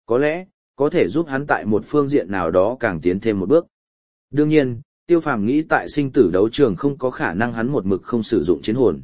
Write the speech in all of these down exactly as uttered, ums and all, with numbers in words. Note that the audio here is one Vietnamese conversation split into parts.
Có lẽ, có thể giúp hắn tại một phương diện nào đó càng tiến thêm một bước. Đương nhiên, Tiêu Phàm nghĩ tại sinh tử đấu trường không có khả năng hắn một mực không sử dụng chiến hồn.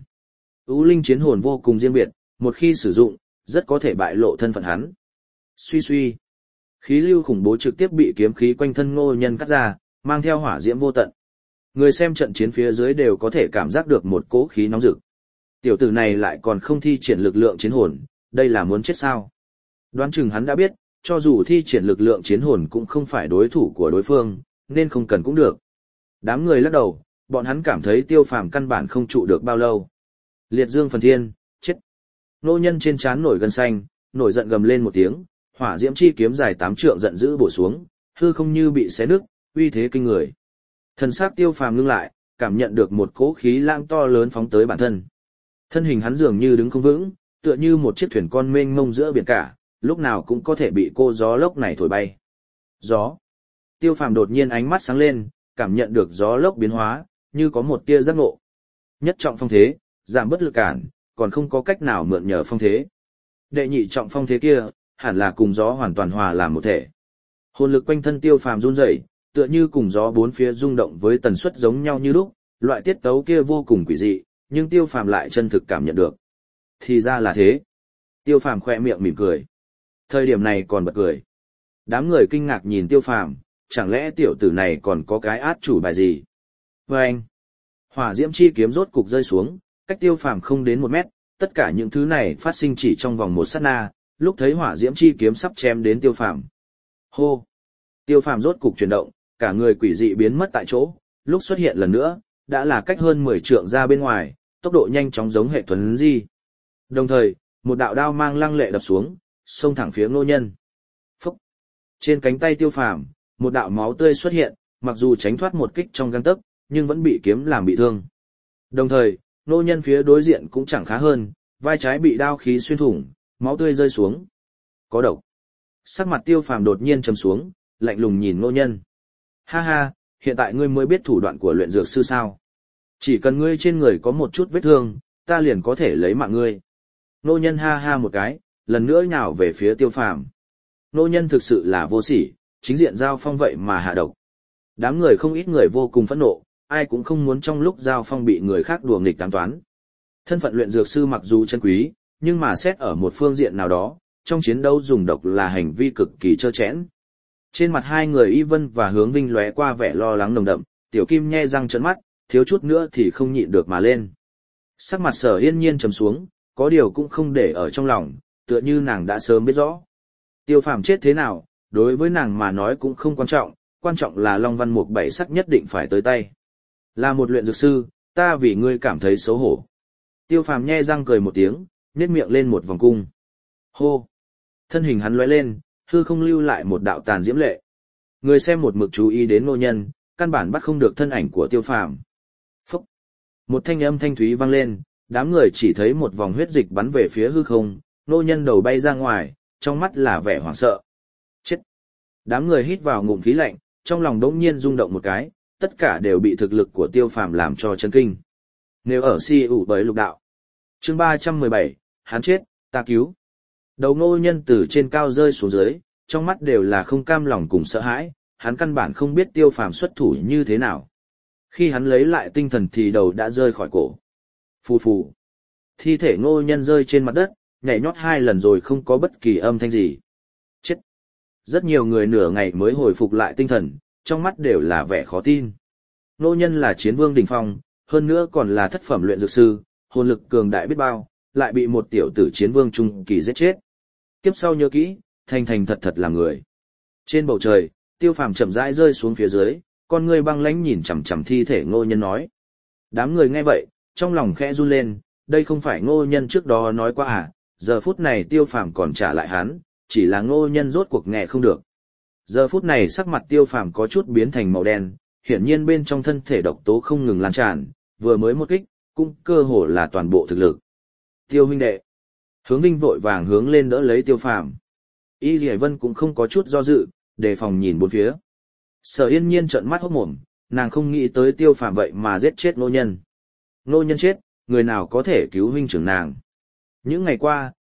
U linh chiến hồn vô cùng riêng biệt, một khi sử dụng, rất có thể bại lộ thân phận hắn. Suy suy, khí lưu khủng bố trực tiếp bị kiếm khí quanh thân Ngô Nhân cắt ra, mang theo hỏa diễm vô tận. Người xem trận chiến phía dưới đều có thể cảm giác được một cỗ khí nóng rực. Tiểu tử này lại còn không thi triển lực lượng chiến hồn, đây là muốn chết sao? Đoán chừng hắn đã biết, cho dù thi triển lực lượng chiến hồn cũng không phải đối thủ của đối phương, nên không cần cũng được. Đám người lắc đầu, bọn hắn cảm thấy Tiêu Phàm căn bản không trụ được bao lâu. Liệt dương phần thiên, chết. Ngô Nhân trên trán nổi gân xanh, nổi giận gầm lên một tiếng, hỏa diễm chi kiếm dài tám trượng giận dữ bổ xuống, hư không như bị xé nứt, uy thế kinh người. Thần sắc Tiêu Phàm ngưng lại, cảm nhận được một cỗ khí lãng to lớn phóng tới bản thân. Thân hình hắn dường như đứng không vững, tựa như một chiếc thuyền con mênh mông giữa biển cả, lúc nào cũng có thể bị cô gió lốc này thổi bay. Gió. Tiêu Phàm đột nhiên ánh mắt sáng lên, cảm nhận được gió lốc biến hóa, như có một tia giác ngộ. Nhất trọng phong thế, giảm bất lực cản, còn không có cách nào mượn nhờ phong thế. Đệ nhị trọng phong thế kia, hẳn là cùng gió hoàn toàn hòa làm một thể. Hồn lực quanh thân Tiêu Phàm run rẩy, tựa như cùng gió bốn phía rung động với tần suất giống nhau như lúc, loại tiết tấu kia vô cùng quỷ dị, nhưng Tiêu Phàm lại chân thực cảm nhận được. Thì ra là thế. Tiêu Phàm khẽ miệng mỉm cười. Thời điểm này còn bật cười. Đám người kinh ngạc nhìn Tiêu Phàm, chẳng lẽ tiểu tử này còn có cái át chủ bài gì? Vâng! Hỏa diễm chi kiếm rốt cục rơi xuống, cách Tiêu Phàm không đến một mét, tất cả những thứ này phát sinh chỉ trong vòng một sát na, lúc thấy hỏa diễm chi kiếm sắp chém đến Tiêu Phàm. Hô! Tiêu Phàm rốt cục chuyển động, cả người quỷ dị biến mất tại chỗ, lúc xuất hiện lần nữa, đã là cách hơn mười trượng ra bên ngoài, tốc độ nhanh chóng giống hệ thuấn di. Đồng thời, một đạo đao mang lăng lệ đập xuống, xông thẳng phía Ngô Nhân. Phúc! Trên cánh tay Tiêu Phàm, một đạo máu tươi xuất hiện, mặc dù tránh thoát một kích trong gang tấc, nhưng vẫn bị kiếm làm bị thương. Đồng thời, Ngô Nhân phía đối diện cũng chẳng khá hơn, vai trái bị đao khí xuyên thủng, máu tươi rơi xuống. Có độc. Sắc mặt Tiêu Phàm đột nhiên trầm xuống, lạnh lùng nhìn Ngô Nhân. Ha ha, hiện tại ngươi mới biết thủ đoạn của luyện dược sư sao? Chỉ cần ngươi trên người có một chút vết thương, ta liền có thể lấy mạng ngươi. Ngô Nhân ha ha một cái, lần nữa nhào về phía Tiêu Phàm. Ngô Nhân thực sự là vô sỉ, chính diện giao phong vậy mà hạ độc. Đám người không ít người vô cùng phẫn nộ, ai cũng không muốn trong lúc giao phong bị người khác đùa nghịch tám toán. Thân phận luyện dược sư mặc dù chân quý, nhưng mà xét ở một phương diện nào đó, trong chiến đấu dùng độc là hành vi cực kỳ trơ trẽn. Trên mặt hai người Y Vân và Hướng Vinh lóe qua vẻ lo lắng nồng đậm, Tiểu Kim nhe răng trợn mắt, thiếu chút nữa thì không nhịn được mà lên. Sắc mặt Sở Yên Nhiên trầm xuống, có điều cũng không để ở trong lòng, tựa như nàng đã sớm biết rõ. Tiêu Phàm chết thế nào, đối với nàng mà nói cũng không quan trọng, quan trọng là Long Văn Mục bảy sắc nhất định phải tới tay. Là một luyện dược sư, ta vì ngươi cảm thấy xấu hổ. Tiêu Phàm nhe răng cười một tiếng, nhếch miệng lên một vòng cung. Hô! Thân hình hắn lóe lên, hư không lưu lại một đạo tàn diễm lệ. Người xem một mực chú ý đến Ngô Nhân, căn bản bắt không được thân ảnh của Tiêu Phàm. Phúc! Một thanh âm thanh thúy vang lên, đám người chỉ thấy một vòng huyết dịch bắn về phía hư không, Ngô Nhân đầu bay ra ngoài, trong mắt là vẻ hoảng sợ. Chết! Đám người hít vào ngụm khí lạnh, trong lòng đống nhiên rung động một cái, tất cả đều bị thực lực của Tiêu Phàm làm cho chấn kinh. Nếu ở si ủ bởi lục đạo. Chương ba trăm mười bảy, hắn chết, ta cứu. Đầu Ngô Nhân từ trên cao rơi xuống dưới, trong mắt đều là không cam lòng cùng sợ hãi, hắn căn bản không biết Tiêu Phàm xuất thủ như thế nào. Khi hắn lấy lại tinh thần thì đầu đã rơi khỏi cổ. Phù phù. Thi thể Ngô Nhân rơi trên mặt đất, nhảy nhót hai lần rồi không có bất kỳ âm thanh gì. Chết. Rất nhiều người nửa ngày mới hồi phục lại tinh thần, trong mắt đều là vẻ khó tin. Ngô Nhân là chiến vương đỉnh phong, hơn nữa còn là thất phẩm luyện dược sư, hồn lực cường đại biết bao, lại bị một tiểu tử chiến vương trung kỳ giết chết. Kiếp sau nhớ kỹ, thành thành thật thật là người. Trên bầu trời, Tiêu Phàm chậm rãi rơi xuống phía dưới, con người băng lãnh nhìn chằm chằm thi thể Ngô Nhân nói. Đám người nghe vậy, trong lòng khẽ run lên, đây không phải Ngô Nhân trước đó nói qua à, giờ phút này Tiêu Phàm còn trả lại hắn, chỉ là Ngô Nhân rốt cuộc nghe không được. Giờ phút này sắc mặt Tiêu Phàm có chút biến thành màu đen, hiển nhiên bên trong thân thể độc tố không ngừng lan tràn, vừa mới một kích, cũng cơ hồ là toàn bộ thực lực. Tiêu huynh đệ. Hướng Vinh vội vàng hướng lên đỡ lấy Tiêu Phàm. Y Lệ Vân cũng không có chút do dự, đề phòng nhìn bốn phía. Sở Yên Nhiên trợn mắt hốt mồm, nàng không nghĩ tới Tiêu Phàm vậy mà giết chết Ngô Nhân. Ngô Nhân chết, người nào có thể cứu huynh trưởng nàng? Những ngày qua,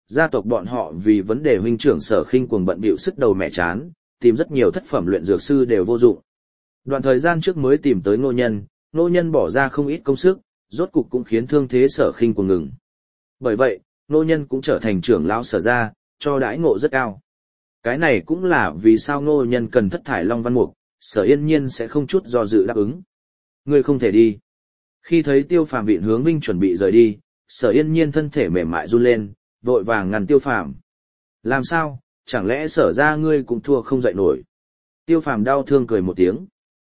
gia tộc bọn họ vì vấn đề huynh trưởng Sở Khinh cuồng bận bịu sức đầu mẹ chán, tìm rất nhiều thất phẩm luyện dược sư đều vô dụng. Đoạn thời gian trước mới tìm tới Ngô Nhân, Ngô Nhân bỏ ra không ít công sức, rốt cục cũng khiến thương thế Sở Khinh cuồng ngừng. Bởi vậy, Ngô Nhân cũng trở thành trưởng lão Sở gia, cho đãi ngộ rất cao. Cái này cũng là vì sao Ngô Nhân cần thất thải Long Văn Mục, Sở Yên Nhiên sẽ không chút do dự đáp ứng. Ngươi không thể đi. Khi thấy Tiêu Phàm vịn Hướng Vinh chuẩn bị rời đi, Sở Yên Nhiên thân thể mềm mại run lên, vội vàng ngăn Tiêu Phàm. Làm sao, chẳng lẽ Sở ra ngươi cũng thua không dậy nổi? Tiêu Phàm đau thương cười một tiếng.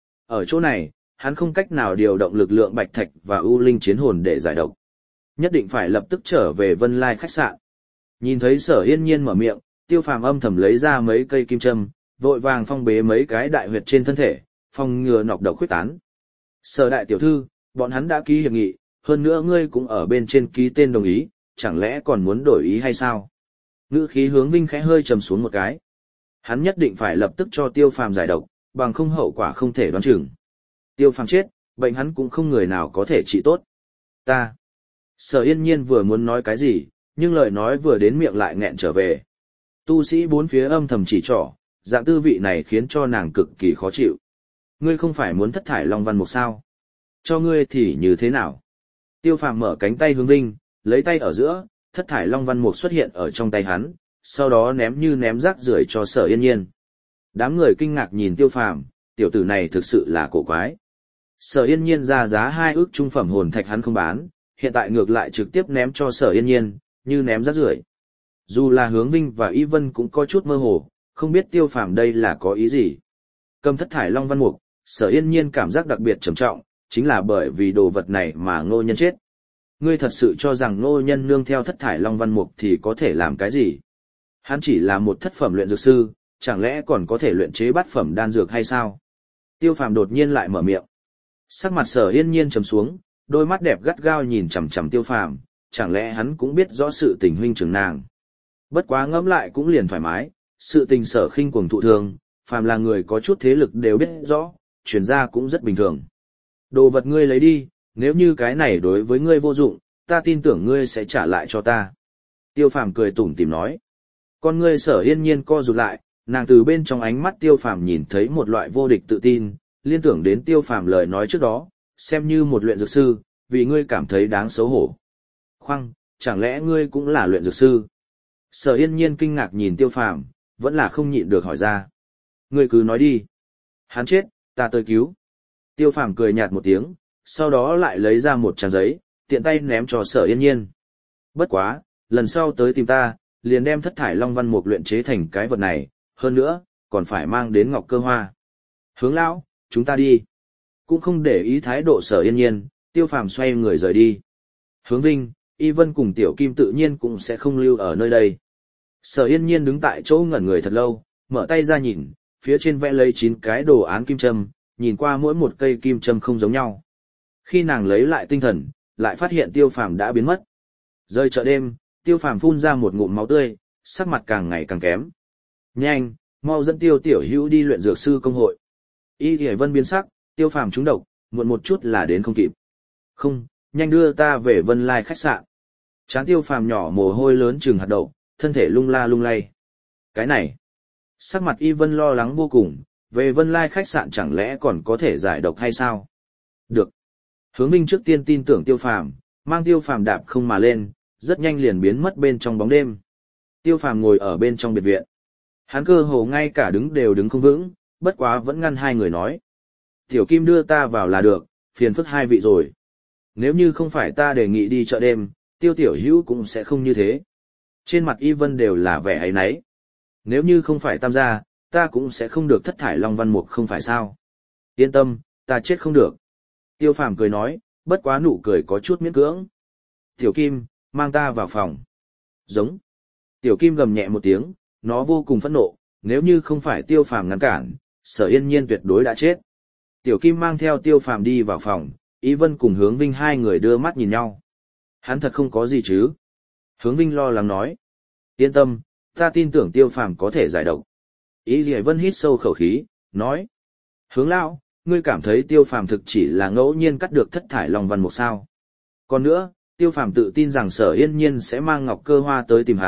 Ở chỗ này, hắn không cách nào điều động lực lượng bạch thạch và ưu linh chiến hồn để giải độc. Nhất định phải lập tức trở về Vân Lai khách sạn. Nhìn thấy Sở Yên Nhiên mở miệng, Tiêu Phàm âm thầm lấy ra mấy cây kim châm, vội vàng phong bế mấy cái đại huyệt trên thân thể, phòng ngừa nọc độc khuếch tán. Sở đại tiểu thư, bọn hắn đã ký hiệp nghị, hơn nữa ngươi cũng ở bên trên ký tên đồng ý, chẳng lẽ còn muốn đổi ý hay sao? Ngữ khí Hướng Vinh khẽ hơi trầm xuống một cái. Hắn nhất định phải lập tức cho Tiêu Phàm giải độc, bằng không hậu quả không thể đoán chừng. Tiêu Phàm chết, bệnh hắn cũng không người nào có thể trị tốt. Ta. Sở Yên Nhiên vừa muốn nói cái gì, nhưng lời nói vừa đến miệng lại nghẹn trở về. Tu sĩ bốn phía âm thầm chỉ trỏ, dạng tư vị này khiến cho nàng cực kỳ khó chịu. Ngươi không phải muốn thất thải Long Văn Mục sao? Cho ngươi thì như thế nào? Tiêu Phàm mở cánh tay Hướng Vinh, lấy tay ở giữa, thất thải Long Văn Mục xuất hiện ở trong tay hắn, sau đó ném như ném rác rưởi cho Sở Yên Nhiên. Đám người kinh ngạc nhìn Tiêu Phàm, tiểu tử này thực sự là cổ quái. Sở Yên Nhiên ra giá hai ước trung phẩm hồn thạch hắn không bán, hiện tại ngược lại trực tiếp ném cho Sở Yên Nhiên, như ném rác rưởi. Dù là Hướng Vinh và Y Vân cũng có chút mơ hồ, không biết Tiêu Phàm đây là có ý gì. Cầm thất thải Long Văn Mục, Sở Yên Nhiên cảm giác đặc biệt trầm trọng, chính là bởi vì đồ vật này mà Ngô Nhân chết. Ngươi thật sự cho rằng Ngô Nhân nương theo thất thải Long Văn Mục thì có thể làm cái gì? Hắn chỉ là một thất phẩm luyện dược sư, chẳng lẽ còn có thể luyện chế bát phẩm đan dược hay sao? Tiêu Phàm đột nhiên lại mở miệng. Sắc mặt Sở Yên Nhiên trầm xuống, đôi mắt đẹp gắt gao nhìn chằm chằm Tiêu Phàm, chẳng lẽ hắn cũng biết rõ sự tình huynh trưởng nàng. Bất quá ngẫm lại cũng liền thoải mái, sự tình Sở Khinh cuồng thụ thương, phàm là người có chút thế lực đều biết rõ, truyền ra cũng rất bình thường. Đồ vật ngươi lấy đi, nếu như cái này đối với ngươi vô dụng, ta tin tưởng ngươi sẽ trả lại cho ta. Tiêu Phàm cười tủm tỉm nói. Con ngươi Sở Yên Nhiên co rụt lại, nàng từ bên trong ánh mắt Tiêu Phàm nhìn thấy một loại vô địch tự tin, liên tưởng đến Tiêu Phàm lời nói trước đó, xem như một luyện dược sư, vì ngươi cảm thấy đáng xấu hổ. Khoan, chẳng lẽ ngươi cũng là luyện dược sư? Sở Yên Nhiên kinh ngạc nhìn Tiêu Phàm, vẫn là không nhịn được hỏi ra. Ngươi cứ nói đi. Hắn chết, ta tới cứu. Tiêu Phàm cười nhạt một tiếng, sau đó lại lấy ra một trang giấy, tiện tay ném cho Sở Yên Nhiên. Bất quá, lần sau tới tìm ta, liền đem thất thải Long Văn Mục luyện chế thành cái vật này, hơn nữa, còn phải mang đến Ngọc Cơ Hoa. Hướng lão, chúng ta đi. Cũng không để ý thái độ Sở Yên Nhiên, Tiêu Phàm xoay người rời đi. Hướng Vinh, Y Vân cùng Tiểu Kim tự nhiên cũng sẽ không lưu ở nơi đây. Sở Yên Nhiên đứng tại chỗ ngẩn người thật lâu, mở tay ra nhìn, phía trên vẽ lấy chín cái đồ án kim châm, nhìn qua mỗi một cây kim châm không giống nhau. Khi nàng lấy lại tinh thần, lại phát hiện Tiêu Phàm đã biến mất. Rơi chợ đêm, Tiêu Phàm phun ra một ngụm máu tươi, sắc mặt càng ngày càng kém. Nhanh, mau dẫn Tiêu tiểu hữu đi luyện dược sư công hội. Y Thủy Vân biến sắc, Tiêu Phàm trúng độc, muộn một chút là đến không kịp. Không, nhanh đưa ta về Vân Lai khách sạn. Trán Tiêu Phàm nhỏ mồ hôi lớn chừng hạt đậu, thân thể lung la lung lay. Cái này, sắc mặt Y Vân lo lắng vô cùng, về Vân Lai khách sạn chẳng lẽ còn có thể giải độc hay sao? Được. Hướng Vinh trước tiên tin tưởng Tiêu Phàm, mang Tiêu Phàm đạp không mà lên, rất nhanh liền biến mất bên trong bóng đêm. Tiêu Phàm ngồi ở bên trong biệt viện. Hắn cơ hồ ngay cả đứng đều đứng không vững, bất quá vẫn ngăn hai người nói. Tiểu Kim đưa ta vào là được, phiền phức hai vị rồi. Nếu như không phải ta đề nghị đi chợ đêm, Tiêu tiểu hữu cũng sẽ không như thế. Trên mặt Y Vân đều là vẻ áy náy. Nếu như không phải tam gia, ta cũng sẽ không được thất thải Long Văn Mục không phải sao. Yên tâm, ta chết không được. Tiêu Phàm cười nói, bất quá nụ cười có chút miễn cưỡng. Tiểu Kim, mang ta vào phòng. Giống. Tiểu Kim gầm nhẹ một tiếng, nó vô cùng phẫn nộ, nếu như không phải Tiêu Phàm ngăn cản, Sở Yên Nhiên tuyệt đối đã chết. Tiểu Kim mang theo Tiêu Phàm đi vào phòng, Y Vân cùng Hướng Vinh hai người đưa mắt nhìn nhau. Hắn thật không có gì chứ? Hướng Vinh lo lắng nói. Yên tâm, ta tin tưởng Tiêu Phàm có thể giải độc. Y Thủy Vân hít sâu khẩu khí, nói. Hướng lão, ngươi cảm thấy Tiêu Phàm thực chỉ là ngẫu nhiên cắt được thất thải Long Văn Mục sao? Còn nữa, Tiêu Phàm tự tin rằng Sở Yên Nhiên sẽ mang Ngọc Cơ Hoa tới tìm hắn,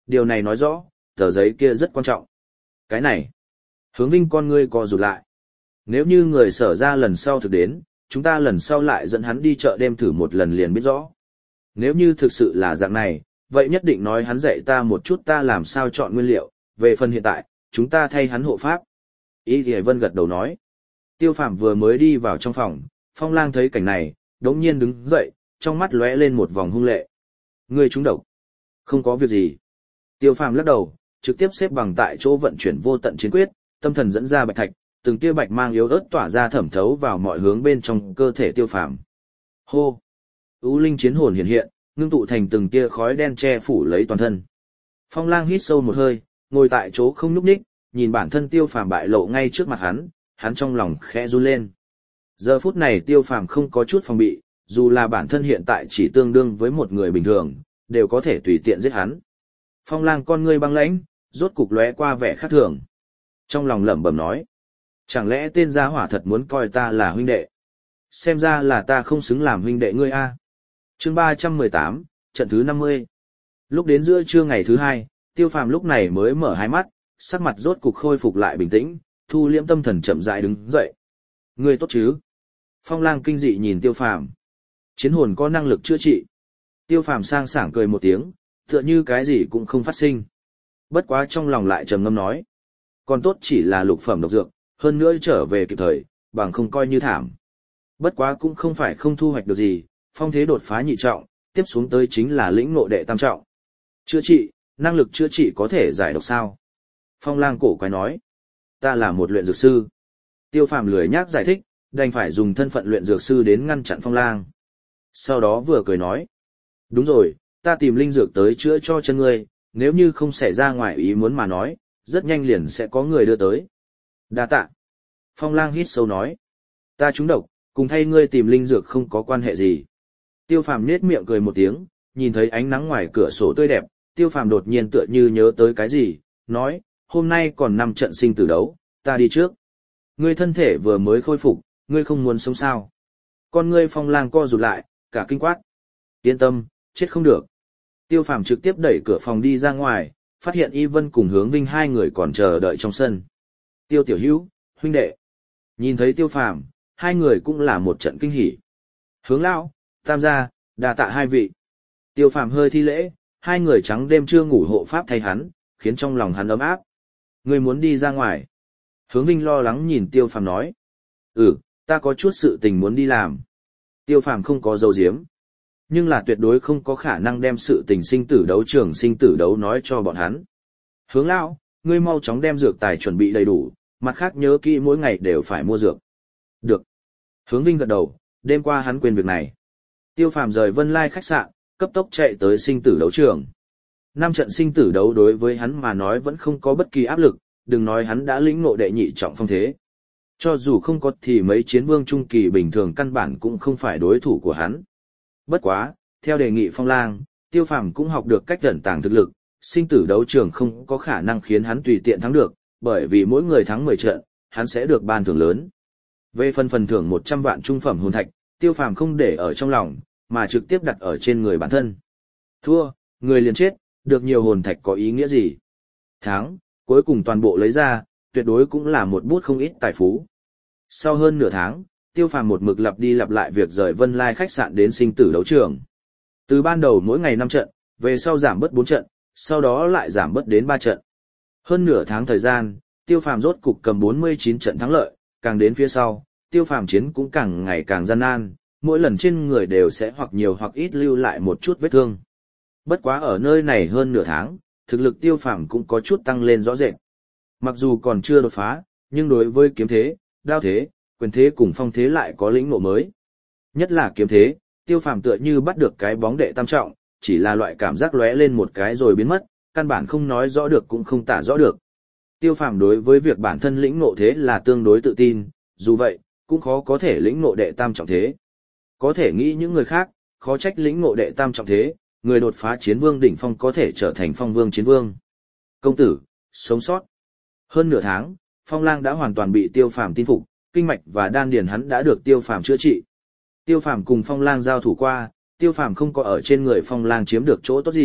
điều này nói rõ, tờ giấy kia rất quan trọng. Cái này, Hướng Vinh con ngươi co rụt lại. Nếu như người Sở ra lần sau thực đến, chúng ta lần sau lại dẫn hắn đi chợ đêm thử một lần liền biết rõ. Nếu như thực sự là dạng này, vậy nhất định nói hắn dạy ta một chút ta làm sao chọn nguyên liệu, về phần hiện tại, chúng ta thay hắn hộ pháp. Y Thì Vân gật đầu nói. Tiêu Phàm vừa mới đi vào trong phòng, Phong Lang thấy cảnh này, đống nhiên đứng dậy, trong mắt lóe lên một vòng hung lệ. Ngươi trúng độc. Không có việc gì. Tiêu Phàm lắc đầu, trực tiếp xếp bằng tại chỗ vận chuyển vô tận chiến quyết, tâm thần dẫn ra bạch thạch, từng tia bạch mang yếu ớt tỏa ra thẩm thấu vào mọi hướng bên trong cơ thể Tiêu Phàm. Hô. U linh chiến hồn hiện hiện, ngưng tụ thành từng tia khói đen che phủ lấy toàn thân. Phong Lang hít sâu một hơi, ngồi tại chỗ không nhúc nhích, nhìn bản thân Tiêu Phàm bại lộ ngay trước mặt hắn, hắn trong lòng khẽ run lên. Giờ phút này Tiêu Phàm không có chút phòng bị, dù là bản thân hiện tại chỉ tương đương với một người bình thường, đều có thể tùy tiện giết hắn. Phong Lang con ngươi băng lãnh, rốt cục lóe qua vẻ khác thường. Trong lòng lẩm bẩm nói, chẳng lẽ tên gia hỏa thật muốn coi ta là huynh đệ? Xem ra là ta không xứng làm huynh đệ ngươi a. Chương ba trăm mười tám, trận thứ năm mươi. Lúc đến giữa trưa ngày thứ hai, Tiêu Phàm lúc này mới mở hai mắt, sắc mặt rốt cục khôi phục lại bình tĩnh, thu liễm tâm thần chậm rãi đứng dậy. Ngươi tốt chứ? Phong Lang kinh dị nhìn Tiêu Phàm. Chiến hồn có năng lực chữa trị. Tiêu Phàm sang sảng cười một tiếng, tựa như cái gì cũng không phát sinh. Bất quá trong lòng lại trầm ngâm nói, còn tốt chỉ là lục phẩm độc dược, hơn nữa trở về kịp thời, bằng không coi như thảm. Bất quá cũng không phải không thu hoạch được gì, phong thế đột phá nhị trọng, tiếp xuống tới chính là lĩnh ngộ đệ tam trọng. Chữa trị, năng lực chữa trị có thể giải độc sao? Phong Lang cổ quái nói, ta là một luyện dược sư. Tiêu Phàm lười nhác giải thích, đành phải dùng thân phận luyện dược sư đến ngăn chặn Phong Lang. Sau đó vừa cười nói, đúng rồi, ta tìm linh dược tới chữa cho chân ngươi, nếu như không xảy ra ngoài ý muốn mà nói, rất nhanh liền sẽ có người đưa tới. Đa tạ. Phong Lang hít sâu nói, ta trúng độc, cùng thay ngươi tìm linh dược không có quan hệ gì. Tiêu Phàm nhếch miệng cười một tiếng, nhìn thấy ánh nắng ngoài cửa sổ tươi đẹp, Tiêu Phàm đột nhiên tựa như nhớ tới cái gì, nói, hôm nay còn năm trận sinh tử đấu, ta đi trước. Ngươi thân thể vừa mới khôi phục, ngươi không muốn sống sao? Con ngươi Phong Lang co rụt lại, cả kinh quát. Yên tâm, chết không được. Tiêu Phàm trực tiếp đẩy cửa phòng đi ra ngoài, phát hiện Y Vân cùng Hướng Vinh hai người còn chờ đợi trong sân. Tiêu tiểu hữu, huynh đệ. Nhìn thấy Tiêu Phàm, hai người cũng là một trận kinh hỉ. Hướng lão, Tam gia, đa tạ hai vị. Tiêu Phàm hơi thi lễ, hai người trắng đêm chưa ngủ hộ pháp thay hắn, khiến trong lòng hắn ấm áp. Ngươi muốn đi ra ngoài. Hướng Vinh lo lắng nhìn Tiêu Phàm nói. Ừ, ta có chút sự tình muốn đi làm. Tiêu Phàm không có dấu diếm. Nhưng là tuyệt đối không có khả năng đem sự tình sinh tử đấu trường sinh tử đấu nói cho bọn hắn. Hướng lão, ngươi mau chóng đem dược tài chuẩn bị đầy đủ, mặt khác nhớ kỹ mỗi ngày đều phải mua dược. Được. Hướng Vinh gật đầu, đêm qua hắn quên việc này. Tiêu Phàm rời Vân Lai khách sạn, cấp tốc chạy tới sinh tử đấu trường. Năm trận sinh tử đấu đối với hắn mà nói vẫn không có bất kỳ áp lực, đừng nói hắn đã lĩnh ngộ đệ nhị trọng phong thế. Cho dù không có thì mấy chiến vương trung kỳ bình thường căn bản cũng không phải đối thủ của hắn. Bất quá, theo đề nghị Phong Lang, Tiêu Phàm cũng học được cách ẩn tàng thực lực, sinh tử đấu trường không có khả năng khiến hắn tùy tiện thắng được, bởi vì mỗi người thắng mười trận, hắn sẽ được ban thưởng lớn. Về phần phần thưởng một trăm vạn trung phẩm hồn thạch, Tiêu Phàm không để ở trong lòng, mà trực tiếp đặt ở trên người bản thân. Thua, người liền chết, được nhiều hồn thạch có ý nghĩa gì? Thắng, cuối cùng toàn bộ lấy ra, tuyệt đối cũng là một bút không ít tài phú. Sau hơn nửa tháng, Tiêu Phàm một mực lặp đi lặp lại việc rời Vân Lai khách sạn đến sinh tử đấu trường. Từ ban đầu mỗi ngày năm trận, về sau giảm bớt bốn trận, sau đó lại giảm bớt đến ba trận. Hơn nửa tháng thời gian, Tiêu Phàm rốt cục cầm bốn mươi chín trận thắng lợi, càng đến phía sau, Tiêu Phàm chiến cũng càng ngày càng gian nan, mỗi lần trên người đều sẽ hoặc nhiều hoặc ít lưu lại một chút vết thương. Bất quá ở nơi này hơn nửa tháng, thực lực Tiêu Phàm cũng có chút tăng lên rõ rệt. Mặc dù còn chưa đột phá, nhưng đối với kiếm thế, đao thế, quyền thế cùng phong thế lại có lĩnh ngộ mới. Nhất là kiếm thế, Tiêu Phàm tựa như bắt được cái bóng đệ tam trọng, chỉ là loại cảm giác lóe lên một cái rồi biến mất, căn bản không nói rõ được cũng không tả rõ được. Tiêu Phàm đối với việc bản thân lĩnh ngộ thế là tương đối tự tin, dù vậy, cũng khó có thể lĩnh ngộ đệ tam trọng thế. Có thể nghĩ những người khác, khó trách lĩnh ngộ đệ tam trọng thế, người đột phá chiến vương đỉnh phong có thể trở thành phong vương chiến vương. Công tử, sống sót. Hơn nửa tháng, Phong Lang đã hoàn toàn bị Tiêu Phàm tin phục, kinh mạch và đan điền hắn đã được Tiêu Phàm chữa trị. Tiêu Phàm cùng Phong Lang giao thủ qua, Tiêu Phàm không có ở trên người Phong Lang chiếm được chỗ tốt gì,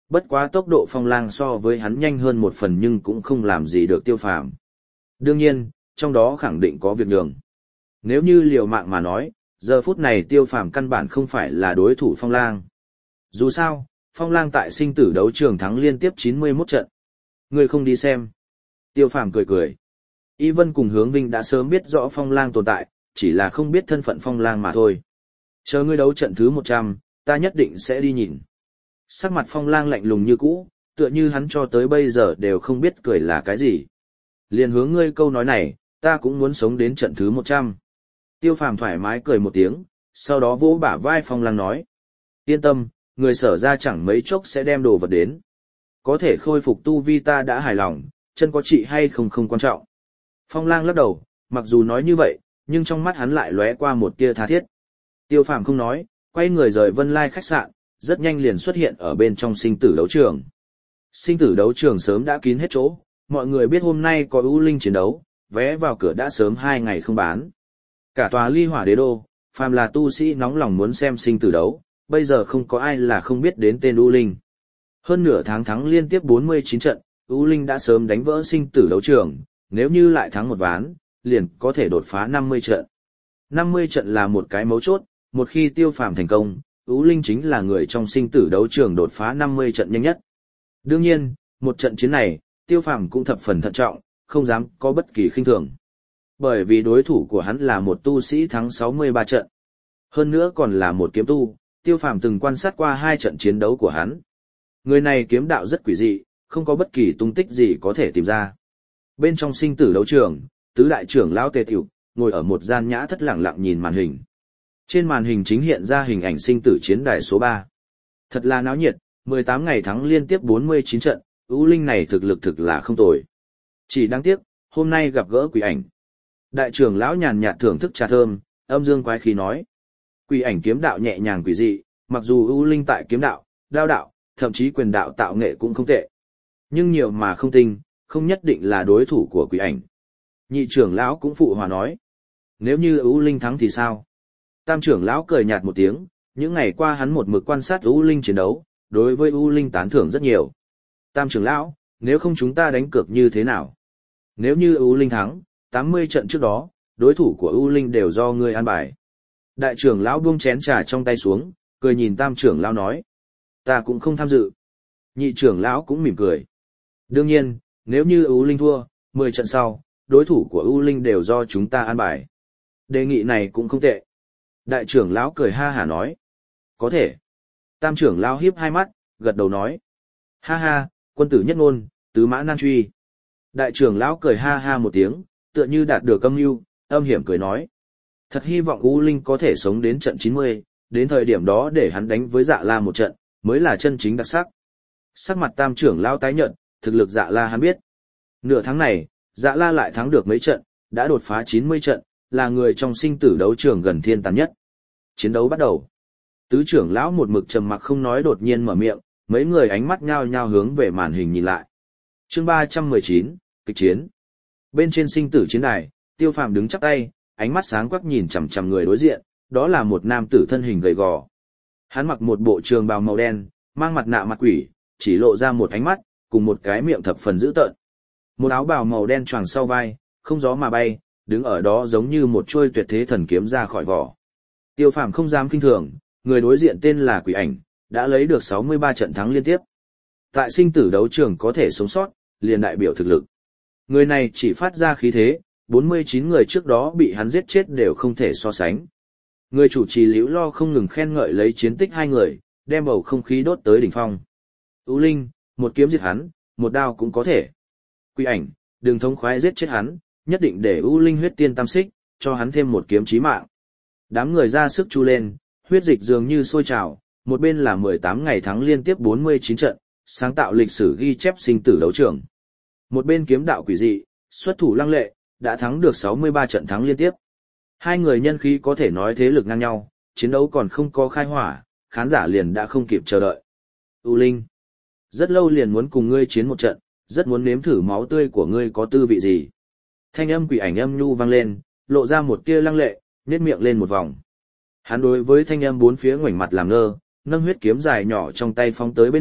bất quá tốc độ Phong Lang so với hắn nhanh hơn một phần nhưng cũng không làm gì được Tiêu Phàm. Đương nhiên, trong đó khẳng định có việc nhường. Nếu như liều mạng mà nói, giờ phút này Tiêu Phàm căn bản không phải là đối thủ Phong Lang. Dù sao, Phong Lang tại sinh tử đấu trường thắng liên tiếp chín mươi mốt trận. Ngươi không đi xem. Tiêu Phàm cười cười. Y Vân cùng Hướng Vinh đã sớm biết rõ Phong Lang tồn tại, chỉ là không biết thân phận Phong Lang mà thôi. Chờ ngươi đấu trận thứ một trăm, ta nhất định sẽ đi nhìn. Sắc mặt Phong Lang lạnh lùng như cũ, tựa như hắn cho tới bây giờ đều không biết cười là cái gì. Liền hướng ngươi câu nói này, ta cũng muốn sống đến trận thứ một trăm. Tiêu Phàm thoải mái cười một tiếng, sau đó vỗ bả vai Phong Lang nói. Yên tâm, người Sở ra chẳng mấy chốc sẽ đem đồ vật đến. Có thể khôi phục tu vi ta đã hài lòng, chân có trị hay không không quan trọng. Phong Lang lắc đầu, mặc dù nói như vậy, nhưng trong mắt hắn lại lóe qua một tia tha thiết. Tiêu Phàm không nói, quay người rời Vân Lai khách sạn, rất nhanh liền xuất hiện ở bên trong sinh tử đấu trường. Sinh tử đấu trường sớm đã kín hết chỗ, mọi người biết hôm nay có ưu linh chiến đấu, vé vào cửa đã sớm hai ngày không bán. Cả tòa Ly Hỏa Đế Đô, phàm là tu sĩ nóng lòng muốn xem sinh tử đấu, bây giờ không có ai là không biết đến tên ưu linh. Hơn nửa tháng thắng liên tiếp bốn mươi chín trận, ưu linh đã sớm đánh vỡ sinh tử đấu trường, nếu như lại thắng một ván, liền có thể đột phá năm mươi trận. năm mươi trận là một cái mấu chốt, một khi Tiêu Phàm thành công, ưu linh chính là người trong sinh tử đấu trường đột phá năm mươi trận nhanh nhất. Đương nhiên, một trận chiến này, Tiêu Phàm cũng thập phần thận trọng, không dám có bất kỳ khinh thường. Bởi vì đối thủ của hắn là một tu sĩ thắng sáu mươi ba trận. Hơn nữa còn là một kiếm tu, Tiêu Phàm từng quan sát qua hai trận chiến đấu của hắn. Người này kiếm đạo rất quỷ dị, không có bất kỳ tung tích gì có thể tìm ra. Bên trong sinh tử đấu trường, tứ đại trưởng lão Tề Tiểu ngồi ở một gian nhã thất lặng lặng nhìn màn hình. Trên màn hình chính hiện ra hình ảnh sinh tử chiến đài số ba. Thật là náo nhiệt, mười tám ngày thắng liên tiếp bốn mươi chín trận, ưu linh này thực lực thực là không tồi. Chỉ đáng tiếc, hôm nay gặp gỡ quỷ ảnh. Đại trưởng lão nhàn nhạt thưởng thức trà thơm, âm dương quái khí nói. Quỷ ảnh kiếm đạo nhẹ nhàng quỷ dị, mặc dù ưu linh tại kiếm đạo, đao đạo, thậm chí quyền đạo tạo nghệ cũng không tệ. Nhưng nhiều mà không tinh, không nhất định là đối thủ của quỷ ảnh. Nhị trưởng lão cũng phụ hòa nói. Nếu như ưu linh thắng thì sao? Tam trưởng lão cười nhạt một tiếng, những ngày qua hắn một mực quan sát ưu linh chiến đấu, đối với ưu linh tán thưởng rất nhiều. Tam trưởng lão, nếu không chúng ta đánh cược như thế nào? Nếu như ưu linh thắng, tám mươi trận trước đó, đối thủ của ưu linh đều do ngươi an bài. Đại trưởng lão buông chén trà trong tay xuống, cười nhìn tam trưởng lão nói. Ta cũng không tham dự. Nhị trưởng lão cũng mỉm cười. Đương nhiên, nếu như ưu linh thua, mười trận sau, đối thủ của ưu linh đều do chúng ta an bài. Đề nghị này cũng không tệ. Đại trưởng lão cười ha hả nói. Có thể. Tam trưởng lão hiếp hai mắt, gật đầu nói. Ha ha, quân tử nhất ngôn, tứ mã nan truy. Đại trưởng lão cười ha ha một tiếng, tựa như đạt được âm mưu, âm hiểm cười nói. Thật hy vọng U Linh có thể sống đến trận chín mươi, đến thời điểm đó để hắn đánh với Dạ La một trận, mới là chân chính đặc sắc. Sắc mặt tam trưởng lão tái nhợt, thực lực Dạ La hắn biết. Nửa tháng này, Dạ La lại thắng được mấy trận, đã đột phá chín mươi trận, là người trong sinh tử đấu trường gần thiên tàn nhất. Chiến đấu bắt đầu. Tứ trưởng lão một mực trầm mặc không nói đột nhiên mở miệng, mấy người ánh mắt nhao nhao hướng về màn hình nhìn lại. Chương ba trăm mười chín, kịch chiến. Bên trên sinh tử chiến đài, Tiêu Phàm đứng chắp tay, ánh mắt sáng quắc nhìn chằm chằm người đối diện, đó là một nam tử thân hình gầy gò. Hắn mặc một bộ trường bào màu đen, mang mặt nạ mặt quỷ, chỉ lộ ra một ánh mắt, cùng một cái miệng thập phần dữ tợn. Một áo bào màu đen choàng sau vai, không gió mà bay, đứng ở đó giống như một chuôi tuyệt thế thần kiếm ra khỏi vỏ. Tiêu Phàm không dám kinh thường, người đối diện tên là Quỷ Ảnh, đã lấy được sáu mươi ba trận thắng liên tiếp. Tại sinh tử đấu trường có thể sống sót, liền đại biểu thực lực. Người này chỉ phát ra khí thế, bốn mươi chín người trước đó bị hắn giết chết đều không thể so sánh. Người chủ trì Liễu Lo không ngừng khen ngợi lấy chiến tích hai người, đem bầu không khí đốt tới đỉnh phong. U Linh, một kiếm giết hắn, một đao cũng có thể. Quỷ Ảnh, đừng thống khoái giết chết hắn, nhất định để U Linh huyết tiên tam xích, cho hắn thêm một kiếm chí mạng. Đám người ra sức chu lên, huyết dịch dường như sôi trào, một bên là mười tám ngày thắng liên tiếp bốn mươi chín trận, sáng tạo lịch sử ghi chép sinh tử đấu trường. Một bên kiếm đạo quỷ dị, xuất thủ lăng lệ, đã thắng được sáu mươi ba trận thắng liên tiếp. Hai người nhân khí có thể nói thế lực ngang nhau, chiến đấu còn không có khai hỏa, khán giả liền đã không kịp chờ đợi. U Linh, rất lâu liền muốn cùng ngươi chiến một trận, rất muốn nếm thử máu tươi của ngươi có tư vị gì. Thanh âm Quỷ Ảnh âm nhu vang lên, lộ ra một tia lăng lệ, nhếch miệng lên một vòng. Hắn đối với thanh âm bốn phía ngoảnh mặt làm ngơ, nâng huyết kiếm dài nhỏ trong tay phóng tới bên miệng,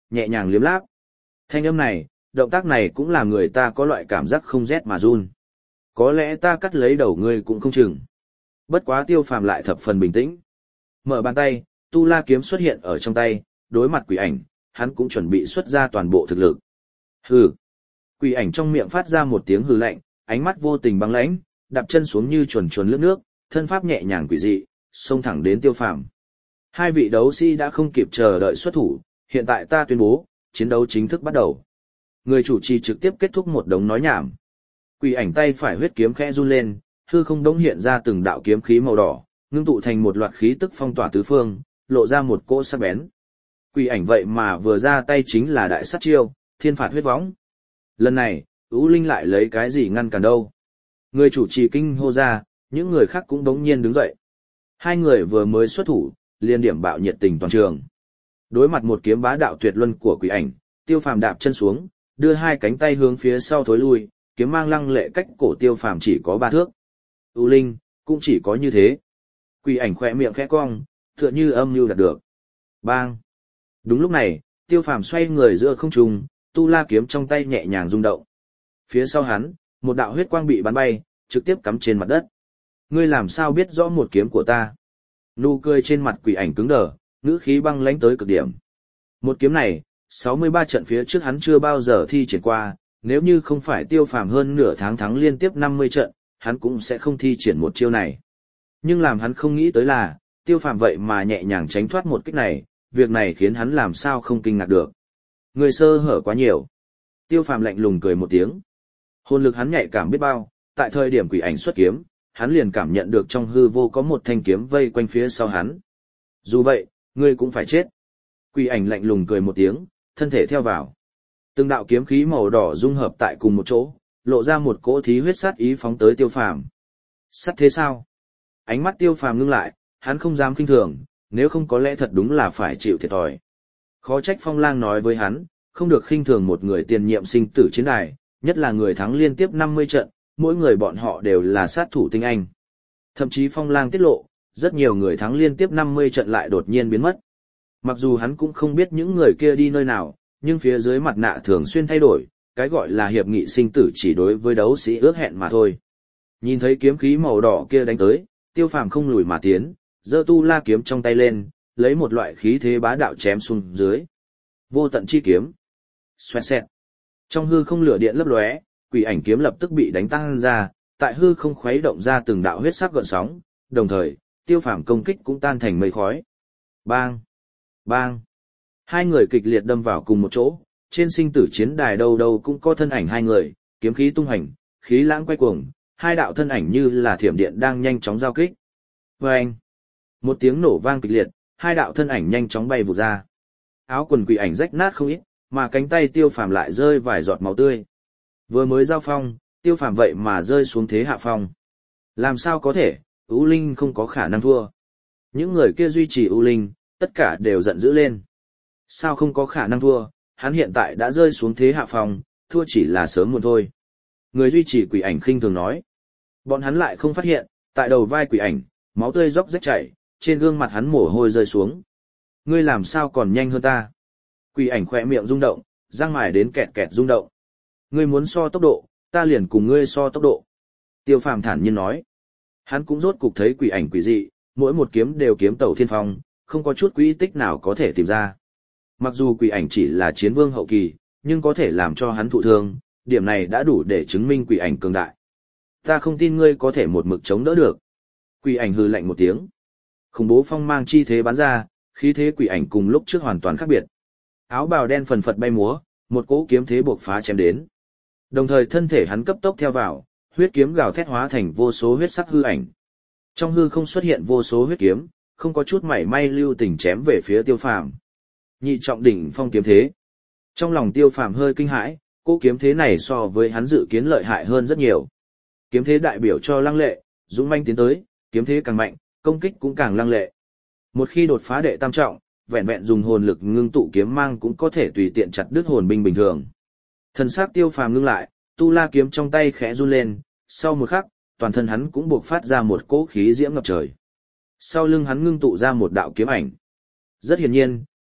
nhẹ nhàng liếm láp. Thanh âm này, động tác này cũng làm người ta có loại cảm giác không rét mà run. Có lẽ ta cắt lấy đầu ngươi cũng không chừng. Bất quá Tiêu Phàm lại thập phần bình tĩnh. Mở bàn tay, tu la kiếm xuất hiện ở trong tay, đối mặt quỷ ảnh, hắn cũng chuẩn bị xuất ra toàn bộ thực lực. Hừ. Quỷ ảnh trong miệng phát ra một tiếng hừ lạnh, ánh mắt vô tình băng lãnh, đạp chân xuống như chuồn chuồn lướt nước, thân pháp nhẹ nhàng quỷ dị, xông thẳng đến Tiêu Phàm. Hai vị đấu sĩ đã không kịp chờ đợi xuất thủ, hiện tại ta tuyên bố, chiến đấu chính thức bắt đầu. Người chủ trì trực tiếp kết thúc một đống nói nhảm. Quỷ ảnh tay phải huyết kiếm khẽ run lên, hư không đống hiện ra từng đạo kiếm khí màu đỏ, ngưng tụ thành một loạt khí tức phong tỏa tứ phương, lộ ra một cỗ sắc bén. Quỷ ảnh vậy mà vừa ra tay chính là đại sát chiêu, thiên phạt huyết võng. Lần này, Ú Linh lại lấy cái gì ngăn cản đâu. Người chủ trì kinh hô ra, những người khác cũng đống nhiên đứng dậy. Hai người vừa mới xuất thủ, liền điểm bạo nhiệt tình toàn trường. Đối mặt một kiếm bá đạo tuyệt luân của quỷ ảnh, Tiêu Phàm đạp chân xuống, đưa hai cánh tay hướng phía sau thối lui, kiếm mang lăng lệ cách cổ Tiêu Phàm chỉ có ba thước. U Linh, cũng chỉ có như thế. Quỷ ảnh khẽ miệng khẽ cong, tựa như âm mưu đạt được. Bang! Đúng lúc này, Tiêu Phàm xoay người giữa không trung, tu la kiếm trong tay nhẹ nhàng rung động. Phía sau hắn, một đạo huyết quang bị bắn bay, trực tiếp cắm trên mặt đất. Ngươi làm sao biết rõ một kiếm của ta? Nụ cười trên mặt quỷ ảnh cứng đờ, ngữ khí băng lãnh tới cực điểm. Một kiếm này, sáu mươi ba trận phía trước hắn chưa bao giờ thi triển qua, nếu như không phải Tiêu Phàm hơn nửa tháng thắng liên tiếp năm mươi trận, hắn cũng sẽ không thi triển một chiêu này. Nhưng làm hắn không nghĩ tới là, Tiêu Phàm vậy mà nhẹ nhàng tránh thoát một kích này, việc này khiến hắn làm sao không kinh ngạc được. Người sơ hở quá nhiều. Tiêu Phàm lạnh lùng cười một tiếng. Hồn lực hắn nhạy cảm biết bao, tại thời điểm quỷ ảnh xuất kiếm, hắn liền cảm nhận được trong hư vô có một thanh kiếm vây quanh phía sau hắn. Dù vậy, ngươi cũng phải chết. Quỷ ảnh lạnh lùng cười một tiếng, thân thể theo vào. Từng đạo kiếm khí màu đỏ dung hợp tại cùng một chỗ, lộ ra một cỗ thí huyết sát ý phóng tới Tiêu Phàm. Sát thế sao? Ánh mắt Tiêu Phàm ngưng lại, hắn không dám kinh thường, nếu không có lẽ thật đúng là phải chịu thiệt thòi. Khó trách Phong Lang nói với hắn, không được khinh thường một người tiền nhiệm sinh tử chiến đài, nhất là người thắng liên tiếp năm mươi trận, mỗi người bọn họ đều là sát thủ tinh anh. Thậm chí Phong Lang tiết lộ, rất nhiều người thắng liên tiếp năm mươi trận lại đột nhiên biến mất. Mặc dù hắn cũng không biết những người kia đi nơi nào, nhưng phía dưới mặt nạ thường xuyên thay đổi, cái gọi là hiệp nghị sinh tử chỉ đối với đấu sĩ ước hẹn mà thôi. Nhìn thấy kiếm khí màu đỏ kia đánh tới, Tiêu Phàm không lùi mà tiến, giơ tu la kiếm trong tay lên, lấy một loại khí thế bá đạo chém xuống dưới. Vô tận chi kiếm. Xoẹt xẹt. Trong hư không lửa điện lấp lóe, quỷ ảnh kiếm lập tức bị đánh tăng ra, tại hư không khuấy động ra từng đạo huyết sắc gợn sóng, đồng thời, Tiêu Phàm công kích cũng tan thành mây khói. Bang! Bang! Hai người kịch liệt đâm vào cùng một chỗ, trên sinh tử chiến đài đâu đâu cũng có thân ảnh hai người, kiếm khí tung hành, khí lãng quay cuồng, hai đạo thân ảnh như là thiểm điện đang nhanh chóng giao kích. Vâng! Một tiếng nổ vang kịch liệt, hai đạo thân ảnh nhanh chóng bay vụt ra. Áo quần quỷ ảnh rách nát không ít, mà cánh tay Tiêu Phàm lại rơi vài giọt máu tươi. Vừa mới giao phong, Tiêu Phàm vậy mà rơi xuống thế hạ phong. Làm sao có thể, U Linh không có khả năng thua. Những người kia duy trì U Linh, tất cả đều giận dữ lên. Sao không có khả năng thua, hắn hiện tại đã rơi xuống thế hạ phong, thua chỉ là sớm muộn thôi. Người duy trì quỷ ảnh khinh thường nói. Bọn hắn lại không phát hiện, tại đầu vai quỷ ảnh, máu tươi róc rách chảy, trên gương mặt hắn mồ hôi rơi xuống. Ngươi làm sao còn nhanh hơn ta? Quỷ ảnh khỏe miệng rung động, răng mài đến kẹt kẹt rung động. Ngươi muốn so tốc độ, ta liền cùng ngươi so tốc độ. Tiêu Phàm thản nhiên nói. Hắn cũng rốt cục thấy quỷ ảnh quỷ dị, mỗi một kiếm đều kiếm tẩu thiên phong, không có chút quỹ tích nào có thể tìm ra. Mặc dù quỷ ảnh chỉ là chiến vương hậu kỳ, nhưng có thể làm cho hắn thụ thương, điểm này đã đủ để chứng minh quỷ ảnh cường đại. Ta không tin ngươi có thể một mực chống đỡ được. Quỷ ảnh hừ lạnh một tiếng. Khủng bố phong mang chi thế bắn ra, khí thế quỷ ảnh cùng lúc trước hoàn toàn khác biệt. Áo bào đen phần phật bay múa, một cỗ kiếm thế buộc phá chém đến. Đồng thời thân thể hắn cấp tốc theo vào, huyết kiếm gào thét hóa thành vô số huyết sắc hư ảnh. Trong hư không xuất hiện vô số huyết kiếm, không có chút mảy may lưu tình chém về phía Tiêu Phàm. Nhị trọng đỉnh phong kiếm thế. Trong lòng Tiêu Phàm hơi kinh hãi, cỗ kiếm thế này so với hắn dự kiến lợi hại hơn rất nhiều. Kiếm thế đại biểu cho lăng lệ, dũng manh tiến tới, kiếm thế càng mạnh, công kích cũng càng lăng lệ. Một khi đột phá đệ tam trọng, vẹn vẹn dùng hồn lực ngưng tụ kiếm mang cũng có thể tùy tiện chặt đứt hồn binh bình thường. Thần sắc Tiêu Phàm ngưng lại, tu la kiếm trong tay khẽ run lên, sau một khắc, toàn thân hắn cũng buộc phát ra một cỗ khí diễm ngập trời. Sau lưng hắn ngưng tụ ra một đạo kiếm ảnh. Rất hiển nhiên,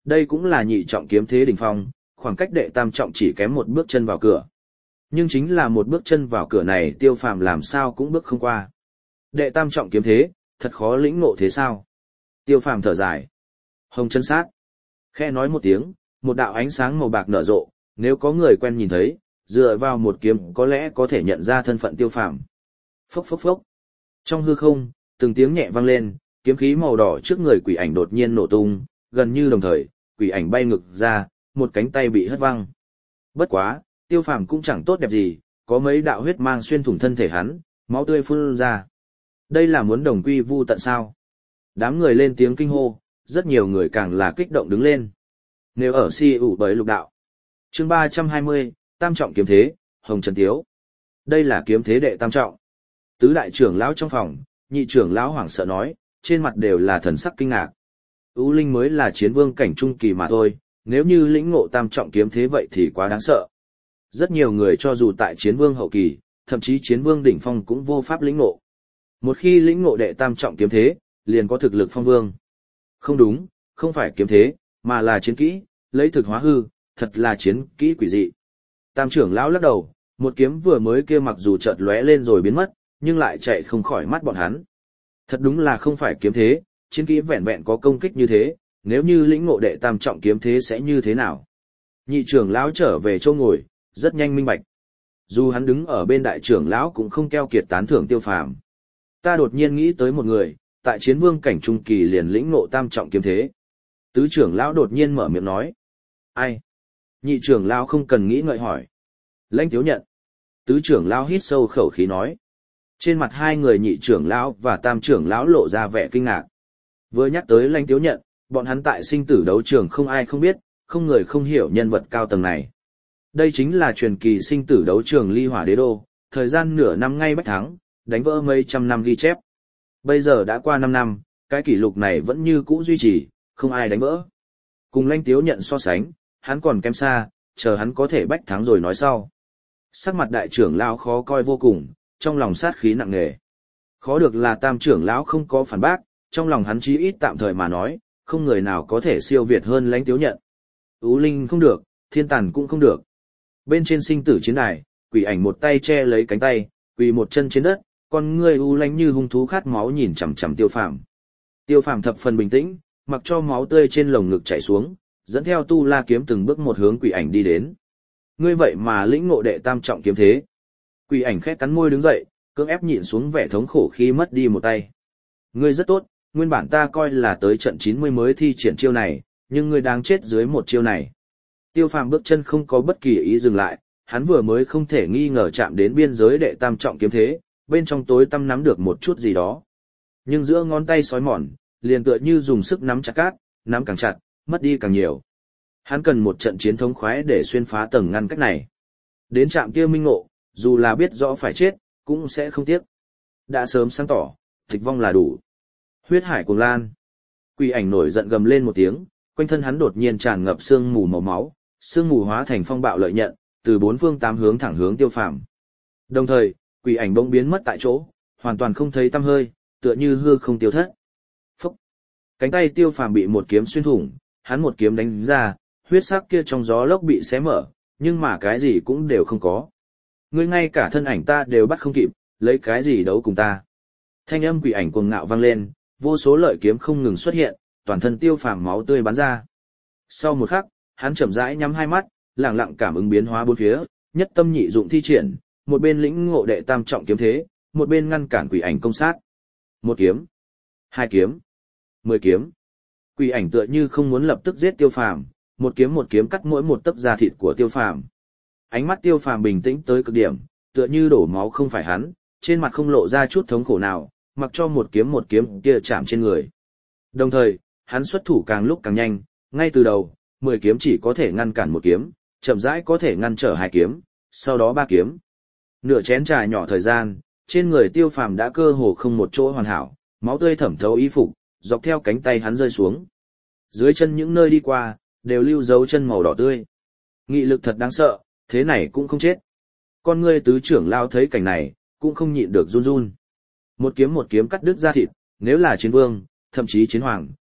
Đây cũng là nhị trọng kiếm thế đỉnh phong, khoảng cách đệ tam trọng chỉ kém một bước chân vào cửa. Nhưng chính là một bước chân vào cửa này Tiêu Phàm làm sao cũng bước không qua. Đệ tam trọng kiếm thế, thật khó lĩnh ngộ thế sao? Tiêu Phàm thở dài. Hồng chân sát. Khẽ nói một tiếng, một đạo ánh sáng màu bạc nở rộ, nếu có người quen nhìn thấy, dựa vào một kiếm có lẽ có thể nhận ra thân phận Tiêu Phàm. Phốc phốc phốc. Trong hư không, từng tiếng nhẹ vang lên, kiếm khí màu đỏ trước người quỷ ảnh đột nhiên nổ tung, gần như đồng thời, quỷ ảnh bay ngược ra, một cánh tay bị hất văng. Bất quá, Tiêu Phàm cũng chẳng tốt đẹp gì, có mấy đạo huyết mang xuyên thủng thân thể hắn, máu tươi phun ra. Đây là muốn đồng quy vu tận sao? Đám người lên tiếng kinh hô, rất nhiều người càng là kích động đứng lên. Nếu ở si ủ bởi lục đạo. Chương ba trăm hai mươi, Tam trọng kiếm thế, Hồng Trần Tiếu. Đây là kiếm thế đệ tam trọng. Tứ đại trưởng lão trong phòng, nhị trưởng lão hoảng sợ nói, trên mặt đều là thần sắc kinh ngạc. U Linh mới là chiến vương cảnh trung kỳ mà thôi, nếu như lĩnh ngộ tam trọng kiếm thế vậy thì quá đáng sợ. Rất nhiều người cho dù tại chiến vương hậu kỳ, thậm chí chiến vương đỉnh phong cũng vô pháp lĩnh ngộ. Một khi lĩnh ngộ đệ tam trọng kiếm thế, liền có thực lực phong vương. Không đúng, không phải kiếm thế, mà là chiến kỹ, lấy thực hóa hư, thật là chiến kỹ quỷ dị. Tam trưởng lão lắc đầu, một kiếm vừa mới kia mặc dù chợt lóe lên rồi biến mất, nhưng lại chạy không khỏi mắt bọn hắn. Thật đúng là không phải kiếm thế, chiến kỹ vẹn vẹn có công kích như thế, nếu như lĩnh ngộ đệ tam trọng kiếm thế sẽ như thế nào? Nhị trưởng lão trở về chỗ ngồi, rất nhanh minh bạch. Dù hắn đứng ở bên đại trưởng lão cũng không keo kiệt tán thưởng Tiêu Phàm. Ta đột nhiên nghĩ tới một người, tại chiến vương cảnh trung kỳ liền lĩnh ngộ tam trọng kiếm thế. Tứ trưởng lão đột nhiên mở miệng nói. Ai? Nhị trưởng lão không cần nghĩ ngợi hỏi. Lãnh Tiếu Nhận. Tứ trưởng lão hít sâu khẩu khí nói. Trên mặt hai người nhị trưởng lão và tam trưởng lão lộ ra vẻ kinh ngạc. Vừa nhắc tới Lãnh Tiếu Nhận, bọn hắn tại sinh tử đấu trường không ai không biết, không người không hiểu nhân vật cao tầng này. Đây chính là truyền kỳ sinh tử đấu trường Ly Hỏa Đế Đô, thời gian nửa năm ngay bách thắng, đánh vỡ mấy trăm năm ghi chép. Bây giờ đã qua năm năm, cái kỷ lục này vẫn như cũ duy trì, không ai đánh vỡ. Cùng Lãnh Tiếu Nhận so sánh, hắn còn kém xa, chờ hắn có thể bách thắng rồi nói sau. Sắc mặt đại trưởng lão khó coi vô cùng, trong lòng sát khí nặng nề. Khó được là tam trưởng lão không có phản bác, trong lòng hắn chí ít tạm thời mà nói, không người nào có thể siêu việt hơn Lãnh Tiếu Nhận. Ú Linh không được, Thiên Tàn cũng không được. Bên trên sinh tử chiến đài, quỷ ảnh một tay che lấy cánh tay, quỳ một chân trên đất, con ngươi u lánh như hung thú khát máu nhìn chằm chằm Tiêu Phàm. Tiêu Phàm thập phần bình tĩnh, mặc cho máu tươi trên lồng ngực chảy xuống, dẫn theo tu la kiếm từng bước một hướng quỷ ảnh đi đến. Ngươi vậy mà lĩnh ngộ đệ tam trọng kiếm thế. Quỷ ảnh khẽ cắn môi đứng dậy, cưỡng ép nhịn xuống vẻ thống khổ khi mất đi một tay. Ngươi rất tốt, nguyên bản ta coi là tới trận chín mươi mới thi triển chiêu này, nhưng ngươi đang chết dưới một chiêu này. Tiêu Phàm bước chân không có bất kỳ ý dừng lại, hắn vừa mới không thể nghi ngờ chạm đến biên giới đệ tam trọng kiếm thế, bên trong tối tăm nắm được một chút gì đó. Nhưng giữa ngón tay sói mòn, liền tựa như dùng sức nắm chặt cát, nắm càng chặt, mất đi càng nhiều. Hắn cần một trận chiến thống khoái để xuyên phá tầng ngăn cách này. Đến trạm kia minh ngộ, dù là biết rõ phải chết, cũng sẽ không tiếc. Đã sớm sáng tỏ, tịch vong là đủ. Huyết hải cuồng lan. Quỷ ảnh nổi giận gầm lên một tiếng, quanh thân hắn đột nhiên tràn ngập sương mù màu máu, sương mù hóa thành phong bạo lợi nhận, từ bốn phương tám hướng thẳng hướng Tiêu Phàm. Đồng thời, quỷ ảnh bỗng biến mất tại chỗ, hoàn toàn không thấy tăm hơi, tựa như hư không tiêu thất. Phốc. Cánh tay Tiêu Phàm bị một kiếm xuyên thủng, hắn một kiếm đánh ra, huyết sắc kia trong gió lốc bị xé mở, nhưng mà cái gì cũng đều không có. Ngươi ngay cả thân ảnh ta đều bắt không kịp, lấy cái gì đấu cùng ta? Thanh âm quỷ ảnh cuồng ngạo vang lên, vô số lợi kiếm không ngừng xuất hiện, toàn thân Tiêu Phàm máu tươi bắn ra. Sau một khắc, hắn chậm rãi nhắm hai mắt, lặng lặng cảm ứng biến hóa bốn phía, nhất tâm nhị dụng thi triển, một bên lĩnh ngộ đệ tam trọng kiếm thế, một bên ngăn cản quỷ ảnh công sát. Một kiếm, hai kiếm, mười kiếm. Quỷ ảnh tựa như không muốn lập tức giết Tiêu Phàm, một kiếm một kiếm cắt mỗi một tấc da thịt của Tiêu Phàm. Ánh mắt Tiêu Phàm bình tĩnh tới cực điểm, tựa như đổ máu không phải hắn, trên mặt không lộ ra chút thống khổ nào, mặc cho một kiếm một kiếm kia chạm trên người. Đồng thời, hắn xuất thủ càng lúc càng nhanh, ngay từ đầu, mười kiếm chỉ có thể ngăn cản một kiếm, chậm rãi có thể ngăn trở hai kiếm, sau đó ba kiếm. Nửa chén trà nhỏ thời gian, trên người Tiêu Phàm đã cơ hồ không một chỗ hoàn hảo, máu tươi thẩm thấu y phục, dọc theo cánh tay hắn rơi xuống. Dưới chân những nơi đi qua, đều lưu dấu chân màu đỏ tươi. Nghị lực thật đáng sợ, thế này cũng không chết. Con ngươi tứ trưởng lao thấy cảnh này, cũng không nhịn được run run. Một kiếm một kiếm cắt đứt da thịt, nếu là chiến vương, thậm chí chiến hoàng,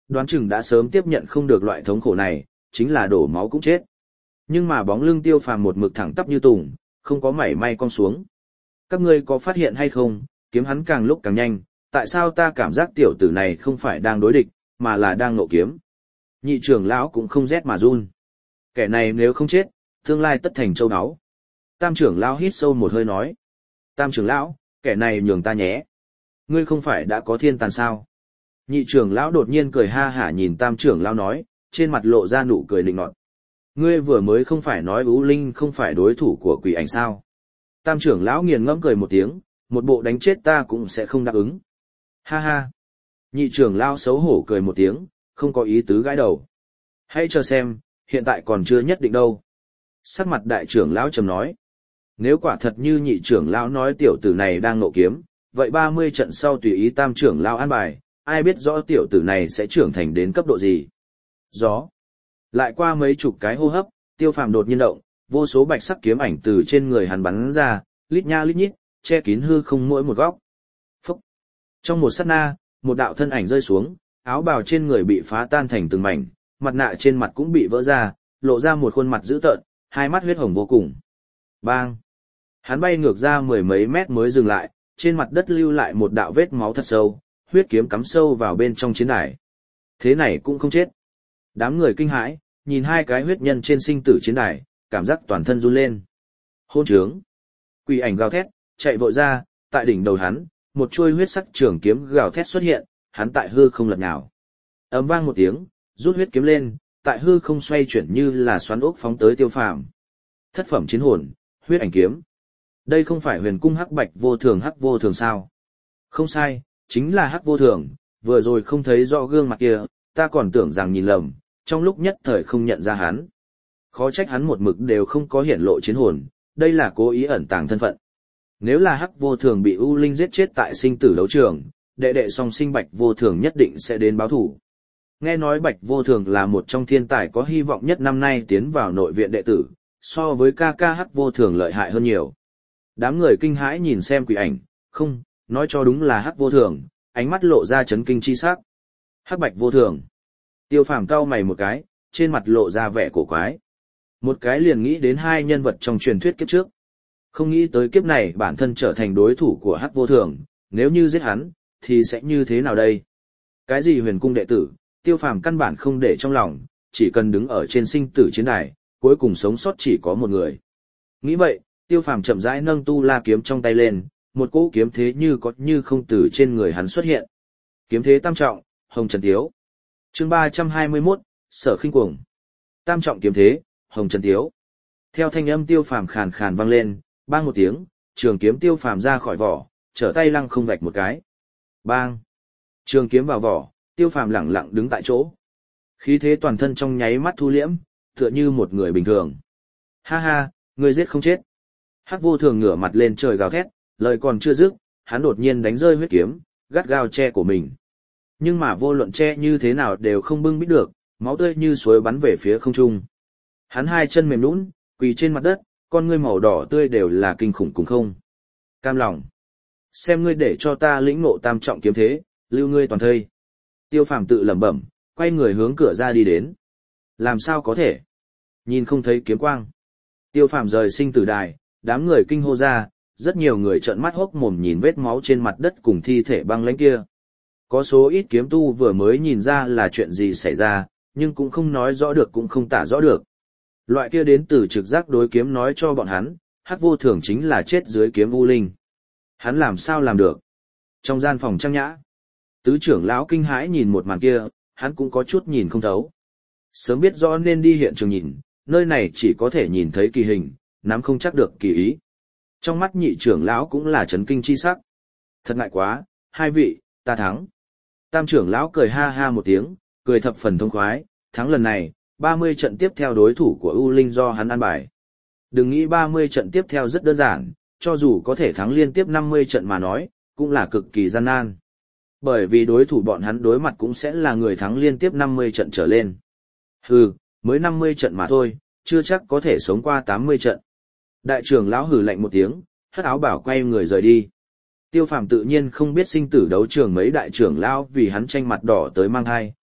đoán chừng đã sớm tiếp nhận không được loại thống khổ này, chính là đổ máu cũng chết. Nhưng mà bóng lưng Tiêu Phàm một mực thẳng tắp như tùng, không có mảy may cong xuống. Các ngươi có phát hiện hay không, kiếm hắn càng lúc càng nhanh, tại sao ta cảm giác tiểu tử này không phải đang đối địch, mà là đang nộ kiếm. Nhị trưởng lão cũng không rét mà run. Kẻ này nếu không chết, tương lai tất thành châu áo. Tam trưởng lão hít sâu một hơi nói. Tam trưởng lão, kẻ này nhường ta nhé. Ngươi không phải đã có thiên tàn sao? Nhị trưởng lão đột nhiên cười ha hả nhìn tam trưởng lão nói, trên mặt lộ ra nụ cười nịnh nọt. Ngươi vừa mới không phải nói U Linh không phải đối thủ của quỷ ảnh sao? Tam trưởng lão nghiền ngẫm cười một tiếng, một bộ đánh chết ta cũng sẽ không đáp ứng. Ha ha. Nhị trưởng lão xấu hổ cười một tiếng, không có ý tứ gãi đầu. Hãy chờ xem, hiện tại còn chưa nhất định đâu. Sắc mặt đại trưởng lão trầm nói. Nếu quả thật như nhị trưởng lão nói tiểu tử này đang nộ kiếm, vậy ba mươi trận sau tùy ý tam trưởng lão an bài, ai biết rõ tiểu tử này sẽ trưởng thành đến cấp độ gì. Gió. Lại qua mấy chục cái hô hấp, Tiêu Phàm đột nhiên động, vô số bạch sắc kiếm ảnh từ trên người hắn bắn ra, lít nha lít nhít, che kín hư không mỗi một góc. Phúc. Trong một sát na, một đạo thân ảnh rơi xuống, áo bào trên người bị phá tan thành từng mảnh, mặt nạ trên mặt cũng bị vỡ ra, lộ ra một khuôn mặt dữ tợn, hai mắt huyết hồng vô cùng. Bang! Hắn bay ngược ra mười mấy mét mới dừng lại, trên mặt đất lưu lại một đạo vết máu thật sâu, huyết kiếm cắm sâu vào bên trong chiến đài. Thế này cũng không chết. Đám người kinh hãi, nhìn hai cái huyết nhân trên sinh tử chiến đài, cảm giác toàn thân run lên. Hôn trướng! Quỷ ảnh gào thét, chạy vội ra, tại đỉnh đầu hắn, một chuôi huyết sắc trường kiếm gào thét xuất hiện, hắn tại hư không lật nhào. Ầm vang một tiếng, rút huyết kiếm lên, tại hư không xoay chuyển như là xoắn ốc phóng tới Tiêu Phàm. Thất phẩm chiến hồn, huyết ảnh kiếm. Đây không phải huyền cung hắc bạch vô thường hắc vô thường sao? Không sai, chính là hắc vô thường, vừa rồi không thấy rõ gương mặt kia, ta còn tưởng rằng nhìn lầm, trong lúc nhất thời không nhận ra hắn. Khó trách hắn một mực đều không có hiển lộ chiến hồn, đây là cố ý ẩn tàng thân phận. Nếu là hắc vô thường bị U Linh giết chết tại sinh tử đấu trường, đệ đệ song sinh bạch vô thường nhất định sẽ đến báo thủ. Nghe nói bạch vô thường là một trong thiên tài có hy vọng nhất năm nay tiến vào nội viện đệ tử, so với ca ca hắc vô thường lợi hại hơn nhiều. Đám người kinh hãi nhìn xem quỷ ảnh, không, nói cho đúng là hắc vô thường, ánh mắt lộ ra chấn kinh chi sắc. Hắc bạch vô thường. Tiêu Phàm cau mày một cái, trên mặt lộ ra vẻ cổ quái. Một cái liền nghĩ đến hai nhân vật trong truyền thuyết kiếp trước. Không nghĩ tới kiếp này bản thân trở thành đối thủ của hắc vô thường, nếu như giết hắn, thì sẽ như thế nào đây? Cái gì huyền cung đệ tử, Tiêu Phàm căn bản không để trong lòng, chỉ cần đứng ở trên sinh tử chiến đài, cuối cùng sống sót chỉ có một người. Nghĩ vậy, Tiêu Phàm chậm rãi nâng tu la kiếm trong tay lên, một cỗ kiếm thế như có như không từ trên người hắn xuất hiện. Kiếm thế tam trọng, Hồng Trần Tiếu. Chương ba trăm hai mươi mốt, Sở Khinh Cuồng. Tam trọng kiếm thế, Hồng Trần Tiếu. Theo thanh âm Tiêu Phàm khàn khàn vang lên, bang một tiếng, trường kiếm Tiêu Phàm ra khỏi vỏ, trở tay lăng không vạch một cái. Bang. Trường kiếm vào vỏ, Tiêu Phàm lẳng lặng đứng tại chỗ. Khí thế toàn thân trong nháy mắt thu liễm, tựa như một người bình thường. Ha ha, ngươi giết không chết. Hắc vô thường ngửa mặt lên trời gào thét, lời còn chưa dứt, hắn đột nhiên đánh rơi huyết kiếm, gắt gao che của mình. Nhưng mà vô luận che như thế nào đều không bưng bít được, máu tươi như suối bắn về phía không trung. Hắn hai chân mềm nhũn, quỳ trên mặt đất, con ngươi màu đỏ tươi đều là kinh khủng cùng không. Cam lòng. Xem ngươi để cho ta lĩnh ngộ tam trọng kiếm thế, lưu ngươi toàn thây. Tiêu Phàm tự lẩm bẩm, quay người hướng cửa ra đi đến. Làm sao có thể? Nhìn không thấy kiếm quang. Tiêu Phàm rời sinh tử đài, đám người kinh hô ra, rất nhiều người trợn mắt hốc mồm nhìn vết máu trên mặt đất cùng thi thể băng lãnh kia. Có số ít kiếm tu vừa mới nhìn ra là chuyện gì xảy ra, nhưng cũng không nói rõ được cũng không tả rõ được. Loại kia đến từ trực giác đối kiếm nói cho bọn hắn, hắc vô thường chính là chết dưới kiếm U Linh. Hắn làm sao làm được? Trong gian phòng trang nhã, tứ trưởng lão kinh hãi nhìn một màn kia, hắn cũng có chút nhìn không thấu. Sớm biết rõ nên đi hiện trường nhìn, nơi này chỉ có thể nhìn thấy kỳ hình, nắm không chắc được kỳ ý. Trong mắt nhị trưởng lão cũng là chấn kinh chi sắc. Thật ngại quá, hai vị, ta thắng. Tam trưởng lão cười ha ha một tiếng, cười thập phần thông khoái, thắng lần này, ba mươi trận tiếp theo đối thủ của U Linh do hắn an bài. Đừng nghĩ ba mươi trận tiếp theo rất đơn giản, cho dù có thể thắng liên tiếp năm mươi trận mà nói, cũng là cực kỳ gian nan. Bởi vì đối thủ bọn hắn đối mặt cũng sẽ là người thắng liên tiếp năm mươi trận trở lên. Hừ, mới năm mươi trận mà thôi, chưa chắc có thể sống qua tám mươi trận. Đại trưởng lão hừ lạnh một tiếng, hất áo bảo quay người rời đi. Tiêu Phàm tự nhiên không biết sinh tử đấu trường mấy đại trưởng lão vì hắn tranh mặt đỏ tới mang hai,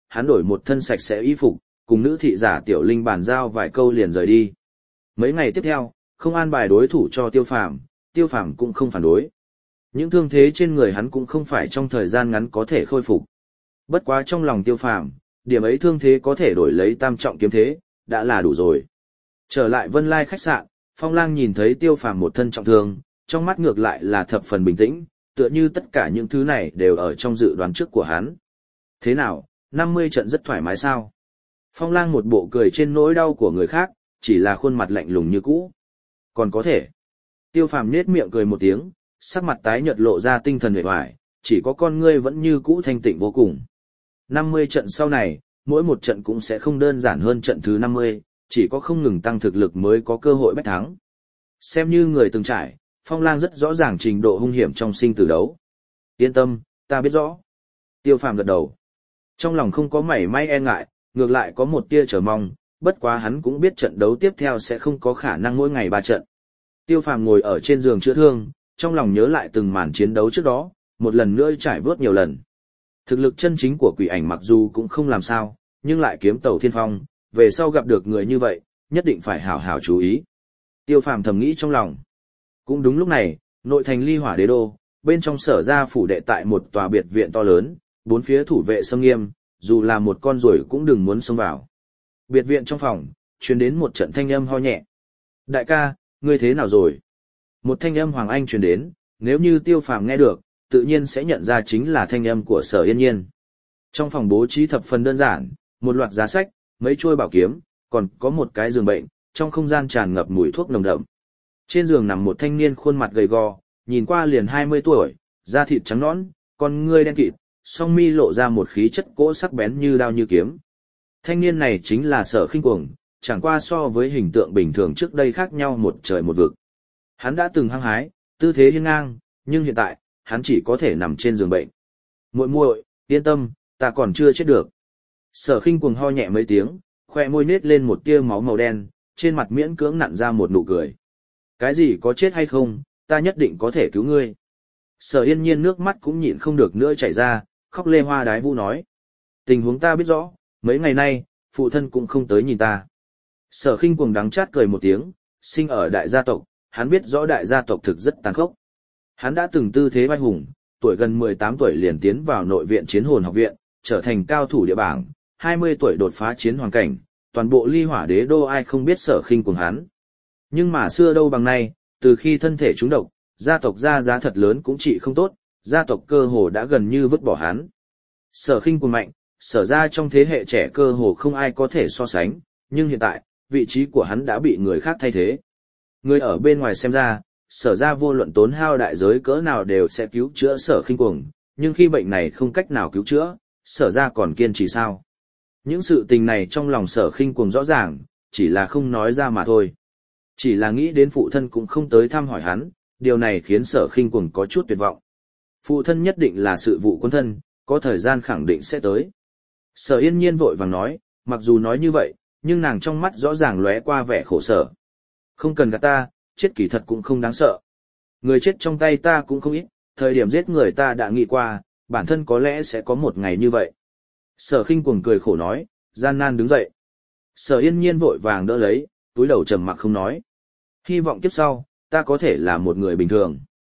hắn đổi một thân sạch sẽ y phục, cùng nữ thị giả Tiểu Linh bàn giao vài câu liền rời đi. Mấy ngày tiếp theo, không an bài đối thủ cho Tiêu Phàm, Tiêu Phàm cũng không phản đối. Những thương thế trên người hắn cũng không phải trong thời gian ngắn có thể khôi phục. Bất quá trong lòng Tiêu Phàm, điểm ấy thương thế có thể đổi lấy tam trọng kiếm thế, đã là đủ rồi. Trở lại Vân Lai khách sạn, Phong Lang nhìn thấy Tiêu Phàm một thân trọng thương, trong mắt ngược lại là thập phần bình tĩnh, tựa như tất cả những thứ này đều ở trong dự đoán trước của hắn. Thế nào, năm mươi trận rất thoải mái sao? Phong Lang một bộ cười trên nỗi đau của người khác, chỉ là khuôn mặt lạnh lùng như cũ. Còn có thể. Tiêu Phàm nhếch miệng cười một tiếng, sắc mặt tái nhợt lộ ra tinh thần uể oải, chỉ có con ngươi vẫn như cũ thanh tịnh vô cùng. năm mươi trận sau này, mỗi một trận cũng sẽ không đơn giản hơn trận thứ năm mươi, chỉ có không ngừng tăng thực lực mới có cơ hội bách thắng. Xem như người từng trải, Phong Lang rất rõ ràng trình độ hung hiểm trong sinh tử đấu. Yên tâm, ta biết rõ. Tiêu Phàm gật đầu. Trong lòng không có mảy may e ngại, ngược lại có một tia chờ mong, bất quá hắn cũng biết trận đấu tiếp theo sẽ không có khả năng mỗi ngày ba trận. Tiêu Phàm ngồi ở trên giường chữa thương, trong lòng nhớ lại từng màn chiến đấu trước đó, một lần nữa trải vớt nhiều lần. Thực lực chân chính của Quỷ Ảnh mặc dù cũng không làm sao, nhưng lại kiếm tẩu thiên phong, về sau gặp được người như vậy, nhất định phải hảo hảo chú ý. Tiêu Phàm thầm nghĩ trong lòng. Cũng đúng lúc này, nội thành Ly Hỏa Đế đô, bên trong Sở gia phủ đệ tại một tòa biệt viện to lớn, bốn phía thủ vệ xâm nghiêm, dù là một con ruồi cũng đừng muốn xông vào. Biệt viện trong phòng, truyền đến một trận thanh âm ho nhẹ. Đại ca, ngươi thế nào rồi? Một thanh âm Hoàng Anh truyền đến, nếu như Tiêu Phàm nghe được, tự nhiên sẽ nhận ra chính là thanh âm của Sở Yên Nhiên. Trong phòng bố trí thập phần đơn giản, một loạt giá sách, mấy chuôi bảo kiếm, còn có một cái giường bệnh, trong không gian tràn ngập mùi thuốc nồng đậm. Trên giường nằm một thanh niên khuôn mặt gầy gò, nhìn qua liền hai mươi tuổi, da thịt trắng nõn, con ngươi đen kịt, song mi lộ ra một khí chất cỗ sắc bén như đao như kiếm. Thanh niên này chính là Sở Khinh Cuồng, chẳng qua so với hình tượng bình thường trước đây khác nhau một trời một vực. Hắn đã từng hăng hái, tư thế hiên ngang, nhưng hiện tại, hắn chỉ có thể nằm trên giường bệnh. Muội muội, yên tâm, ta còn chưa chết được. Sở Khinh Cuồng ho nhẹ mấy tiếng, khoe môi nết lên một tia máu màu đen, trên mặt miễn cưỡng nặn ra một nụ cười. Cái gì có chết hay không, ta nhất định có thể cứu ngươi. Sở Yên Nhiên nước mắt cũng nhịn không được nữa chảy ra, khóc lê hoa đái vũ nói. Tình huống ta biết rõ, mấy ngày nay, phụ thân cũng không tới nhìn ta. Sở Khinh Cuồng đắng chát cười một tiếng, sinh ở đại gia tộc, hắn biết rõ đại gia tộc thực rất tàn khốc. Hắn đã từng tư thế vai hùng, tuổi gần mười tám tuổi liền tiến vào nội viện chiến hồn học viện, trở thành cao thủ địa bảng, hai mươi tuổi đột phá chiến hoàng cảnh, toàn bộ Ly Hỏa Đế đô ai không biết Sở Khinh Cuồng hắn. Nhưng mà xưa đâu bằng nay, từ khi thân thể trúng độc, gia tộc ra giá thật lớn cũng trị không tốt, gia tộc cơ hồ đã gần như vứt bỏ hắn. Sở Khinh Cuồng mạnh, Sở ra trong thế hệ trẻ cơ hồ không ai có thể so sánh, nhưng hiện tại, vị trí của hắn đã bị người khác thay thế. Người ở bên ngoài xem ra, Sở ra vô luận tốn hao đại giới cỡ nào đều sẽ cứu chữa Sở Khinh Cuồng, nhưng khi bệnh này không cách nào cứu chữa, Sở ra còn kiên trì sao? Những sự tình này trong lòng Sở Khinh Cuồng rõ ràng, chỉ là không nói ra mà thôi. Chỉ là nghĩ đến phụ thân cũng không tới thăm hỏi hắn, điều này khiến Sở Khinh Cuồng có chút tuyệt vọng. Phụ thân nhất định là sự vụ quân thân, có thời gian khẳng định sẽ tới. Sở Yên Nhiên vội vàng nói, mặc dù nói như vậy, nhưng nàng trong mắt rõ ràng lóe qua vẻ khổ sở. Không cần gạt ta, chết kỳ thật cũng không đáng sợ. Người chết trong tay ta cũng không ít, thời điểm giết người ta đã nghĩ qua, bản thân có lẽ sẽ có một ngày như vậy. Sở Khinh Cuồng cười khổ nói, gian nan đứng dậy. Sở Yên Nhiên vội vàng đỡ lấy, túi đầu trầm mặc không nói. Hy vọng kiếp sau, ta có thể là một người bình thường.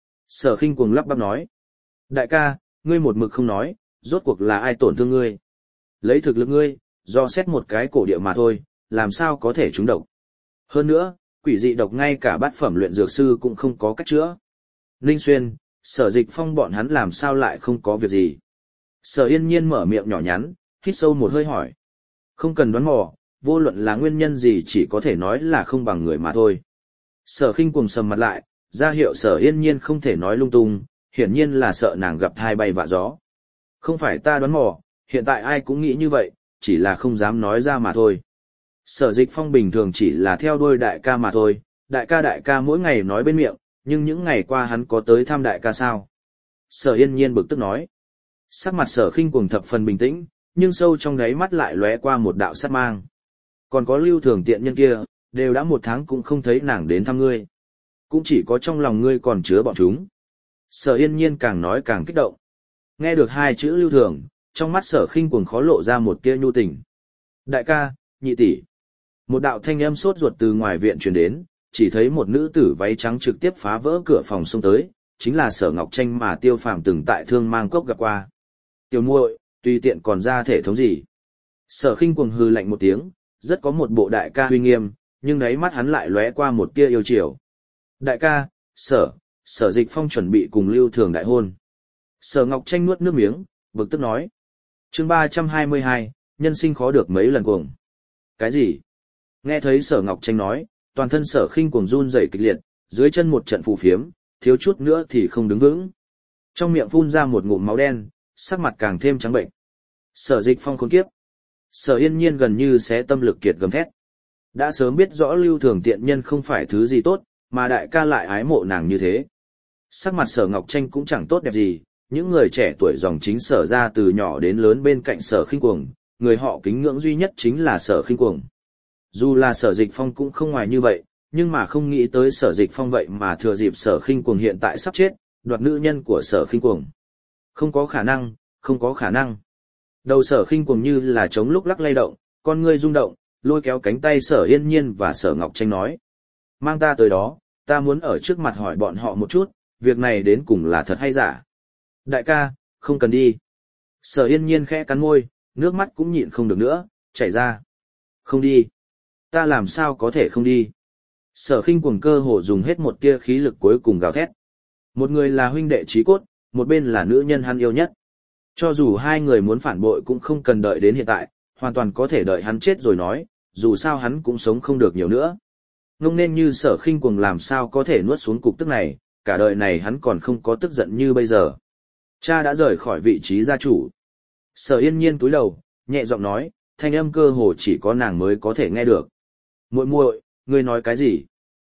Sở Khinh Cuồng lắp bắp nói. Đại ca, ngươi một mực không nói, rốt cuộc là ai tổn thương ngươi? Lấy thực lực ngươi, do xét một cái cổ địa mà thôi, làm sao có thể trúng độc. Hơn nữa, quỷ dị độc ngay cả bát phẩm luyện dược sư cũng không có cách chữa. Ninh Xuyên, Sở Dịch Phong bọn hắn làm sao lại không có việc gì? Sở Yên Nhiên mở miệng nhỏ nhắn, hít sâu một hơi hỏi. Không cần đoán mò, vô luận là nguyên nhân gì chỉ có thể nói là không bằng người mà thôi. Sở Khinh Cuồng sầm mặt lại, ra hiệu Sở Yên Nhiên không thể nói lung tung, hiển nhiên là sợ nàng gặp thai bay vạ gió. Không phải ta đoán mò, hiện tại ai cũng nghĩ như vậy, chỉ là không dám nói ra mà thôi. Sở Dịch Phong bình thường chỉ là theo đuôi đại ca mà thôi, đại ca đại ca mỗi ngày nói bên miệng, nhưng những ngày qua hắn có tới thăm đại ca sao? Sở Yên Nhiên bực tức nói. Sắc mặt Sở Khinh Cuồng thập phần bình tĩnh, nhưng sâu trong đáy mắt lại lóe qua một đạo sát mang. Còn có Lưu Thường tiện nhân kia, đều đã một tháng cũng không thấy nàng đến thăm ngươi. Cũng chỉ có trong lòng ngươi còn chứa bọn chúng. Sở Yên Nhiên càng nói càng kích động. Nghe được hai chữ Lưu Thường, trong mắt Sở Khinh Cuồng khó lộ ra một tia nhu tình. Đại ca, nhị tỷ. Một đạo thanh âm sốt ruột từ ngoài viện truyền đến, chỉ thấy một nữ tử váy trắng trực tiếp phá vỡ cửa phòng xông tới, chính là Sở Ngọc Tranh mà Tiêu Phàm từng tại Thương Mang Cốc gặp qua. Tiểu muội, tùy tiện còn ra thể thống gì? Sở Khinh Cuồng hừ lạnh một tiếng, rất có một bộ đại ca uy nghiêm, nhưng đáy mắt hắn lại lóe qua một tia yêu chiều. Đại ca, Sở, Sở Dịch Phong chuẩn bị cùng Lưu Thường đại hôn. Sở Ngọc Tranh nuốt nước miếng, bực tức nói. Chương ba trăm hai mươi hai, nhân sinh khó được mấy lần cuồng. Cái gì? Nghe thấy Sở Ngọc Tranh nói, toàn thân Sở Khinh Cuồng run rẩy kịch liệt, dưới chân một trận phù phiếm, thiếu chút nữa thì không đứng vững. Trong miệng phun ra một ngụm máu đen, sắc mặt càng thêm trắng bệnh. Sở Dịch Phong khốn kiếp. Sở Yên Nhiên gần như xé tâm lực kiệt gầm thét. Đã sớm biết rõ Lưu Thường tiện nhân không phải thứ gì tốt, mà đại ca lại ái mộ nàng như thế. Sắc mặt Sở Ngọc Tranh cũng chẳng tốt đẹp gì, những người trẻ tuổi dòng chính Sở ra từ nhỏ đến lớn bên cạnh Sở Khinh Cuồng, người họ kính ngưỡng duy nhất chính là Sở Khinh Cuồng. Dù là Sở Dịch Phong cũng không ngoài như vậy, nhưng mà không nghĩ tới Sở Dịch Phong vậy mà thừa dịp Sở Khinh Cuồng hiện tại sắp chết, đoạt nữ nhân của Sở Khinh Cuồng. Không có khả năng, không có khả năng. Đầu Sở Khinh Cuồng như là trống lúc lắc lay động, con ngươi rung động, lôi kéo cánh tay Sở Yên Nhiên và Sở Ngọc Tranh nói. Mang ta tới đó, ta muốn ở trước mặt hỏi bọn họ một chút, việc này đến cùng là thật hay giả. Đại ca, không cần đi. Sở Yên Nhiên khẽ cắn môi, nước mắt cũng nhịn không được nữa, chảy ra. Không đi. Ta làm sao có thể không đi. Sở Khinh Cuồng cơ hồ dùng hết một tia khí lực cuối cùng gào thét. Một người là huynh đệ chí cốt, một bên là nữ nhân hắn yêu nhất. Cho dù hai người muốn phản bội cũng không cần đợi đến hiện tại, hoàn toàn có thể đợi hắn chết rồi nói, dù sao hắn cũng sống không được nhiều nữa. Ngông nên như Sở Khinh Cuồng làm sao có thể nuốt xuống cục tức này, cả đời này hắn còn không có tức giận như bây giờ. Cha đã rời khỏi vị trí gia chủ. Sở Yên Nhiên cúi đầu, nhẹ giọng nói, thanh âm cơ hồ chỉ có nàng mới có thể nghe được. Muội muội, ngươi nói cái gì?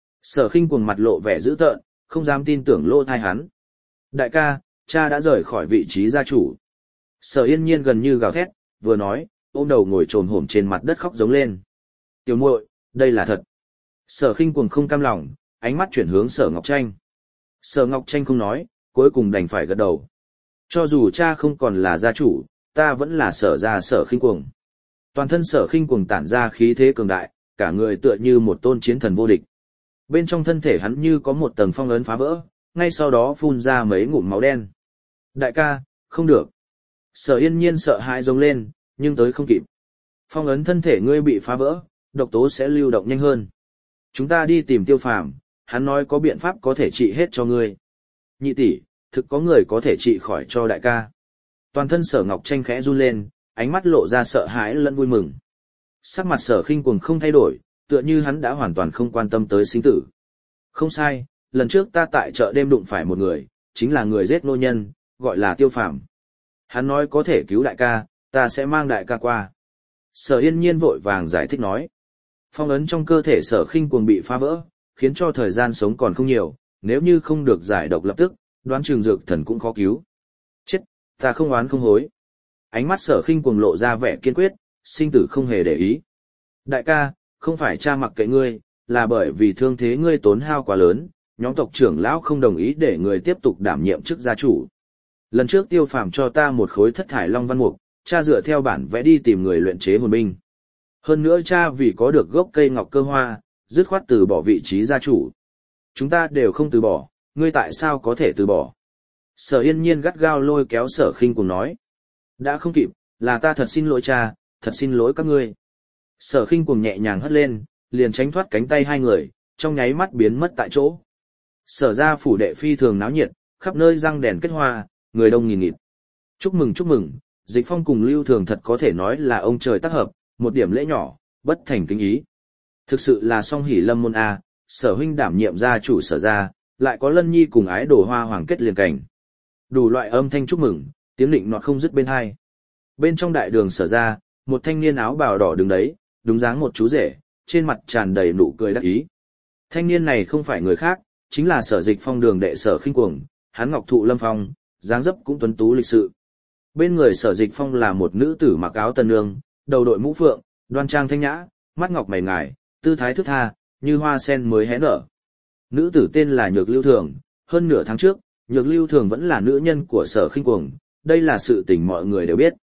Sở Khinh Cuồng mặt lộ vẻ dữ tợn, không dám tin tưởng lỗ tai hắn. Đại ca, cha đã rời khỏi vị trí gia chủ. Sở Yên Nhiên gần như gào thét, vừa nói, ôm đầu ngồi trồm hổm trên mặt đất khóc giống lên. Tiểu muội, đây là thật. Sở Khinh Cuồng không cam lòng, ánh mắt chuyển hướng Sở Ngọc Tranh. Sở Ngọc Tranh không nói, cuối cùng đành phải gật đầu. Cho dù cha không còn là gia chủ, ta vẫn là Sở gia Sở Khinh Cuồng. Toàn thân Sở Khinh Cuồng tản ra khí thế cường đại, cả người tựa như một tôn chiến thần vô địch. Bên trong thân thể hắn như có một tầng phong ấn phá vỡ, ngay sau đó phun ra mấy ngụm máu đen. Đại ca, không được. Sở Yên Nhiên sợ hãi giống lên, nhưng tới không kịp. Phong ấn thân thể ngươi bị phá vỡ, độc tố sẽ lưu động nhanh hơn. Chúng ta đi tìm Tiêu Phàm, hắn nói có biện pháp có thể trị hết cho ngươi. Nhị tỷ, thực có người có thể trị khỏi cho đại ca. Toàn thân Sở Ngọc Tranh khẽ run lên, ánh mắt lộ ra sợ hãi lẫn vui mừng. Sắc mặt Sở Khinh Cuồng không thay đổi, tựa như hắn đã hoàn toàn không quan tâm tới sinh tử. Không sai, lần trước ta tại chợ đêm đụng phải một người, chính là người giết nô nhân, gọi là Tiêu Phàm. Hắn nói có thể cứu đại ca, ta sẽ mang đại ca qua. Sở Yên Nhiên vội vàng giải thích nói. Phong ấn trong cơ thể Sở Khinh Cuồng bị phá vỡ, khiến cho thời gian sống còn không nhiều, nếu như không được giải độc lập tức, đoán chừng dược thần cũng khó cứu. Chết, ta không oán không hối. Ánh mắt Sở Khinh Cuồng lộ ra vẻ kiên quyết, sinh tử không hề để ý. Đại ca, không phải cha mặc kệ ngươi, là bởi vì thương thế ngươi tốn hao quá lớn, nhóm tộc trưởng lão không đồng ý để ngươi tiếp tục đảm nhiệm chức gia chủ. Lần trước Tiêu Phàm cho ta một khối thất thải long văn mục, cha dựa theo bản vẽ đi tìm người luyện chế hồn binh. Hơn nữa cha vì có được gốc cây ngọc cơ hoa, dứt khoát từ bỏ vị trí gia chủ. Chúng ta đều không từ bỏ, ngươi tại sao có thể từ bỏ? Sở Yên Nhiên gắt gao lôi kéo Sở Khinh Cuồng nói. Đã không kịp, là ta thật xin lỗi cha, thật xin lỗi các ngươi. Sở Khinh Cuồng nhẹ nhàng hất lên, liền tránh thoát cánh tay hai người, trong nháy mắt biến mất tại chỗ. Sở gia phủ đệ phi thường náo nhiệt, khắp nơi răng đèn kết hoa, người đông nghìn nghịt. Chúc mừng chúc mừng, Dịch Phong cùng Lưu Thường thật có thể nói là ông trời tác hợp, một điểm lễ nhỏ, bất thành kính ý. Thực sự là song hỷ lâm môn a, Sở huynh đảm nhiệm gia chủ Sở gia, lại có Lân Nhi cùng ái đồ hoa hoàng kết liền cảnh. Đủ loại âm thanh chúc mừng, tiếng định nọt không dứt bên hai. Bên trong đại đường Sở gia, một thanh niên áo bào đỏ đứng đấy, đúng dáng một chú rể, trên mặt tràn đầy nụ cười đắc ý. Thanh niên này không phải người khác, chính là Sở Dịch Phong đường đệ Sở Khinh Cuồng, hắn ngọc thụ lâm phong, dáng dấp cũng tuấn tú lịch sự. Bên người Sở Dịch Phong là một nữ tử mặc áo tân nương, đầu đội mũ phượng, đoan trang thanh nhã, mắt ngọc mày ngài, tư thái thướt tha, như hoa sen mới hé nở. Nữ tử tên là Nhược Lưu Thường, hơn nửa tháng trước, Nhược Lưu Thường vẫn là nữ nhân của Sở Khinh Cuồng, đây là sự tình mọi người đều biết.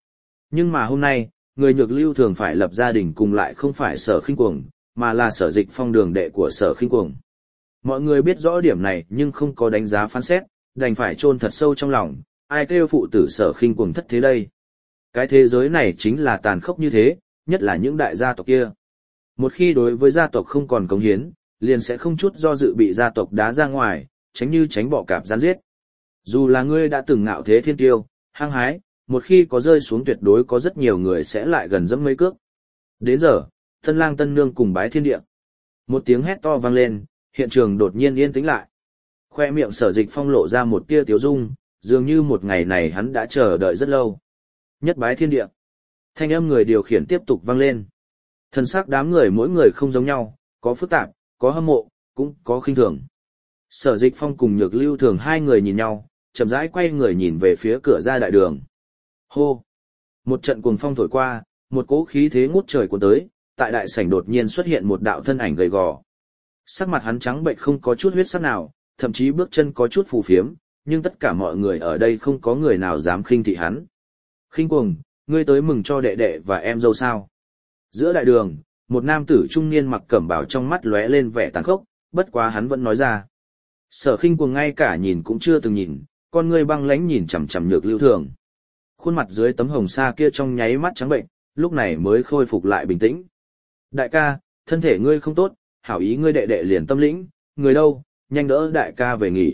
Nhưng mà hôm nay, người Nhược Lưu Thường phải lập gia đình cùng lại không phải Sở Khinh Cuồng, mà là Sở Dịch Phong đường đệ của Sở Khinh Cuồng. Mọi người biết rõ điểm này nhưng không có đánh giá phán xét, đành phải chôn thật sâu trong lòng, ai kêu phụ tử Sở Khinh Cuồng thất thế đây. Cái thế giới này chính là tàn khốc như thế, nhất là những đại gia tộc kia. Một khi đối với gia tộc không còn cống hiến, liền sẽ không chút do dự bị gia tộc đá ra ngoài, tránh như tránh bọ cạp gián giết. Dù là ngươi đã từng ngạo thế thiên tiêu, hăng hái, một khi có rơi xuống tuyệt đối có rất nhiều người sẽ lại gần dẫm mấy cước. Đến giờ, tân lang tân nương cùng bái thiên địa. Một tiếng hét to vang lên, hiện trường đột nhiên yên tĩnh lại. Khoe miệng Sở Dịch Phong lộ ra một tia tiếu dung, dường như một ngày này hắn đã chờ đợi rất lâu. Nhất bái thiên địa. Thanh âm người điều khiển tiếp tục vang lên. Thần sắc đám người mỗi người không giống nhau, có phức tạp, có hâm mộ, cũng có khinh thường. Sở Dịch Phong cùng Nhược Lưu Thường hai người nhìn nhau, chậm rãi quay người nhìn về phía cửa ra đại đường. Hô! Một trận cuồng phong thổi qua, một cỗ khí thế ngút trời cuốn tới, tại đại sảnh đột nhiên xuất hiện một đạo thân ảnh gầy gò. Sắc mặt hắn trắng bệnh không có chút huyết sắc nào, thậm chí bước chân có chút phù phiếm, nhưng tất cả mọi người ở đây không có người nào dám khinh thị hắn. Khinh Cuồng, ngươi tới mừng cho đệ đệ và em dâu sao? Giữa đại đường, một nam tử trung niên mặc cẩm bào trong mắt lóe lên vẻ tàn khốc, bất quá hắn vẫn nói ra. Sở Khinh Cuồng ngay cả nhìn cũng chưa từng nhìn, con ngươi băng lãnh nhìn chằm chằm Nhược Lưu Thường. Khuôn mặt dưới tấm hồng sa kia trong nháy mắt trắng bệnh, lúc này mới khôi phục lại bình tĩnh. Đại ca, thân thể ngươi không tốt, hảo ý ngươi đệ đệ liền tâm lĩnh, người đâu, nhanh đỡ đại ca về nghỉ.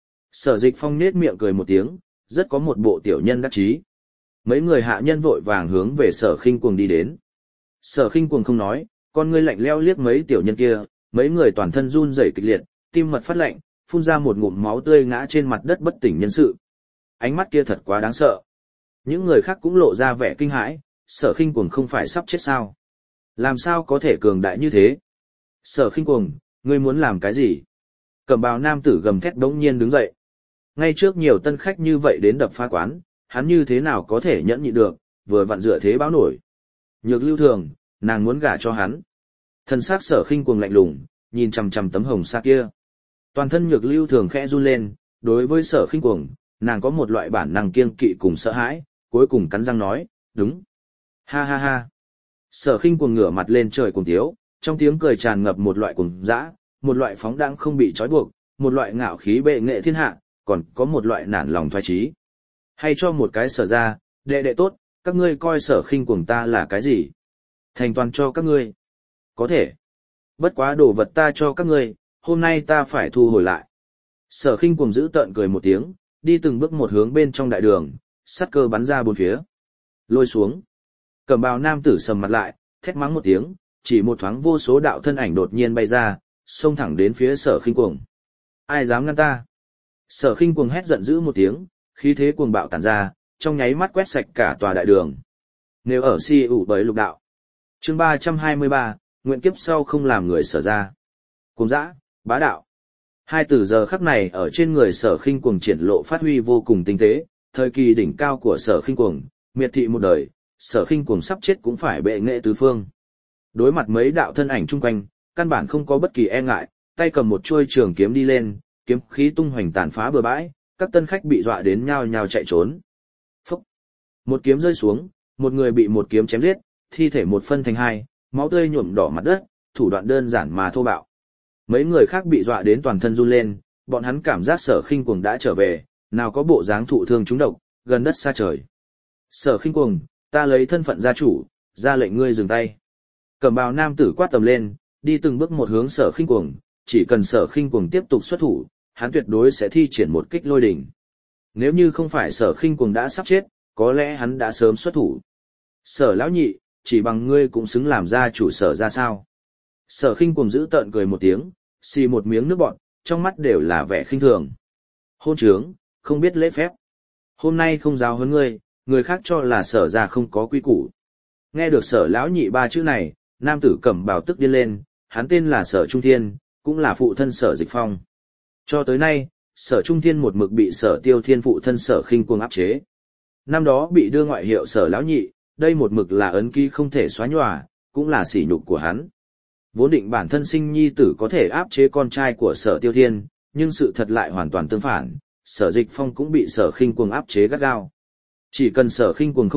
Sở Dịch Phong nết miệng cười một tiếng, rất có một bộ tiểu nhân đắc chí. Mấy người hạ nhân vội vàng hướng về Sở Khinh Cuồng đi đến. Sở Khinh Cuồng không nói, con ngươi lạnh lẽo liếc mấy tiểu nhân kia, mấy người toàn thân run rẩy kịch liệt, tim mật phát lạnh, phun ra một ngụm máu tươi ngã trên mặt đất bất tỉnh nhân sự. Ánh mắt kia thật quá đáng sợ. Những người khác cũng lộ ra vẻ kinh hãi, Sở Khinh Cuồng không phải sắp chết sao? Làm sao có thể cường đại như thế? Sở Khinh Cuồng, ngươi muốn làm cái gì? Cẩm bào nam tử gầm thét đống nhiên đứng dậy. Ngay trước nhiều tân khách như vậy đến đập phá quán, hắn như thế nào có thể nhẫn nhịn được, vừa vặn dựa thế báo nổi. Nhược Lưu Thường, nàng muốn gả cho hắn. Thần sắc Sở Khinh Cuồng lạnh lùng, nhìn chằm chằm tấm hồng sa kia. Toàn thân Nhược Lưu Thường khẽ run lên, đối với Sở Khinh Cuồng, nàng có một loại bản năng kiêng kỵ cùng sợ hãi, cuối cùng cắn răng nói, đúng. Ha ha ha. Sở Khinh Cuồng ngửa mặt lên trời cuồng tiếu, trong tiếng cười tràn ngập một loại cuồng dã, một loại phóng đãng không bị trói buộc, một loại ngạo khí bệ nghệ thiên hạ, còn có một loại nản lòng thoái chí. Hay cho một cái Sở ra, đệ đệ tốt, các ngươi coi Sở Khinh Cuồng ta là cái gì? Thành toàn cho các ngươi. Có thể. Bất quá đồ vật ta cho các ngươi, hôm nay ta phải thu hồi lại. Sở Khinh Cuồng giữ tợn cười một tiếng, đi từng bước một hướng bên trong đại đường, sắt cơ bắn ra bốn phía. Lôi xuống. Cẩm bào nam tử sầm mặt lại, thét mắng một tiếng, chỉ một thoáng vô số đạo thân ảnh đột nhiên bay ra, xông thẳng đến phía Sở Khinh Cuồng. Ai dám ngăn ta? Sở Khinh Cuồng hét giận dữ một tiếng, khí thế cuồng bạo tản ra, trong nháy mắt quét sạch cả tòa đại đường. Nếu ở si ủ bởi lục đạo. Chương ba trăm hai mươi ba, nguyện kiếp sau không làm người Sở ra. Cuồng dã, bá đạo. Hai từ giờ khắc này ở trên người Sở Khinh Cuồng triển lộ phát huy vô cùng tinh tế, thời kỳ đỉnh cao của Sở Khinh Cuồng, miệt thị một đời, Sở Khinh Cuồng sắp chết cũng phải bệ nghệ tứ phương. Đối mặt mấy đạo thân ảnh chung quanh, căn bản không có bất kỳ e ngại, tay cầm một chuôi trường kiếm đi lên, kiếm khí tung hoành tàn phá bừa bãi, các tân khách bị dọa đến nhao nhao chạy trốn. Phốc. Một kiếm rơi xuống, một người bị một kiếm chém giết, thi thể một phân thành hai, máu tươi nhuộm đỏ mặt đất, thủ đoạn đơn giản mà thô bạo. Mấy người khác bị dọa đến toàn thân run lên, bọn hắn cảm giác Sở Khinh Cuồng đã trở về, nào có bộ dáng thụ thương trúng độc, gần đất xa trời. Sở Khinh Cuồng, ta lấy thân phận gia chủ, ra lệnh ngươi dừng tay. Cẩm bào nam tử quát tầm lên, đi từng bước một hướng Sở Khinh Cuồng, chỉ cần Sở Khinh Cuồng tiếp tục xuất thủ, hắn tuyệt đối sẽ thi triển một kích lôi đỉnh. Nếu như không phải Sở Khinh Cuồng đã sắp chết, có lẽ hắn đã sớm xuất thủ. Sở lão nhị, chỉ bằng ngươi cũng xứng làm gia chủ Sở ra sao? Sở Khinh Cuồng giữ tợn cười một tiếng, xì một miếng nước bọt, trong mắt đều là vẻ khinh thường. Hôn trướng, không biết lễ phép. Hôm nay không giáo huấn ngươi, người khác cho là Sở ra không có quy củ. Nghe được Sở lão nhị ba chữ này, nam tử cẩm bào tức điên lên, hắn tên là Sở Trung Thiên, cũng là phụ thân Sở Dịch Phong. Cho tới nay, Sở Trung Thiên một mực bị Sở Tiêu Thiên phụ thân Sở Khinh Cuồng áp chế. Năm đó bị đưa ngoại hiệu Sở lão nhị, đây một mực là ấn ký không thể xóa nhòa, cũng là sỉ nhục của hắn. Vốn định bản thân sinh nhi tử có thể áp chế con trai của Sở Tiêu Thiên, nhưng sự thật lại hoàn toàn tương phản, Sở Dịch Phong cũng bị Sở Khinh Cuồng áp chế gắt gao. Chỉ cần Sở Khinh Cuồng không chết,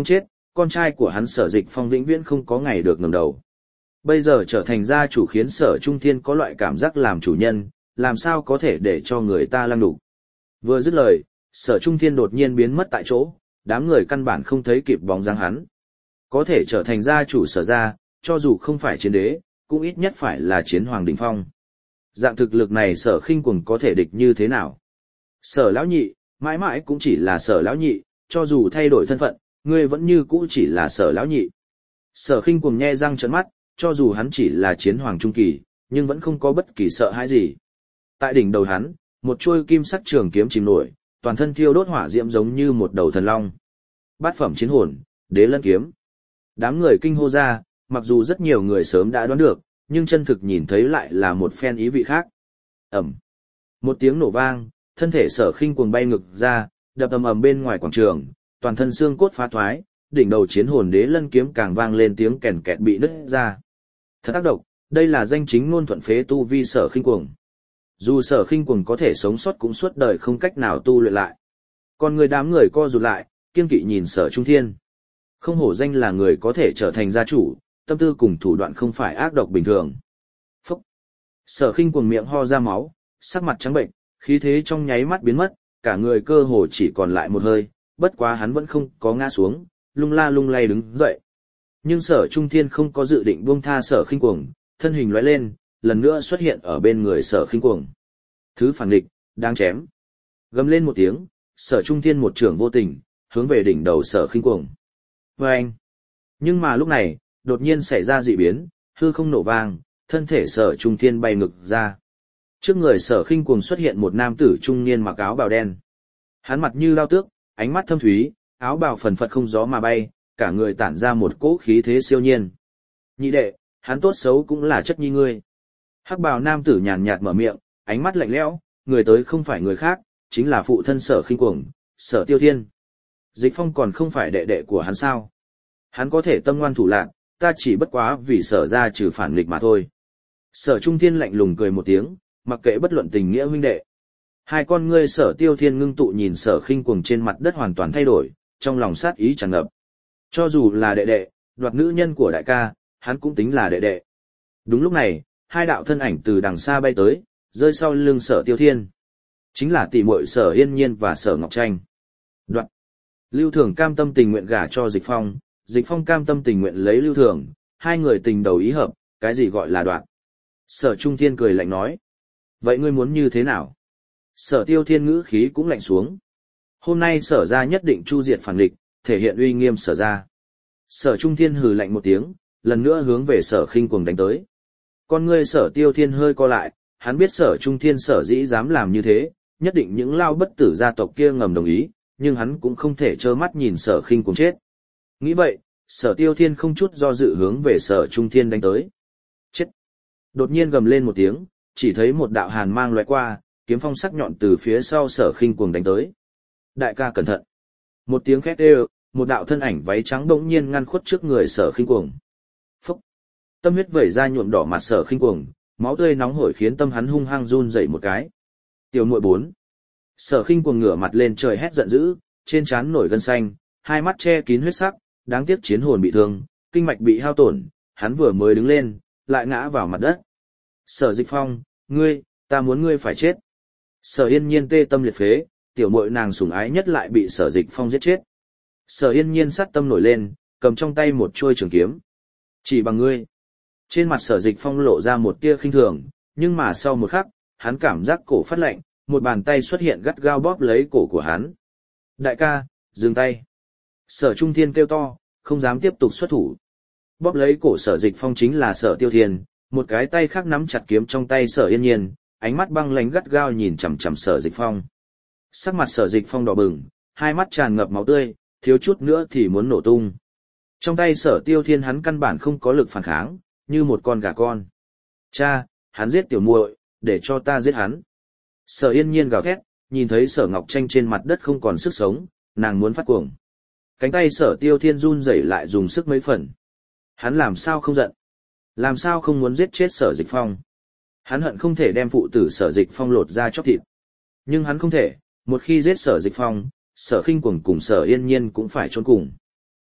con trai của hắn Sở Dịch Phong vĩnh viễn không có ngày được ngẩng đầu. Bây giờ trở thành gia chủ khiến Sở Trung Thiên có loại cảm giác làm chủ nhân, làm sao có thể để cho người ta lăng đục. Vừa dứt lời, Sở Trung Thiên đột nhiên biến mất tại chỗ, đám người căn bản không thấy kịp bóng dáng hắn. Có thể trở thành gia chủ Sở gia, cho dù không phải chiến đế, cũng ít nhất phải là chiến hoàng đỉnh phong. Dạng thực lực này Sở Khinh Cuồng có thể địch như thế nào? Sở lão nhị, mãi mãi cũng chỉ là Sở lão nhị, cho dù thay đổi thân phận, ngươi vẫn như cũ chỉ là Sở lão nhị. Sở Khinh Cuồng nhe răng trợn mắt, cho dù hắn chỉ là chiến hoàng trung kỳ, nhưng vẫn không có bất kỳ sợ hãi gì. Tại đỉnh đầu hắn, một chuôi kim sắc trường kiếm chìm nổi, toàn thân thiêu đốt hỏa diễm giống như một đầu thần long. Bát phẩm chiến hồn, Đế Lân kiếm. Đám người kinh hô ra, mặc dù rất nhiều người sớm đã đoán được, nhưng chân thực nhìn thấy lại là một phen ý vị khác. Ầm. Một tiếng nổ vang, thân thể Sở Khinh Cuồng bay ngược ra, đập ầm ầm bên ngoài quảng trường, toàn thân xương cốt phá thoái, đỉnh đầu chiến hồn Đế Lân kiếm càng vang lên tiếng kèn kẹt bị nứt ra. Thật ác độc, đây là danh chính ngôn thuận phế tu vi Sở Khinh Cuồng. Dù Sở Khinh Cuồng có thể sống sót cũng suốt đời không cách nào tu luyện lại. Còn người đám người co rụt lại, kiên kỵ nhìn Sở Trung Thiên. Không hổ danh là người có thể trở thành gia chủ, tâm tư cùng thủ đoạn không phải ác độc bình thường. Phúc! Sở Khinh Cuồng miệng ho ra máu, sắc mặt trắng bệnh, khí thế trong nháy mắt biến mất, cả người cơ hồ chỉ còn lại một hơi, bất quá hắn vẫn không có ngã xuống, lung la lung lay đứng dậy. Nhưng Sở Trung Thiên không có dự định buông tha Sở Khinh Cuồng, thân hình lóe lên, lần nữa xuất hiện ở bên người Sở Khinh Cuồng. Thứ phản nghịch, đang chém. Gầm lên một tiếng, Sở Trung Thiên một trường vô tình, hướng về đỉnh đầu Sở Khinh Cuồng. Vâng! Nhưng mà lúc này, đột nhiên xảy ra dị biến, hư không nổ vang, thân thể Sở Trung Thiên bay ngược ra. Trước người Sở Khinh Cuồng xuất hiện một nam tử trung niên mặc áo bào đen. Hắn mặt như lao tước, ánh mắt thâm thúy, áo bào phần phật không gió mà bay, cả người tản ra một cỗ khí thế siêu nhiên. Nhị đệ, hắn tốt xấu cũng là chất nhi ngươi. Hắc bào nam tử nhàn nhạt mở miệng, ánh mắt lạnh lẽo, người tới không phải người khác, chính là phụ thân Sở Khinh Cuồng, Sở Tiêu Thiên. Dịch Phong còn không phải đệ đệ của hắn sao? Hắn có thể tâm ngoan thủ lạn, ta chỉ bất quá vì Sở ra trừ phản nghịch mà thôi. Sở Trung Thiên lạnh lùng cười một tiếng, mặc kệ bất luận tình nghĩa huynh đệ. Hai con ngươi Sở Tiêu Thiên ngưng tụ nhìn Sở Khinh Cuồng trên mặt đất hoàn toàn thay đổi, trong lòng sát ý tràn ngập. Cho dù là đệ đệ, đoạt nữ nhân của đại ca, hắn cũng tính là đệ đệ. Đúng lúc này, hai đạo thân ảnh từ đằng xa bay tới, rơi sau lưng Sở Tiêu Thiên. Chính là tỷ muội Sở Yên Nhiên và Sở Ngọc Tranh. Đoạt. Lưu Thường cam tâm tình nguyện gả cho Dịch Phong, Dịch Phong cam tâm tình nguyện lấy Lưu Thường, hai người tình đầu ý hợp, cái gì gọi là đoạt. Sở Trung Thiên cười lạnh nói. Vậy ngươi muốn như thế nào? Sở Tiêu Thiên ngữ khí cũng lạnh xuống. Hôm nay Sở gia nhất định chu diệt phản nghịch, thể hiện uy nghiêm Sở gia. Sở Trung Thiên hừ lạnh một tiếng, lần nữa hướng về Sở Khinh Cuồng đánh tới. Con ngươi Sở Tiêu Thiên hơi co lại, hắn biết Sở Trung Thiên sở dĩ dám làm như thế, nhất định những lao bất tử gia tộc kia ngầm đồng ý, nhưng hắn cũng không thể trơ mắt nhìn Sở Khinh Cuồng chết. Nghĩ vậy, Sở Tiêu Thiên không chút do dự hướng về Sở Trung Thiên đánh tới. Chết! Đột nhiên gầm lên một tiếng, chỉ thấy một đạo hàn mang lóe qua, kiếm phong sắc nhọn từ phía sau Sở Khinh Cuồng đánh tới. Đại ca cẩn thận! Một tiếng khét ê, một đạo thân ảnh váy trắng bỗng nhiên ngăn khuất trước người Sở Khinh Cuồng. Phúc! Tâm huyết vẩy ra nhuộm đỏ mặt Sở Khinh Cuồng, máu tươi nóng hổi khiến tâm hắn hung hăng run rẩy một cái. Tiểu muội bốn. Sở Khinh Cuồng ngửa mặt lên trời hét giận dữ, trên trán nổi gân xanh, hai mắt che kín huyết sắc, đáng tiếc chiến hồn bị thương, kinh mạch bị hao tổn, hắn vừa mới đứng lên, lại ngã vào mặt đất. Sở Dịch Phong, ngươi, ta muốn ngươi phải chết. Sở Yên Nhiên tê tâm liệt phế, tiểu muội nàng sủng ái nhất lại bị Sở Dịch Phong giết chết. Sở Yên Nhiên sát tâm nổi lên, cầm trong tay một chuôi trường kiếm. Chỉ bằng ngươi. Trên mặt Sở Dịch Phong lộ ra một tia khinh thường, nhưng mà sau một khắc, hắn cảm giác cổ phát lạnh, một bàn tay xuất hiện gắt gao bóp lấy cổ của hắn. Đại ca, dừng tay. Sở Trung Thiên kêu to, không dám tiếp tục xuất thủ. Bóp lấy cổ Sở Dịch Phong chính là Sở Tiêu Thiên, một cái tay khác nắm chặt kiếm trong tay Sở Yên Nhiên, ánh mắt băng lãnh gắt gao nhìn chằm chằm Sở Dịch Phong. Sắc mặt Sở Dịch Phong đỏ bừng, hai mắt tràn ngập máu tươi, thiếu chút nữa thì muốn nổ tung. Trong tay Sở Tiêu Thiên hắn căn bản không có lực phản kháng, như một con gà con. Cha, hắn giết tiểu muội, để cho ta giết hắn. Sở Yên Nhiên gào thét, nhìn thấy Sở Ngọc Tranh trên mặt đất không còn sức sống, nàng muốn phát cuồng. Cánh tay Sở Tiêu Thiên run rẩy lại dùng sức mấy phần. Hắn làm sao không giận? Làm sao không muốn giết chết Sở Dịch Phong? Hắn hận không thể đem phụ tử Sở Dịch Phong lột ra chóc thịt. Nhưng hắn không thể, một khi giết Sở Dịch Phong, Sở Khinh Cuồng cùng Sở Yên Nhiên cũng phải chôn cùng.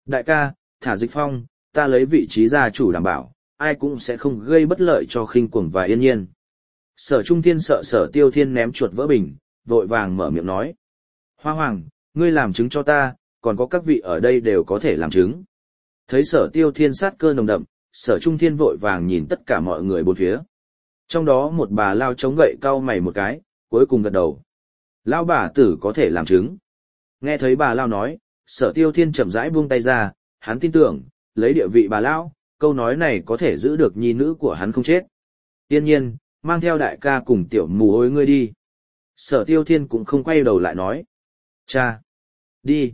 Đại ca, thả Dịch Phong, ta lấy vị trí gia chủ đảm bảo, ai cũng sẽ không gây bất lợi cho Khinh Cuồng và Yên Nhiên. Sở Trung Thiên sợ Sở Tiêu Thiên ném chuột vỡ bình, vội vàng mở miệng nói. Hoa Hoàng, ngươi làm chứng cho ta, còn có các vị ở đây đều có thể làm chứng. Thấy Sở Tiêu Thiên sát cơ nồng đậm, Sở Trung Thiên vội vàng nhìn tất cả mọi người bốn phía. Trong đó một bà lao chống gậy cau mày một cái, cuối cùng gật đầu. Lao bà tử có thể làm chứng. Nghe thấy bà lao nói, Sở Tiêu Thiên chậm rãi buông tay ra, hắn tin tưởng, lấy địa vị bà lao, câu nói này có thể giữ được nhi nữ của hắn không chết. Yên Nhiên, mang theo đại ca cùng tiểu mù ôi ngươi đi. Sở Tiêu Thiên cũng không quay đầu lại nói. Cha! Đi!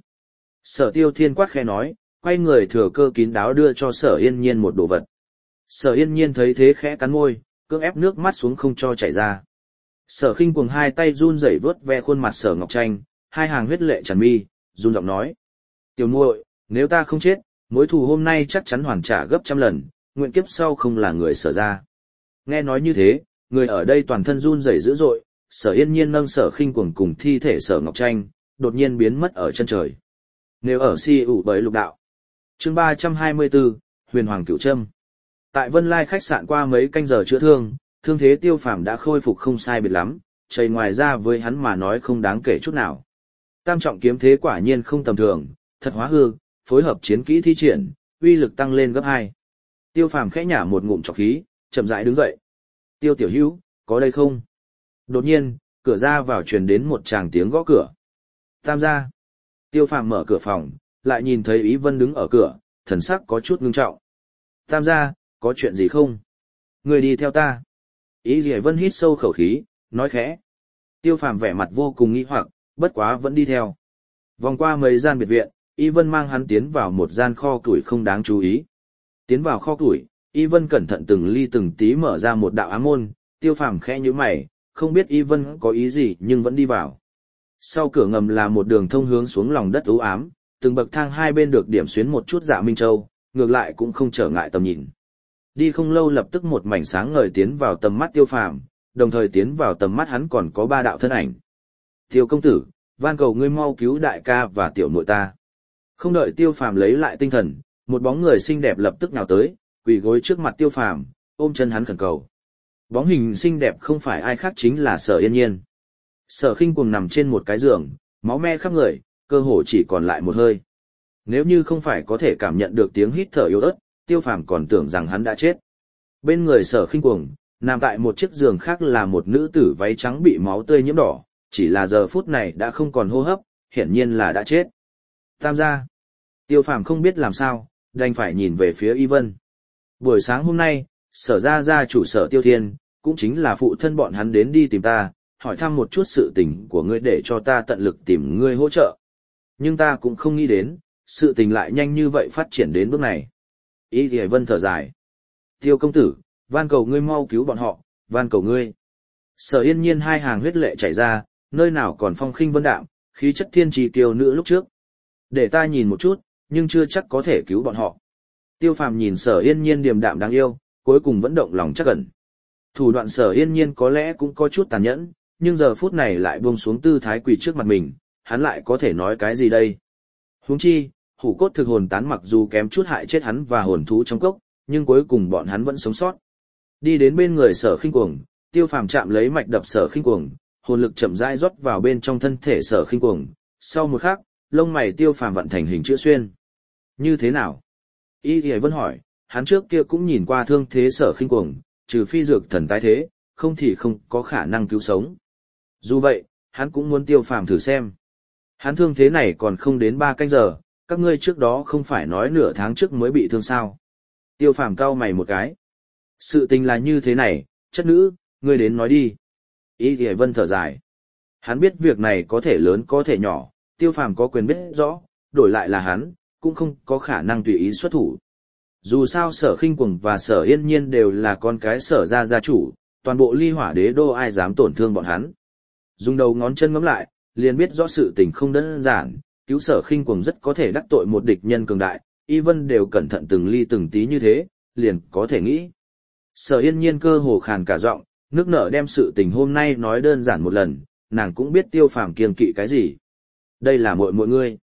Sở Tiêu Thiên quát khẽ nói, quay người thừa cơ kín đáo đưa cho Sở Yên Nhiên một đồ vật. Sở Yên Nhiên thấy thế khẽ cắn môi, cưỡng ép nước mắt xuống không cho chảy ra. Sở Khinh Cuồng hai tay run rẩy vớt ve khuôn mặt Sở Ngọc Tranh, hai hàng huyết lệ tràn mi, run giọng nói: "Tiểu muội, nếu ta không chết, mối thù hôm nay chắc chắn hoàn trả gấp trăm lần, nguyện kiếp sau không là người Sở gia." Nghe nói như thế, người ở đây toàn thân run rẩy dữ dội, Sở Yên Nhiên nâng Sở Khinh Cuồng cùng thi thể Sở Ngọc Tranh, đột nhiên biến mất ở chân trời. Nếu ở si ủ bởi lục đạo. Chương ba trăm hai mươi bốn, Huyền Hoàng Cửu Trâm. Tại Vân Lai khách sạn qua mấy canh giờ chữa thương, thương thế Tiêu Phàm đã khôi phục không sai biệt lắm, chảy ngoài ra với hắn mà nói không đáng kể chút nào. Tam trọng kiếm thế quả nhiên không tầm thường, thật hóa hư, phối hợp chiến kỹ thi triển, uy lực tăng lên gấp hai. Tiêu Phàm khẽ nhả một ngụm trọc khí, chậm rãi đứng dậy. "Tiêu tiểu hữu, có đây không?" Đột nhiên, cửa ra vào truyền đến một tràng tiếng gõ cửa. "Tam gia." Tiêu Phàm mở cửa phòng, lại nhìn thấy Ý Vân đứng ở cửa, thần sắc có chút ngưng trọng. "Tam gia, có chuyện gì không? Người đi theo ta." Ý Lệ Vân hít sâu khẩu khí, nói khẽ. Tiêu Phàm vẻ mặt vô cùng nghi hoặc, bất quá vẫn đi theo. Vòng qua mấy gian biệt viện, Y Vân mang hắn tiến vào một gian kho củi không đáng chú ý. Tiến vào kho củi, Y Vân cẩn thận từng ly từng tí mở ra một đạo ám môn, Tiêu Phàm khẽ nhíu mày, không biết Y Vân có ý gì nhưng vẫn đi vào. Sau cửa ngầm là một đường thông hướng xuống lòng đất u ám, từng bậc thang hai bên được điểm xuyến một chút dạ minh châu, ngược lại cũng không trở ngại tầm nhìn. Đi không lâu lập tức một mảnh sáng ngời tiến vào tầm mắt Tiêu Phàm, đồng thời tiến vào tầm mắt hắn còn có ba đạo thân ảnh. "Tiêu công tử, van cầu ngươi mau cứu đại ca và tiểu muội ta." Không đợi Tiêu Phàm lấy lại tinh thần, một bóng người xinh đẹp lập tức nhào tới, quỳ gối trước mặt Tiêu Phàm, ôm chân hắn khẩn cầu. Bóng hình xinh đẹp không phải ai khác chính là Sở Yên Nhiên. Sở Khinh Cuồng nằm trên một cái giường, máu me khắp người, cơ hồ chỉ còn lại một hơi. Nếu như không phải có thể cảm nhận được tiếng hít thở yếu ớt, Tiêu Phàm còn tưởng rằng hắn đã chết. Bên người Sở Khinh Cuồng, nằm tại một chiếc giường khác là một nữ tử váy trắng bị máu tươi nhiễm đỏ, chỉ là giờ phút này đã không còn hô hấp, hiển nhiên là đã chết. Tam gia. Tiêu Phàm không biết làm sao, đành phải nhìn về phía Y Vân. Buổi sáng hôm nay, Sở gia gia chủ Sở Tiêu Thiên, cũng chính là phụ thân bọn hắn đến đi tìm ta, hỏi thăm một chút sự tình của ngươi để cho ta tận lực tìm ngươi hỗ trợ. Nhưng ta cũng không nghĩ đến, sự tình lại nhanh như vậy phát triển đến bước này. Y Lệ Vân thở dài. "Tiêu công tử, van cầu ngươi mau cứu bọn họ, van cầu ngươi." Sở Yên Nhiên hai hàng huyết lệ chảy ra, nơi nào còn phong khinh vân đạm, khí chất thiên trì kiều nữ lúc trước. "Để ta nhìn một chút, nhưng chưa chắc có thể cứu bọn họ." Tiêu Phàm nhìn Sở Yên Nhiên điềm đạm đáng yêu, cuối cùng vẫn động lòng chắc ẩn. Thủ đoạn Sở Yên Nhiên có lẽ cũng có chút tàn nhẫn, nhưng giờ phút này lại buông xuống tư thái quỳ trước mặt mình, hắn lại có thể nói cái gì đây? Huống chi, hủ cốt thực hồn tán mặc dù kém chút hại chết hắn và hồn thú trong cốc, nhưng cuối cùng bọn hắn vẫn sống sót. Đi đến bên người Sở Khinh Cuồng, Tiêu Phàm chạm lấy mạch đập Sở Khinh Cuồng, hồn lực chậm rãi rót vào bên trong thân thể Sở Khinh Cuồng, sau một khắc, lông mày Tiêu Phàm vận thành hình chữ xuyên. "Như thế nào?" Y Lệ Vân hỏi, hắn trước kia cũng nhìn qua thương thế Sở Khinh Cuồng, trừ phi dược thần tái thế, không thì không có khả năng cứu sống. Dù vậy, hắn cũng muốn Tiêu Phàm thử xem. Hắn thương thế này còn không đến ba canh giờ, các ngươi trước đó không phải nói nửa tháng trước mới bị thương sao? Tiêu Phàm cau mày một cái. "Sự tình là như thế này, chất nữ, ngươi đến nói đi." Y Lệ Vân thở dài. Hắn biết việc này có thể lớn có thể nhỏ, Tiêu Phàm có quyền biết rõ, đổi lại là hắn, cũng không có khả năng tùy ý xuất thủ. Dù sao Sở Khinh Cuồng và Sở Yên Nhiên đều là con cái Sở gia gia chủ, toàn bộ Ly Hỏa Đế đô ai dám tổn thương bọn hắn. Dùng đầu ngón chân ngắm lại, liền biết rõ sự tình không đơn giản, cứu Sở Khinh Cuồng rất có thể đắc tội một địch nhân cường đại, Y Vân đều cẩn thận từng ly từng tí như thế, liền có thể nghĩ. Sở Yên Nhiên cơ hồ khàn cả giọng, nước nở đem sự tình hôm nay nói đơn giản một lần, nàng cũng biết Tiêu Phàm kiêng kỵ cái gì. "Đây là muội muội ngươi."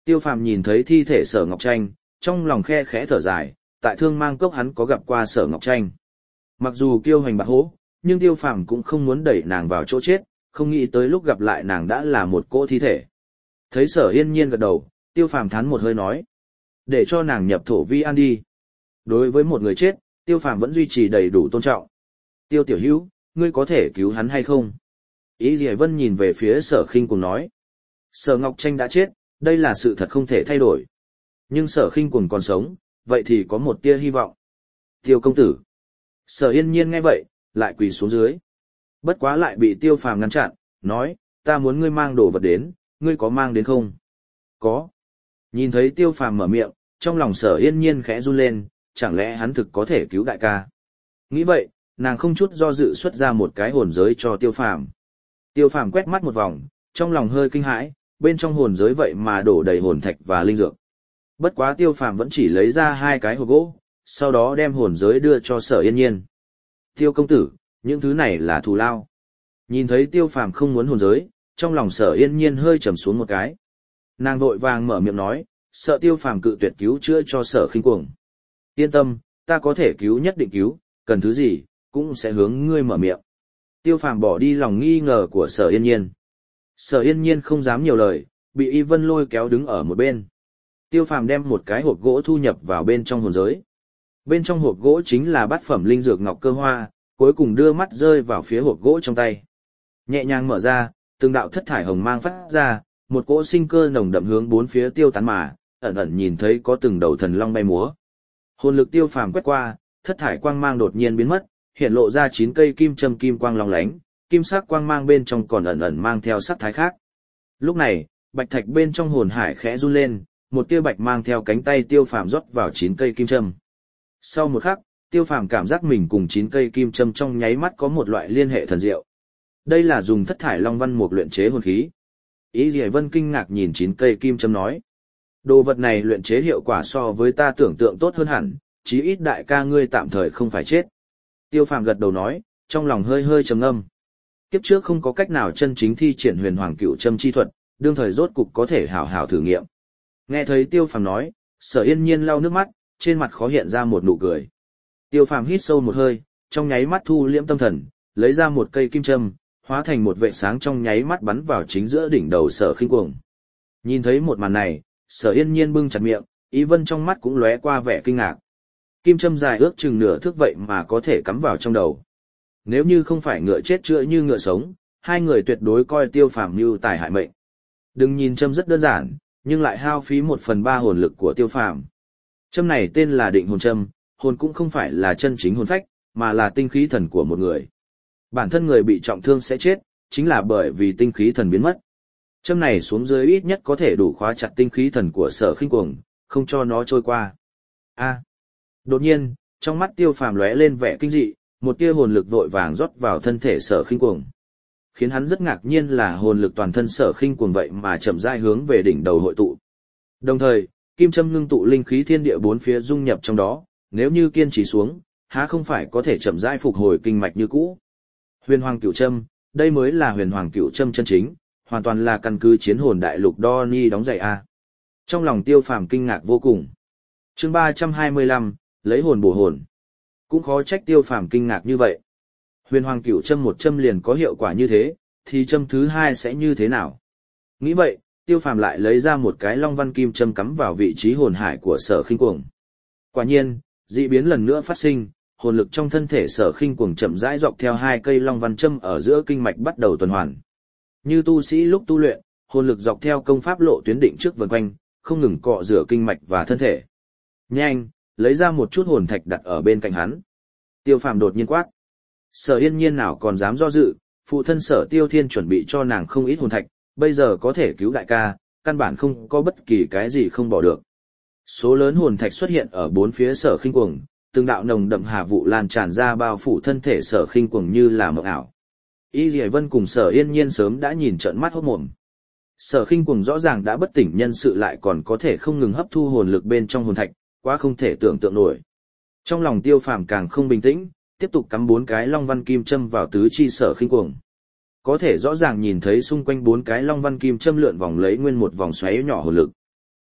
Tiêu Phàm nhìn thấy thi thể Sở Ngọc Tranh, trong lòng khe khẽ thở dài, tại Thương Mang Cốc hắn có gặp qua Sở Ngọc Tranh. Mặc dù kiêu hành bạc hố, nhưng Tiêu Phàm cũng không muốn đẩy nàng vào chỗ chết, không nghĩ tới lúc gặp lại nàng đã là một cỗ thi thể. Thấy Sở Yên Nhiên gật đầu, Tiêu Phàm thán một hơi nói, để cho nàng nhập thổ vi an đi. Đối với một người chết, Tiêu Phàm vẫn duy trì đầy đủ tôn trọng. Tiêu tiểu hữu, ngươi có thể cứu hắn hay không? Ý Dì Vân nhìn về phía Sở Khinh Cuồng nói, Sở Ngọc Tranh đã chết, đây là sự thật không thể thay đổi. Nhưng Sở Khinh Cuồng còn sống, vậy thì có một tia hy vọng. Tiêu công tử. Sở Yên Nhiên nghe vậy, lại quỳ xuống dưới. Bất quá lại bị Tiêu Phàm ngăn chặn, nói, ta muốn ngươi mang đồ vật đến, ngươi có mang đến không? Có. Nhìn thấy Tiêu Phàm mở miệng, trong lòng Sở Yên Nhiên khẽ run lên, chẳng lẽ hắn thực có thể cứu đại ca? Nghĩ vậy, nàng không chút do dự xuất ra một cái hồn giới cho Tiêu Phàm. Tiêu Phàm quét mắt một vòng, trong lòng hơi kinh hãi, bên trong hồn giới vậy mà đổ đầy hồn thạch và linh dược. Bất quá Tiêu Phàm vẫn chỉ lấy ra hai cái hộp gỗ, sau đó đem hồn giới đưa cho Sở Yên Nhiên. Tiêu công tử, những thứ này là thù lao. Nhìn thấy Tiêu Phàm không muốn hồn giới, trong lòng Sở Yên Nhiên hơi trầm xuống một cái. Nàng vội vàng mở miệng nói, sợ Tiêu Phàm cự tuyệt cứu chữa cho Sở Khinh Cuồng. Yên tâm, ta có thể cứu nhất định cứu, cần thứ gì, cũng sẽ hướng ngươi mở miệng. Tiêu Phàm bỏ đi lòng nghi ngờ của Sở Yên Nhiên. Sở Yên Nhiên không dám nhiều lời, bị Y Vân lôi kéo đứng ở một bên. Tiêu Phàm đem một cái hộp gỗ thu nhập vào bên trong hồn giới. Bên trong hộp gỗ chính là bát phẩm linh dược ngọc cơ hoa, cuối cùng đưa mắt rơi vào phía hộp gỗ trong tay. Nhẹ nhàng mở ra, từng đạo thất thải hồng mang phát ra, một cỗ sinh cơ nồng đậm hướng bốn phía tiêu tán mà, ẩn ẩn nhìn thấy có từng đầu thần long bay múa. Hồn lực Tiêu Phàm quét qua, thất thải quang mang đột nhiên biến mất, hiện lộ ra chín cây kim châm kim quang long lánh, kim sắc quang mang bên trong còn ẩn ẩn mang theo sắc thái khác. Lúc này, bạch thạch bên trong hồn hải khẽ run lên, một tia bạch mang theo cánh tay Tiêu Phàm rót vào chín cây kim châm. Sau một khắc, Tiêu Phàm cảm giác mình cùng chín cây kim châm trong nháy mắt có một loại liên hệ thần diệu. Đây là dùng thất thải long văn mục luyện chế hồn khí. Ý Dì Vân kinh ngạc nhìn chín cây kim châm nói, đồ vật này luyện chế hiệu quả so với ta tưởng tượng tốt hơn hẳn, chí ít đại ca ngươi tạm thời không phải chết. Tiêu Phàm gật đầu nói, trong lòng hơi hơi trầm ngâm. Kiếp trước không có cách nào chân chính thi triển huyền hoàng cựu châm chi thuật, đương thời rốt cục có thể hảo hảo thử nghiệm. Nghe thấy Tiêu Phàm nói, Sở Yên Nhiên lau nước mắt, trên mặt khó hiện ra một nụ cười. Tiêu Phàm hít sâu một hơi, trong nháy mắt thu liễm tâm thần, lấy ra một cây kim châm, hóa thành một vệ sáng trong nháy mắt bắn vào chính giữa đỉnh đầu Sở Khinh Cuồng. Nhìn thấy một màn này, Sở Yên Nhiên bưng chặt miệng, Ý Vân trong mắt cũng lóe qua vẻ kinh ngạc. Kim châm dài ước chừng nửa thước vậy mà có thể cắm vào trong đầu. Nếu như không phải ngựa chết chữa như ngựa sống, hai người tuyệt đối coi Tiêu Phàm như tài hại mệnh. Đừng nhìn châm rất đơn giản, nhưng lại hao phí một phần ba hồn lực của Tiêu Phàm. Châm này tên là định hồn châm, hồn cũng không phải là chân chính hồn phách, mà là tinh khí thần của một người. Bản thân người bị trọng thương sẽ chết, chính là bởi vì tinh khí thần biến mất. Châm này xuống dưới ít nhất có thể đủ khóa chặt tinh khí thần của Sở Khinh Cuồng, không cho nó trôi qua. A. Đột nhiên, trong mắt Tiêu Phàm lóe lên vẻ kinh dị, một tia hồn lực vội vàng rót vào thân thể Sở Khinh Cuồng. Khiến hắn rất ngạc nhiên là hồn lực toàn thân Sở Khinh Cuồng vậy mà chậm rãi hướng về đỉnh đầu hội tụ. Đồng thời, kim châm ngưng tụ linh khí thiên địa bốn phía dung nhập trong đó, nếu như kiên trì xuống, há không phải có thể chậm rãi phục hồi kinh mạch như cũ. Huyền Hoàng Cửu Châm, đây mới là Huyền Hoàng Cửu Châm chân chính, hoàn toàn là căn cứ chiến hồn đại lục đo ni đóng giày a. Trong lòng Tiêu Phàm kinh ngạc vô cùng. Chương ba trăm hai mươi lăm, lấy hồn bổ hồn. Cũng khó trách Tiêu Phàm kinh ngạc như vậy. Huyền Hoàng Cửu Châm một châm liền có hiệu quả như thế, thì châm thứ hai sẽ như thế nào? Nghĩ vậy, Tiêu Phàm lại lấy ra một cái long văn kim châm cắm vào vị trí hồn hải của Sở Khinh Cuồng. Quả nhiên, dị biến lần nữa phát sinh, hồn lực trong thân thể Sở Khinh Cuồng chậm rãi dọc theo hai cây long văn châm ở giữa kinh mạch bắt đầu tuần hoàn. Như tu sĩ lúc tu luyện, hồn lực dọc theo công pháp lộ tuyến định trước vần quanh, không ngừng cọ rửa kinh mạch và thân thể. Nhanh, lấy ra một chút hồn thạch đặt ở bên cạnh hắn. Tiêu Phàm đột nhiên quát. Sở Yên Nhiên nào còn dám do dự, phụ thân Sở Tiêu Thiên chuẩn bị cho nàng không ít hồn thạch, bây giờ có thể cứu đại ca, căn bản không có bất kỳ cái gì không bỏ được. Số lớn hồn thạch xuất hiện ở bốn phía Sở Khinh Cuồng, từng đạo nồng đậm hà vụ lan tràn ra bao phủ thân thể Sở Khinh Cuồng như là mộng ảo. Y Dì Vân cùng Sở Yên Nhiên sớm đã nhìn trợn mắt hốt mồm. Sở Khinh Cuồng rõ ràng đã bất tỉnh nhân sự lại còn có thể không ngừng hấp thu hồn lực bên trong hồn thạch, quá không thể tưởng tượng nổi. Trong lòng Tiêu Phàm càng không bình tĩnh, tiếp tục cắm bốn cái long văn kim châm vào tứ chi Sở Khinh Cuồng. Có thể rõ ràng nhìn thấy xung quanh bốn cái long văn kim châm lượn vòng lấy nguyên một vòng xoáy nhỏ hồn lực.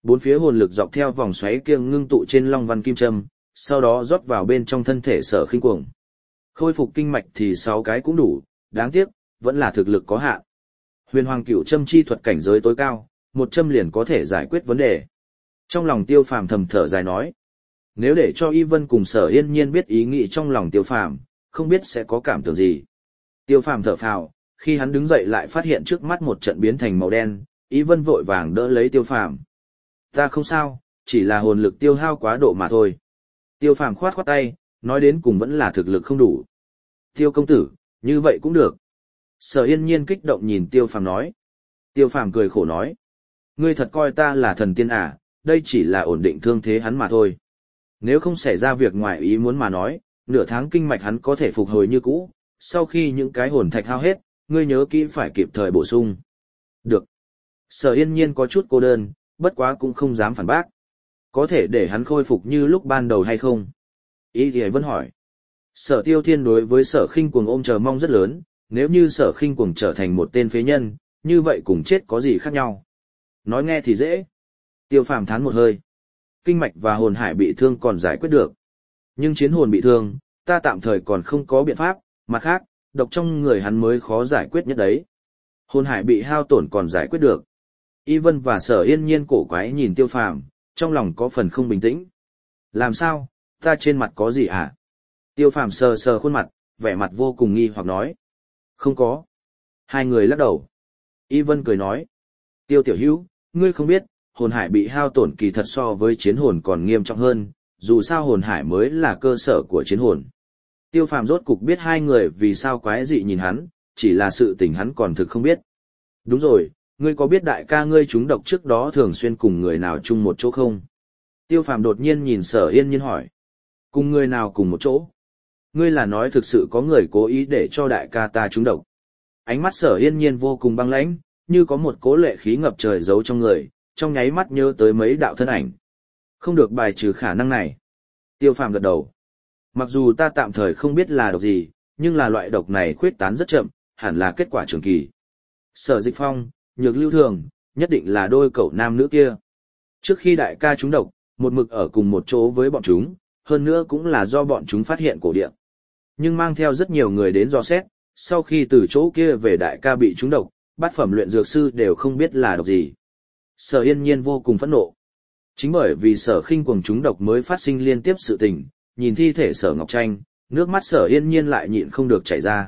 Bốn phía hồn lực dọc theo vòng xoáy kia ngưng tụ trên long văn kim châm, sau đó rót vào bên trong thân thể Sở Khinh Cuồng. Khôi phục kinh mạch thì sáu cái cũng đủ, đáng tiếc, vẫn là thực lực có hạn. Huyền Hoàng Cửu Châm chi thuật cảnh giới tối cao, một châm liền có thể giải quyết vấn đề. Trong lòng Tiêu Phàm thầm thở dài nói, nếu để cho Y Vân cùng Sở Yên Nhiên biết ý nghĩ trong lòng Tiêu Phàm, không biết sẽ có cảm tưởng gì. Tiêu Phàm thở phào, khi hắn đứng dậy lại phát hiện trước mắt một trận biến thành màu đen, Y Vân vội vàng đỡ lấy Tiêu Phàm. Ta không sao, chỉ là hồn lực tiêu hao quá độ mà thôi. Tiêu Phàm khoát khoát tay, nói đến cùng vẫn là thực lực không đủ. Tiêu công tử, như vậy cũng được. Sở Yên Nhiên kích động nhìn Tiêu Phàm nói. Tiêu Phàm cười khổ nói, ngươi thật coi ta là thần tiên à, đây chỉ là ổn định thương thế hắn mà thôi. Nếu không xảy ra việc ngoài ý muốn mà nói, nửa tháng kinh mạch hắn có thể phục hồi như cũ, sau khi những cái hồn thạch hao hết, ngươi nhớ kỹ phải kịp thời bổ sung. Được. Sở Yên Nhiên có chút cô đơn, bất quá cũng không dám phản bác. Có thể để hắn khôi phục như lúc ban đầu hay không? Ý thì vẫn hỏi. Sở Tiêu Thiên đối với Sở Khinh Cuồng ôm chờ mong rất lớn, nếu như Sở Khinh Cuồng trở thành một tên phế nhân, như vậy cùng chết có gì khác nhau? Nói nghe thì dễ. Tiêu Phàm thán một hơi. Kinh mạch và hồn hải bị thương còn giải quyết được. Nhưng chiến hồn bị thương, ta tạm thời còn không có biện pháp, mặt khác, độc trong người hắn mới khó giải quyết nhất đấy. Hồn hải bị hao tổn còn giải quyết được. Y Vân và Sở Yên Nhiên cổ quái nhìn Tiêu Phàm, trong lòng có phần không bình tĩnh. Làm sao, ta trên mặt có gì hả? Tiêu Phàm sờ sờ khuôn mặt, vẻ mặt vô cùng nghi hoặc nói. Không có. Hai người lắc đầu. Y Vân cười nói. Tiêu tiểu hữu, ngươi không biết, hồn hải bị hao tổn kỳ thật so với chiến hồn còn nghiêm trọng hơn, dù sao hồn hải mới là cơ sở của chiến hồn. Tiêu Phàm rốt cục biết hai người vì sao quái dị nhìn hắn, chỉ là sự tình hắn còn thực không biết. Đúng rồi, ngươi có biết đại ca ngươi trúng độc trước đó thường xuyên cùng người nào chung một chỗ không? Tiêu Phàm đột nhiên nhìn Sở Yên Nhiên hỏi. Cùng người nào cùng một chỗ? Ngươi là nói thực sự có người cố ý để cho đại ca ta trúng độc. Ánh mắt Sở Yên Nhiên vô cùng băng lãnh, như có một cố lệ khí ngập trời giấu trong người, trong nháy mắt nhớ tới mấy đạo thân ảnh. Không được bài trừ khả năng này. Tiêu Phàm gật đầu. Mặc dù ta tạm thời không biết là độc gì, nhưng là loại độc này khuyết tán rất chậm, hẳn là kết quả trường kỳ. Sở Dịch Phong, Nhược Lưu Thường, nhất định là đôi cậu nam nữ kia. Trước khi đại ca trúng độc, một mực ở cùng một chỗ với bọn chúng, hơn nữa cũng là do bọn chúng phát hiện cổ địa. Nhưng mang theo rất nhiều người đến dò xét, sau khi từ chỗ kia về đại ca bị trúng độc, bát phẩm luyện dược sư đều không biết là độc gì. Sở Yên Nhiên vô cùng phẫn nộ. Chính bởi vì Sở Khinh Cuồng trúng độc mới phát sinh liên tiếp sự tình, nhìn thi thể Sở Ngọc Tranh, nước mắt Sở Yên Nhiên lại nhịn không được chảy ra.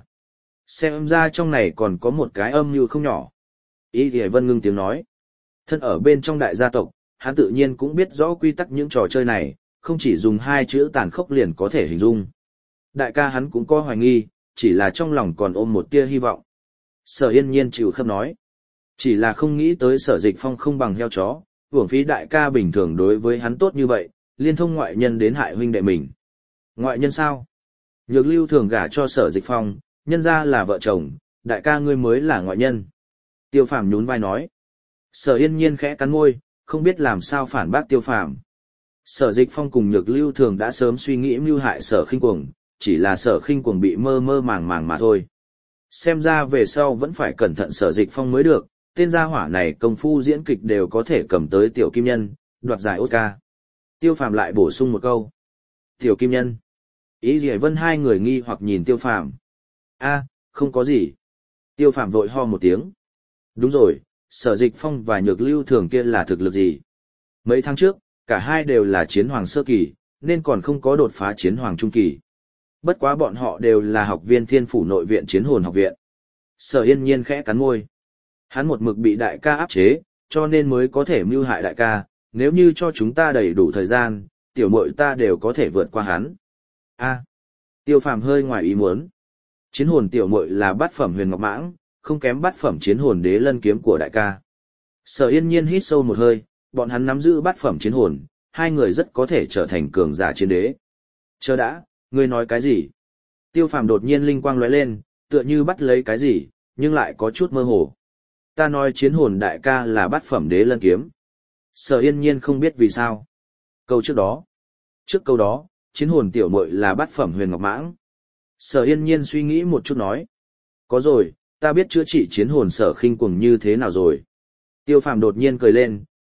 Xem ra trong này còn có một cái âm mưu không nhỏ. Y Thì Vân ngưng tiếng nói. Thân ở bên trong đại gia tộc, hắn tự nhiên cũng biết rõ quy tắc những trò chơi này, không chỉ dùng hai chữ tàn khốc liền có thể hình dung. Đại ca hắn cũng có hoài nghi, chỉ là trong lòng còn ôm một tia hy vọng. Sở Yên Nhiên chịu khâm nói. Chỉ là không nghĩ tới Sở Dịch Phong không bằng heo chó, uổng phí đại ca bình thường đối với hắn tốt như vậy, liên thông ngoại nhân đến hại huynh đệ mình. Ngoại nhân sao? Nhược Lưu Thường gả cho Sở Dịch Phong, nhân ra là vợ chồng, đại ca ngươi mới là ngoại nhân. Tiêu Phàm nhún vai nói. Sở Yên Nhiên khẽ cắn môi, không biết làm sao phản bác Tiêu Phàm. Sở Dịch Phong cùng Nhược Lưu Thường đã sớm suy nghĩ mưu hại Sở Khinh Cuồng, chỉ là Sở Khinh Cuồng bị mơ mơ màng màng mà thôi. Xem ra về sau vẫn phải cẩn thận Sở Dịch Phong mới được, tên gia hỏa này công phu diễn kịch đều có thể cầm tới tiểu kim nhân, đoạt giải Oscar. Tiêu Phàm lại bổ sung một câu. Tiểu kim nhân. Ý Dĩ Vân hai người nghi hoặc nhìn Tiêu Phàm. A, không có gì. Tiêu Phàm vội ho một tiếng. Đúng rồi, Sở Dịch Phong và Nhược Lưu Thường kia là thực lực gì? Mấy tháng trước, cả hai đều là chiến hoàng sơ kỳ, nên còn không có đột phá chiến hoàng trung kỳ. Bất quá bọn họ đều là học viên Thiên Phủ Nội viện Chiến Hồn học viện. Sở Yên Nhiên khẽ cắn môi. Hắn một mực bị đại ca áp chế, cho nên mới có thể mưu hại đại ca, nếu như cho chúng ta đầy đủ thời gian, tiểu muội ta đều có thể vượt qua hắn. A. Tiêu Phàm hơi ngoài ý muốn. Chiến hồn tiểu muội là bát phẩm huyền ngọc mãng, không kém bát phẩm chiến hồn đế lân kiếm của đại ca. Sở Yên Nhiên hít sâu một hơi, bọn hắn nắm giữ bát phẩm chiến hồn, hai người rất có thể trở thành cường giả chiến đế. Chờ đã, ngươi nói cái gì? Tiêu Phàm đột nhiên linh quang lóe lên, tựa như bắt lấy cái gì, nhưng lại có chút mơ hồ. Ta nói chiến hồn đại ca là bát phẩm đế lân kiếm. Sở Yên Nhiên không biết vì sao. Câu trước đó. Trước câu đó, chiến hồn tiểu muội là bát phẩm huyền ngọc mãng. Sở Yên Nhiên suy nghĩ một chút nói. Có rồi, ta biết chữa trị chiến hồn Sở Khinh Cuồng như thế nào rồi. Tiêu Phàm đột nhiên cười lên,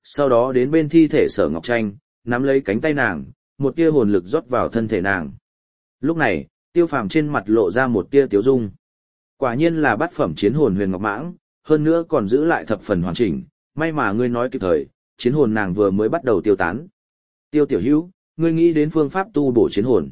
sau đó đến bên thi thể Sở Ngọc Tranh, nắm lấy cánh tay nàng, một tia hồn lực rót vào thân thể nàng. Lúc này, Tiêu Phàm trên mặt lộ ra một tia tiếu dung. Quả nhiên là bát phẩm chiến hồn huyền ngọc mãng, hơn nữa còn giữ lại thập phần hoàn chỉnh, may mà ngươi nói kịp thời, chiến hồn nàng vừa mới bắt đầu tiêu tán. Tiêu tiểu hữu, ngươi nghĩ đến phương pháp tu bổ chiến hồn.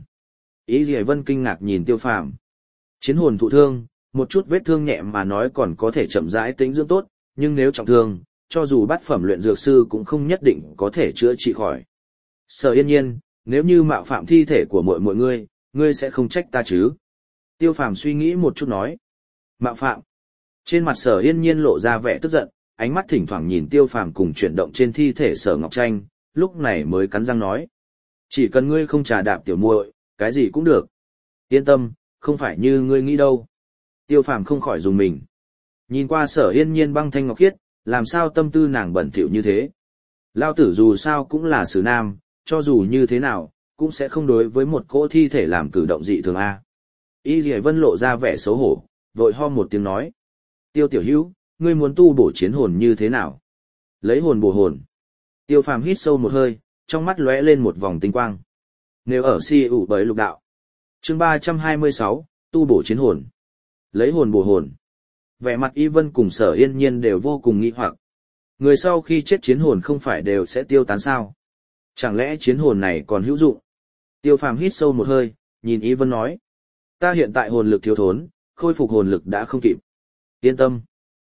Ý Lệ Vân kinh ngạc nhìn Tiêu Phàm. Chiến hồn thụ thương, một chút vết thương nhẹ mà nói còn có thể chậm rãi tĩnh dưỡng tốt, nhưng nếu trọng thương, cho dù bát phẩm luyện dược sư cũng không nhất định có thể chữa trị khỏi. Sở Yên Nhiên, nếu như mạo phạm thi thể của mọi mọi ngươi, ngươi sẽ không trách ta chứ? Tiêu Phàm suy nghĩ một chút nói. Mạo phạm. Trên mặt Sở Yên Nhiên lộ ra vẻ tức giận, ánh mắt thỉnh thoảng nhìn Tiêu Phàm cùng chuyển động trên thi thể Sở Ngọc Tranh, lúc này mới cắn răng nói. Chỉ cần ngươi không trà đạp tiểu muội, cái gì cũng được. Yên tâm, không phải như ngươi nghĩ đâu. Tiêu Phàm không khỏi dùng mình. Nhìn qua Sở Yên Nhiên băng thanh ngọc khiết, làm sao tâm tư nàng bẩn thỉu như thế. Lao tử dù sao cũng là sử nam, cho dù như thế nào, cũng sẽ không đối với một cỗ thi thể làm cử động dị thường A. Y Lệ Vân lộ ra vẻ xấu hổ, vội ho một tiếng nói. Tiêu tiểu hữu, ngươi muốn tu bổ chiến hồn như thế nào? Lấy hồn bổ hồn. Tiêu Phàm hít sâu một hơi, trong mắt lóe lên một vòng tinh quang. Nếu ở si ủ bởi lục đạo. Chương ba trăm hai mươi sáu, tu bổ chiến hồn. Lấy hồn bổ hồn. Vẻ mặt Y Vân cùng Sở Yên Nhiên đều vô cùng nghi hoặc. Người sau khi chết chiến hồn không phải đều sẽ tiêu tán sao? Chẳng lẽ chiến hồn này còn hữu dụng? Tiêu Phàm hít sâu một hơi, nhìn Y Vân nói. Ta hiện tại hồn lực thiếu thốn, khôi phục hồn lực đã không kịp. Yên tâm.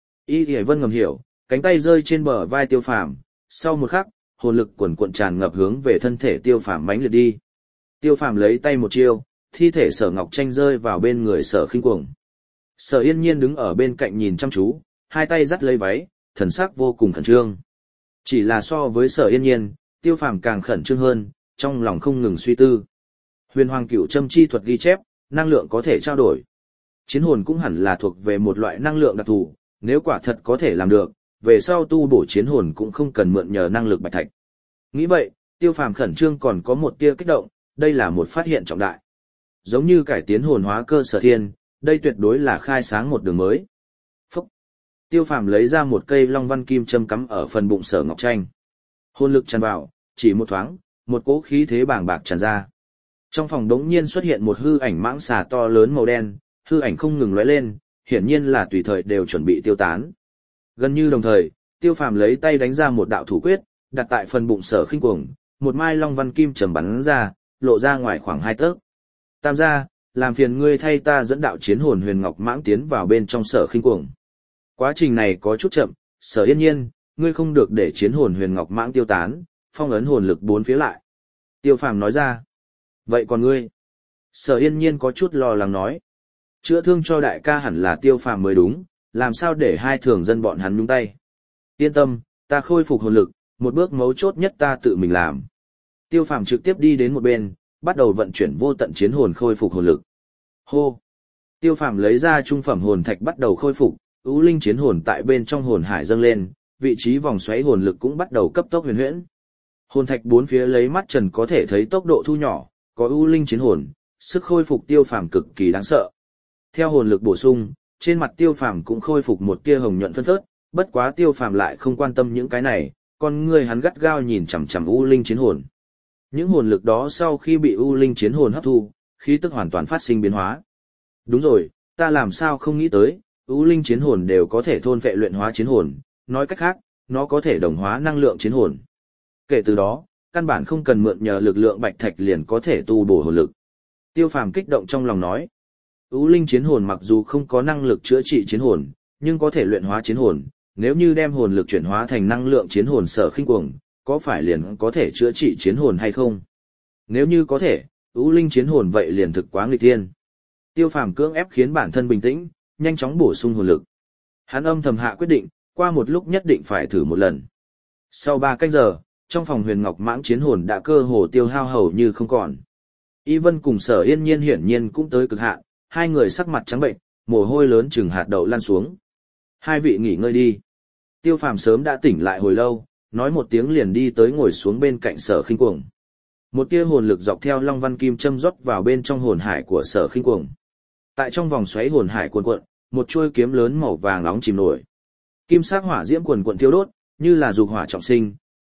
Y Lệ Vân ngầm hiểu, cánh tay rơi trên bờ vai Tiêu Phàm, sau một khắc, hồn lực quần cuộn tràn ngập hướng về thân thể Tiêu Phàm mãnh liệt đi. Tiêu Phàm lấy tay một chiêu, thi thể Sở Ngọc Tranh rơi vào bên người Sở Khinh Cuồng. Sở Yên Nhiên đứng ở bên cạnh nhìn chăm chú, hai tay dắt lấy váy, thần sắc vô cùng khẩn trương. Chỉ là so với Sở Yên Nhiên, Tiêu Phàm càng khẩn trương hơn, trong lòng không ngừng suy tư. Huyền Hoàng Cửu Châm chi thuật ghi chép, năng lượng có thể trao đổi. Chiến hồn cũng hẳn là thuộc về một loại năng lượng đặc thù, nếu quả thật có thể làm được, về sau tu bổ chiến hồn cũng không cần mượn nhờ năng lực bạch thạch. Nghĩ vậy, Tiêu Phàm khẩn trương còn có một tia kích động, đây là một phát hiện trọng đại. Giống như cải tiến hồn hóa cơ sở thiên, đây tuyệt đối là khai sáng một đường mới. Phúc! Tiêu Phàm lấy ra một cây long văn kim châm cắm ở phần bụng Sở Ngọc Tranh. Hồn lực tràn vào, chỉ một thoáng, một cỗ khí thế bàng bạc tràn ra. Trong phòng đống nhiên xuất hiện một hư ảnh mãng xà to lớn màu đen, hư ảnh không ngừng lóe lên, hiển nhiên là tùy thời đều chuẩn bị tiêu tán. Gần như đồng thời, Tiêu Phàm lấy tay đánh ra một đạo thủ quyết, đặt tại phần bụng Sở Khinh Cuồng, một mai long văn kim trầm bắn ra, lộ ra ngoài khoảng hai tấc. Tam gia, làm phiền ngươi thay ta dẫn đạo chiến hồn huyền ngọc mãng tiến vào bên trong Sở Khinh Cuồng. Quá trình này có chút chậm, Sở Yên Nhiên, ngươi không được để chiến hồn huyền ngọc mãng tiêu tán, phong ấn hồn lực bốn phía lại. Tiêu Phàm nói ra. Vậy còn ngươi? Sở Yên Nhiên có chút lo lắng nói. Chữa thương cho đại ca hẳn là Tiêu Phàm mới đúng, làm sao để hai thường dân bọn hắn nhúng tay. Yên tâm, ta khôi phục hồn lực, một bước mấu chốt nhất ta tự mình làm. Tiêu Phàm trực tiếp đi đến một bên, bắt đầu vận chuyển vô tận chiến hồn khôi phục hồn lực. Hô! Tiêu Phàm lấy ra trung phẩm hồn thạch bắt đầu khôi phục, ưu linh chiến hồn tại bên trong hồn hải dâng lên, vị trí vòng xoáy hồn lực cũng bắt đầu cấp tốc huyền huyễn. Hồn thạch bốn phía lấy mắt trần có thể thấy tốc độ thu nhỏ, có ưu linh chiến hồn, sức khôi phục Tiêu Phàm cực kỳ đáng sợ. Theo hồn lực bổ sung, trên mặt Tiêu Phàm cũng khôi phục một tia hồng nhuận phân phớt, bất quá Tiêu Phàm lại không quan tâm những cái này, con người hắn gắt gao nhìn chằm chằm ưu linh chiến hồn. Những hồn lực đó sau khi bị ưu linh chiến hồn hấp thu, khí tức hoàn toàn phát sinh biến hóa. Đúng rồi, ta làm sao không nghĩ tới, ưu linh chiến hồn đều có thể thôn phệ luyện hóa chiến hồn, nói cách khác, nó có thể đồng hóa năng lượng chiến hồn. Kể từ đó, căn bản không cần mượn nhờ lực lượng bạch thạch liền có thể tu bổ hồn lực. Tiêu Phàm kích động trong lòng nói, ưu linh chiến hồn mặc dù không có năng lực chữa trị chiến hồn, nhưng có thể luyện hóa chiến hồn, nếu như đem hồn lực chuyển hóa thành năng lượng chiến hồn Sở Khinh Cuồng, có phải liền có thể chữa trị chiến hồn hay không? Nếu như có thể, ưu linh chiến hồn vậy liền thực quá nghịch thiên. Tiêu Phàm cưỡng ép khiến bản thân bình tĩnh, nhanh chóng bổ sung hồn lực. Hắn âm thầm hạ quyết định, qua một lúc nhất định phải thử một lần. Sau ba canh giờ, trong phòng huyền ngọc mãng chiến hồn đã cơ hồ tiêu hao hầu như không còn. Y Vân cùng Sở Yên Nhiên hiển nhiên cũng tới cực hạn, hai người sắc mặt trắng bệnh, mồ hôi lớn chừng hạt đậu lan xuống. Hai vị nghỉ ngơi đi. Tiêu Phàm sớm đã tỉnh lại hồi lâu, nói một tiếng liền đi tới ngồi xuống bên cạnh Sở Khinh Cuồng. Một tia hồn lực dọc theo long văn kim châm rót vào bên trong hồn hải của Sở Khinh Cuồng. Tại trong vòng xoáy hồn hải cuồn cuộn, một chuôi kiếm lớn màu vàng nóng chìm nổi. Kim sắc hỏa diễm cuồn cuộn thiêu đốt, như là dục hỏa trọng sinh,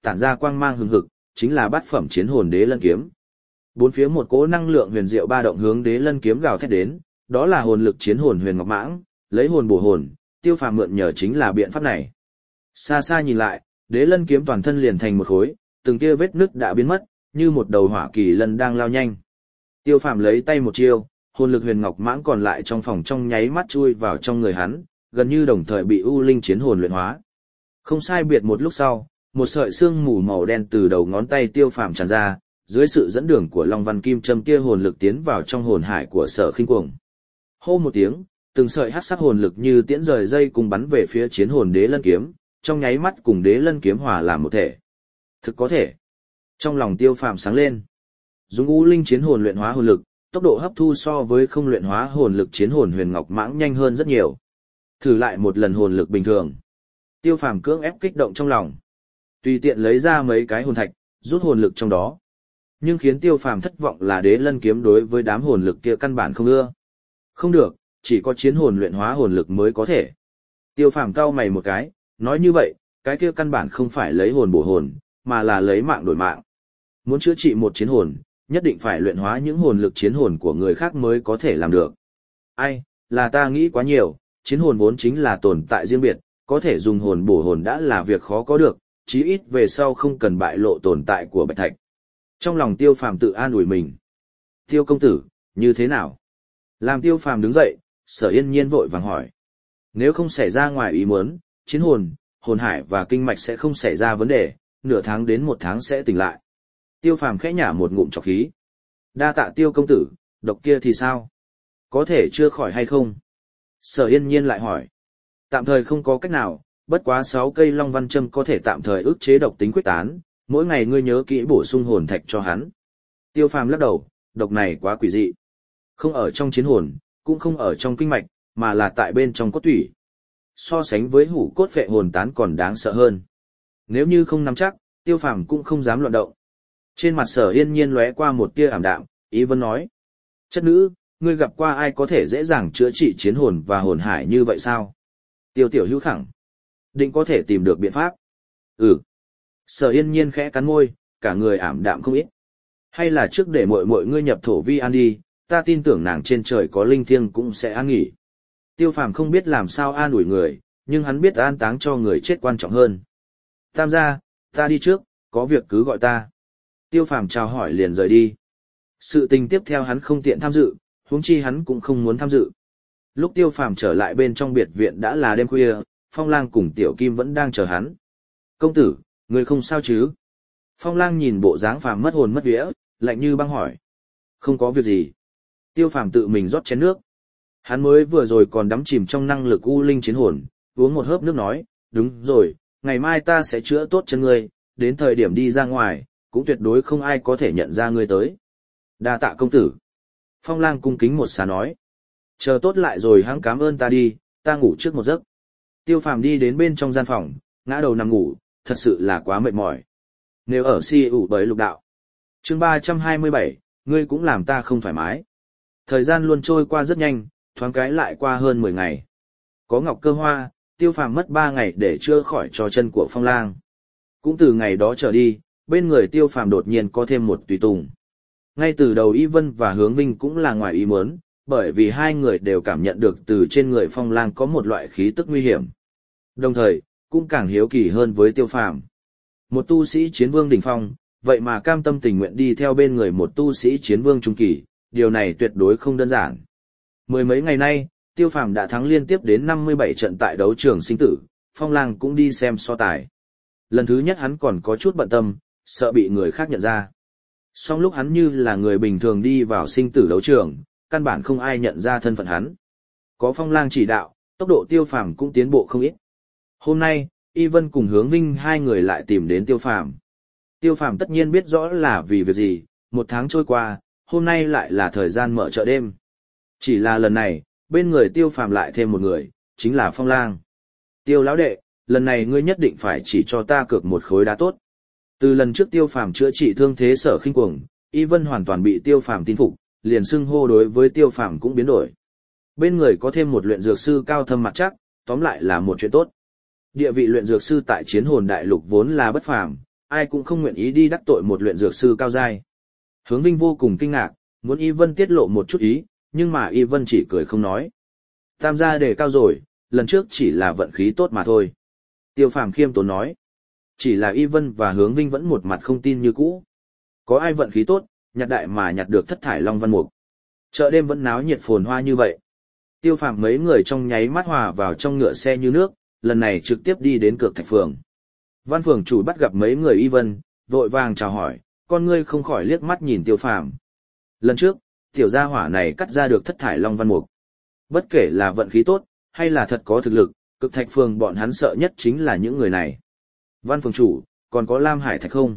tản ra quang mang hừng hực, chính là bát phẩm chiến hồn đế lân kiếm. Bốn phía một cỗ năng lượng huyền diệu ba động hướng đế lân kiếm gào thét đến, đó là hồn lực chiến hồn huyền ngọc mãng, lấy hồn bổ hồn, Tiêu Phàm mượn nhờ chính là biện pháp này. Xa xa nhìn lại, đế lân kiếm toàn thân liền thành một khối, từng tia vết nứt đã biến mất, như một đầu hỏa kỳ lân đang lao nhanh. Tiêu Phàm lấy tay một chiêu, hồn lực huyền ngọc mãng còn lại trong phòng trong nháy mắt chui vào trong người hắn, gần như đồng thời bị u linh chiến hồn luyện hóa. Không sai biệt một lúc sau, một sợi xương mù màu đen từ đầu ngón tay Tiêu Phàm tràn ra, dưới sự dẫn đường của Long Văn Kim Châm kia hồn lực tiến vào trong hồn hải của Sở Khinh Cuồng. Hô một tiếng, từng sợi hắc sắc hồn lực như tiễn rời dây cùng bắn về phía chiến hồn đế lân kiếm, trong nháy mắt cùng đế lân kiếm hòa làm một thể. Thực có thể. Trong lòng Tiêu Phàm sáng lên. Dùng u linh chiến hồn luyện hóa hồn lực, tốc độ hấp thu so với không luyện hóa hồn lực chiến hồn huyền ngọc mãng nhanh hơn rất nhiều. Thử lại một lần hồn lực bình thường. Tiêu Phàm cưỡng ép kích động trong lòng. Tùy tiện lấy ra mấy cái hồn thạch, rút hồn lực trong đó. Nhưng khiến Tiêu Phàm thất vọng là đế lân kiếm đối với đám hồn lực kia căn bản không ưa. Không được, chỉ có chiến hồn luyện hóa hồn lực mới có thể. Tiêu Phàm cau mày một cái, nói như vậy, cái kia căn bản không phải lấy hồn bổ hồn, mà là lấy mạng đổi mạng. Muốn chữa trị một chiến hồn, nhất định phải luyện hóa những hồn lực chiến hồn của người khác mới có thể làm được. Ai, là ta nghĩ quá nhiều, chiến hồn vốn chính là tồn tại riêng biệt, có thể dùng hồn bổ hồn đã là việc khó có được, chí ít về sau không cần bại lộ tồn tại của Bạch Thạch. Trong lòng Tiêu Phàm tự an ủi mình. Tiêu công tử, như thế nào? Làm Tiêu Phàm đứng dậy, Sở Yên Nhiên vội vàng hỏi. Nếu không xảy ra ngoài ý muốn, chiến hồn, hồn hải và kinh mạch sẽ không xảy ra vấn đề, nửa tháng đến một tháng sẽ tỉnh lại. Tiêu Phàm khẽ nhả một ngụm trọc khí. Đa tạ Tiêu công tử, độc kia thì sao? Có thể chưa khỏi hay không? Sở Yên Nhiên lại hỏi. Tạm thời không có cách nào, bất quá sáu cây long văn châm có thể tạm thời ức chế độc tính quyết tán, mỗi ngày ngươi nhớ kỹ bổ sung hồn thạch cho hắn. Tiêu Phàm lắc đầu, độc này quá quỷ dị. Không ở trong chiến hồn, cũng không ở trong kinh mạch, mà là tại bên trong cốt tủy. So sánh với hủ cốt phệ hồn tán còn đáng sợ hơn. Nếu như không nắm chắc, Tiêu Phàm cũng không dám loạn động. Trên mặt Sở Yên Nhiên lóe qua một tia ảm đạm, ý vẫn nói. Chất nữ, ngươi gặp qua ai có thể dễ dàng chữa trị chiến hồn và hồn hải như vậy sao? Tiêu Tiểu Hữu khẳng định có thể tìm được biện pháp. Ừ. Sở Yên Nhiên khẽ cắn môi, cả người ảm đạm không ít. Hay là trước để mọi mọi ngươi nhập thổ vi an đi, ta tin tưởng nàng trên trời có linh thiêng cũng sẽ an nghỉ. Tiêu Phàm không biết làm sao an ủi người, nhưng hắn biết an táng cho người chết quan trọng hơn. Tam gia, ta đi trước, có việc cứ gọi ta. Tiêu Phàm chào hỏi liền rời đi. Sự tình tiếp theo hắn không tiện tham dự, huống chi hắn cũng không muốn tham dự. Lúc Tiêu Phàm trở lại bên trong biệt viện đã là đêm khuya, Phong Lang cùng Tiểu Kim vẫn đang chờ hắn. Công tử, người không sao chứ? Phong Lang nhìn bộ dáng Phàm mất hồn mất vía, lạnh như băng hỏi. Không có việc gì. Tiêu Phàm tự mình rót chén nước. Hắn mới vừa rồi còn đắm chìm trong năng lực u linh chiến hồn, uống một hớp nước nói, đúng rồi, ngày mai ta sẽ chữa tốt chân ngươi, đến thời điểm đi ra ngoài, cũng tuyệt đối không ai có thể nhận ra ngươi tới. Đa tạ công tử. Phong Lang cung kính một xá nói. Chờ tốt lại rồi hãng cảm ơn ta đi, ta ngủ trước một giấc. Tiêu Phàm đi đến bên trong gian phòng, ngã đầu nằm ngủ, thật sự là quá mệt mỏi. Nếu ở si ủ bởi lục đạo. Chương ba trăm hai mươi bảy, ngươi cũng làm ta không thoải mái. Thời gian luôn trôi qua rất nhanh, thoáng cái lại qua hơn mười ngày. Có ngọc cơ hoa, Tiêu Phàm mất ba ngày để chữa khỏi cho chân của Phong Lang. Cũng từ ngày đó trở đi, bên người Tiêu Phàm đột nhiên có thêm một tùy tùng. Ngay từ đầu Y Vân và Hướng Vinh cũng là ngoài ý muốn, bởi vì hai người đều cảm nhận được từ trên người Phong Lang có một loại khí tức nguy hiểm. Đồng thời, cũng càng hiếu kỳ hơn với Tiêu Phàm. Một tu sĩ chiến vương đỉnh phong, vậy mà cam tâm tình nguyện đi theo bên người một tu sĩ chiến vương trung kỳ, điều này tuyệt đối không đơn giản. Mười mấy ngày nay, Tiêu Phàm đã thắng liên tiếp đến năm mươi bảy trận tại đấu trường sinh tử, Phong Lang cũng đi xem so tài. Lần thứ nhất hắn còn có chút bận tâm, sợ bị người khác nhận ra. Song lúc hắn như là người bình thường đi vào sinh tử đấu trường, căn bản không ai nhận ra thân phận hắn. Có Phong Lang chỉ đạo, tốc độ Tiêu Phàm cũng tiến bộ không ít. Hôm nay, Y Vân cùng Hướng Vinh hai người lại tìm đến Tiêu Phàm. Tiêu Phàm tất nhiên biết rõ là vì việc gì, một tháng trôi qua, hôm nay lại là thời gian mở chợ đêm. Chỉ là lần này, bên người Tiêu Phàm lại thêm một người, chính là Phong Lang. Tiêu lão đệ, lần này ngươi nhất định phải chỉ cho ta cược một khối đá tốt. Từ lần trước Tiêu Phàm chữa trị thương thế Sở Khinh Cuồng, Y Vân hoàn toàn bị Tiêu Phàm tin phục, liền xưng hô đối với Tiêu Phàm cũng biến đổi. Bên người có thêm một luyện dược sư cao thâm mặt chắc, tóm lại là một chuyện tốt. Địa vị luyện dược sư tại Chiến Hồn Đại Lục vốn là bất phàm, ai cũng không nguyện ý đi đắc tội một luyện dược sư cao giai. Hướng Vinh vô cùng kinh ngạc, muốn Y Vân tiết lộ một chút ý, nhưng mà Y Vân chỉ cười không nói. Tam gia đề cao rồi, lần trước chỉ là vận khí tốt mà thôi. Tiêu Phàm khiêm tốn nói. Chỉ là Y Vân và Hướng Vinh vẫn một mặt không tin như cũ. Có ai vận khí tốt, nhặt đại mà nhặt được thất thải long văn mục. Chợ đêm vẫn náo nhiệt phồn hoa như vậy. Tiêu Phàm mấy người trong nháy mắt hòa vào trong ngựa xe như nước, lần này trực tiếp đi đến Cược Thạch Phường. Văn phường chủ bắt gặp mấy người Y Vân, vội vàng chào hỏi, con ngươi không khỏi liếc mắt nhìn Tiêu Phàm. Lần trước, tiểu gia hỏa này cắt ra được thất thải long văn mục. Bất kể là vận khí tốt, hay là thật có thực lực, Cực Thạch Phường bọn hắn sợ nhất chính là những người này. Văn phường chủ, còn có Lam Hải Thạch không?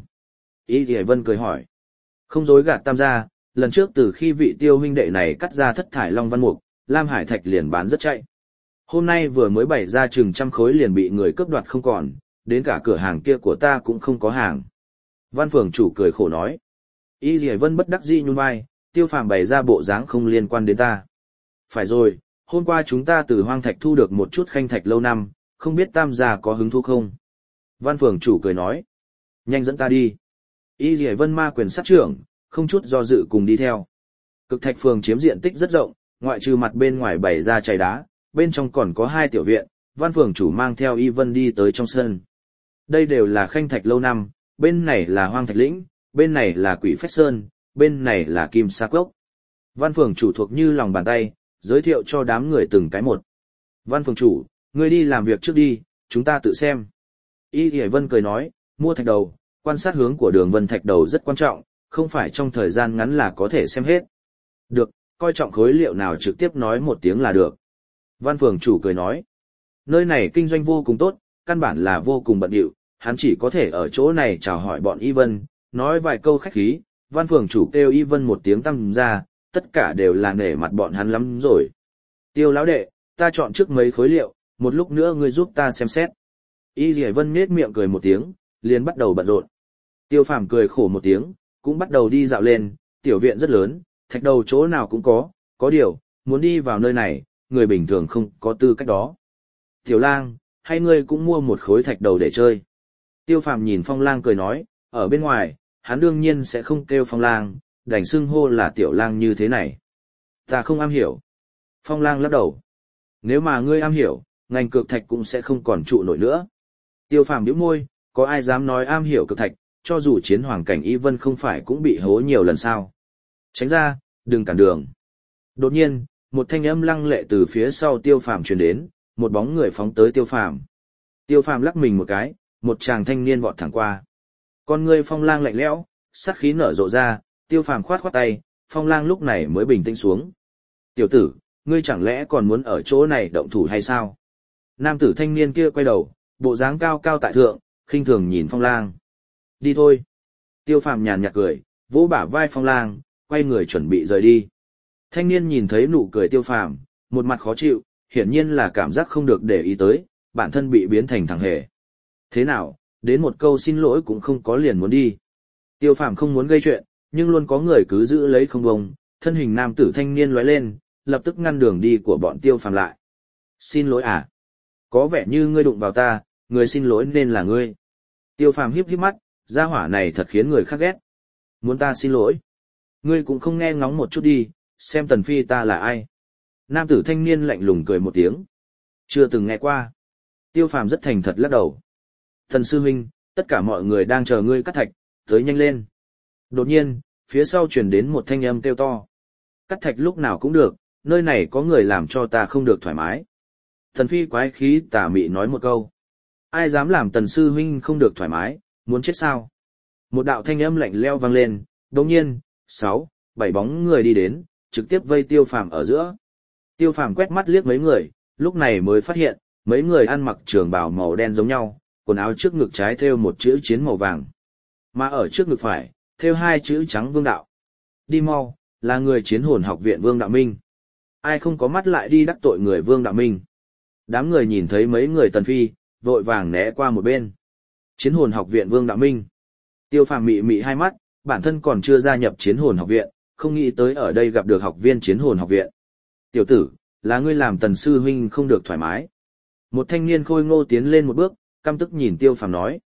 Y Thì Vân cười hỏi. Không dối gạt Tam gia, lần trước từ khi vị Tiêu huynh đệ này cắt ra thất thải long văn mục, Lam Hải Thạch liền bán rất chạy. Hôm nay vừa mới bày ra chừng trăm khối liền bị người cướp đoạt không còn, đến cả cửa hàng kia của ta cũng không có hàng. Văn phường chủ cười khổ nói. Y Dì Vân bất đắc dĩ nhún vai, Tiêu Phàm bày ra bộ dáng không liên quan đến ta. Phải rồi, hôm qua chúng ta từ hoang thạch thu được một chút khanh thạch lâu năm, không biết Tam gia có hứng thú không? Văn phường chủ cười nói. Nhanh dẫn ta đi. Y Dì Vân ma quyền sát trưởng, không chút do dự cùng đi theo. Cực Thạch Phường chiếm diện tích rất rộng, ngoại trừ mặt bên ngoài bày ra chày đá, bên trong còn có hai tiểu viện, Văn phường chủ mang theo Y Vân đi tới trong sân. Đây đều là khanh thạch lâu năm, bên này là hoang thạch lĩnh, bên này là quỷ phách sơn, bên này là kim sa cốc. Văn phường chủ thuộc như lòng bàn tay, giới thiệu cho đám người từng cái một. Văn phường chủ, ngươi đi làm việc trước đi, chúng ta tự xem. Y Thì Vân cười nói, mua thạch đầu, quan sát hướng của đường vân thạch đầu rất quan trọng, không phải trong thời gian ngắn là có thể xem hết. Được, coi trọng khối liệu nào trực tiếp nói một tiếng là được. Văn phường chủ cười nói, nơi này kinh doanh vô cùng tốt, căn bản là vô cùng bận rộn, hắn chỉ có thể ở chỗ này chào hỏi bọn Y Vân, nói vài câu khách khí, Văn phường chủ kêu Y Vân một tiếng tăng ra, tất cả đều là nể mặt bọn hắn lắm rồi. Tiêu lão đệ, ta chọn trước mấy khối liệu, một lúc nữa ngươi giúp ta xem xét. Y Dì Vân nhếch miệng cười một tiếng, liền bắt đầu bận rộn. Tiêu Phàm cười khổ một tiếng, cũng bắt đầu đi dạo lên, tiểu viện rất lớn, thạch đầu chỗ nào cũng có, có điều, muốn đi vào nơi này, người bình thường không có tư cách đó. Tiểu Lang, hay ngươi cũng mua một khối thạch đầu để chơi. Tiêu Phàm nhìn Phong Lang cười nói, ở bên ngoài, hắn đương nhiên sẽ không kêu Phong Lang, đành xưng hô là Tiểu Lang như thế này. Ta không am hiểu. Phong Lang lắc đầu. Nếu mà ngươi am hiểu, ngành cược thạch cũng sẽ không còn trụ nổi nữa. Tiêu Phàm nhíu môi, có ai dám nói am hiểu cược thạch, cho dù chiến hoàng cảnh Y Vân không phải cũng bị hố nhiều lần sao. Tránh ra, đừng cản đường. Đột nhiên, một thanh âm lăng lệ từ phía sau Tiêu Phàm truyền đến, một bóng người phóng tới Tiêu Phàm. Tiêu Phàm lắc mình một cái, một chàng thanh niên vọt thẳng qua. Con ngươi Phong Lang lạnh lẽo, sát khí nở rộ ra, Tiêu Phàm khoát khoát tay, Phong Lang lúc này mới bình tĩnh xuống. Tiểu tử, ngươi chẳng lẽ còn muốn ở chỗ này động thủ hay sao? Nam tử thanh niên kia quay đầu, bộ dáng cao cao tại thượng, khinh thường nhìn Phong Lang. Đi thôi. Tiêu Phàm nhàn nhạt cười, vỗ bả vai Phong Lang, quay người chuẩn bị rời đi. Thanh niên nhìn thấy nụ cười Tiêu Phàm, một mặt khó chịu, hiển nhiên là cảm giác không được để ý tới, bản thân bị biến thành thằng hề. Thế nào, đến một câu xin lỗi cũng không có liền muốn đi. Tiêu Phàm không muốn gây chuyện, nhưng luôn có người cứ giữ lấy không bông, thân hình nam tử thanh niên lóe lên, lập tức ngăn đường đi của bọn Tiêu Phàm lại. Xin lỗi à? Có vẻ như ngươi đụng vào ta, người xin lỗi nên là ngươi. Tiêu Phàm híp híp mắt, gia hỏa này thật khiến người khác ghét. Muốn ta xin lỗi? Ngươi cũng không nghe ngóng một chút đi, xem Tần Phi ta là ai. Nam tử thanh niên lạnh lùng cười một tiếng. Chưa từng nghe qua. Tiêu Phàm rất thành thật lắc đầu. Thần sư huynh, tất cả mọi người đang chờ ngươi cắt thạch, tới nhanh lên. Đột nhiên, phía sau truyền đến một thanh âm kêu to. Cắt thạch lúc nào cũng được, nơi này có người làm cho ta không được thoải mái. Thần Phi quái khí tà mị nói một câu. Ai dám làm Tần sư huynh không được thoải mái, muốn chết sao? Một đạo thanh âm lạnh lẽo vang lên, đồng nhiên, sáu, bảy bóng người đi đến, trực tiếp vây Tiêu Phàm ở giữa. Tiêu Phàm quét mắt liếc mấy người, lúc này mới phát hiện, mấy người ăn mặc trường bào màu đen giống nhau, quần áo trước ngực trái thêu một chữ chiến màu vàng. Mà ở trước ngực phải, thêu hai chữ trắng Vương Đạo. Đi mau, là người chiến hồn học viện Vương Đạo Minh. Ai không có mắt lại đi đắc tội người Vương Đạo Minh. Đám người nhìn thấy mấy người Tần Phi, vội vàng né qua một bên. Chiến hồn học viện Vương Đạo Minh. Tiêu Phàm mị mị hai mắt, bản thân còn chưa gia nhập chiến hồn học viện, không nghĩ tới ở đây gặp được học viên chiến hồn học viện. Tiểu tử, là ngươi làm Tần sư huynh không được thoải mái. Một thanh niên khôi ngô tiến lên một bước, căm tức nhìn Tiêu Phàm nói.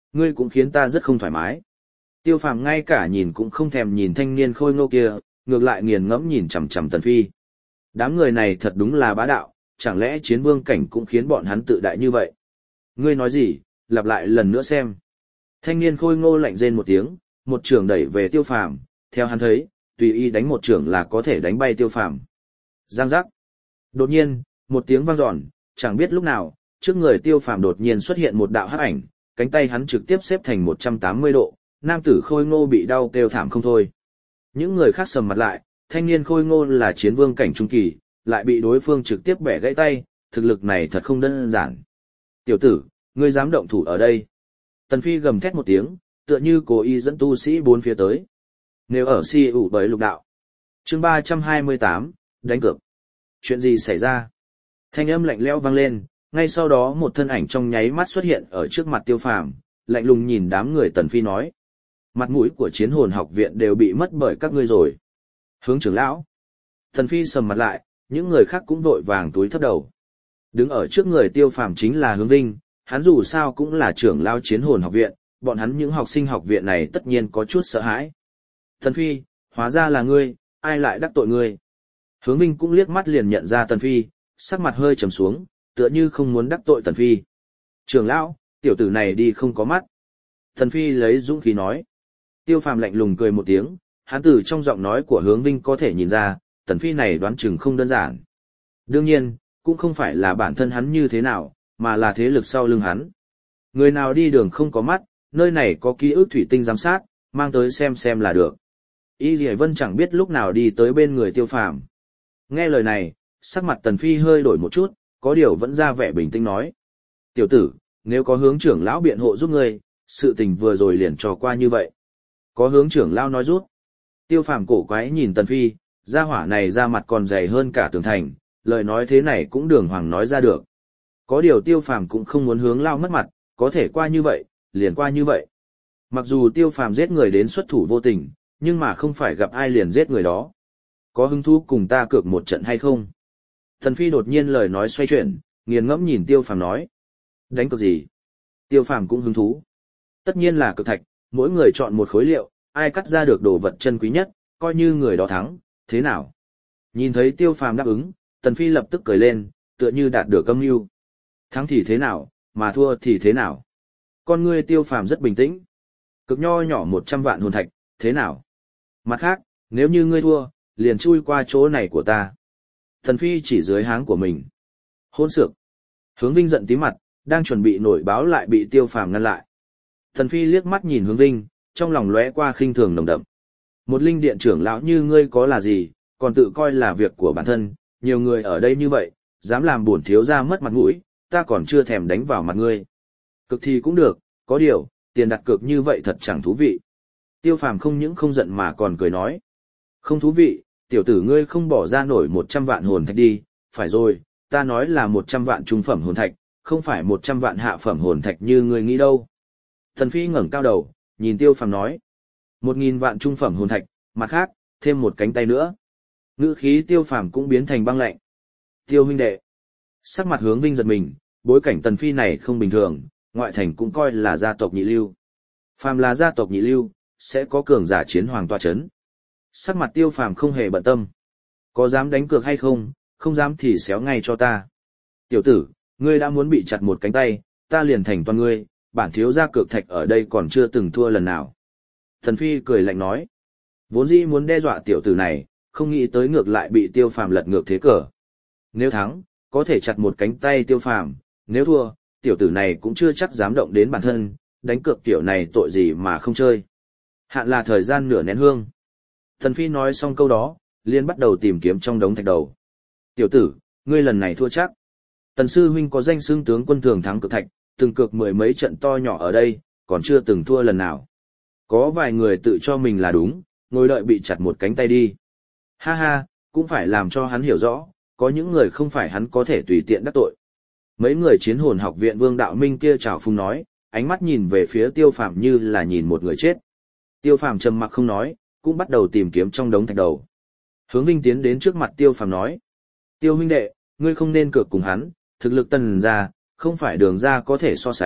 Ngươi cũng khiến ta rất không thoải mái. Tiêu Phàm ngay cả nhìn cũng không thèm nhìn thanh niên khôi ngô kia, ngược lại nghiền ngẫm nhìn chằm chằm Tần Phi. Đám người này thật đúng là bá đạo, chẳng lẽ chiến vương cảnh cũng khiến bọn hắn tự đại như vậy? Ngươi nói gì, lặp lại lần nữa xem. Thanh niên khôi ngô lạnh rên một tiếng, một trường đẩy về Tiêu Phàm, theo hắn thấy, tùy ý đánh một trường là có thể đánh bay Tiêu Phàm. Giang giác. Đột nhiên, một tiếng vang dọn, chẳng biết lúc nào, trước người Tiêu Phàm đột nhiên xuất hiện một đạo hắc ảnh, cánh tay hắn trực tiếp xếp thành một trăm tám mươi độ, nam tử khôi ngô bị đau kêu thảm không thôi. Những người khác sầm mặt lại, thanh niên khôi ngô là chiến vương cảnh trung kỳ, lại bị đối phương trực tiếp bẻ gãy tay, thực lực này thật không đơn giản. Tiểu tử, ngươi dám động thủ ở đây. Tần Phi gầm thét một tiếng, tựa như cố ý dẫn tu sĩ bốn phía tới. Nếu ở si ủ bởi lục đạo. Chương ba trăm hai mươi tám, đánh cược. Chuyện gì xảy ra? Thanh âm lạnh lẽo vang lên, ngay sau đó một thân ảnh trong nháy mắt xuất hiện ở trước mặt Tiêu Phàm, lạnh lùng nhìn đám người Tần Phi nói. Mặt mũi của chiến hồn học viện đều bị mất bởi các ngươi rồi. Hướng trưởng lão. Tần Phi sầm mặt lại, những người khác cũng vội vàng túi thấp đầu. Đứng ở trước người Tiêu Phàm chính là Hướng Vinh, hắn dù sao cũng là trưởng lão chiến hồn học viện, bọn hắn những học sinh học viện này tất nhiên có chút sợ hãi. Tần Phi, hóa ra là ngươi, ai lại đắc tội ngươi? Hướng Vinh cũng liếc mắt liền nhận ra Tần Phi, sắc mặt hơi trầm xuống, tựa như không muốn đắc tội Tần Phi. Trưởng lão, tiểu tử này đi không có mắt. Tần Phi lấy dũng khí nói. Tiêu Phàm lạnh lùng cười một tiếng, hắn từ trong giọng nói của Hướng Vinh có thể nhìn ra, Tần Phi này đoán chừng không đơn giản. Đương nhiên, cũng không phải là bản thân hắn như thế nào, mà là thế lực sau lưng hắn. Người nào đi đường không có mắt, nơi này có ký ức thủy tinh giám sát, mang tới xem xem là được. Y Lệ Vân chẳng biết lúc nào đi tới bên người Tiêu Phàm. Nghe lời này, sắc mặt Tần Phi hơi đổi một chút, có điều vẫn ra vẻ bình tĩnh nói. Tiểu tử, nếu có hướng trưởng lão biện hộ giúp ngươi, sự tình vừa rồi liền trò qua như vậy. Có hướng trưởng lão nói rút. Tiêu Phàm cổ quái nhìn Tần Phi, gia hỏa này ra mặt còn dày hơn cả tường thành, lời nói thế này cũng đường hoàng nói ra được. Có điều Tiêu Phàm cũng không muốn hướng lao mất mặt, có thể qua như vậy, liền qua như vậy. Mặc dù Tiêu Phàm giết người đến xuất thủ vô tình, nhưng mà không phải gặp ai liền giết người đó. Có hứng thú cùng ta cược một trận hay không? Tần Phi đột nhiên lời nói xoay chuyển, nghiền ngẫm nhìn Tiêu Phàm nói. Đánh cược gì? Tiêu Phàm cũng hứng thú. Tất nhiên là cược thạch, mỗi người chọn một khối liệu, ai cắt ra được đồ vật chân quý nhất, coi như người đó thắng, thế nào? Nhìn thấy Tiêu Phàm đáp ứng, Tần Phi lập tức cười lên, tựa như đạt được âm mưu. Thắng thì thế nào, mà thua thì thế nào? Con ngươi Tiêu Phàm rất bình tĩnh. Cực nho nhỏ một trăm vạn hồn thạch, thế nào? Mặt khác, nếu như ngươi thua, liền chui qua chỗ này của ta. Tần Phi chỉ dưới háng của mình. Hôn xược. Hướng Vinh giận tí mặt, đang chuẩn bị nổi báo lại bị Tiêu Phàm ngăn lại. Tần Phi liếc mắt nhìn Hướng Vinh, trong lòng lóe qua khinh thường nồng đậm. Một linh điện trưởng lão như ngươi có là gì, còn tự coi là việc của bản thân, nhiều người ở đây như vậy, dám làm bổn thiếu gia mất mặt mũi, ta còn chưa thèm đánh vào mặt ngươi. Cực thì cũng được, có điều, tiền đặt cược như vậy thật chẳng thú vị. Tiêu Phàm không những không giận mà còn cười nói. Không thú vị, tiểu tử ngươi không bỏ ra nổi một trăm vạn hồn thạch đi, phải rồi, ta nói là một trăm vạn trung phẩm hồn thạch, không phải một trăm vạn hạ phẩm hồn thạch như ngươi nghĩ đâu. Tần Phi ngẩng cao đầu, nhìn Tiêu Phàm nói. Một nghìn vạn trung phẩm hồn thạch, mặt khác, thêm một cánh tay nữa. Ngữ khí Tiêu Phàm cũng biến thành băng lạnh. Tiêu huynh đệ. Sắc mặt Hướng Vinh giật mình, bối cảnh Tần Phi này không bình thường, ngoại thành cũng coi là gia tộc nhị lưu. Phàm là gia tộc nhị lưu, sẽ có cường giả chiến hoàng tọa chấn. Sắc mặt Tiêu Phàm không hề bận tâm. Có dám đánh cược hay không, không dám thì xéo ngay cho ta. Tiểu tử, ngươi đã muốn bị chặt một cánh tay, ta liền thành toàn ngươi, bản thiếu gia cược thạch ở đây còn chưa từng thua lần nào. Tần Phi cười lạnh nói. Vốn dĩ muốn đe dọa tiểu tử này, không nghĩ tới ngược lại bị Tiêu Phàm lật ngược thế cờ. Nếu thắng, có thể chặt một cánh tay Tiêu Phàm, nếu thua, tiểu tử này cũng chưa chắc dám động đến bản thân, đánh cược tiểu này tội gì mà không chơi. Hạn là thời gian nửa nén hương. Tần Phi nói xong câu đó, liền bắt đầu tìm kiếm trong đống thạch đầu. Tiểu tử, ngươi lần này thua chắc. Tần sư huynh có danh xưng tướng quân thường thắng cược thạch, từng cược mười mấy trận to nhỏ ở đây, còn chưa từng thua lần nào. Có vài người tự cho mình là đúng, ngồi đợi bị chặt một cánh tay đi. Ha ha, cũng phải làm cho hắn hiểu rõ, có những người không phải hắn có thể tùy tiện đắc tội. Mấy người chiến hồn học viện Vương Đạo Minh kia chào phung nói, ánh mắt nhìn về phía Tiêu Phàm như là nhìn một người chết. Tiêu Phàm trầm mặc không nói, cũng bắt đầu tìm kiếm trong đống thạch đầu. Hướng Vinh tiến đến trước mặt Tiêu Phàm nói. Tiêu huynh đệ, ngươi không nên cược cùng hắn, thực lực Tần gia, không phải Đường gia có thể so sánh,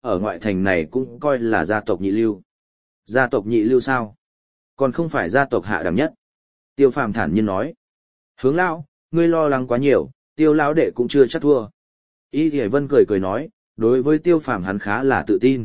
ở ngoại thành này cũng coi là gia tộc nhị lưu. Gia tộc nhị lưu sao? Còn không phải gia tộc hạ đẳng nhất. Tiêu Phàm thản nhiên nói. Hướng lão, ngươi lo lắng quá nhiều, Tiêu lão đệ cũng chưa chắc thua. Y Thủy Vân cười cười nói, đối với Tiêu Phàm hắn khá là tự tin.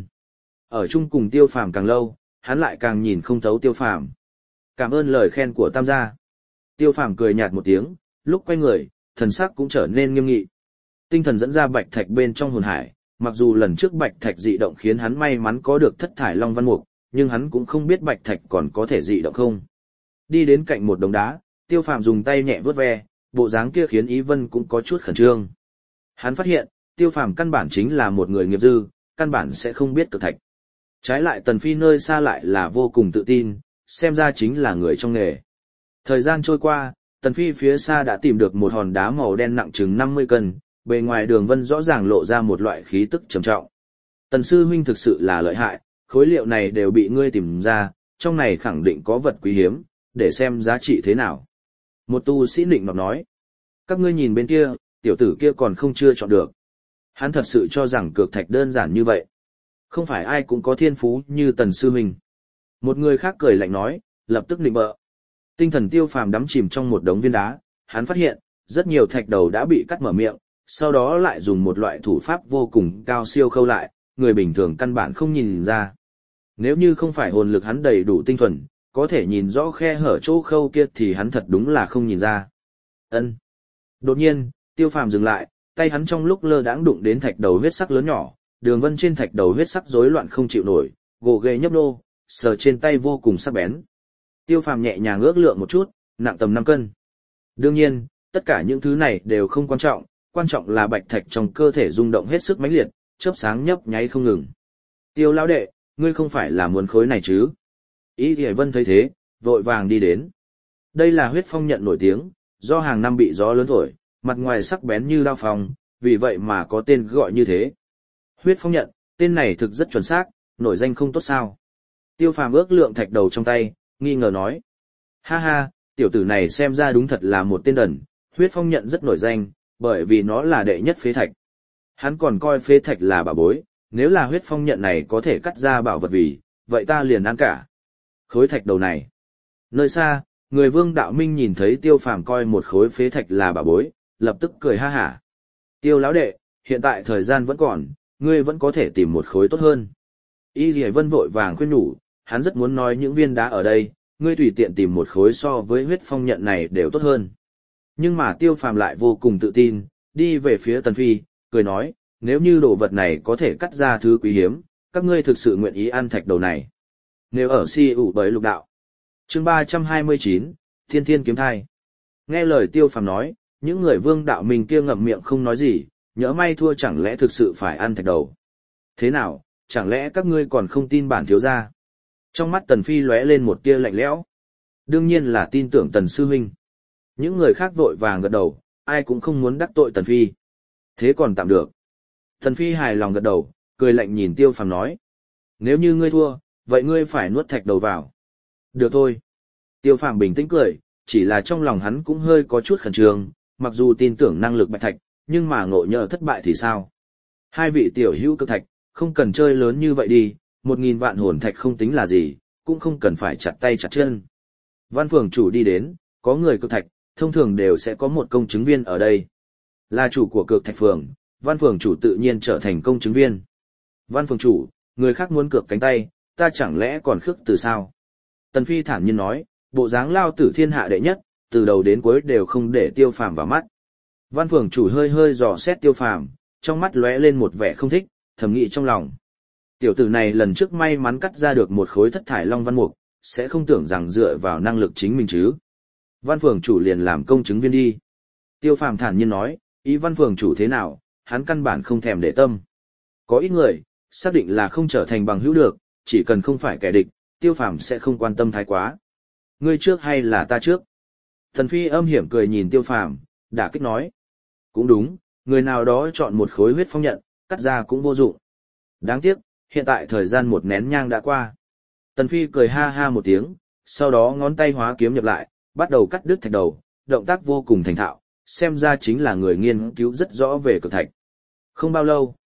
Ở chung cùng Tiêu Phàm càng lâu, hắn lại càng nhìn không thấu Tiêu Phàm. Cảm ơn lời khen của Tam gia. Tiêu Phàm cười nhạt một tiếng, lúc quay người, thần sắc cũng trở nên nghiêm nghị. Tinh thần dẫn ra bạch thạch bên trong hồn hải, mặc dù lần trước bạch thạch dị động khiến hắn may mắn có được thất thải long văn mục, nhưng hắn cũng không biết bạch thạch còn có thể dị động không. Đi đến cạnh một đống đá, Tiêu Phàm dùng tay nhẹ vớt ve, bộ dáng kia khiến Ý Vân cũng có chút khẩn trương. Hắn phát hiện, Tiêu Phàm căn bản chính là một người nghiệp dư, căn bản sẽ không biết cực thạch. Trái lại Tần Phi nơi xa lại là vô cùng tự tin, xem ra chính là người trong nghề. Thời gian trôi qua, Tần Phi phía xa đã tìm được một hòn đá màu đen nặng chừng năm mươi cân, bề ngoài đường vân rõ ràng lộ ra một loại khí tức trầm trọng. Tần sư huynh thực sự là lợi hại, khối liệu này đều bị ngươi tìm ra, trong này khẳng định có vật quý hiếm, để xem giá trị thế nào. Một tu sĩ định nọt nói, các ngươi nhìn bên kia, tiểu tử kia còn không chưa chọn được. Hắn thật sự cho rằng cược thạch đơn giản như vậy. Không phải ai cũng có thiên phú như Tần sư huynh. Một người khác cười lạnh nói, lập tức định bợ. Tinh thần Tiêu Phàm đắm chìm trong một đống viên đá, hắn phát hiện, rất nhiều thạch đầu đã bị cắt mở miệng, sau đó lại dùng một loại thủ pháp vô cùng cao siêu khâu lại, người bình thường căn bản không nhìn ra. Nếu như không phải hồn lực hắn đầy đủ tinh thuần, có thể nhìn rõ khe hở chỗ khâu kia thì hắn thật đúng là không nhìn ra. Ân. Đột nhiên, Tiêu Phàm dừng lại, tay hắn trong lúc lơ đãng đụng đến thạch đầu huyết sắc lớn nhỏ, đường vân trên thạch đầu huyết sắc rối loạn không chịu nổi, gồ ghề nhấp nô, sờ trên tay vô cùng sắc bén. Tiêu Phàm nhẹ nhàng ước lượng một chút, nặng tầm năm cân. Đương nhiên, tất cả những thứ này đều không quan trọng, quan trọng là bạch thạch trong cơ thể rung động hết sức mãnh liệt, chớp sáng nhấp nháy không ngừng. Tiêu lão đệ, ngươi không phải là muốn khối này chứ? Ý Thủy Vân thấy thế, vội vàng đi đến. Đây là huyết phong nhận nổi tiếng, do hàng năm bị gió lớn thổi, mặt ngoài sắc bén như đao phong, vì vậy mà có tên gọi như thế. Huyết phong nhận, tên này thực rất chuẩn xác, nổi danh không tốt sao? Tiêu Phàm ước lượng thạch đầu trong tay, nghi ngờ nói. Ha ha, tiểu tử này xem ra đúng thật là một tên đần, huyết phong nhận rất nổi danh, bởi vì nó là đệ nhất phế thạch. Hắn còn coi phế thạch là bảo bối, nếu là huyết phong nhận này có thể cắt ra bảo vật vì, vậy ta liền ăn cả. Khối thạch đầu này. Nơi xa, người Vương Đạo Minh nhìn thấy Tiêu Phàm coi một khối phế thạch là bảo bối, lập tức cười ha hả. Tiêu lão đệ, hiện tại thời gian vẫn còn, ngươi vẫn có thể tìm một khối tốt hơn. Y Lì Vân vội vàng khuyên nhủ, hắn rất muốn nói những viên đá ở đây, ngươi tùy tiện tìm một khối so với huyết phong nhận này đều tốt hơn. Nhưng mà Tiêu Phàm lại vô cùng tự tin, đi về phía Tần Phi, cười nói, nếu như đồ vật này có thể cắt ra thứ quý hiếm, các ngươi thực sự nguyện ý ăn thạch đầu này. Nếu ở si ủ bởi lục đạo. Chương ba trăm hai mươi chín, Thiên Thiên kiếm thai. Nghe lời Tiêu Phàm nói, những người Vương Đạo Minh kia ngậm miệng không nói gì, nhỡ may thua chẳng lẽ thực sự phải ăn thạch đầu. Thế nào, chẳng lẽ các ngươi còn không tin bản thiếu gia? Trong mắt Tần Phi lóe lên một tia lạnh lẽo. Đương nhiên là tin tưởng Tần sư huynh. Những người khác vội vàng gật đầu, ai cũng không muốn đắc tội Tần Phi. Thế còn tạm được. Tần Phi hài lòng gật đầu, cười lạnh nhìn Tiêu Phàm nói. Nếu như ngươi thua, vậy ngươi phải nuốt thạch đầu vào. Được thôi. Tiêu Phàm bình tĩnh cười, chỉ là trong lòng hắn cũng hơi có chút khẩn trương, mặc dù tin tưởng năng lực bạch thạch, nhưng mà ngộ nhỡ thất bại thì sao? Hai vị tiểu hữu cực thạch, không cần chơi lớn như vậy đi, một nghìn vạn hồn thạch không tính là gì, cũng không cần phải chặt tay chặt chân. Văn phường chủ đi đến, có người cực thạch, thông thường đều sẽ có một công chứng viên ở đây. Là chủ của cực thạch phường, văn phường chủ tự nhiên trở thành công chứng viên. Văn phường chủ, người khác muốn cược cánh tay, ta chẳng lẽ còn khước từ sao? Tần Phi thản nhiên nói, bộ dáng lao tử thiên hạ đệ nhất, từ đầu đến cuối đều không để Tiêu Phàm vào mắt. Văn phường chủ hơi hơi dò xét Tiêu Phàm, trong mắt lóe lên một vẻ không thích, thầm nghĩ trong lòng. Tiểu tử này lần trước may mắn cắt ra được một khối thất thải long văn mục, sẽ không tưởng rằng dựa vào năng lực chính mình chứ. Văn phường chủ liền làm công chứng viên đi. Tiêu Phàm thản nhiên nói, ý văn phường chủ thế nào, hắn căn bản không thèm để tâm. Có ít người, xác định là không trở thành bằng hữu được, chỉ cần không phải kẻ địch, Tiêu Phàm sẽ không quan tâm thái quá. Ngươi trước hay là ta trước? Thần Phi âm hiểm cười nhìn Tiêu Phàm, đả kích nói. Cũng đúng, người nào đó chọn một khối huyết phong nhận, cắt ra cũng vô dụng. Đáng tiếc, hiện tại thời gian một nén nhang đã qua. Tần Phi cười ha ha một tiếng, sau đó ngón tay hóa kiếm nhập lại, bắt đầu cắt đứt thạch đầu, động tác vô cùng thành thạo, xem ra chính là người nghiên cứu rất rõ về cực thạch. Không bao lâu,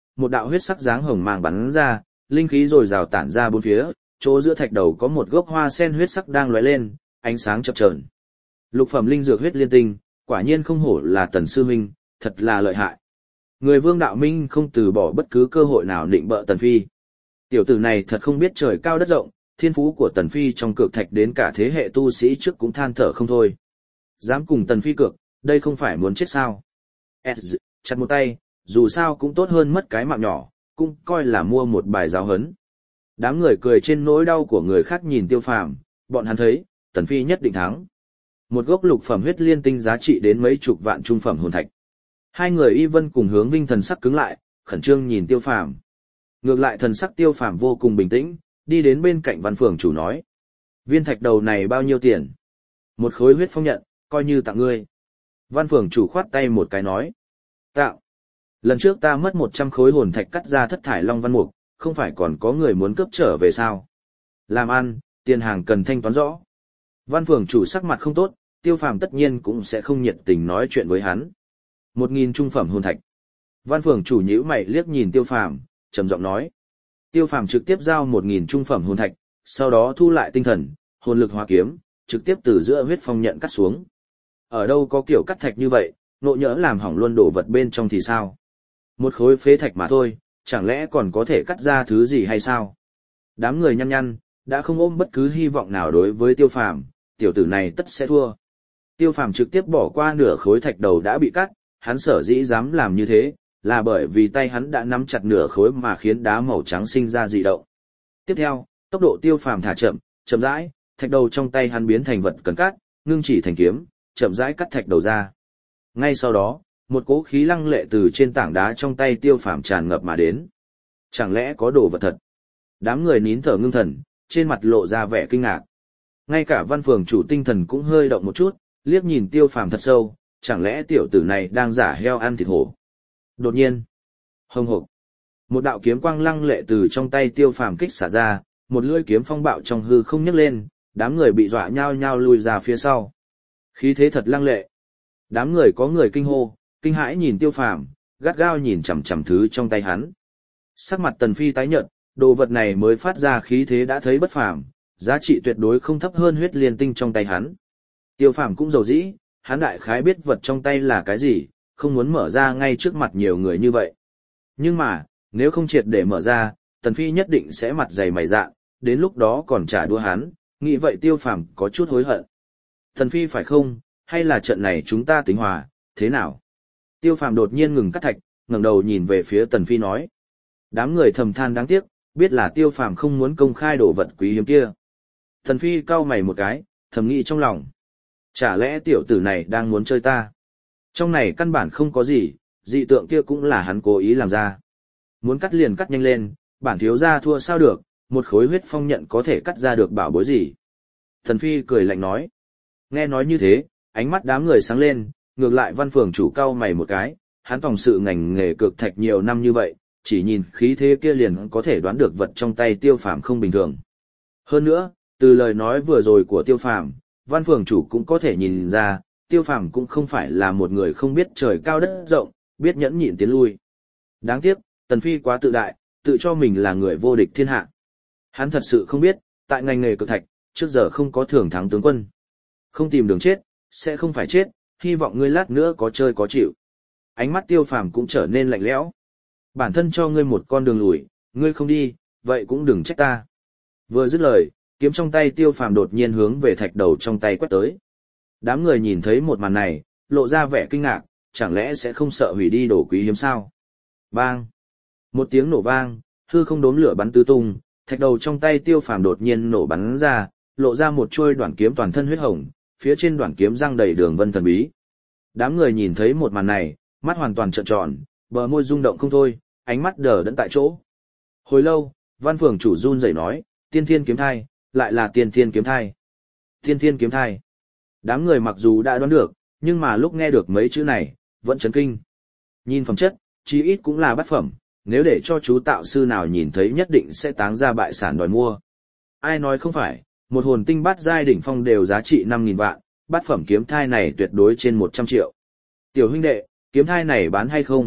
một đạo huyết sắc dáng hồng mang bắn ra, linh khí rồi rào tản ra bốn phía, chỗ giữa thạch đầu có một gốc hoa sen huyết sắc đang lóe lên, ánh sáng chập chờn. Lục phẩm linh dược huyết liên tinh, quả nhiên không hổ là Tần sư huynh, thật là lợi hại. Người Vương Đạo Minh không từ bỏ bất cứ cơ hội nào định bợ Tần Phi. Tiểu tử này thật không biết trời cao đất rộng, thiên phú của Tần Phi trong cược thạch đến cả thế hệ tu sĩ trước cũng than thở không thôi. Dám cùng Tần Phi cược, đây không phải muốn chết sao. S, chặt một tay, dù sao cũng tốt hơn mất cái mạng nhỏ, cũng coi là mua một bài giáo hấn. Đám người cười trên nỗi đau của người khác nhìn Tiêu Phàm, bọn hắn thấy, Tần Phi nhất định thắng. Một gốc lục phẩm huyết liên tinh giá trị đến mấy chục vạn trung phẩm hồn thạch. Hai người Y Vân cùng Hướng Vinh thần sắc cứng lại, khẩn trương nhìn Tiêu Phàm. Ngược lại thần sắc Tiêu Phàm vô cùng bình tĩnh, đi đến bên cạnh Văn Phường chủ nói: "Viên thạch đầu này bao nhiêu tiền?" "Một khối huyết phong nhận, coi như tặng ngươi." Văn Phường chủ khoát tay một cái nói: "Tặng? Lần trước ta mất một trăm khối hồn thạch cắt ra thất thải long văn mục, không phải còn có người muốn cướp trở về sao? Làm ăn, tiền hàng cần thanh toán rõ." Văn Phường chủ sắc mặt không tốt, Tiêu Phàm tất nhiên cũng sẽ không nhiệt tình nói chuyện với hắn. Một nghìn trung phẩm hồn thạch. Văn Phường chủ nhíu mày liếc nhìn Tiêu Phàm, trầm giọng nói. Tiêu Phàm trực tiếp giao một nghìn trung phẩm hồn thạch, sau đó thu lại tinh thần, hồn lực hóa kiếm, trực tiếp từ giữa huyết phong nhận cắt xuống. Ở đâu có kiểu cắt thạch như vậy, nộ nhỡ làm hỏng luôn đồ vật bên trong thì sao? Một khối phế thạch mà thôi, chẳng lẽ còn có thể cắt ra thứ gì hay sao? Đám người nhăn nhăn, đã không ôm bất cứ hy vọng nào đối với Tiêu Phàm, tiểu tử này tất sẽ thua. Tiêu Phàm trực tiếp bỏ qua nửa khối thạch đầu đã bị cắt, hắn sở dĩ dám làm như thế, là bởi vì tay hắn đã nắm chặt nửa khối mà khiến đá màu trắng sinh ra dị động. Tiếp theo, tốc độ Tiêu Phàm thả chậm, chậm rãi, thạch đầu trong tay hắn biến thành vật cần cắt, ngưng chỉ thành kiếm, chậm rãi cắt thạch đầu ra. Ngay sau đó, một cỗ khí lăng lệ từ trên tảng đá trong tay Tiêu Phàm tràn ngập mà đến. Chẳng lẽ có đồ vật thật? Đám người nín thở ngưng thần, trên mặt lộ ra vẻ kinh ngạc. Ngay cả Văn Phường chủ tinh thần cũng hơi động một chút, liếc nhìn Tiêu Phàm thật sâu, chẳng lẽ tiểu tử này đang giả heo ăn thịt hổ. Đột nhiên, hồng hộc, một đạo kiếm quang lăng lệ từ trong tay Tiêu Phàm kích xả ra, một lưỡi kiếm phong bạo trong hư không nhấc lên, đám người bị dọa nhao nhao lùi ra phía sau. Khí thế thật lăng lệ. Đám người có người kinh hô, kinh hãi nhìn Tiêu Phàm, gắt gao nhìn chằm chằm thứ trong tay hắn. Sắc mặt Tần Phi tái nhợt, đồ vật này mới phát ra khí thế đã thấy bất phàm, giá trị tuyệt đối không thấp hơn huyết liên tinh trong tay hắn. Tiêu Phàm cũng dầu dĩ, hắn đại khái biết vật trong tay là cái gì, không muốn mở ra ngay trước mặt nhiều người như vậy. Nhưng mà, nếu không triệt để mở ra, Tần Phi nhất định sẽ mặt dày mày dạn, đến lúc đó còn trả đũa hắn, nghĩ vậy Tiêu Phàm có chút hối hận. Tần Phi phải không, hay là trận này chúng ta tính hòa, thế nào? Tiêu Phàm đột nhiên ngừng cắt thạch, ngẩng đầu nhìn về phía Tần Phi nói. Đám người thầm than đáng tiếc, biết là Tiêu Phàm không muốn công khai đồ vật quý hiếm kia. Tần Phi cau mày một cái, thầm nghĩ trong lòng. Chả lẽ tiểu tử này đang muốn chơi ta? Trong này căn bản không có gì, dị tượng kia cũng là hắn cố ý làm ra. Muốn cắt liền cắt nhanh lên, bản thiếu gia thua sao được, một khối huyết phong nhận có thể cắt ra được bảo bối gì. Tần Phi cười lạnh nói. Nghe nói như thế, ánh mắt đám người sáng lên, ngược lại Văn Phường chủ cau mày một cái, hắn tổng sự ngành nghề cược thạch nhiều năm như vậy, chỉ nhìn khí thế kia liền có thể đoán được vật trong tay Tiêu Phàm không bình thường. Hơn nữa, từ lời nói vừa rồi của Tiêu Phàm, Văn Phường chủ cũng có thể nhìn ra, Tiêu Phàm cũng không phải là một người không biết trời cao đất rộng, biết nhẫn nhịn tiến lui. Đáng tiếc, Tần Phi quá tự đại, tự cho mình là người vô địch thiên hạ. Hắn thật sự không biết, tại ngành nghề cược thạch, trước giờ không có thưởng thắng tướng quân. Không tìm đường chết, sẽ không phải chết, hy vọng ngươi lát nữa có chơi có chịu. Ánh mắt Tiêu Phàm cũng trở nên lạnh lẽo. Bản thân cho ngươi một con đường lùi, ngươi không đi, vậy cũng đừng trách ta. Vừa dứt lời, kiếm trong tay Tiêu Phàm đột nhiên hướng về thạch đầu trong tay quét tới. Đám người nhìn thấy một màn này, lộ ra vẻ kinh ngạc, chẳng lẽ sẽ không sợ hủy đi đồ quý hiếm sao? Bang! Một tiếng nổ vang, hư không đốm lửa bắn tứ tung, thạch đầu trong tay Tiêu Phàm đột nhiên nổ bắn ra, lộ ra một chuôi đoạn kiếm toàn thân huyết hồng, phía trên đoạn kiếm răng đầy đường vân thần bí. Đám người nhìn thấy một màn này, mắt hoàn toàn trợn tròn, bờ môi rung động không thôi, ánh mắt đờ đẫn tại chỗ. Hồi lâu, Văn Phường chủ run rẩy nói, tiên thiên kiếm thai, lại là tiên thiên kiếm thai. Tiên thiên kiếm thai. Đám người mặc dù đã đoán được, nhưng mà lúc nghe được mấy chữ này, vẫn chấn kinh. Nhìn phẩm chất, chí ít cũng là bát phẩm, nếu để cho chú tạo sư nào nhìn thấy nhất định sẽ táng ra bại sản đòi mua. Ai nói không phải, một hồn tinh bát giai đỉnh phong đều giá trị năm nghìn vạn, bát phẩm kiếm thai này tuyệt đối trên một trăm triệu. Tiểu huynh đệ, kiếm thai này bán hay không,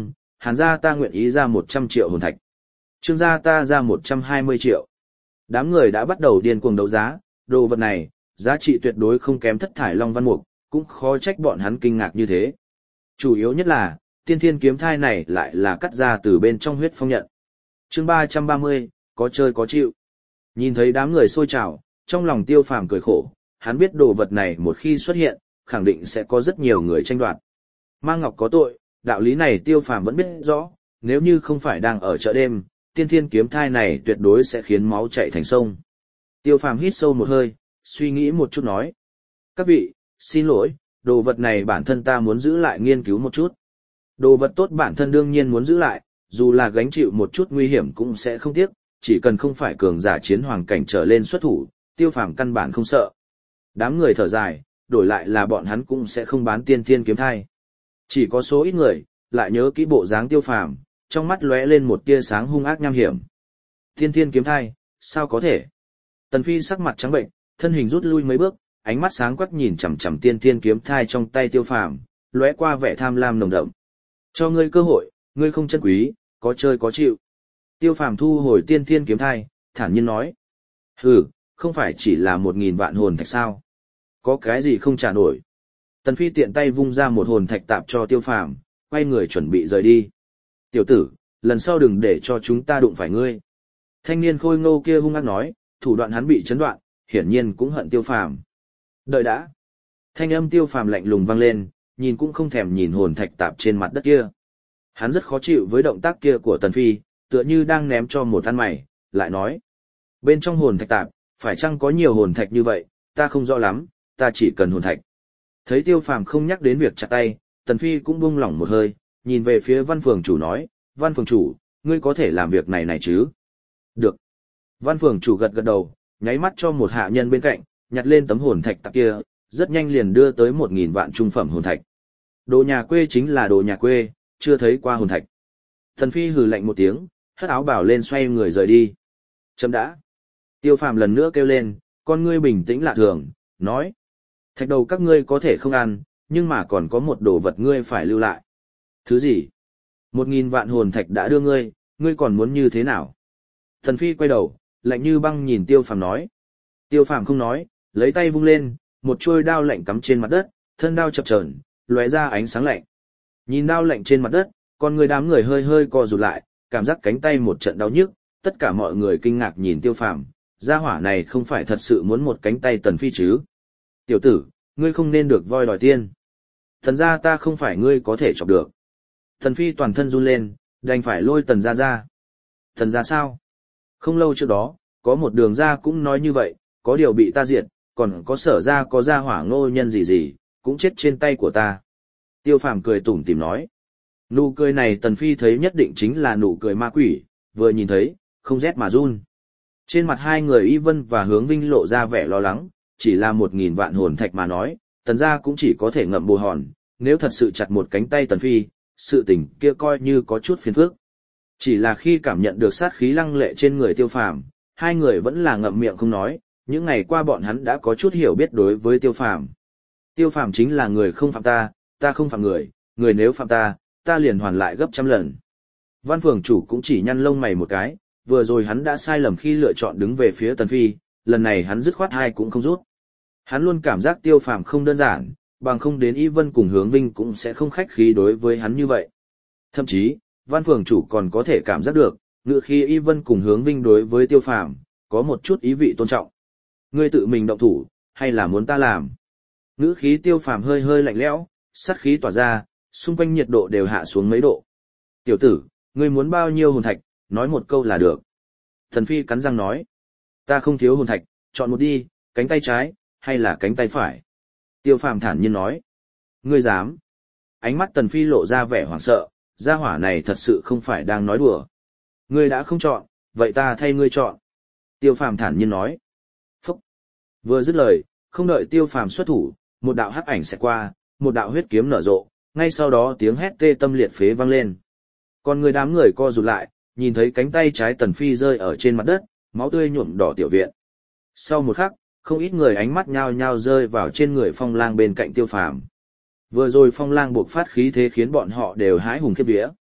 Hàn gia ta nguyện ý ra một trăm triệu hồn thạch. Trương gia ta ra một trăm hai mươi triệu. Đám người đã bắt đầu điên cuồng đấu giá, đồ vật này, giá trị tuyệt đối không kém Thất Thải Long Văn Mục, cũng khó trách bọn hắn kinh ngạc như thế. Chủ yếu nhất là, tiên thiên kiếm thai này lại là cắt ra từ bên trong huyết phong nhận. Chương ba trăm ba mươi, có chơi có chịu. Nhìn thấy đám người sôi trào, trong lòng Tiêu Phàm cười khổ, hắn biết đồ vật này một khi xuất hiện, khẳng định sẽ có rất nhiều người tranh đoạt. Mang Ngọc có tội, đạo lý này Tiêu Phàm vẫn biết rõ, nếu như không phải đang ở chợ đêm, tiên thiên kiếm thai này tuyệt đối sẽ khiến máu chảy thành sông. Tiêu Phàm hít sâu một hơi, suy nghĩ một chút nói. Các vị, xin lỗi, đồ vật này bản thân ta muốn giữ lại nghiên cứu một chút. Đồ vật tốt bản thân đương nhiên muốn giữ lại, dù là gánh chịu một chút nguy hiểm cũng sẽ không tiếc, chỉ cần không phải cường giả chiến hoàng cảnh trở lên xuất thủ, Tiêu Phàm căn bản không sợ. Đám người thở dài, đổi lại là bọn hắn cũng sẽ không bán tiên thiên kiếm thai. Chỉ có số ít người, lại nhớ kỹ bộ dáng Tiêu Phàm, trong mắt lóe lên một tia sáng hung ác nham hiểm. Tiên thiên kiếm thai, sao có thể? Tần Phi sắc mặt trắng bệnh, thân hình rút lui mấy bước, ánh mắt sáng quắc nhìn chằm chằm tiên thiên kiếm thai trong tay Tiêu Phàm, lóe qua vẻ tham lam nồng đậm. Cho ngươi cơ hội, ngươi không chân quý, có chơi có chịu. Tiêu Phàm thu hồi tiên thiên kiếm thai, thản nhiên nói. Hừ, không phải chỉ là một nghìn vạn hồn thạch sao? Có cái gì không trả nổi? Tần Phi tiện tay vung ra một hồn thạch tạp cho Tiêu Phàm, quay người chuẩn bị rời đi. Tiểu tử, lần sau đừng để cho chúng ta đụng phải ngươi. Thanh niên khôi ngô kia hung ác nói, thủ đoạn hắn bị chấn đoạn, hiển nhiên cũng hận Tiêu Phàm. Đợi đã. Thanh âm Tiêu Phàm lạnh lùng vang lên, nhìn cũng không thèm nhìn hồn thạch tạp trên mặt đất kia. Hắn rất khó chịu với động tác kia của Tần Phi, tựa như đang ném cho một than mày, lại nói. Bên trong hồn thạch tạp, phải chăng có nhiều hồn thạch như vậy, ta không rõ lắm, ta chỉ cần hồn thạch. Thấy Tiêu Phàm không nhắc đến việc chặt tay, Tần Phi cũng buông lỏng một hơi, nhìn về phía Văn Phường chủ nói, Văn Phường chủ, ngươi có thể làm việc này này chứ? Được. Văn Phường chủ gật gật đầu, nháy mắt cho một hạ nhân bên cạnh, nhặt lên tấm hồn thạch tạp kia, rất nhanh liền đưa tới một nghìn vạn trung phẩm hồn thạch. Đồ nhà quê chính là đồ nhà quê, chưa thấy qua hồn thạch. Tần Phi hừ lạnh một tiếng, hất áo bảo lên xoay người rời đi. Chấm đã. Tiêu Phàm lần nữa kêu lên, con ngươi bình tĩnh lạ thường, nói. Thạch đầu các ngươi có thể không ăn, nhưng mà còn có một đồ vật ngươi phải lưu lại. Thứ gì? Một nghìn vạn hồn thạch đã đưa ngươi, ngươi còn muốn như thế nào? Tần Phi quay đầu, lạnh như băng nhìn Tiêu Phàm nói. Tiêu Phàm không nói, lấy tay vung lên, một chuôi đao lạnh cắm trên mặt đất, thân đao chập chờn, lóe ra ánh sáng lạnh. Nhìn đao lạnh trên mặt đất, con người đám người hơi hơi co rụt lại, cảm giác cánh tay một trận đau nhức, tất cả mọi người kinh ngạc nhìn Tiêu Phàm, gia hỏa này không phải thật sự muốn một cánh tay Tần Phi chứ? Tiểu tử, ngươi không nên được voi đòi tiên. Thần gia ta không phải ngươi có thể chọc được. Tần Phi toàn thân run lên, đành phải lôi Tần gia ra. Tần gia sao? Không lâu trước đó, có một đường gia cũng nói như vậy, có điều bị ta diệt, còn có Sở gia có gia hỏa ngô nhân gì gì, cũng chết trên tay của ta. Tiêu Phàm cười tủm tỉm nói. Nụ cười này Tần Phi thấy nhất định chính là nụ cười ma quỷ, vừa nhìn thấy, không rét mà run. Trên mặt hai người Y Vân và Hướng Vinh lộ ra vẻ lo lắng, chỉ là một nghìn vạn hồn thạch mà nói, Tần gia cũng chỉ có thể ngậm bồ hòn, nếu thật sự chặt một cánh tay Tần Phi, sự tình kia coi như có chút phiền phức. Chỉ là khi cảm nhận được sát khí lăng lệ trên người Tiêu Phàm, hai người vẫn là ngậm miệng không nói, những ngày qua bọn hắn đã có chút hiểu biết đối với Tiêu Phàm. Tiêu Phàm chính là người không phạm ta, ta không phạm người, người nếu phạm ta, ta liền hoàn lại gấp trăm lần. Văn Phường chủ cũng chỉ nhăn lông mày một cái, vừa rồi hắn đã sai lầm khi lựa chọn đứng về phía Tần Phi, lần này hắn dứt khoát hai cũng không rút. Hắn luôn cảm giác Tiêu Phàm không đơn giản, bằng không đến Y Vân cùng Hướng Vinh cũng sẽ không khách khí đối với hắn như vậy. Thậm chí, Văn Phường chủ còn có thể cảm giác được, ngựa khi Y Vân cùng Hướng Vinh đối với Tiêu Phàm có một chút ý vị tôn trọng. Ngươi tự mình động thủ, hay là muốn ta làm? Ngữ khí Tiêu Phàm hơi hơi lạnh lẽo, sát khí tỏa ra, xung quanh nhiệt độ đều hạ xuống mấy độ. Tiểu tử, ngươi muốn bao nhiêu hồn thạch, nói một câu là được. Tần Phi cắn răng nói. Ta không thiếu hồn thạch, chọn một đi, cánh tay trái, hay là cánh tay phải. Tiêu Phàm thản nhiên nói. Ngươi dám. Ánh mắt Tần Phi lộ ra vẻ hoảng sợ, gia hỏa này thật sự không phải đang nói đùa. Ngươi đã không chọn, vậy ta thay ngươi chọn. Tiêu Phàm thản nhiên nói. Phúc. Vừa dứt lời, không đợi Tiêu Phàm xuất thủ, một đạo hắc ảnh sẽ qua, một đạo huyết kiếm nở rộ, ngay sau đó tiếng hét tê tâm liệt phế vang lên. Còn người đám người co rụt lại, nhìn thấy cánh tay trái Tần Phi rơi ở trên mặt đất, máu tươi nhuộm đỏ tiểu viện. Sau một khắc, không ít người ánh mắt nhao nhao rơi vào trên người Phong Lang bên cạnh Tiêu Phàm. Vừa rồi Phong Lang buộc phát khí thế khiến bọn họ đều hái hùng khiếp vía.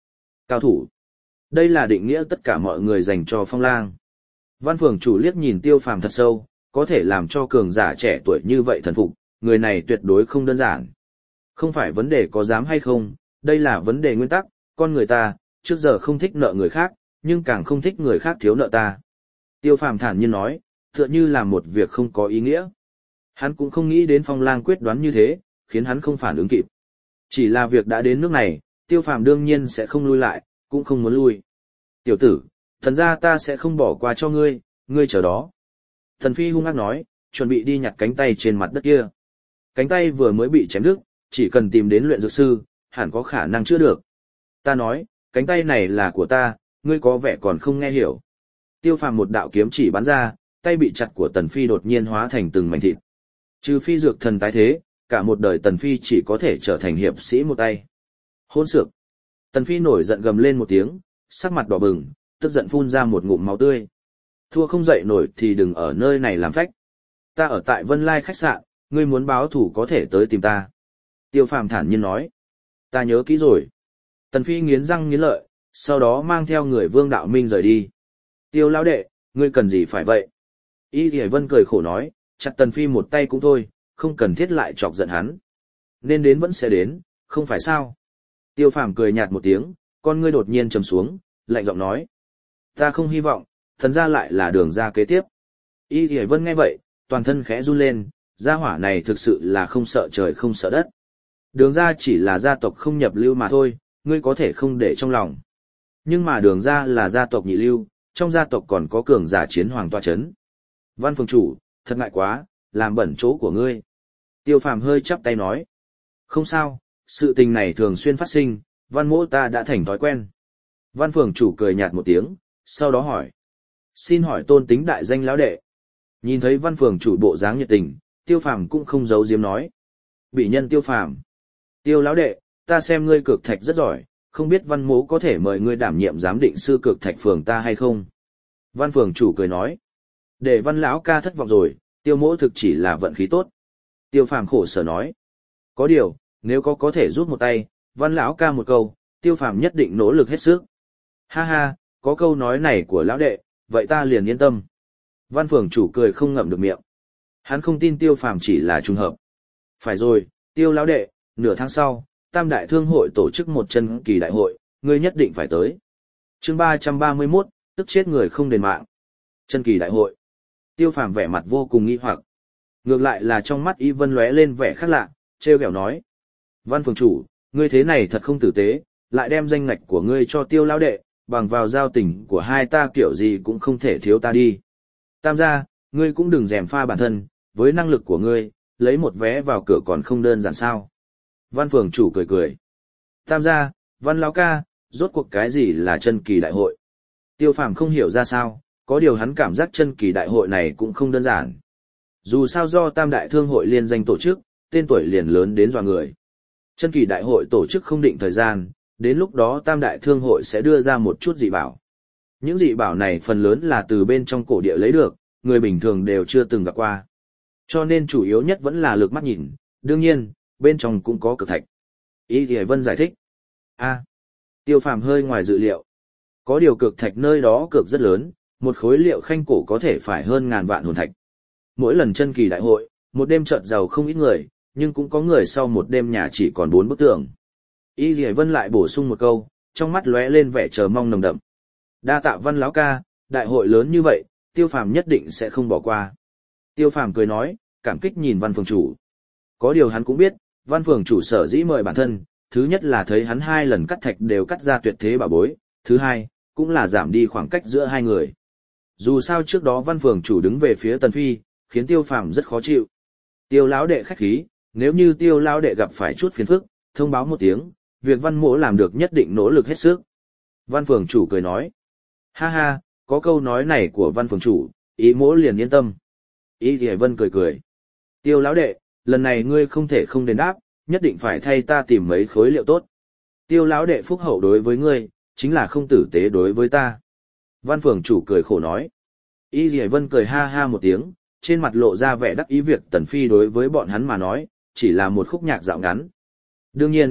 Cao thủ. Đây là định nghĩa tất cả mọi người dành cho Phong Lang. Văn Phường chủ liếc nhìn Tiêu Phàm thật sâu, có thể làm cho cường giả trẻ tuổi như vậy thần phục, người này tuyệt đối không đơn giản. Không phải vấn đề có dám hay không, đây là vấn đề nguyên tắc, con người ta, trước giờ không thích nợ người khác, nhưng càng không thích người khác thiếu nợ ta. Tiêu Phàm thản nhiên nói, tựa như là một việc không có ý nghĩa. Hắn cũng không nghĩ đến Phong Lang quyết đoán như thế, khiến hắn không phản ứng kịp. Chỉ là việc đã đến nước này, Tiêu Phàm đương nhiên sẽ không lui lại, cũng không muốn lui. Tiểu tử, thần ra ta sẽ không bỏ qua cho ngươi, ngươi chờ đó. Thần Phi hung ác nói, chuẩn bị đi nhặt cánh tay trên mặt đất kia. Cánh tay vừa mới bị chém đứt, chỉ cần tìm đến luyện dược sư, hẳn có khả năng chữa được. Ta nói, cánh tay này là của ta, ngươi có vẻ còn không nghe hiểu. Tiêu Phàm một đạo kiếm chỉ bắn ra, tay bị chặt của Tần Phi đột nhiên hóa thành từng mảnh thịt. Trừ phi dược thần tái thế, cả một đời Tần Phi chỉ có thể trở thành hiệp sĩ một tay. Hỗn xược. Tần Phi nổi giận gầm lên một tiếng, sắc mặt đỏ bừng, tức giận phun ra một ngụm máu tươi. Thua không dậy nổi thì đừng ở nơi này làm phách. Ta ở tại Vân Lai khách sạn, ngươi muốn báo thủ có thể tới tìm ta. Tiêu Phàm thản nhiên nói. Ta nhớ kỹ rồi. Tần Phi nghiến răng nghiến lợi, sau đó mang theo người Vương Đạo Minh rời đi. Tiêu lão đệ, ngươi cần gì phải vậy? Y Lì Vân cười khổ nói, chặt Tần Phi một tay cũng thôi, không cần thiết lại chọc giận hắn. Nên đến vẫn sẽ đến, không phải sao? Tiêu Phàm cười nhạt một tiếng, con ngươi đột nhiên trầm xuống, lạnh giọng nói. Ta không hy vọng, thần ra lại là đường ra kế tiếp. Y Lì Vân nghe vậy, toàn thân khẽ run lên, gia hỏa này thực sự là không sợ trời không sợ đất. Đường ra chỉ là gia tộc không nhập lưu mà thôi, ngươi có thể không để trong lòng. Nhưng mà đường ra là gia tộc nhị lưu, trong gia tộc còn có cường giả chiến hoàng tọa chấn. Văn Phường chủ, thật ngại quá, làm bẩn chỗ của ngươi. Tiêu Phàm hơi chắp tay nói. Không sao, sự tình này thường xuyên phát sinh, Văn mỗ ta đã thành thói quen. Văn Phường chủ cười nhạt một tiếng, sau đó hỏi. Xin hỏi tôn tính đại danh lão đệ. Nhìn thấy Văn Phường chủ bộ dáng nhiệt tình, Tiêu Phàm cũng không giấu giếm nói. Bị nhân Tiêu Phàm. Tiêu lão đệ, ta xem ngươi cược thạch rất giỏi, không biết Văn mỗ có thể mời ngươi đảm nhiệm giám định sư cược thạch phường ta hay không? Văn Phường chủ cười nói. Để Văn lão ca thất vọng rồi, Tiêu mỗ thực chỉ là vận khí tốt. Tiêu Phàm khổ sở nói. Có điều, nếu có có thể giúp một tay, Văn lão ca một câu, Tiêu Phàm nhất định nỗ lực hết sức. Ha ha, có câu nói này của lão đệ, vậy ta liền yên tâm. Văn Phường chủ cười không ngậm được miệng. Hắn không tin Tiêu Phàm chỉ là trùng hợp. Phải rồi, Tiêu lão đệ, nửa tháng sau, Tam Đại Thương hội tổ chức một chân kỳ đại hội, ngươi nhất định phải tới. Chương ba trăm ba mươi mốt, tức chết người không đền mạng. Chân kỳ đại hội. Tiêu Phàm vẻ mặt vô cùng nghi hoặc. Ngược lại là trong mắt Y Vân lóe lên vẻ khác lạ, trêu ghẹo nói: "Văn Phường chủ, ngươi thế này thật không tử tế, lại đem danh ngạch của ngươi cho Tiêu lão đệ, bằng vào giao tình của hai ta kiểu gì cũng không thể thiếu ta đi. Tam gia, ngươi cũng đừng rèm pha bản thân, với năng lực của ngươi, lấy một vé vào cửa còn không đơn giản sao?" Văn Phường chủ cười cười. Tam gia, Văn lão ca, rốt cuộc cái gì là chân kỳ đại hội? Tiêu Phàm không hiểu ra sao, có điều hắn cảm giác chân kỳ đại hội này cũng không đơn giản. Dù sao do Tam Đại Thương hội liên danh tổ chức, tên tuổi liền lớn đến dọa người. Chân kỳ đại hội tổ chức không định thời gian, đến lúc đó Tam Đại Thương hội sẽ đưa ra một chút dị bảo. Những dị bảo này phần lớn là từ bên trong cổ địa lấy được, người bình thường đều chưa từng gặp qua. Cho nên chủ yếu nhất vẫn là lực mắt nhìn, đương nhiên, bên trong cũng có cực thạch. Y Thì Vân giải thích. A, Tiêu Phàm hơi ngoài dự liệu. Có điều cực thạch nơi đó cực rất lớn, một khối liệu khanh cổ có thể phải hơn ngàn vạn hồn thạch. Mỗi lần chân kỳ đại hội, một đêm chợt giàu không ít người, nhưng cũng có người sau một đêm nhà chỉ còn bốn bức tường. Y Thì Vân lại bổ sung một câu, trong mắt lóe lên vẻ chờ mong nồng đậm. Đa tạ Văn lão ca, đại hội lớn như vậy, Tiêu Phàm nhất định sẽ không bỏ qua. Tiêu Phàm cười nói, cảm kích nhìn Văn Phường chủ. Có điều hắn cũng biết, Văn Phường chủ sở dĩ mời bản thân, thứ nhất là thấy hắn hai lần cắt thạch đều cắt ra tuyệt thế bảo bối, thứ hai, cũng là giảm đi khoảng cách giữa hai người. Dù sao trước đó Văn Phường chủ đứng về phía Tần Phi, khiến Tiêu Phàm rất khó chịu. Tiêu lão đệ khách khí, nếu như Tiêu lão đệ gặp phải chút phiền phức, thông báo một tiếng, việc Văn mỗ làm được nhất định nỗ lực hết sức. Văn Phường chủ cười nói, ha ha, có câu nói này của Văn Phường chủ, ý mỗ liền yên tâm. Y Thì Vân cười cười, Tiêu lão đệ, lần này ngươi không thể không đền đáp, nhất định phải thay ta tìm mấy khối liệu tốt. Tiêu lão đệ phúc hậu đối với ngươi, chính là không tử tế đối với ta. Văn Phường chủ cười khổ nói. Y Thì Vân cười ha ha một tiếng, trên mặt lộ ra vẻ đắc ý việc Tần Phi đối với bọn hắn mà nói, chỉ là một khúc nhạc dạo ngắn. Đương nhiên,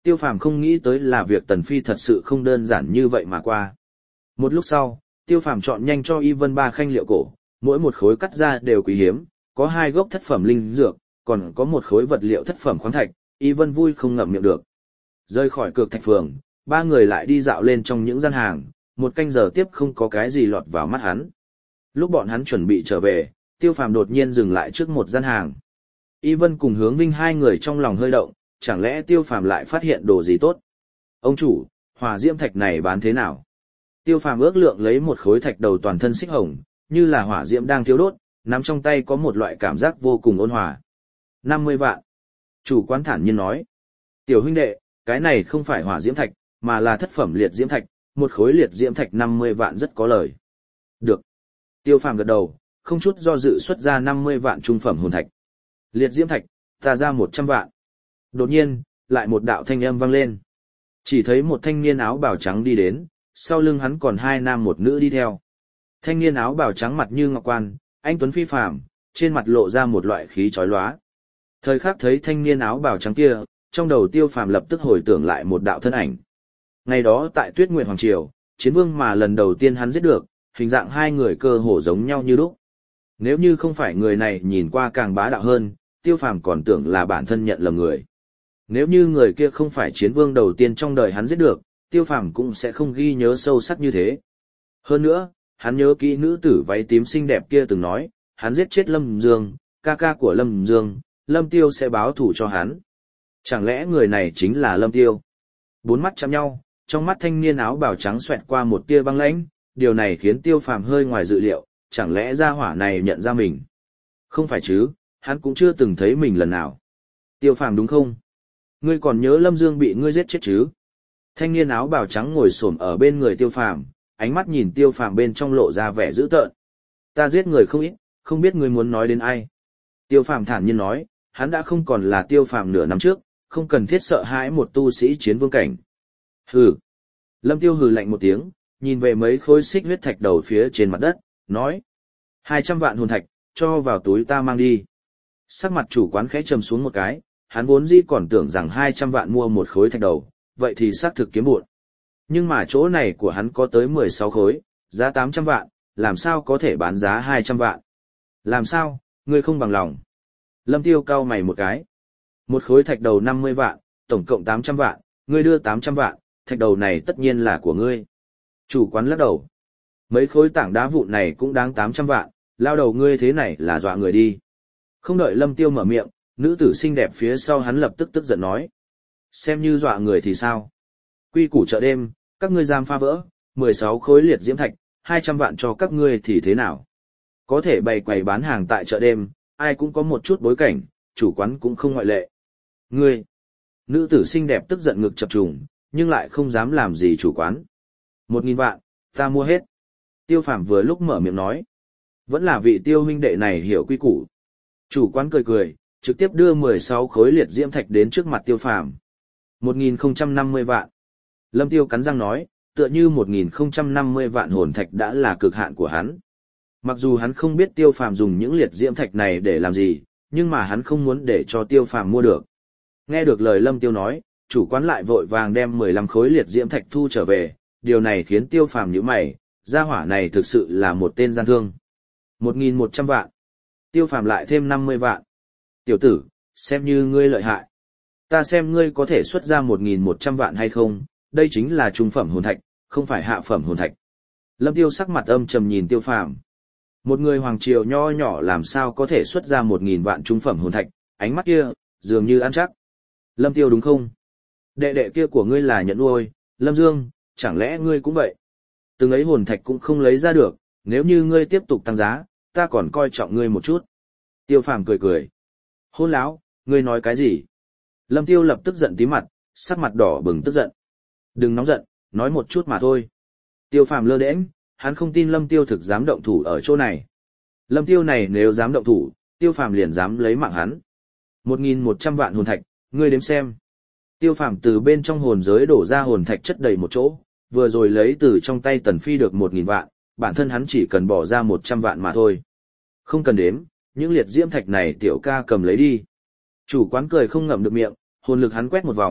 Tiêu Phàm không nghĩ tới là việc Tần Phi thật sự không đơn giản như vậy mà qua. Một lúc sau, Tiêu Phàm chọn nhanh cho Y Vân ba khanh liệu cổ, mỗi một khối cắt ra đều quý hiếm, có hai gốc thất phẩm linh dược, còn có một khối vật liệu thất phẩm khoáng thạch, Y Vân vui không ngậm miệng được. Rời khỏi Cược Thạch Phường, ba người lại đi dạo lên trong những gian hàng, một canh giờ tiếp không có cái gì lọt vào mắt hắn. Lúc bọn hắn chuẩn bị trở về, Tiêu Phàm đột nhiên dừng lại trước một gian hàng. Y Vân cùng Hướng Vinh hai người trong lòng hơi động, chẳng lẽ Tiêu Phàm lại phát hiện đồ gì tốt? Ông chủ, hỏa diễm thạch này bán thế nào? Tiêu Phàm ước lượng lấy một khối thạch đầu toàn thân xích hồng, như là hỏa diễm đang thiêu đốt, nắm trong tay có một loại cảm giác vô cùng ôn hòa. năm mươi vạn. Chủ quán thản nhiên nói. Tiểu huynh đệ, cái này không phải hỏa diễm thạch, mà là thất phẩm liệt diễm thạch, một khối liệt diễm thạch năm mươi vạn rất có lời. Được. Tiêu Phàm gật đầu, không chút do dự xuất ra năm mươi vạn trung phẩm hồn thạch. Liệt diễm thạch, ta ra một trăm vạn. Đột nhiên, lại một đạo thanh âm vang lên. Chỉ thấy một thanh niên áo bào trắng đi đến, sau lưng hắn còn hai nam một nữ đi theo. Thanh niên áo bào trắng mặt như ngọc quan, anh tuấn phi phàm, trên mặt lộ ra một loại khí chói lóa. Thời khắc thấy thanh niên áo bào trắng kia, trong đầu Tiêu Phàm lập tức hồi tưởng lại một đạo thân ảnh. Ngày đó tại Tuyết Nguyệt Hoàng Triều, chiến vương mà lần đầu tiên hắn giết được, hình dạng hai người cơ hồ giống nhau như lúc. Nếu như không phải người này nhìn qua càng bá đạo hơn, Tiêu Phàm còn tưởng là bản thân nhận lầm người. Nếu như người kia không phải chiến vương đầu tiên trong đời hắn giết được, Tiêu Phàm cũng sẽ không ghi nhớ sâu sắc như thế. Hơn nữa, hắn nhớ kỹ nữ tử váy tím xinh đẹp kia từng nói, hắn giết chết Lâm Dương, ca ca của Lâm Dương, Lâm Tiêu sẽ báo thù cho hắn. Chẳng lẽ người này chính là Lâm Tiêu? Bốn mắt chạm nhau, trong mắt thanh niên áo bào trắng xoẹt qua một tia băng lãnh, điều này khiến Tiêu Phàm hơi ngoài dự liệu, chẳng lẽ gia hỏa này nhận ra mình? Không phải chứ, hắn cũng chưa từng thấy mình lần nào. Tiêu Phàm đúng không? Ngươi còn nhớ Lâm Dương bị ngươi giết chết chứ? Thanh niên áo bào trắng ngồi xổm ở bên người Tiêu Phàm, ánh mắt nhìn Tiêu Phàm bên trong lộ ra vẻ dữ tợn. Ta giết người không ít, không biết ngươi muốn nói đến ai. Tiêu Phàm thản nhiên nói, hắn đã không còn là Tiêu Phàm nửa năm trước, không cần thiết sợ hãi một tu sĩ chiến vương cảnh. Hừ. Lâm Tiêu hừ lạnh một tiếng, nhìn về mấy khối xích huyết thạch đầu phía trên mặt đất, nói. Hai trăm vạn hồn thạch, cho vào túi ta mang đi. Sắc mặt chủ quán khẽ trầm xuống một cái, hắn vốn dĩ còn tưởng rằng hai trăm vạn mua một khối thạch đầu, vậy thì xác thực kiếm bộn. Nhưng mà chỗ này của hắn có tới mười sáu khối, giá tám trăm vạn, làm sao có thể bán giá hai trăm vạn? Làm sao, ngươi không bằng lòng? Lâm Tiêu cau mày một cái. Một khối thạch đầu năm mươi vạn, tổng cộng tám trăm vạn, ngươi đưa tám trăm vạn, thạch đầu này tất nhiên là của ngươi. Chủ quán lắc đầu. Mấy khối tảng đá vụn này cũng đáng tám trăm vạn, lao đầu ngươi thế này là dọa người đi. Không đợi Lâm Tiêu mở miệng, nữ tử xinh đẹp phía sau hắn lập tức tức giận nói. Xem như dọa người thì sao? Quy củ chợ đêm, các ngươi giam pha vỡ, mười sáu khối liệt diễm thạch, hai trăm vạn cho các ngươi thì thế nào? Có thể bày quầy bán hàng tại chợ đêm, ai cũng có một chút bối cảnh, chủ quán cũng không ngoại lệ. Ngươi! Nữ tử xinh đẹp tức giận ngực chập trùng, nhưng lại không dám làm gì chủ quán. Một nghìn vạn, ta mua hết. Tiêu Phàm vừa lúc mở miệng nói. Vẫn là vị Tiêu huynh đệ này hiểu quy củ. Chủ quán cười cười, trực tiếp đưa mười sáu khối liệt diễm thạch đến trước mặt Tiêu Phàm. một nghìn không trăm năm mươi vạn. Lâm Tiêu cắn răng nói, tựa như một nghìn không trăm năm mươi vạn hồn thạch đã là cực hạn của hắn. Mặc dù hắn không biết Tiêu Phàm dùng những liệt diễm thạch này để làm gì, nhưng mà hắn không muốn để cho Tiêu Phàm mua được. Nghe được lời Lâm Tiêu nói, chủ quán lại vội vàng đem mười lăm khối liệt diễm thạch thu trở về, điều này khiến Tiêu Phàm nhíu mày, gia hỏa này thực sự là một tên gian thương. một nghìn một trăm vạn. Tiêu Phàm lại thêm năm mươi vạn. Tiểu tử, xem như ngươi lợi hại. Ta xem ngươi có thể xuất ra một nghìn một trăm vạn hay không, đây chính là trung phẩm hồn thạch, không phải hạ phẩm hồn thạch. Lâm Tiêu sắc mặt âm trầm nhìn Tiêu Phàm. Một người hoàng triều nho nhỏ làm sao có thể xuất ra một nghìn vạn trung phẩm hồn thạch, ánh mắt kia, dường như ăn chắc. Lâm Tiêu đúng không? Đệ đệ kia của ngươi là nhận nuôi, Lâm Dương, chẳng lẽ ngươi cũng vậy? Từng ấy hồn thạch cũng không lấy ra được, nếu như ngươi tiếp tục tăng giá, ta còn coi trọng ngươi một chút. Tiêu Phàm cười cười. Hôn láo, ngươi nói cái gì? Lâm Tiêu lập tức giận tí mặt, sắc mặt đỏ bừng tức giận. Đừng nóng giận, nói một chút mà thôi. Tiêu Phàm lơ đễnh, hắn không tin Lâm Tiêu thực dám động thủ ở chỗ này. Lâm Tiêu này nếu dám động thủ, Tiêu Phàm liền dám lấy mạng hắn. Một nghìn một trăm vạn hồn thạch, ngươi đếm xem. Tiêu Phàm từ bên trong hồn giới đổ ra hồn thạch chất đầy một chỗ, vừa rồi lấy từ trong tay Tần Phi được một nghìn vạn, bản thân hắn chỉ cần bỏ ra một trăm vạn mà thôi. Không cần đếm, những liệt diễm thạch này tiểu ca cầm lấy đi. Chủ quán cười không ngậm được miệng, hồn lực hắn quét một vòng,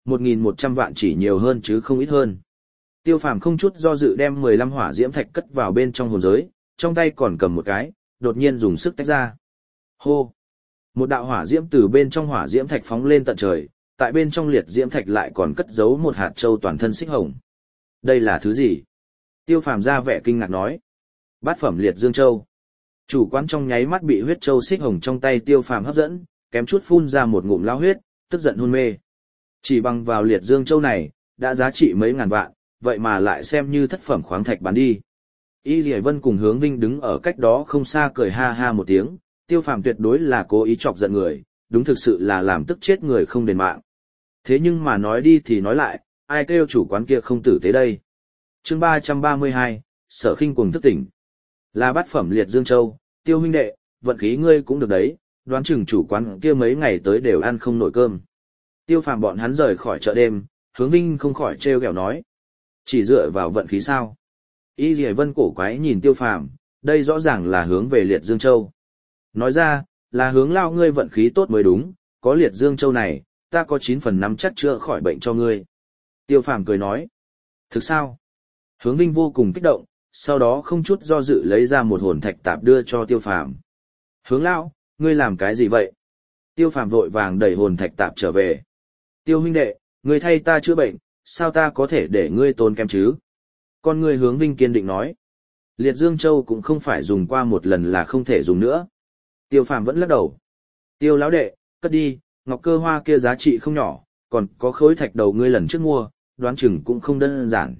một nghìn một trăm vạn chỉ nhiều hơn chứ không ít hơn. Tiêu Phàm không chút do dự đem mười lăm hỏa diễm thạch cất vào bên trong hồn giới, trong tay còn cầm một cái, đột nhiên dùng sức tách ra. Hô! Một đạo hỏa diễm từ bên trong hỏa diễm thạch phóng lên tận trời, tại bên trong liệt diễm thạch lại còn cất giấu một hạt châu toàn thân xích hồng. Đây là thứ gì? Tiêu Phàm ra vẻ kinh ngạc nói. Bát phẩm liệt dương châu. Chủ quán trong nháy mắt bị huyết châu xích hồng trong tay Tiêu Phàm hấp dẫn, kém chút phun ra một ngụm lao huyết, tức giận hôn mê. Chỉ bằng vào liệt dương châu này, đã giá trị mấy ngàn vạn, vậy mà lại xem như thất phẩm khoáng thạch bán đi. Y Lì Vân cùng Hướng Vinh đứng ở cách đó không xa cười ha ha một tiếng, Tiêu Phàm tuyệt đối là cố ý chọc giận người, đúng thực sự là làm tức chết người không đền mạng. Thế nhưng mà nói đi thì nói lại, ai kêu chủ quán kia không tử tế đây. Chương ba trăm ba mươi hai, Sở Khinh Cuồng thức tỉnh. Là bát phẩm liệt dương châu, Tiêu huynh đệ, vận khí ngươi cũng được đấy, đoán chừng chủ quán kia mấy ngày tới đều ăn không nổi cơm. Tiêu Phàm bọn hắn rời khỏi chợ đêm, Hướng Vinh không khỏi trêu ghẹo nói. Chỉ dựa vào vận khí sao? Y Lì Vân cổ quái nhìn Tiêu Phàm, đây rõ ràng là hướng về liệt dương châu. Nói ra, là hướng lao ngươi vận khí tốt mới đúng, có liệt dương châu này, ta có chín phần năm chắc chữa khỏi bệnh cho ngươi. Tiêu Phàm cười nói. Thực sao? Hướng Vinh vô cùng kích động, sau đó không chút do dự lấy ra một hồn thạch tạp đưa cho Tiêu Phàm. Hướng lão, ngươi làm cái gì vậy? Tiêu Phàm vội vàng đẩy hồn thạch tạp trở về. Tiêu huynh đệ, ngươi thay ta chữa bệnh, sao ta có thể để ngươi tốn kém chứ? Con ngươi Hướng Vinh kiên định nói. Liệt Dương Châu cũng không phải dùng qua một lần là không thể dùng nữa. Tiêu Phàm vẫn lắc đầu. Tiêu lão đệ, cất đi, ngọc cơ hoa kia giá trị không nhỏ, còn có khối thạch đầu ngươi lần trước mua, đoán chừng cũng không đơn giản.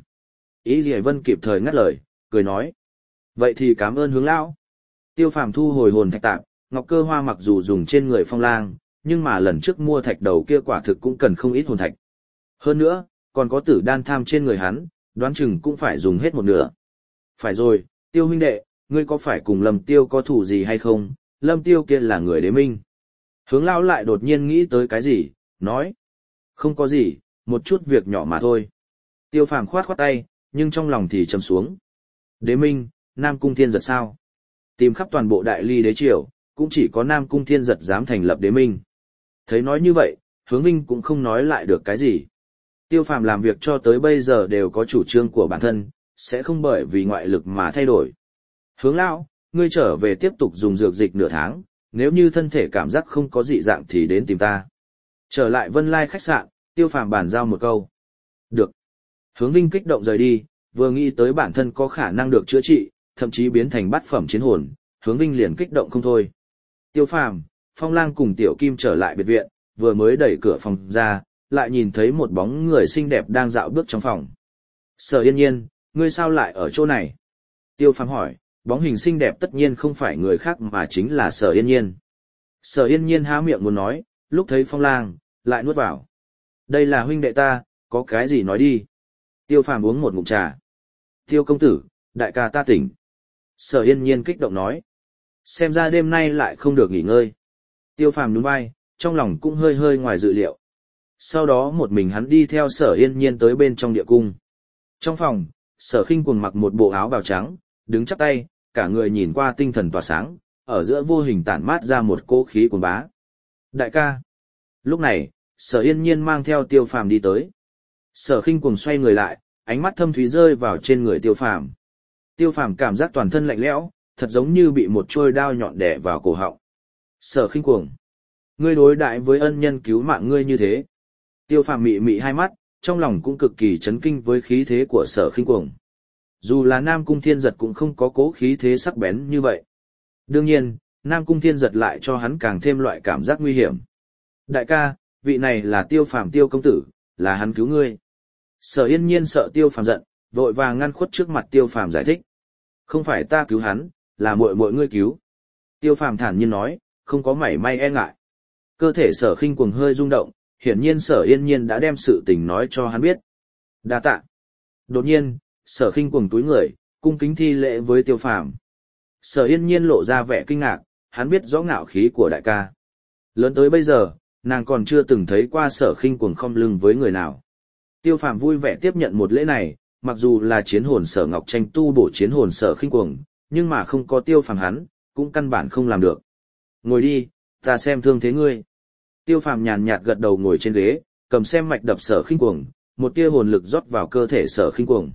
Ý Lì Vân kịp thời ngắt lời, cười nói. Vậy thì cảm ơn Hướng lão. Tiêu Phàm thu hồi hồn thạch tạp, ngọc cơ hoa mặc dù dùng trên người Phong Lang, nhưng mà lần trước mua thạch đầu kia quả thực cũng cần không ít hồn thạch. Hơn nữa, còn có tử đan tham trên người hắn, đoán chừng cũng phải dùng hết một nửa. Phải rồi, Tiêu huynh đệ, ngươi có phải cùng Lâm Tiêu có thủ gì hay không? Lâm Tiêu kia là người đế minh. Hướng lão lại đột nhiên nghĩ tới cái gì, nói. Không có gì, một chút việc nhỏ mà thôi. Tiêu Phàm khoát khoát tay, nhưng trong lòng thì trầm xuống. Đế minh, Nam Cung Thiên Giật sao? Tìm khắp toàn bộ đại ly đế triều, cũng chỉ có Nam Cung Thiên Giật dám thành lập đế minh. Thấy nói như vậy, Hướng Vinh cũng không nói lại được cái gì. Tiêu Phàm làm việc cho tới bây giờ đều có chủ trương của bản thân, sẽ không bởi vì ngoại lực mà thay đổi. Hướng lão, ngươi trở về tiếp tục dùng dược dịch nửa tháng, nếu như thân thể cảm giác không có dị dạng thì đến tìm ta. Trở lại Vân Lai khách sạn, Tiêu Phàm bàn giao một câu. Được. Hướng Vinh kích động rời đi, vừa nghĩ tới bản thân có khả năng được chữa trị, thậm chí biến thành bát phẩm chiến hồn, Hướng Vinh liền kích động không thôi. Tiêu Phàm, Phong Lang cùng Tiểu Kim trở lại biệt viện, vừa mới đẩy cửa phòng ra, lại nhìn thấy một bóng người xinh đẹp đang dạo bước trong phòng. Sở Yên Nhiên, ngươi sao lại ở chỗ này? Tiêu Phàm hỏi, bóng hình xinh đẹp tất nhiên không phải người khác mà chính là Sở Yên Nhiên. Sở Yên Nhiên há miệng muốn nói, lúc thấy Phong Lang, lại nuốt vào. Đây là huynh đệ ta, có cái gì nói đi. Tiêu Phàm uống một ngụm trà. Tiêu công tử, đại ca ta tỉnh. Sở Yên Nhiên kích động nói. Xem ra đêm nay lại không được nghỉ ngơi. Tiêu Phàm nhún vai, trong lòng cũng hơi hơi ngoài dự liệu. Sau đó một mình hắn đi theo Sở Yên Nhiên tới bên trong địa cung. Trong phòng, Sở Khinh Cuồng mặc một bộ áo bào trắng, đứng chắp tay, cả người nhìn qua tinh thần tỏa sáng, ở giữa vô hình tản mát ra một cỗ khí cuồng bá. Đại ca. Lúc này, Sở Yên Nhiên mang theo Tiêu Phàm đi tới. Sở Khinh Cuồng xoay người lại, ánh mắt thâm thúy rơi vào trên người Tiêu Phàm. Tiêu Phàm cảm giác toàn thân lạnh lẽo, thật giống như bị một trôi đao nhọn đè vào cổ họng. Sở Khinh Cuồng, ngươi đối đãi với ân nhân cứu mạng ngươi như thế. Tiêu Phàm mị mị hai mắt, trong lòng cũng cực kỳ chấn kinh với khí thế của Sở Khinh Cuồng. Dù là Nam Cung Thiên Giật cũng không có cố khí thế sắc bén như vậy. Đương nhiên, Nam Cung Thiên Giật lại cho hắn càng thêm loại cảm giác nguy hiểm. Đại ca, vị này là Tiêu Phàm Tiêu công tử, là hắn cứu ngươi. Sở Yên Nhiên sợ Tiêu Phàm giận, vội vàng ngăn khuất trước mặt Tiêu Phàm giải thích. Không phải ta cứu hắn, là muội muội ngươi cứu. Tiêu Phàm thản nhiên nói, không có mảy may e ngại. Cơ thể Sở Khinh Cuồng hơi rung động, hiển nhiên Sở Yên Nhiên đã đem sự tình nói cho hắn biết. Đa tạ. Đột nhiên, Sở Khinh Cuồng túi người, cung kính thi lễ với Tiêu Phàm. Sở Yên Nhiên lộ ra vẻ kinh ngạc, hắn biết rõ ngạo khí của đại ca. Lớn tới bây giờ, nàng còn chưa từng thấy qua Sở Khinh Cuồng khom lưng với người nào. Tiêu Phàm vui vẻ tiếp nhận một lễ này, mặc dù là chiến hồn Sở Ngọc Tranh tu bổ chiến hồn Sở Khinh Cuồng, nhưng mà không có Tiêu Phàm hắn, cũng căn bản không làm được. Ngồi đi, ta xem thương thế ngươi. Tiêu Phàm nhàn nhạt gật đầu ngồi trên ghế, cầm xem mạch đập Sở Khinh Cuồng, một tia hồn lực rót vào cơ thể Sở Khinh Cuồng.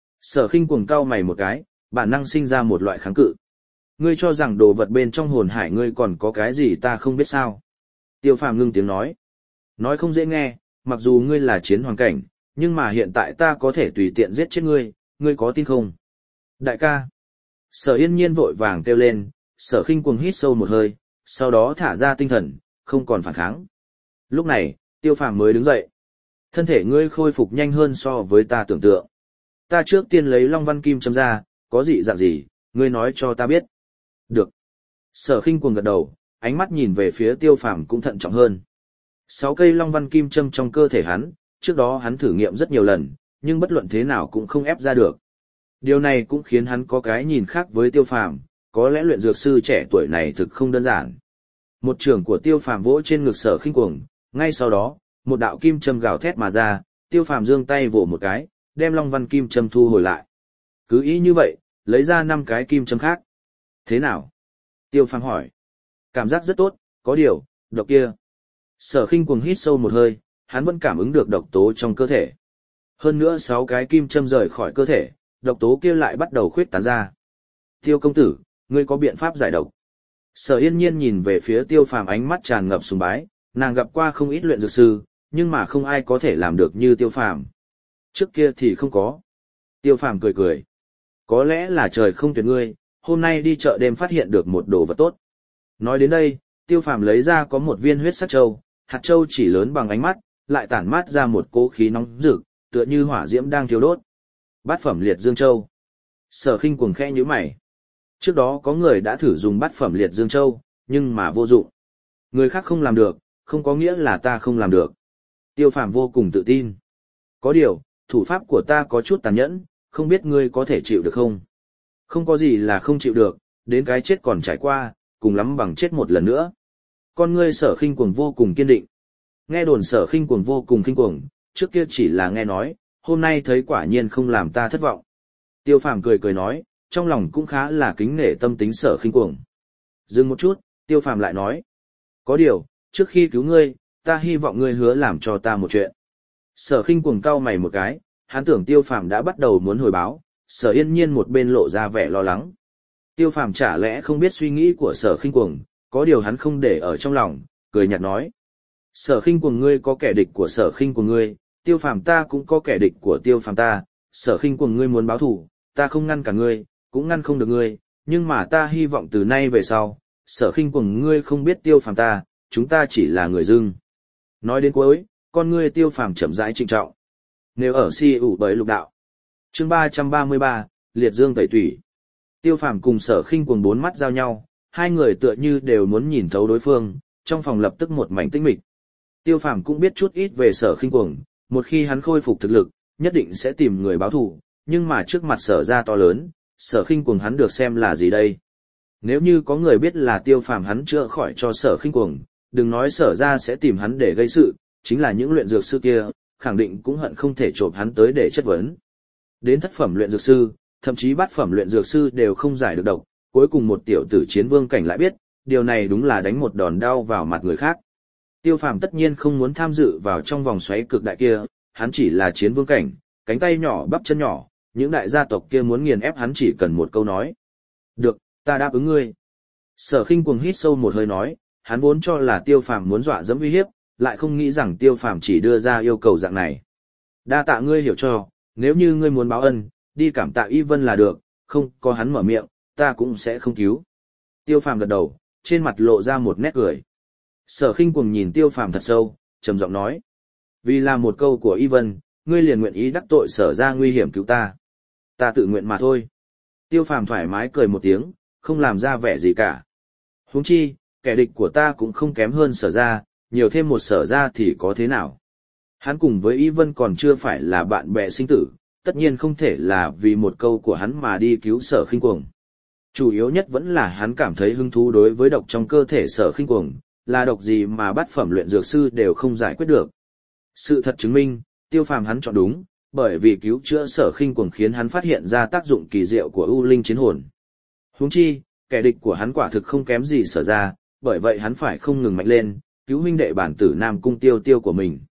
Sở Khinh Cuồng cau mày một cái, bản năng sinh ra một loại kháng cự. Ngươi cho rằng đồ vật bên trong hồn hải ngươi còn có cái gì ta không biết sao? Tiêu Phàm ngưng tiếng nói. Nói không dễ nghe, mặc dù ngươi là chiến hoàng cảnh, nhưng mà hiện tại ta có thể tùy tiện giết chết ngươi, ngươi có tin không? Đại ca. Sở Yên Nhiên vội vàng kêu lên, Sở Khinh Cuồng hít sâu một hơi, sau đó thả ra tinh thần, không còn phản kháng. Lúc này, Tiêu Phàm mới đứng dậy. Thân thể ngươi khôi phục nhanh hơn so với ta tưởng tượng. Ta trước tiên lấy Long Văn Kim châm ra, có gì dạng gì, ngươi nói cho ta biết. Được. Sở Khinh Cuồng gật đầu, ánh mắt nhìn về phía Tiêu Phàm cũng thận trọng hơn. Sáu cây Long Văn Kim châm trong cơ thể hắn, trước đó hắn thử nghiệm rất nhiều lần, nhưng bất luận thế nào cũng không ép ra được. Điều này cũng khiến hắn có cái nhìn khác với Tiêu Phàm, có lẽ luyện dược sư trẻ tuổi này thực không đơn giản. Một trường của Tiêu Phàm vỗ trên ngực Sở Khinh Cuồng, ngay sau đó, một đạo kim châm gào thét mà ra, Tiêu Phàm giương tay vỗ một cái, đem Long Văn Kim châm thu hồi lại. Cứ ý như vậy, lấy ra năm cái kim châm khác. Thế nào? Tiêu Phàm hỏi. Cảm giác rất tốt, có điều, độc kia. Sở Khinh Cuồng hít sâu một hơi, hắn vẫn cảm ứng được độc tố trong cơ thể. Hơn nữa sáu cái kim châm rời khỏi cơ thể, độc tố kia lại bắt đầu khuyết tán ra. Tiêu công tử, ngươi có biện pháp giải độc? Sở Yên Nhiên nhìn về phía Tiêu Phàm ánh mắt tràn ngập sùng bái, nàng gặp qua không ít luyện dược sư, nhưng mà không ai có thể làm được như Tiêu Phàm. Trước kia thì không có. Tiêu Phàm cười cười. Có lẽ là trời không tuyệt ngươi, hôm nay đi chợ đêm phát hiện được một đồ vật tốt. Nói đến đây, Tiêu Phàm lấy ra có một viên huyết sắc châu, hạt châu chỉ lớn bằng ánh mắt, lại tản mát ra một cỗ khí nóng rực, tựa như hỏa diễm đang thiêu đốt. Bát phẩm liệt dương châu. Sở Khinh Cuồng khẽ nhíu mày. Trước đó có người đã thử dùng bát phẩm liệt dương châu, nhưng mà vô dụng. Người khác không làm được, không có nghĩa là ta không làm được. Tiêu Phàm vô cùng tự tin. Có điều, thủ pháp của ta có chút tàn nhẫn, không biết ngươi có thể chịu được không? Không có gì là không chịu được, đến cái chết còn trải qua, cùng lắm bằng chết một lần nữa. Con ngươi Sở Khinh Cuồng vô cùng kiên định. Nghe đồn Sở Khinh Cuồng vô cùng khinh cuồng, trước kia chỉ là nghe nói, hôm nay thấy quả nhiên không làm ta thất vọng. Tiêu Phàm cười cười nói, trong lòng cũng khá là kính nể tâm tính Sở Khinh Cuồng. Dừng một chút, Tiêu Phàm lại nói, có điều, trước khi cứu ngươi, ta hy vọng ngươi hứa làm cho ta một chuyện. Sở Khinh Cuồng cau mày một cái, hắn tưởng Tiêu Phàm đã bắt đầu muốn hồi báo, Sở Yên Nhiên một bên lộ ra vẻ lo lắng. Tiêu Phàm chả lẽ không biết suy nghĩ của Sở Khinh Cuồng, có điều hắn không để ở trong lòng, cười nhạt nói. Sở Khinh Cuồng ngươi có kẻ địch của Sở Khinh Cuồng ngươi, Tiêu Phàm ta cũng có kẻ địch của Tiêu Phàm ta, Sở Khinh Cuồng ngươi muốn báo thù, ta không ngăn cả ngươi, cũng ngăn không được ngươi, nhưng mà ta hy vọng từ nay về sau, Sở Khinh Cuồng ngươi không biết Tiêu Phàm ta, chúng ta chỉ là người dưng. Nói đến cuối, con ngươi Tiêu Phàm chậm rãi trịnh trọng. Nếu ở si ủ bởi lục đạo. Chương ba trăm ba mươi ba, liệt dương tẩy tủy. Tiêu Phàm cùng Sở Khinh Cuồng bốn mắt giao nhau, hai người tựa như đều muốn nhìn thấu đối phương, trong phòng lập tức một mảnh tĩnh mịch. Tiêu Phàm cũng biết chút ít về Sở Khinh Cuồng, một khi hắn khôi phục thực lực, nhất định sẽ tìm người báo thù, nhưng mà trước mặt Sở gia to lớn, Sở Khinh Cuồng hắn được xem là gì đây? Nếu như có người biết là Tiêu Phàm hắn chữa khỏi cho Sở Khinh Cuồng, đừng nói Sở gia sẽ tìm hắn để gây sự, chính là những luyện dược sư kia, khẳng định cũng hận không thể chộp hắn tới để chất vấn. Đến thất phẩm luyện dược sư, thậm chí bát phẩm luyện dược sư đều không giải được độc, cuối cùng một tiểu tử chiến vương cảnh lại biết, điều này đúng là đánh một đòn đau vào mặt người khác. Tiêu Phàm tất nhiên không muốn tham dự vào trong vòng xoáy cực đại kia, hắn chỉ là chiến vương cảnh, cánh tay nhỏ bắp chân nhỏ, những đại gia tộc kia muốn nghiền ép hắn chỉ cần một câu nói. Được, ta đáp ứng ngươi. Sở Khinh Cuồng hít sâu một hơi nói, hắn vốn cho là Tiêu Phàm muốn dọa dẫm uy hiếp, lại không nghĩ rằng Tiêu Phàm chỉ đưa ra yêu cầu dạng này. Đa tạ ngươi hiểu cho, nếu như ngươi muốn báo ân, đi cảm tạ Y Vân là được, không có hắn mở miệng, ta cũng sẽ không cứu. Tiêu Phàm gật đầu, trên mặt lộ ra một nét cười. Sở Khinh Cuồng nhìn Tiêu Phàm thật sâu, trầm giọng nói. Vì là một câu của Y Vân, ngươi liền nguyện ý đắc tội Sở ra nguy hiểm cứu ta. Ta tự nguyện mà thôi. Tiêu Phàm thoải mái cười một tiếng, không làm ra vẻ gì cả. Huống chi, kẻ địch của ta cũng không kém hơn Sở ra, nhiều thêm một Sở ra thì có thế nào. Hắn cùng với Y Vân còn chưa phải là bạn bè sinh tử, tất nhiên không thể là vì một câu của hắn mà đi cứu Sở Khinh Cuồng. Chủ yếu nhất vẫn là hắn cảm thấy hứng thú đối với độc trong cơ thể Sở Khinh Cuồng, là độc gì mà bát phẩm luyện dược sư đều không giải quyết được. Sự thật chứng minh, Tiêu Phàm hắn chọn đúng, bởi vì cứu chữa Sở Khinh Cuồng khiến hắn phát hiện ra tác dụng kỳ diệu của U Linh chiến hồn. Huống chi, kẻ địch của hắn quả thực không kém gì Sở ra, bởi vậy hắn phải không ngừng mạnh lên, cứu huynh đệ bản tử Nam Cung Tiêu Tiêu của mình.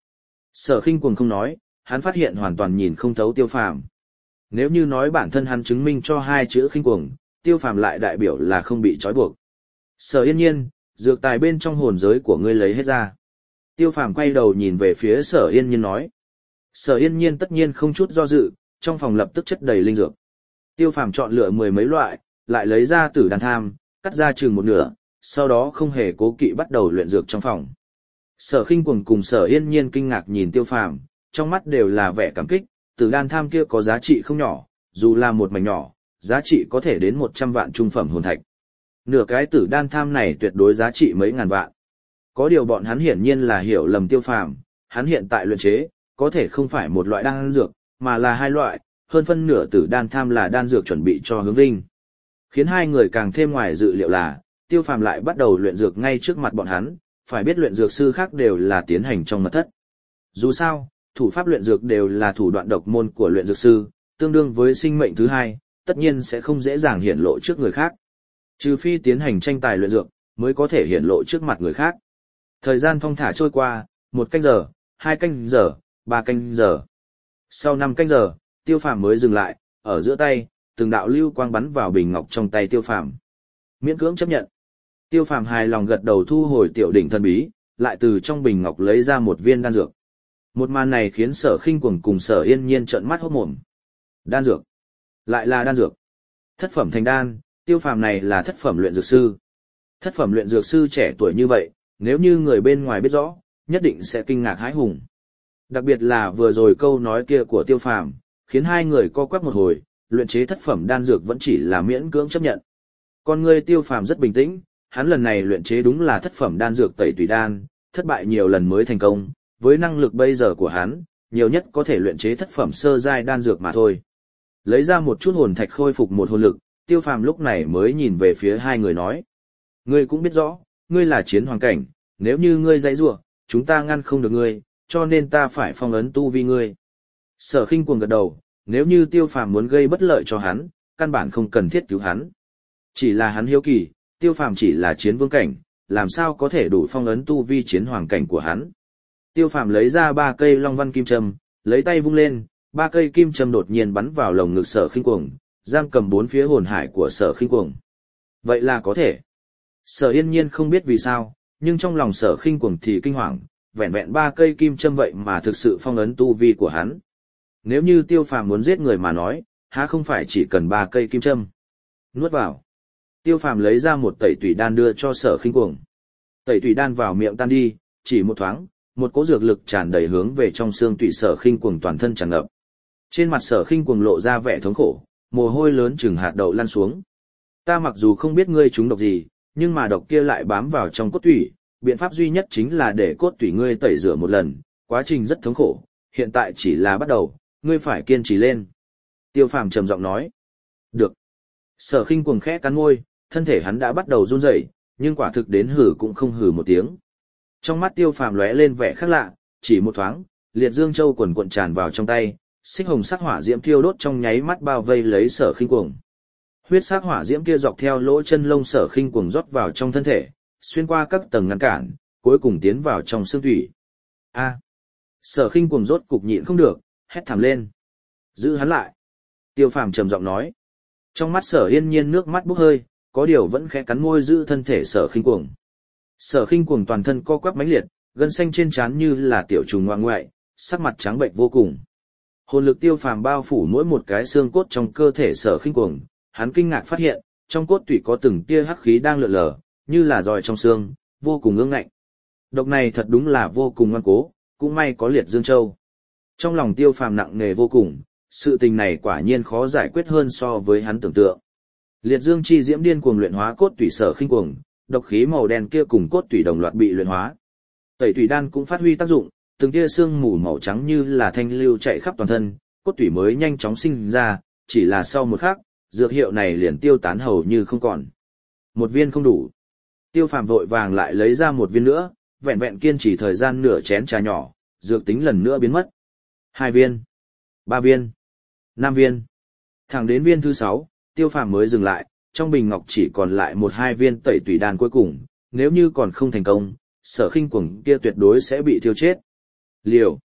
Sở Khinh Cuồng không nói, hắn phát hiện hoàn toàn nhìn không thấu Tiêu Phàm. Nếu như nói bản thân hắn chứng minh cho hai chữ khinh cuồng, Tiêu Phàm lại đại biểu là không bị trói buộc. Sở Yên Nhiên, dược tài bên trong hồn giới của ngươi lấy hết ra. Tiêu Phàm quay đầu nhìn về phía Sở Yên Nhiên nói. Sở Yên Nhiên tất nhiên không chút do dự, trong phòng lập tức chất đầy linh dược. Tiêu Phàm chọn lựa mười mấy loại, lại lấy ra tử đan tham, cắt ra chừng một nửa, sau đó không hề cố kỵ bắt đầu luyện dược trong phòng. Sở Khinh Cuồng cùng Sở Yên Nhiên kinh ngạc nhìn Tiêu Phàm, trong mắt đều là vẻ cảm kích, tử đan tham kia có giá trị không nhỏ, dù là một mảnh nhỏ, giá trị có thể đến một trăm vạn trung phẩm hồn thạch. Nửa cái tử đan tham này tuyệt đối giá trị mấy ngàn vạn. Có điều bọn hắn hiển nhiên là hiểu lầm Tiêu Phàm, hắn hiện tại luyện chế, có thể không phải một loại đan dược, mà là hai loại, hơn phân nửa tử đan tham là đan dược chuẩn bị cho Hướng Vinh. Khiến hai người càng thêm ngoài dự liệu là, Tiêu Phàm lại bắt đầu luyện dược ngay trước mặt bọn hắn, phải biết luyện dược sư khác đều là tiến hành trong mật thất. Dù sao, thủ pháp luyện dược đều là thủ đoạn độc môn của luyện dược sư, tương đương với sinh mệnh thứ hai, tất nhiên sẽ không dễ dàng hiển lộ trước người khác. Trừ phi tiến hành tranh tài luyện dược, mới có thể hiển lộ trước mặt người khác. Thời gian thong thả trôi qua, một canh giờ, hai canh giờ, ba canh giờ. Sau năm canh giờ, Tiêu Phàm mới dừng lại, ở giữa tay, từng đạo lưu quang bắn vào bình ngọc trong tay Tiêu Phàm. Miễn cưỡng chấp nhận. Tiêu Phàm hài lòng gật đầu thu hồi tiểu đỉnh thần bí, lại từ trong bình ngọc lấy ra một viên đan dược. Một màn này khiến Sở Khinh Cuồng cùng Sở Yên Nhiên trợn mắt hốt mồm. Đan dược, lại là đan dược. Thất phẩm thành đan, Tiêu Phàm này là thất phẩm luyện dược sư. Thất phẩm luyện dược sư trẻ tuổi như vậy, nếu như người bên ngoài biết rõ, nhất định sẽ kinh ngạc hãi hùng. Đặc biệt là vừa rồi câu nói kia của Tiêu Phàm, khiến hai người co quắp một hồi, luyện chế thất phẩm đan dược vẫn chỉ là miễn cưỡng chấp nhận. Con người Tiêu Phàm rất bình tĩnh, hắn lần này luyện chế đúng là thất phẩm đan dược tẩy tùy đan, thất bại nhiều lần mới thành công, với năng lực bây giờ của hắn, nhiều nhất có thể luyện chế thất phẩm sơ giai đan dược mà thôi. Lấy ra một chút hồn thạch khôi phục một hồn lực, Tiêu Phàm lúc này mới nhìn về phía hai người nói: "Ngươi cũng biết rõ, ngươi là chiến hoàng cảnh, nếu như ngươi dãy rủa, chúng ta ngăn không được ngươi, cho nên ta phải phong ấn tu vi ngươi." Sở Khinh Cuồng gật đầu, nếu như Tiêu Phàm muốn gây bất lợi cho hắn, căn bản không cần thiết cứu hắn. Chỉ là hắn hiếu kỳ, Tiêu Phàm chỉ là chiến vương cảnh, làm sao có thể đủ phong ấn tu vi chiến hoàng cảnh của hắn. Tiêu Phàm lấy ra ba cây long văn kim châm, lấy tay vung lên, ba cây kim châm đột nhiên bắn vào lồng ngực Sở Khinh Cuồng, giam cầm bốn phía hồn hải của Sở Khinh Cuồng. Vậy là có thể. Sở Yên Nhiên không biết vì sao, nhưng trong lòng Sở Khinh Cuồng thì kinh hoàng, vẹn vẹn ba cây kim châm vậy mà thực sự phong ấn tu vi của hắn. Nếu như Tiêu Phàm muốn giết người mà nói, há không phải chỉ cần ba cây kim châm. Nuốt vào. Tiêu Phàm lấy ra một tẩy tủy đan đưa cho Sở Khinh Cuồng. Tẩy tủy đan vào miệng tan đi, chỉ một thoáng, một cỗ dược lực tràn đầy hướng về trong xương tủy Sở Khinh Cuồng toàn thân tràn ngập. Trên mặt Sở Khinh Cuồng lộ ra vẻ thống khổ, mồ hôi lớn chừng hạt đậu lăn xuống. Ta mặc dù không biết ngươi trúng độc gì, nhưng mà độc kia lại bám vào trong cốt tủy, biện pháp duy nhất chính là để cốt tủy ngươi tẩy rửa một lần, quá trình rất thống khổ, hiện tại chỉ là bắt đầu, ngươi phải kiên trì lên. Tiêu Phàm trầm giọng nói. Được. Sở Khinh Cuồng khẽ cắn môi, thân thể hắn đã bắt đầu run rẩy, nhưng quả thực đến hử cũng không hử một tiếng. Trong mắt Tiêu Phàm lóe lên vẻ khác lạ, chỉ một thoáng, liệt dương châu quần cuộn tràn vào trong tay, xích hồng sắc hỏa diễm thiêu đốt trong nháy mắt bao vây lấy Sở Khinh Cuồng. Huyết sắc hỏa diễm kia dọc theo lỗ chân lông Sở Khinh Cuồng rót vào trong thân thể, xuyên qua các tầng ngăn cản, cuối cùng tiến vào trong xương thủy. A! Sở Khinh Cuồng rốt cục nhịn không được, hét thảm lên. Giữ hắn lại. Tiêu Phàm trầm giọng nói. Trong mắt Sở Yên Nhiên nước mắt bốc hơi, có điều vẫn khẽ cắn môi giữ thân thể Sở Khinh Cuồng. Sở Khinh Cuồng toàn thân co quắp mãnh liệt, gân xanh trên trán như là tiểu trùng ngoại ngoại, sắc mặt trắng bệnh vô cùng. Hồn lực Tiêu Phàm bao phủ mỗi một cái xương cốt trong cơ thể Sở Khinh Cuồng, hắn kinh ngạc phát hiện, trong cốt tủy có từng tia hắc khí đang lượn lờ, như là giòi trong xương, vô cùng ương ngạnh. Độc này thật đúng là vô cùng ngoan cố, cũng may có liệt dương châu. Trong lòng Tiêu Phàm nặng nề vô cùng, sự tình này quả nhiên khó giải quyết hơn so với hắn tưởng tượng. Liệt dương chi diễm điên cuồng luyện hóa cốt tủy Sở Khinh Cuồng, độc khí màu đen kia cùng cốt tủy đồng loạt bị luyện hóa. Tẩy tủy đan cũng phát huy tác dụng, từng tia xương mù màu trắng như là thanh lưu chạy khắp toàn thân, cốt tủy mới nhanh chóng sinh ra, chỉ là sau một khắc, dược hiệu này liền tiêu tán hầu như không còn. Một viên không đủ. Tiêu Phàm vội vàng lại lấy ra một viên nữa, vẹn vẹn kiên trì thời gian nửa chén trà nhỏ, dược tính lần nữa biến mất. Hai viên, ba viên, năm viên. Thẳng đến viên thứ sáu, Tiêu Phàm mới dừng lại, trong bình ngọc chỉ còn lại một hai viên tẩy tủy đan cuối cùng, nếu như còn không thành công, Sở Khinh Cuồng kia tuyệt đối sẽ bị thiêu chết. Liều.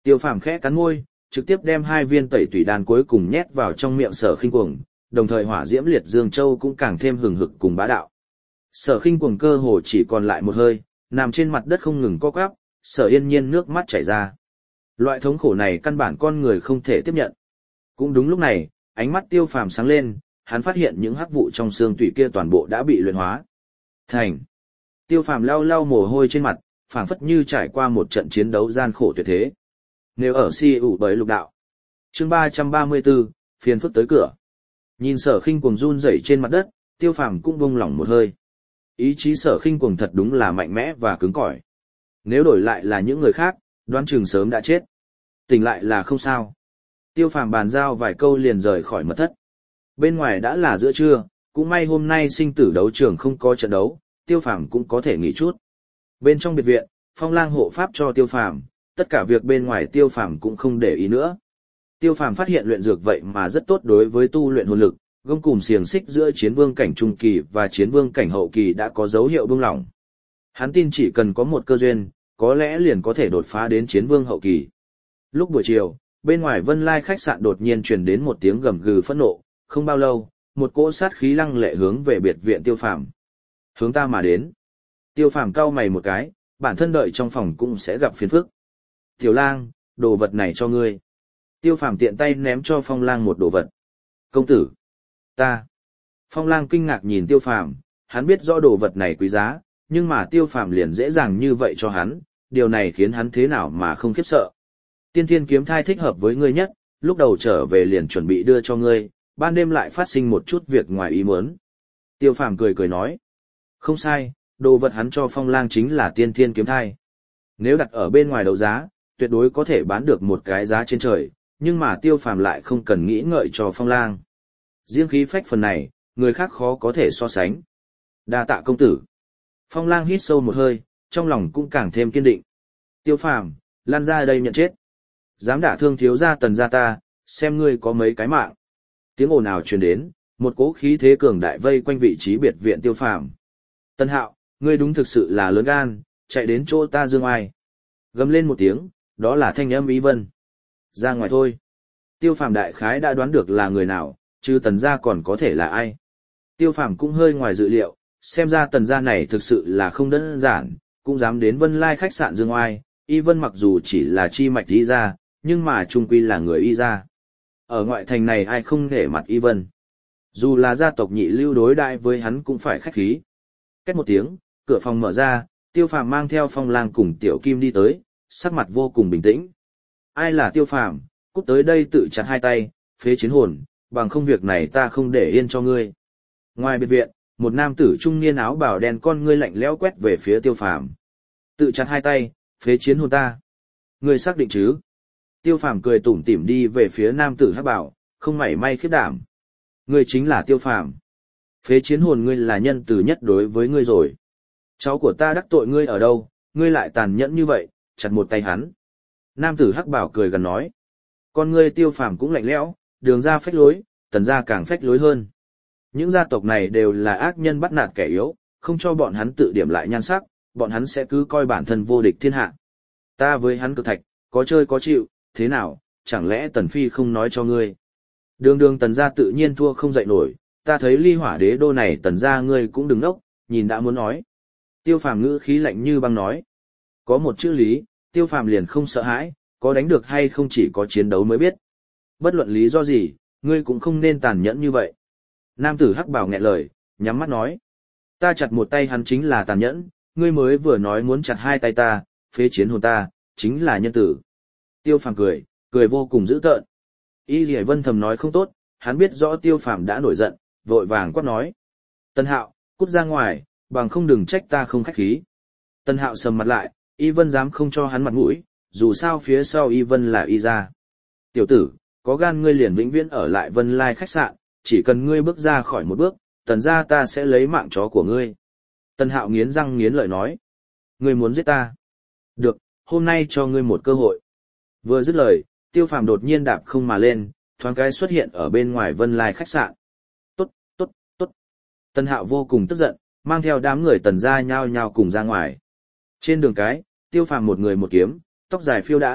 Tiêu Phàm khẽ cắn môi, trực tiếp đem hai viên tẩy tủy đan cuối cùng nhét vào trong miệng Sở Khinh Cuồng, đồng thời hỏa diễm liệt dương châu cũng càng thêm hừng hực cùng bá đạo. Sở Khinh Cuồng cơ hồ chỉ còn lại một hơi, nằm trên mặt đất không ngừng co quắp, Sở Yên Nhiên nước mắt chảy ra. Loại thống khổ này căn bản con người không thể tiếp nhận. Cũng đúng lúc này, ánh mắt Tiêu Phàm sáng lên, hắn phát hiện những hắc vụ trong xương tủy kia toàn bộ đã bị luyện hóa. Thành. Tiêu Phàm lau lau mồ hôi trên mặt, phảng phất như trải qua một trận chiến đấu gian khổ tuyệt thế. Nếu ở si ủ bởi lục đạo. Chương ba trăm ba mươi tư, phiền phức tới cửa. Nhìn Sở Khinh Cuồng run rẩy trên mặt đất, Tiêu Phàm cũng buông lỏng một hơi. Ý chí Sở Khinh Cuồng thật đúng là mạnh mẽ và cứng cỏi. Nếu đổi lại là những người khác, đoán chừng sớm đã chết. Tỉnh lại là không sao. Tiêu Phàm bàn giao vài câu liền rời khỏi mật thất. Bên ngoài đã là giữa trưa, cũng may hôm nay sinh tử đấu trường không có trận đấu, Tiêu Phàm cũng có thể nghỉ chút. Bên trong biệt viện, Phong Lang hộ pháp cho Tiêu Phàm, tất cả việc bên ngoài Tiêu Phàm cũng không để ý nữa. Tiêu Phàm phát hiện luyện dược vậy mà rất tốt đối với tu luyện hồn lực, gông cùm xiềng xích giữa chiến vương cảnh trung kỳ và chiến vương cảnh hậu kỳ đã có dấu hiệu buông lỏng. Hắn tin chỉ cần có một cơ duyên, có lẽ liền có thể đột phá đến chiến vương hậu kỳ. Lúc buổi chiều, bên ngoài Vân Lai khách sạn đột nhiên truyền đến một tiếng gầm gừ phẫn nộ, không bao lâu, một cỗ sát khí lăng lệ hướng về biệt viện Tiêu Phàm. Hướng ta mà đến. Tiêu Phàm cau mày một cái, bản thân đợi trong phòng cũng sẽ gặp phiền phức. Tiểu Lang, đồ vật này cho ngươi. Tiêu Phàm tiện tay ném cho Phong Lang một đồ vật. Công tử. Ta. Phong Lang kinh ngạc nhìn Tiêu Phàm, hắn biết rõ đồ vật này quý giá, nhưng mà Tiêu Phàm liền dễ dàng như vậy cho hắn, điều này khiến hắn thế nào mà không khiếp sợ. Tiên Thiên kiếm thai thích hợp với ngươi nhất, lúc đầu trở về liền chuẩn bị đưa cho ngươi, ban đêm lại phát sinh một chút việc ngoài ý muốn. Tiêu Phàm cười cười nói. Không sai, đồ vật hắn cho Phong Lang chính là Tiên Thiên kiếm thai. Nếu đặt ở bên ngoài đấu giá, tuyệt đối có thể bán được một cái giá trên trời, nhưng mà Tiêu Phàm lại không cần nghĩ ngợi cho Phong Lang. Riêng khí phách phần này, người khác khó có thể so sánh. Đa tạ công tử. Phong Lang hít sâu một hơi, trong lòng cũng càng thêm kiên định. Tiêu Phàm, lan ra đây nhận chết. Dám đả thương thiếu gia Tần gia ta, xem ngươi có mấy cái mạng. Tiếng ồn ào truyền đến, một cỗ khí thế cường đại vây quanh vị trí biệt viện Tiêu Phàm. Tân Hạo, ngươi đúng thực sự là lớn gan, chạy đến chỗ ta dương ai. Gầm lên một tiếng, đó là thanh âm Y Vân. Ra ngoài thôi. Tiêu Phàm đại khái đã đoán được là người nào, chứ Tần gia còn có thể là ai. Tiêu Phàm cũng hơi ngoài dự liệu, xem ra Tần gia này thực sự là không đơn giản, cũng dám đến Vân Lai khách sạn dương oai. Y Vân mặc dù chỉ là chi mạch Y gia, nhưng mà trung quy là người Y gia. Ở ngoại thành này ai không nể mặt Y Vân. Dù là gia tộc nhị lưu đối đại với hắn cũng phải khách khí. Két một tiếng, cửa phòng mở ra, Tiêu Phàm mang theo Phong Lang cùng Tiểu Kim đi tới, sắc mặt vô cùng bình tĩnh. Ai là Tiêu Phàm, cút tới đây tự chặt hai tay, phế chiến hồn, bằng không việc này ta không để yên cho ngươi. Ngoài biệt viện, một nam tử trung niên áo bào đen con ngươi lạnh lẽo quét về phía Tiêu Phàm. Tự chặt hai tay, phế chiến hồn ta. Ngươi xác định chứ? Tiêu Phàm cười tủm tỉm đi về phía nam tử hắc bào, không mảy may khiếp đảm. Ngươi chính là Tiêu Phàm. Phế chiến hồn ngươi là nhân từ nhất đối với ngươi rồi. Cháu của ta đắc tội ngươi ở đâu, ngươi lại tàn nhẫn như vậy, chặt một tay hắn. Nam tử hắc bảo cười gần nói. Con ngươi Tiêu Phàm cũng lạnh lẽo, đường ra phách lối, Tần gia càng phách lối hơn. Những gia tộc này đều là ác nhân bắt nạt kẻ yếu, không cho bọn hắn tự điểm lại nhan sắc, bọn hắn sẽ cứ coi bản thân vô địch thiên hạ. Ta với hắn cực thạch, có chơi có chịu, thế nào, chẳng lẽ Tần Phi không nói cho ngươi. Đường đường Tần gia tự nhiên thua không dậy nổi, ta thấy ly hỏa đế đô này Tần gia ngươi cũng đừng đốc, nhìn đã muốn nói. Tiêu Phàm ngữ khí lạnh như băng nói. Có một chữ lý, Tiêu Phàm liền không sợ hãi, có đánh được hay không chỉ có chiến đấu mới biết. Bất luận lý do gì, ngươi cũng không nên tàn nhẫn như vậy. Nam tử hắc bào nghẹn lời, nhắm mắt nói. Ta chặt một tay hắn chính là tàn nhẫn, ngươi mới vừa nói muốn chặt hai tay ta, phế chiến hồn ta, chính là nhân tử. Tiêu Phàm cười, cười vô cùng dữ tợn. Y Lì Vân thầm nói không tốt, hắn biết rõ Tiêu Phàm đã nổi giận, vội vàng quát nói. Tân Hạo, cút ra ngoài, bằng không đừng trách ta không khách khí. Tân Hạo sầm mặt lại, Y Vân dám không cho hắn mặt mũi, dù sao phía sau Y Vân là Y gia. Tiểu tử, có gan ngươi liền vĩnh viễn ở lại Vân Lai khách sạn, chỉ cần ngươi bước ra khỏi một bước, Tần gia ta sẽ lấy mạng chó của ngươi. Tân Hạo nghiến răng nghiến lợi nói. Ngươi muốn giết ta? Được, hôm nay cho ngươi một cơ hội. Vừa dứt lời, Tiêu Phàm đột nhiên đạp không mà lên, thoáng cái xuất hiện ở bên ngoài Vân Lai khách sạn. Tốt, tốt, tốt. Tân Hạo vô cùng tức giận, mang theo đám người Tần gia nhao nhao cùng ra ngoài. Trên đường cái, Tiêu Phàm một người một kiếm, tóc dài phiêu đãng,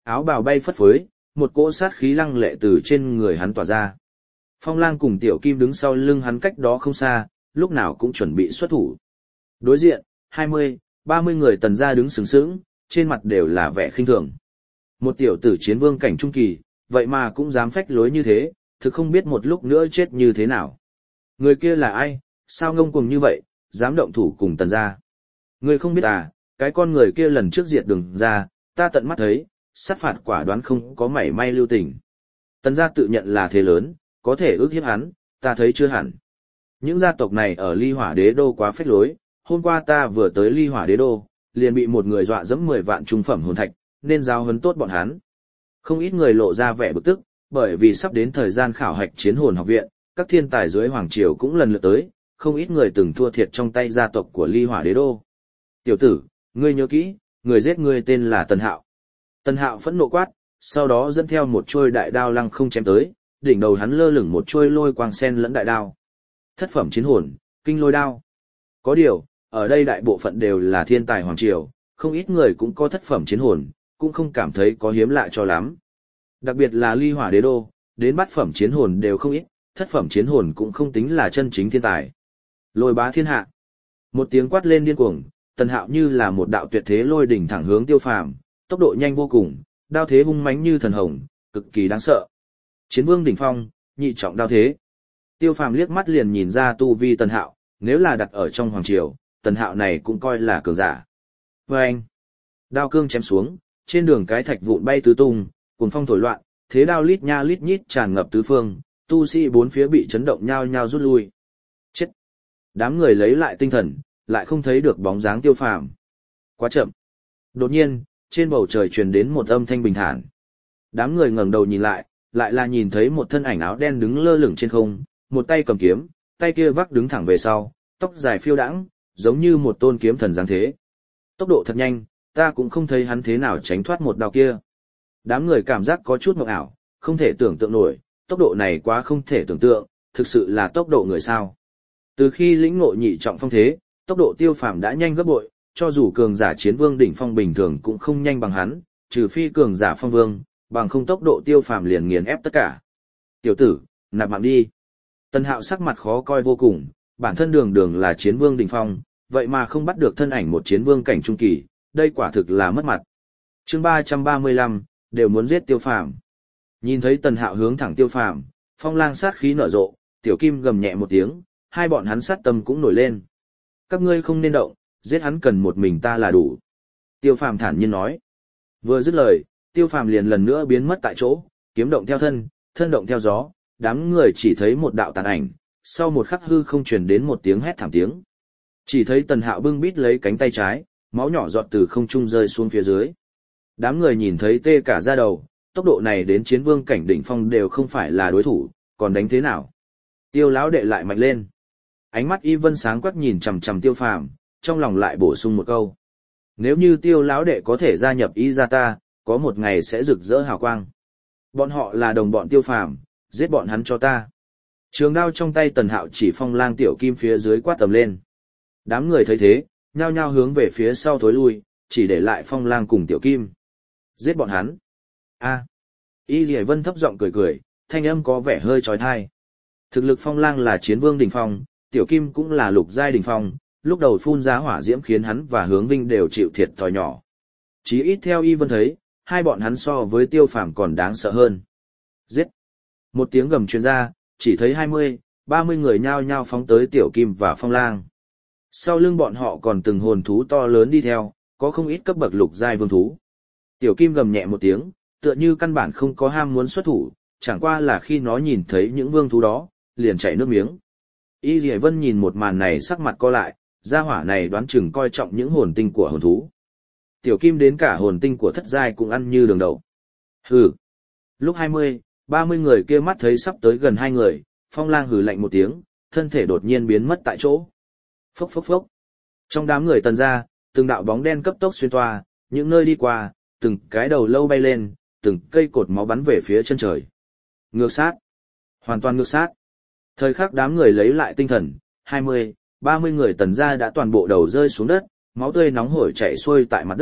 áo bào bay phất phới, một cỗ sát khí lăng lệ từ trên người hắn tỏa ra. Phong Lang cùng Tiểu Kim đứng sau lưng hắn cách đó không xa, lúc nào cũng chuẩn bị xuất thủ. Đối diện, hai mươi, ba mươi người Tần gia đứng sừng sững, trên mặt đều là vẻ khinh thường. Một tiểu tử chiến vương cảnh trung kỳ, vậy mà cũng dám phách lối như thế, thực không biết một lúc nữa chết như thế nào. Người kia là ai, sao ngông cuồng như vậy, dám động thủ cùng Tần gia. Người không biết à, cái con người kia lần trước diệt Đường gia, ta tận mắt thấy, sát phạt quả đoán không có mảy may lưu tình. Tần gia tự nhận là thế lớn, có thể ước hiếp hắn, ta thấy chưa hẳn. Những gia tộc này ở Ly Hỏa Đế Đô quá phách lối, hôm qua ta vừa tới Ly Hỏa Đế Đô, liền bị một người dọa dẫm mười vạn trung phẩm hồn thạch, nên giao huấn tốt bọn hắn. Không ít người lộ ra vẻ bực tức, bởi vì sắp đến thời gian khảo hạch chiến hồn học viện, các thiên tài dưới hoàng triều cũng lần lượt tới, không ít người từng thua thiệt trong tay gia tộc của Ly Hỏa Đế Đô. Tiểu tử, ngươi nhớ kỹ, người giết ngươi tên là Tần Hạo. Tần Hạo phẫn nộ quát, sau đó dẫn theo một trôi đại đao lăng không chém tới, đỉnh đầu hắn lơ lửng một trôi lôi quang sen lẫn đại đao. Thất phẩm chiến hồn, kinh lôi đao. Có điều, ở đây đại bộ phận đều là thiên tài hoàng triều, không ít người cũng có thất phẩm chiến hồn, cũng không cảm thấy có hiếm lạ cho lắm. Đặc biệt là Ly Hỏa Đế Đô, đến bát phẩm chiến hồn đều không ít, thất phẩm chiến hồn cũng không tính là chân chính thiên tài. Lôi bá thiên hạ. Một tiếng quát lên điên cuồng, Tần Hạo như là một đạo tuyệt thế lôi đỉnh thẳng hướng Tiêu Phàm, tốc độ nhanh vô cùng, đao thế hung mãnh như thần hồng, cực kỳ đáng sợ. Chiến vương đỉnh phong, nhị trọng đao thế. Tiêu Phàm liếc mắt liền nhìn ra tu vi Tần Hạo, nếu là đặt ở trong hoàng triều, Tần Hạo này cũng coi là cường giả. Vâng! Đao cương chém xuống, trên đường cái thạch vụn bay tứ tung, cuồng phong thổi loạn, thế đao lít nha lít nhít tràn ngập tứ phương, tu sĩ bốn phía bị chấn động nhao nhao rút lui. Chết! Đám người lấy lại tinh thần, lại không thấy được bóng dáng Tiêu Phàm. Quá chậm. Đột nhiên, trên bầu trời truyền đến một âm thanh bình thản. Đám người ngẩng đầu nhìn lại, lại là nhìn thấy một thân ảnh áo đen đứng lơ lửng trên không, một tay cầm kiếm, tay kia vác đứng thẳng về sau, tóc dài phiêu đãng, giống như một tôn kiếm thần dáng thế. Tốc độ thật nhanh, ta cũng không thấy hắn thế nào tránh thoát một đao kia. Đám người cảm giác có chút mộng ảo, không thể tưởng tượng nổi, tốc độ này quá không thể tưởng tượng, thực sự là tốc độ người sao. Từ khi lĩnh ngộ nhị trọng phong thế, tốc độ Tiêu Phàm đã nhanh gấp bội, cho dù cường giả chiến vương đỉnh phong bình thường cũng không nhanh bằng hắn, trừ phi cường giả phong vương, bằng không tốc độ Tiêu Phàm liền nghiền ép tất cả. Tiểu tử, nạp mạng đi. Tần Hạo sắc mặt khó coi vô cùng, bản thân đường đường là chiến vương đỉnh phong, vậy mà không bắt được thân ảnh một chiến vương cảnh trung kỳ, đây quả thực là mất mặt. Chương ba trăm ba mươi lăm, đều muốn giết Tiêu Phàm. Nhìn thấy Tần Hạo hướng thẳng Tiêu Phàm, Phong Lang sát khí nở rộ, Tiểu Kim gầm nhẹ một tiếng, hai bọn hắn sát tâm cũng nổi lên. Các ngươi không nên động, giết hắn cần một mình ta là đủ. Tiêu Phàm thản nhiên nói. Vừa dứt lời, Tiêu Phàm liền lần nữa biến mất tại chỗ, kiếm động theo thân, thân động theo gió, đám người chỉ thấy một đạo tàn ảnh, sau một khắc hư không truyền đến một tiếng hét thảm tiếng. Chỉ thấy Tần Hạo bưng bít lấy cánh tay trái, máu nhỏ giọt từ không trung rơi xuống phía dưới. Đám người nhìn thấy tê cả da đầu, tốc độ này đến chiến vương cảnh đỉnh phong đều không phải là đối thủ, còn đánh thế nào? Tiêu lão đệ lại mạnh lên. Ánh mắt Y Vân sáng quắc nhìn chằm chằm Tiêu Phàm, trong lòng lại bổ sung một câu. Nếu như Tiêu lão đệ có thể gia nhập Y gia ta, có một ngày sẽ rực rỡ hào quang. Bọn họ là đồng bọn Tiêu Phàm, giết bọn hắn cho ta. Trường đao trong tay Tần Hạo chỉ Phong Lang Tiểu Kim phía dưới quát tầm lên. Đám người thấy thế, nhao nhao hướng về phía sau thối lui, chỉ để lại Phong Lang cùng Tiểu Kim. Giết bọn hắn. A. Y Lệ Vân thấp giọng cười cười, thanh âm có vẻ hơi trói tai. Thực lực Phong Lang là chiến vương đỉnh phong, Tiểu Kim cũng là lục giai đỉnh phong, lúc đầu phun ra hỏa diễm khiến hắn và Hướng Vinh đều chịu thiệt thòi nhỏ. Chí ít theo Y Vân thấy, hai bọn hắn so với Tiêu Phàm còn đáng sợ hơn. Giết! Một tiếng gầm truyền ra, chỉ thấy hai mươi, ba mươi người nhao nhao phóng tới Tiểu Kim và Phong Lang. Sau lưng bọn họ còn từng hồn thú to lớn đi theo, có không ít cấp bậc lục giai vương thú. Tiểu Kim gầm nhẹ một tiếng, tựa như căn bản không có ham muốn xuất thủ, chẳng qua là khi nó nhìn thấy những vương thú đó, liền chảy nước miếng. Y Lệ Vân nhìn một màn này sắc mặt co lại, gia hỏa này đoán chừng coi trọng những hồn tinh của hồn thú. Tiểu Kim đến cả hồn tinh của thất giai cũng ăn như đường đậu. Hừ. Lúc hai mươi, ba mươi người kia mắt thấy sắp tới gần hai người, Phong Lang hừ lạnh một tiếng, thân thể đột nhiên biến mất tại chỗ. Phốc phốc phốc. Trong đám người Tần gia, từng đạo bóng đen cấp tốc xuyên toa, những nơi đi qua, từng cái đầu lâu bay lên, từng cây cột máu bắn về phía chân trời. Ngược sát. Hoàn toàn ngược sát. Thời khắc đám người lấy lại tinh thần, hai mươi, ba mươi người Tần gia đã toàn bộ đầu rơi xuống đất, máu tươi nóng hổi chảy xuôi tại mặt đất,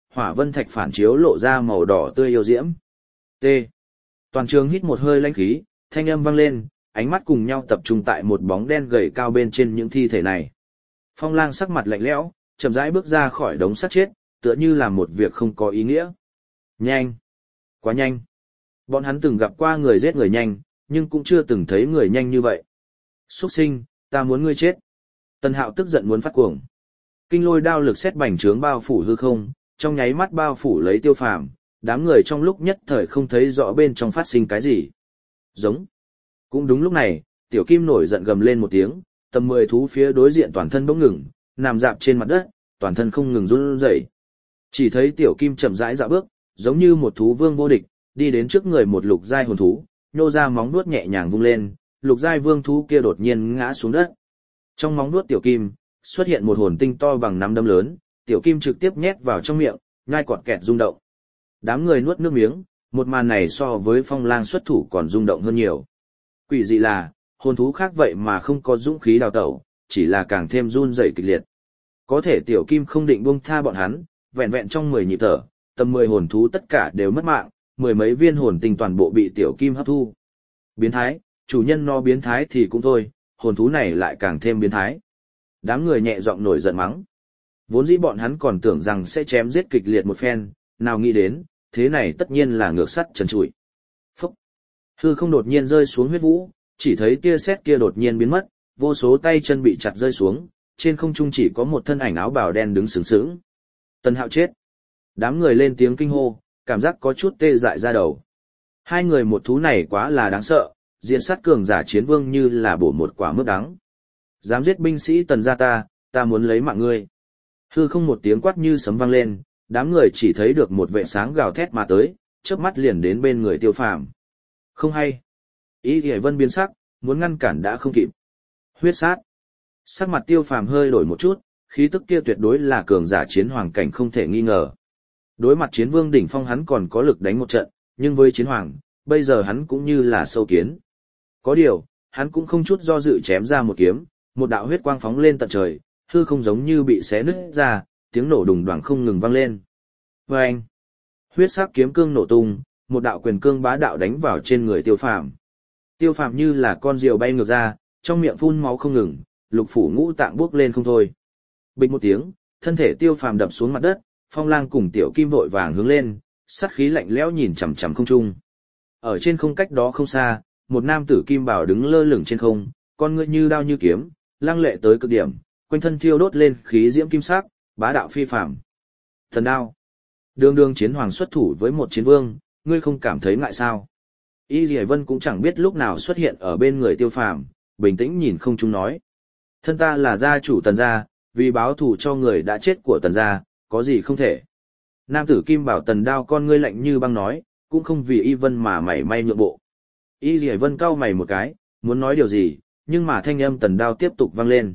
hỏa vân thạch phản chiếu lộ ra màu đỏ tươi yêu diễm. T. Toàn trường hít một hơi lãnh khí, thanh âm vang lên, ánh mắt cùng nhau tập trung tại một bóng đen gầy cao bên trên những thi thể này. Phong Lang sắc mặt lạnh lẽo, chậm rãi bước ra khỏi đống xác chết, tựa như làm một việc không có ý nghĩa. Nhanh! Quá nhanh! Bọn hắn từng gặp qua người giết người nhanh, nhưng cũng chưa từng thấy người nhanh như vậy. Xuất sinh, ta muốn ngươi chết. Tần Hạo tức giận muốn phát cuồng. Kinh lôi đao lực xét bành trướng bao phủ hư không, trong nháy mắt bao phủ lấy Tiêu Phàm, đám người trong lúc nhất thời không thấy rõ bên trong phát sinh cái gì. Giống. Cũng đúng lúc này, Tiểu Kim nổi giận gầm lên một tiếng, tầm mười thú phía đối diện toàn thân bỗng ngừng, nằm dạp trên mặt đất, toàn thân không ngừng run rẩy. Chỉ thấy Tiểu Kim chậm rãi dạo bước, giống như một thú vương vô địch, đi đến trước người một lục giai hồn thú, nhô ra móng vuốt nhẹ nhàng vung lên, lục giai vương thú kia đột nhiên ngã xuống đất. Trong móng vuốt Tiểu Kim xuất hiện một hồn tinh to bằng nắm đấm lớn, Tiểu Kim trực tiếp nhét vào trong miệng, nhai cọt kẹt rung động. Đám người nuốt nước miếng, một màn này so với Phong Lang xuất thủ còn rung động hơn nhiều. Quỷ dị là, hồn thú khác vậy mà không có dũng khí đào tẩu, chỉ là càng thêm run rẩy kịch liệt. Có thể Tiểu Kim không định buông tha bọn hắn, vẹn vẹn trong mười nhịp thở, tầm mười hồn thú tất cả đều mất mạng, mười mấy viên hồn tinh toàn bộ bị Tiểu Kim hấp thu. Biến thái, chủ nhân nó biến thái thì cũng thôi, hồn thú này lại càng thêm biến thái. Đám người nhẹ giọng nổi giận mắng. Vốn dĩ bọn hắn còn tưởng rằng sẽ chém giết kịch liệt một phen, nào nghĩ đến, thế này tất nhiên là ngược sắt trần trụi. Phúc! Hư không đột nhiên rơi xuống huyết vũ, chỉ thấy tia sét kia đột nhiên biến mất, vô số tay chân bị chặt rơi xuống, trên không trung chỉ có một thân ảnh áo bào đen đứng sướng sướng. Tần Hạo chết! Đám người lên tiếng kinh hô, cảm giác có chút tê dại ra đầu. Hai người một thú này quá là đáng sợ, diện sát cường giả chiến vương như là bổ một quả mướp đắng. Dám giết binh sĩ Tần gia ta, ta muốn lấy mạng ngươi. Hư không một tiếng quát như sấm vang lên, đám người chỉ thấy được một vệ sáng gào thét mà tới, chớp mắt liền đến bên người Tiêu Phàm. Không hay. Ý Thủy Vân biến sắc, muốn ngăn cản đã không kịp. Huyết sát. Sắc mặt Tiêu Phàm hơi đổi một chút, khí tức kia tuyệt đối là cường giả chiến hoàng cảnh không thể nghi ngờ. Đối mặt chiến vương đỉnh phong hắn còn có lực đánh một trận, nhưng với chiến hoàng, bây giờ hắn cũng như là sâu kiến. Có điều, hắn cũng không chút do dự chém ra một kiếm, một đạo huyết quang phóng lên tận trời, hư không giống như bị xé nứt ra, tiếng nổ đùng đoàng không ngừng vang lên. Oeng! Huyết sắc kiếm cương nổ tung, một đạo quyền cương bá đạo đánh vào trên người Tiêu Phàm. Tiêu Phàm như là con diều bay ngược ra, trong miệng phun máu không ngừng, lục phủ ngũ tạng bốc lên không thôi. Bịch một tiếng, thân thể Tiêu Phàm đập xuống mặt đất, Phong Lang cùng Tiểu Kim vội vàng hướng lên, sát khí lạnh lẽo nhìn chằm chằm không trung. Ở trên không cách đó không xa, một nam tử kim bào đứng lơ lửng trên không, con ngươi như đao như kiếm, lăng lệ tới cực điểm, quanh thân thiêu đốt lên khí diễm kim sắc, bá đạo phi phàm. Thần đao. Đường đường chiến hoàng xuất thủ với một chiến vương, ngươi không cảm thấy ngại sao? Y Lệ Vân cũng chẳng biết lúc nào xuất hiện ở bên người Tiêu Phàm, bình tĩnh nhìn không trung nói: thân ta là gia chủ Tần gia, vì báo thù cho người đã chết của Tần gia, có gì không thể. Nam tử kim bảo Tần đao con ngươi lạnh như băng nói, cũng không vì Y Vân mà mảy may nhượng bộ. Y Lệ Vân cau mày một cái, muốn nói điều gì, nhưng mà thanh âm Tần đao tiếp tục vang lên.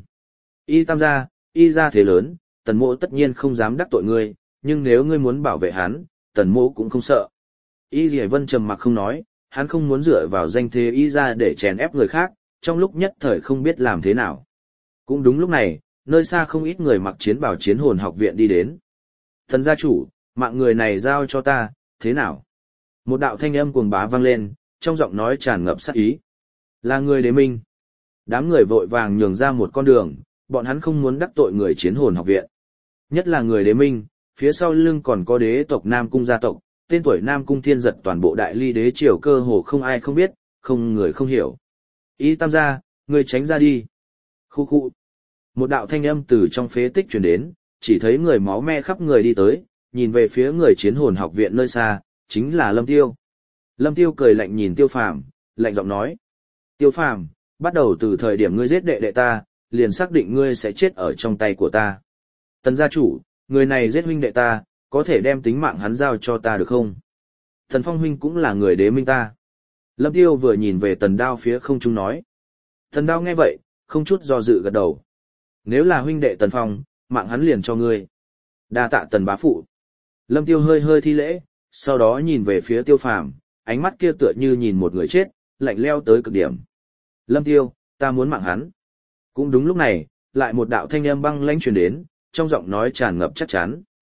Y tam gia, Y gia thế lớn, Tần mộ tất nhiên không dám đắc tội ngươi, nhưng nếu ngươi muốn bảo vệ hắn, Tần mộ cũng không sợ. Y Lệ Vân trầm mặc không nói, hắn không muốn dựa vào danh thế Y gia để chèn ép người khác, trong lúc nhất thời không biết làm thế nào. Cũng đúng lúc này, nơi xa không ít người mặc chiến bào chiến hồn học viện đi đến. Thần gia chủ, mạng người này giao cho ta, thế nào? Một đạo thanh âm cuồng bá vang lên, trong giọng nói tràn ngập sát ý. Là người đế minh. Đám người vội vàng nhường ra một con đường, bọn hắn không muốn đắc tội người chiến hồn học viện. Nhất là người đế minh, phía sau lưng còn có đế tộc Nam Cung gia tộc, tên tuổi Nam Cung Thiên Giật toàn bộ đại ly đế triều cơ hồ không ai không biết, không người không hiểu. Y tam gia, người tránh ra đi. Khu khu. Một đạo thanh âm từ trong phế tích truyền đến, chỉ thấy người máu me khắp người đi tới, nhìn về phía người chiến hồn học viện nơi xa, chính là Lâm Tiêu. Lâm Tiêu cười lạnh nhìn Tiêu Phàm, lạnh giọng nói: Tiêu Phàm, bắt đầu từ thời điểm ngươi giết đệ đệ ta, liền xác định ngươi sẽ chết ở trong tay của ta. Tần gia chủ, người này giết huynh đệ ta, có thể đem tính mạng hắn giao cho ta được không? Tần Phong huynh cũng là người đế minh ta. Lâm Tiêu vừa nhìn về Tần Đao phía không trung nói. Tần Đao nghe vậy, không chút do dự gật đầu. Nếu là huynh đệ Tần Phong, mạng hắn liền cho ngươi. Đa tạ Tần bá phụ. Lâm Tiêu hơi hơi thi lễ, sau đó nhìn về phía Tiêu Phàm, ánh mắt kia tựa như nhìn một người chết, lạnh lẽo tới cực điểm. Lâm Tiêu, ta muốn mạng hắn. Cũng đúng lúc này, lại một đạo thanh âm băng lãnh truyền đến, trong giọng nói tràn ngập chắc chắn.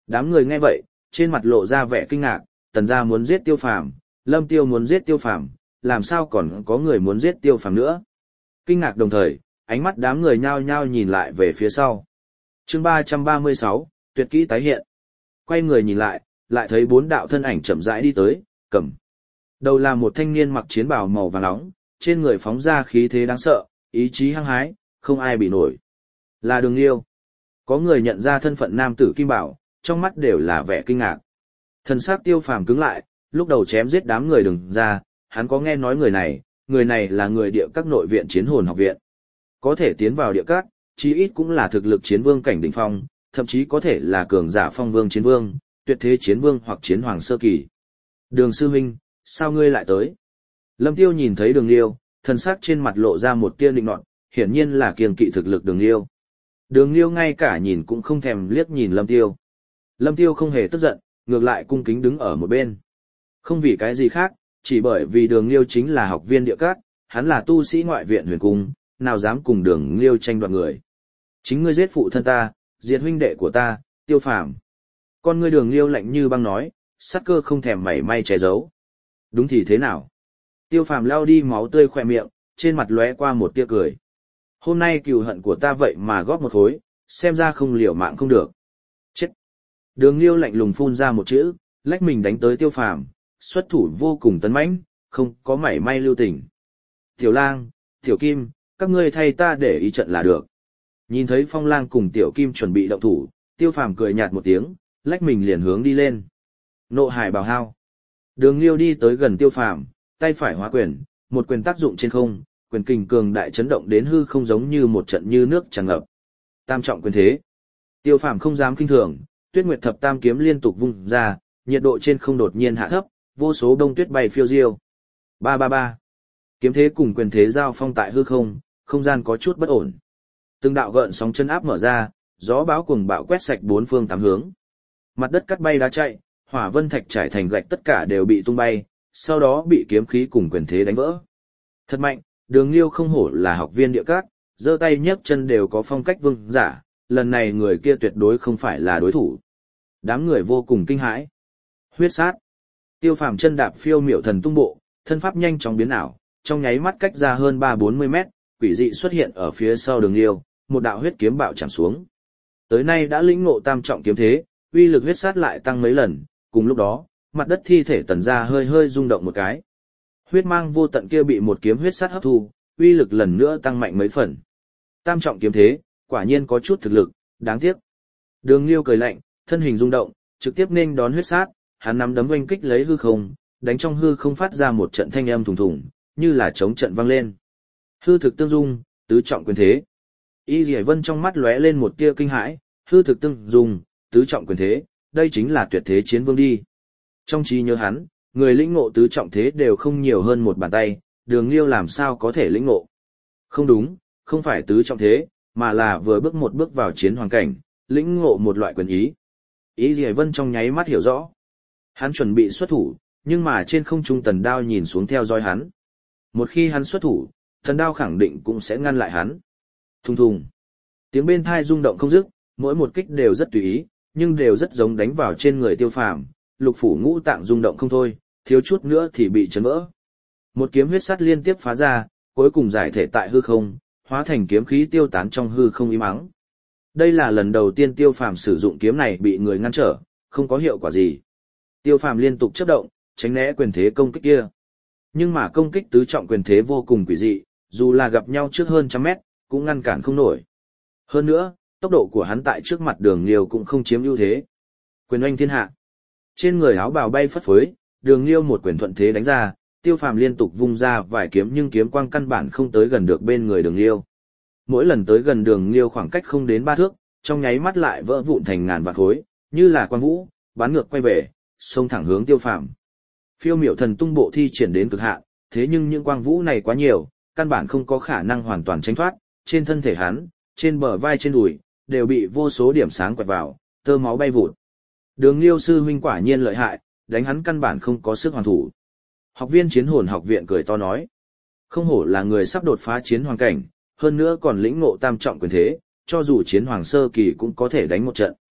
Đám người nghe vậy, trên mặt lộ ra vẻ kinh ngạc, Tần gia muốn giết Tiêu Phàm, Lâm Tiêu muốn giết Tiêu Phàm, làm sao còn có người muốn giết Tiêu Phàm nữa? Kinh ngạc đồng thời, ánh mắt đám người nhao nhao nhìn lại về phía sau. Chương ba trăm ba mươi sáu, tuyệt kỹ tái hiện. Quay người nhìn lại, lại thấy bốn đạo thân ảnh chậm rãi đi tới, cầm. Đầu là một thanh niên mặc chiến bào màu vàng nóng, trên người phóng ra khí thế đáng sợ, ý chí hăng hái, không ai bị nổi. Là Đường Liêu. Có người nhận ra thân phận nam tử Kim Bảo, trong mắt đều là vẻ kinh ngạc. Thần sắc Tiêu Phàm cứng lại, lúc đầu chém giết đám người Đường ra, hắn có nghe nói người này, người này là người địa các nội viện chiến hồn học viện. Có thể tiến vào địa các, chí ít cũng là thực lực chiến vương cảnh đỉnh phong, thậm chí có thể là cường giả phong vương chiến vương, tuyệt thế chiến vương hoặc chiến hoàng sơ kỳ. Đường sư huynh, sao ngươi lại tới? Lâm Tiêu nhìn thấy Đường Liêu, thần sắc trên mặt lộ ra một tia định nọt, hiển nhiên là kiêng kỵ thực lực Đường Liêu. Đường Liêu ngay cả nhìn cũng không thèm liếc nhìn Lâm Tiêu. Lâm Tiêu không hề tức giận, ngược lại cung kính đứng ở một bên. Không vì cái gì khác, chỉ bởi vì Đường Liêu chính là học viên địa các, hắn là tu sĩ ngoại viện huyền cung, nào dám cùng Đường Liêu tranh đoạt người. Chính ngươi giết phụ thân ta, diệt huynh đệ của ta, Tiêu Phàm. Con ngươi Đường Liêu lạnh như băng nói, sát cơ không thèm mảy may che giấu. Đúng thì thế nào? Tiêu Phàm lao đi máu tươi khỏe miệng, trên mặt lóe qua một tia cười. Hôm nay cừu hận của ta vậy mà góp một khối, xem ra không liều mạng không được. Chết! Đường Liêu lạnh lùng phun ra một chữ, lách mình đánh tới Tiêu Phàm, xuất thủ vô cùng tấn mãnh, không có mảy may lưu tình. Tiểu Lang, Tiểu Kim, các ngươi thay ta để ý trận là được. Nhìn thấy Phong Lang cùng Tiểu Kim chuẩn bị động thủ, Tiêu Phàm cười nhạt một tiếng, lách mình liền hướng đi lên. Nộ hải bào hao. Đường Liêu đi tới gần Tiêu Phàm, tay phải hóa quyền, một quyền tác dụng trên không, quyền kình cường đại chấn động đến hư không giống như một trận như nước tràn ngập. Tam trọng quyền thế. Tiêu Phàm không dám kinh thường, Tuyết Nguyệt thập tam kiếm liên tục vung ra, nhiệt độ trên không đột nhiên hạ thấp, vô số đông tuyết bay phiêu diêu. Ba ba ba. Kiếm thế cùng quyền thế giao phong tại hư không, không gian có chút bất ổn. Từng đạo gợn sóng chân áp mở ra, gió bão cuồng bạo quét sạch bốn phương tám hướng. Mặt đất cắt bay đá chạy, hỏa vân thạch trải thành gạch tất cả đều bị tung bay, sau đó bị kiếm khí cùng quyền thế đánh vỡ. Thật mạnh, Đường Liêu không hổ là học viên địa các, giơ tay nhấc chân đều có phong cách vương giả, lần này người kia tuyệt đối không phải là đối thủ. Đám người vô cùng kinh hãi. Huyết sát. Tiêu Phàm chân đạp phiêu miểu thần tung bộ, thân pháp nhanh chóng biến ảo, trong nháy mắt cách ra hơn ba bốn mươi mét, quỷ dị xuất hiện ở phía sau Đường Liêu, một đạo huyết kiếm bạo chạm xuống. Tới nay đã lĩnh ngộ tam trọng kiếm thế, uy lực huyết sát lại tăng mấy lần, cùng lúc đó, mặt đất thi thể Tần gia hơi hơi rung động một cái. Huyết mang vô tận kia bị một kiếm huyết sát hấp thu, uy lực lần nữa tăng mạnh mấy phần. Tam trọng kiếm thế, quả nhiên có chút thực lực, đáng tiếc. Đường Liêu cười lạnh, thân hình rung động, trực tiếp nên đón huyết sát, hắn nắm đấm oanh kích lấy hư không, đánh trong hư không phát ra một trận thanh âm thùng thùng, như là chống trận vang lên. Hư thực tương dung, tứ trọng quyền thế. Y Liễu Vân trong mắt lóe lên một tia kinh hãi, hư thực tương dung, tứ trọng quyền thế, đây chính là tuyệt thế chiến vương đi. Trong trí nhớ hắn, người lĩnh ngộ tứ trọng thế đều không nhiều hơn một bàn tay, Đường Liêu làm sao có thể lĩnh ngộ. Không đúng, không phải tứ trọng thế, mà là vừa bước một bước vào chiến hoàng cảnh, lĩnh ngộ một loại quyền ý. Y Liễu Vân trong nháy mắt hiểu rõ. Hắn chuẩn bị xuất thủ, nhưng mà trên không trung Tần Đao nhìn xuống theo dõi hắn. Một khi hắn xuất thủ, Tần Đao khẳng định cũng sẽ ngăn lại hắn. Thùng thùng. Tiếng bên thai rung động không dứt, mỗi một kích đều rất tùy ý, nhưng đều rất giống đánh vào trên người Tiêu Phàm, lục phủ ngũ tạng rung động không thôi, thiếu chút nữa thì bị chấn vỡ. Một kiếm huyết sắt liên tiếp phá ra, cuối cùng giải thể tại hư không, hóa thành kiếm khí tiêu tán trong hư không im ắng. Đây là lần đầu tiên Tiêu Phàm sử dụng kiếm này bị người ngăn trở, không có hiệu quả gì. Tiêu Phàm liên tục chớp động, tránh né quyền thế công kích kia. Nhưng mà công kích tứ trọng quyền thế vô cùng quỷ dị, dù là gặp nhau trước hơn trăm mét, cũng ngăn cản không nổi. Hơn nữa, tốc độ của hắn tại trước mặt Đường Liêu cũng không chiếm ưu thế. Quyền oanh thiên hạ. Trên người áo bào bay phất phới, Đường Liêu một quyền thuận thế đánh ra, Tiêu Phàm liên tục vung ra vài kiếm nhưng kiếm quang căn bản không tới gần được bên người Đường Liêu. Mỗi lần tới gần Đường Liêu khoảng cách không đến ba thước, trong nháy mắt lại vỡ vụn thành ngàn vạn khối, như là quang vũ, bắn ngược quay về, xông thẳng hướng Tiêu Phàm. Phiêu miểu thần tung bộ thi triển đến cực hạn, thế nhưng những quang vũ này quá nhiều, căn bản không có khả năng hoàn toàn tránh thoát, trên thân thể hắn, trên bờ vai trên đùi, đều bị vô số điểm sáng quẹt vào, tơ máu bay vụt. Đường Liêu sư huynh quả nhiên lợi hại, đánh hắn căn bản không có sức hoàn thủ. Học viên chiến hồn học viện cười to nói. Không hổ là người sắp đột phá chiến hoàng cảnh, hơn nữa còn lĩnh ngộ tam trọng quyền thế, cho dù chiến hoàng sơ kỳ cũng có thể đánh một trận.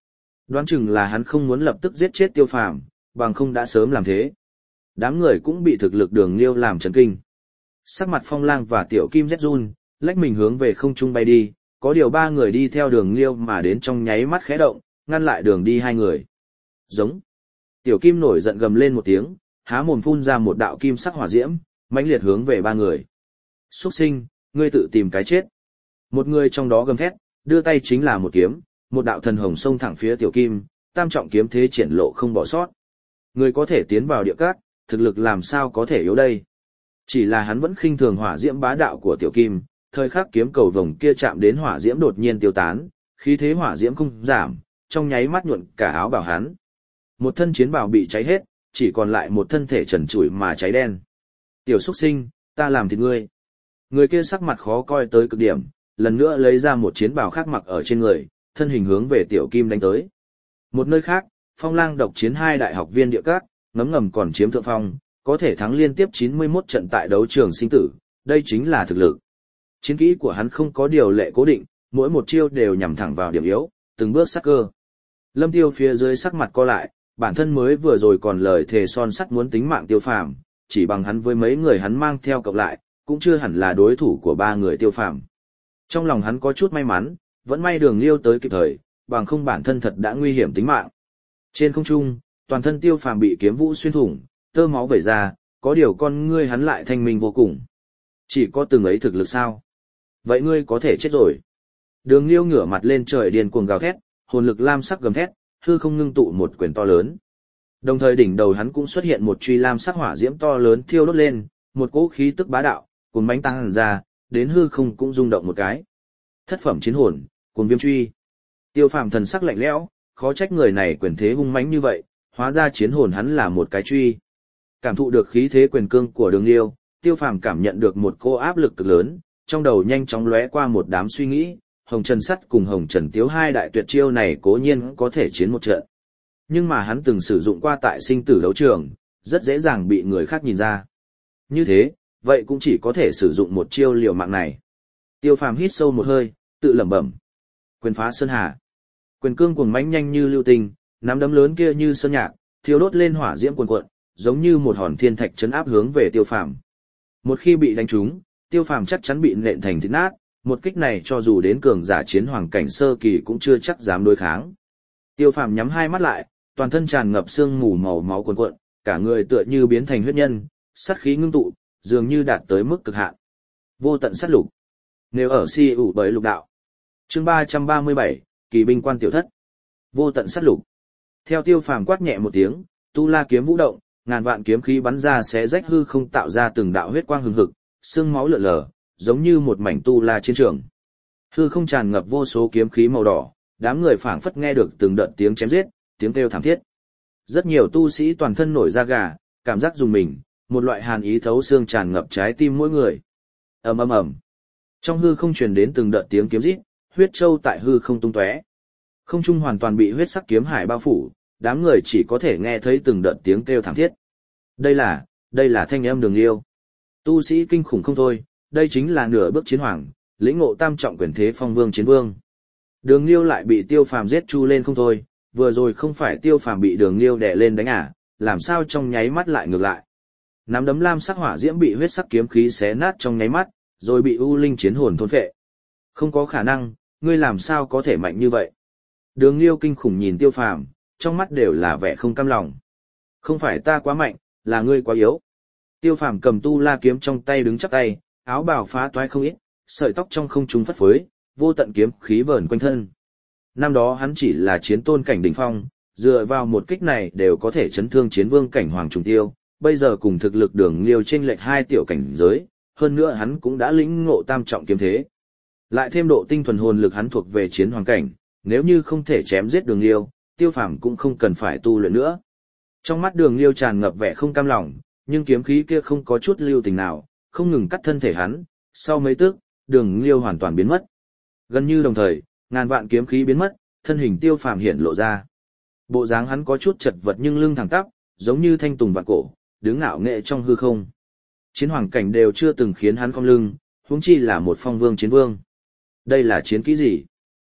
Đoán chừng là hắn không muốn lập tức giết chết Tiêu Phàm, bằng không đã sớm làm thế. Đám người cũng bị thực lực Đường Liêu làm chấn kinh. Sắc mặt Phong Lang và Tiểu Kim rét run, lách mình hướng về không trung bay đi, có điều ba người đi theo Đường Liêu mà đến trong nháy mắt khẽ động, ngăn lại đường đi hai người. Giống. Tiểu Kim nổi giận gầm lên một tiếng, há mồm phun ra một đạo kim sắc hỏa diễm, mãnh liệt hướng về ba người. Xuất sinh, ngươi tự tìm cái chết. Một người trong đó gầm thét, đưa tay chính là một kiếm, một đạo thần hồng xông thẳng phía Tiểu Kim, tam trọng kiếm thế triển lộ không bỏ sót. Người có thể tiến vào địa cát, thực lực làm sao có thể yếu đây. Chỉ là hắn vẫn khinh thường hỏa diễm bá đạo của Tiểu Kim, thời khắc kiếm cầu vồng kia chạm đến hỏa diễm đột nhiên tiêu tán, khí thế hỏa diễm không giảm, trong nháy mắt nhuộn cả áo bào hắn. Một thân chiến bào bị cháy hết, chỉ còn lại một thân thể trần trụi mà cháy đen. Tiểu xuất sinh, ta làm thịt ngươi. Người kia sắc mặt khó coi tới cực điểm, lần nữa lấy ra một chiến bào khác mặc ở trên người, thân hình hướng về Tiểu Kim đánh tới. Một nơi khác, Phong Lang độc chiến hai đại học viên địa các, ngấm ngầm còn chiếm thượng phong, có thể thắng liên tiếp chín mươi mốt trận tại đấu trường sinh tử, đây chính là thực lực. Chiến kỹ của hắn không có điều lệ cố định, mỗi một chiêu đều nhằm thẳng vào điểm yếu, từng bước sắc cơ. Lâm Tiêu phía dưới sắc mặt co lại, bản thân mới vừa rồi còn lời thề son sắt muốn tính mạng Tiêu Phàm, chỉ bằng hắn với mấy người hắn mang theo cộng lại, cũng chưa hẳn là đối thủ của ba người Tiêu Phàm. Trong lòng hắn có chút may mắn, vẫn may Đường Liêu tới kịp thời, bằng không bản thân thật đã nguy hiểm tính mạng. Trên không trung, toàn thân Tiêu Phàm bị kiếm vũ xuyên thủng, tơ máu vẩy ra, có điều con ngươi hắn lại thanh minh vô cùng. Chỉ có từng ấy thực lực sao? Vậy ngươi có thể chết rồi. Đường Liêu ngửa mặt lên trời điên cuồng gào thét, hồn lực lam sắc gầm thét, hư không ngưng tụ một quyền to lớn. Đồng thời đỉnh đầu hắn cũng xuất hiện một truy lam sắc hỏa diễm to lớn thiêu đốt lên, một cỗ khí tức bá đạo, cuốn bánh tăng ra, đến hư không cũng rung động một cái. Thất phẩm chiến hồn, cuồng viêm truy. Tiêu Phàm thần sắc lạnh lẽo, khó trách người này quyền thế hung mãnh như vậy, hóa ra chiến hồn hắn là một cái truy. Cảm thụ được khí thế quyền cương của Đường Liêu, Tiêu Phàm cảm nhận được một cô áp lực cực lớn, trong đầu nhanh chóng lóe qua một đám suy nghĩ, Hồng Trần Sắt cùng Hồng Trần Tiếu hai đại tuyệt chiêu này cố nhiên có thể chiến một trận. Nhưng mà hắn từng sử dụng qua tại sinh tử đấu trường, rất dễ dàng bị người khác nhìn ra. Như thế, vậy cũng chỉ có thể sử dụng một chiêu liều mạng này. Tiêu Phàm hít sâu một hơi, tự lẩm bẩm. Quyền phá sơn hà. Quyền cương cuồng mãnh nhanh như lưu tinh, nắm đấm lớn kia như sơn nhạc, thiêu đốt lên hỏa diễm cuồn cuộn, giống như một hòn thiên thạch chấn áp hướng về Tiêu Phàm. Một khi bị đánh trúng, Tiêu Phàm chắc chắn bị nện thành thịt nát, một kích này cho dù đến cường giả chiến hoàng cảnh sơ kỳ cũng chưa chắc dám đối kháng. Tiêu Phàm nhắm hai mắt lại, toàn thân tràn ngập sương mù màu máu cuồn cuộn, cả người tựa như biến thành huyết nhân, sát khí ngưng tụ, dường như đạt tới mức cực hạn. Vô tận sát lục. Nếu ở si ủ bởi lục đạo. Chương ba trăm ba mươi bảy, Kỳ binh quan tiểu thất. Vô tận sát lục. Theo Tiêu Phàm quát nhẹ một tiếng, tu la kiếm vũ động, ngàn vạn kiếm khí bắn ra xé rách hư không tạo ra từng đạo huyết quang hừng hực, xương máu lượn lờ, giống như một mảnh tu la chiến trường. Hư không tràn ngập vô số kiếm khí màu đỏ, đám người phảng phất nghe được từng đợt tiếng chém giết, tiếng kêu thảm thiết. Rất nhiều tu sĩ toàn thân nổi da gà, cảm giác rùng mình, một loại hàn ý thấu xương tràn ngập trái tim mỗi người. Ầm ầm ầm. Trong hư không truyền đến từng đợt tiếng kiếm rít, huyết châu tại hư không tung tóe. Không trung hoàn toàn bị huyết sắc kiếm hải bao phủ, đám người chỉ có thể nghe thấy từng đợt tiếng kêu thảm thiết. Đây là, đây là thanh âm Đường Liêu. Tu sĩ kinh khủng không thôi, đây chính là nửa bước chiến hoàng, lĩnh ngộ tam trọng quyền thế phong vương chiến vương. Đường Liêu lại bị Tiêu Phàm giết chu lên không thôi, vừa rồi không phải Tiêu Phàm bị Đường Liêu đè lên đánh à, làm sao trong nháy mắt lại ngược lại. Nắm đấm lam sắc hỏa diễm bị huyết sắc kiếm khí xé nát trong nháy mắt, rồi bị u linh chiến hồn thôn phệ. Không có khả năng, ngươi làm sao có thể mạnh như vậy? Đường Liêu kinh khủng nhìn Tiêu Phàm, trong mắt đều là vẻ không cam lòng. Không phải ta quá mạnh, là ngươi quá yếu. Tiêu Phàm cầm tu la kiếm trong tay đứng chắp tay, áo bào phá toái không ít, sợi tóc trong không trung phất phới, vô tận kiếm khí vờn quanh thân. Năm đó hắn chỉ là chiến tôn cảnh đỉnh phong, dựa vào một kích này đều có thể chấn thương chiến vương cảnh hoàng trùng tiêu, bây giờ cùng thực lực Đường Liêu chênh lệch hai tiểu cảnh giới, hơn nữa hắn cũng đã lĩnh ngộ tam trọng kiếm thế. Lại thêm độ tinh thuần hồn lực hắn thuộc về chiến hoàng cảnh, nếu như không thể chém giết Đường Liêu, Tiêu Phàm cũng không cần phải tu luyện nữa. Trong mắt Đường Liêu tràn ngập vẻ không cam lòng, nhưng kiếm khí kia không có chút lưu tình nào, không ngừng cắt thân thể hắn, sau mấy tức, Đường Liêu hoàn toàn biến mất. Gần như đồng thời, ngàn vạn kiếm khí biến mất, thân hình Tiêu Phàm hiện lộ ra. Bộ dáng hắn có chút chật vật nhưng lưng thẳng tắp, giống như thanh tùng vạn cổ, đứng ngạo nghệ trong hư không. Chiến hoàng cảnh đều chưa từng khiến hắn cong lưng, huống chi là một phong vương chiến vương. Đây là chiến kỹ gì?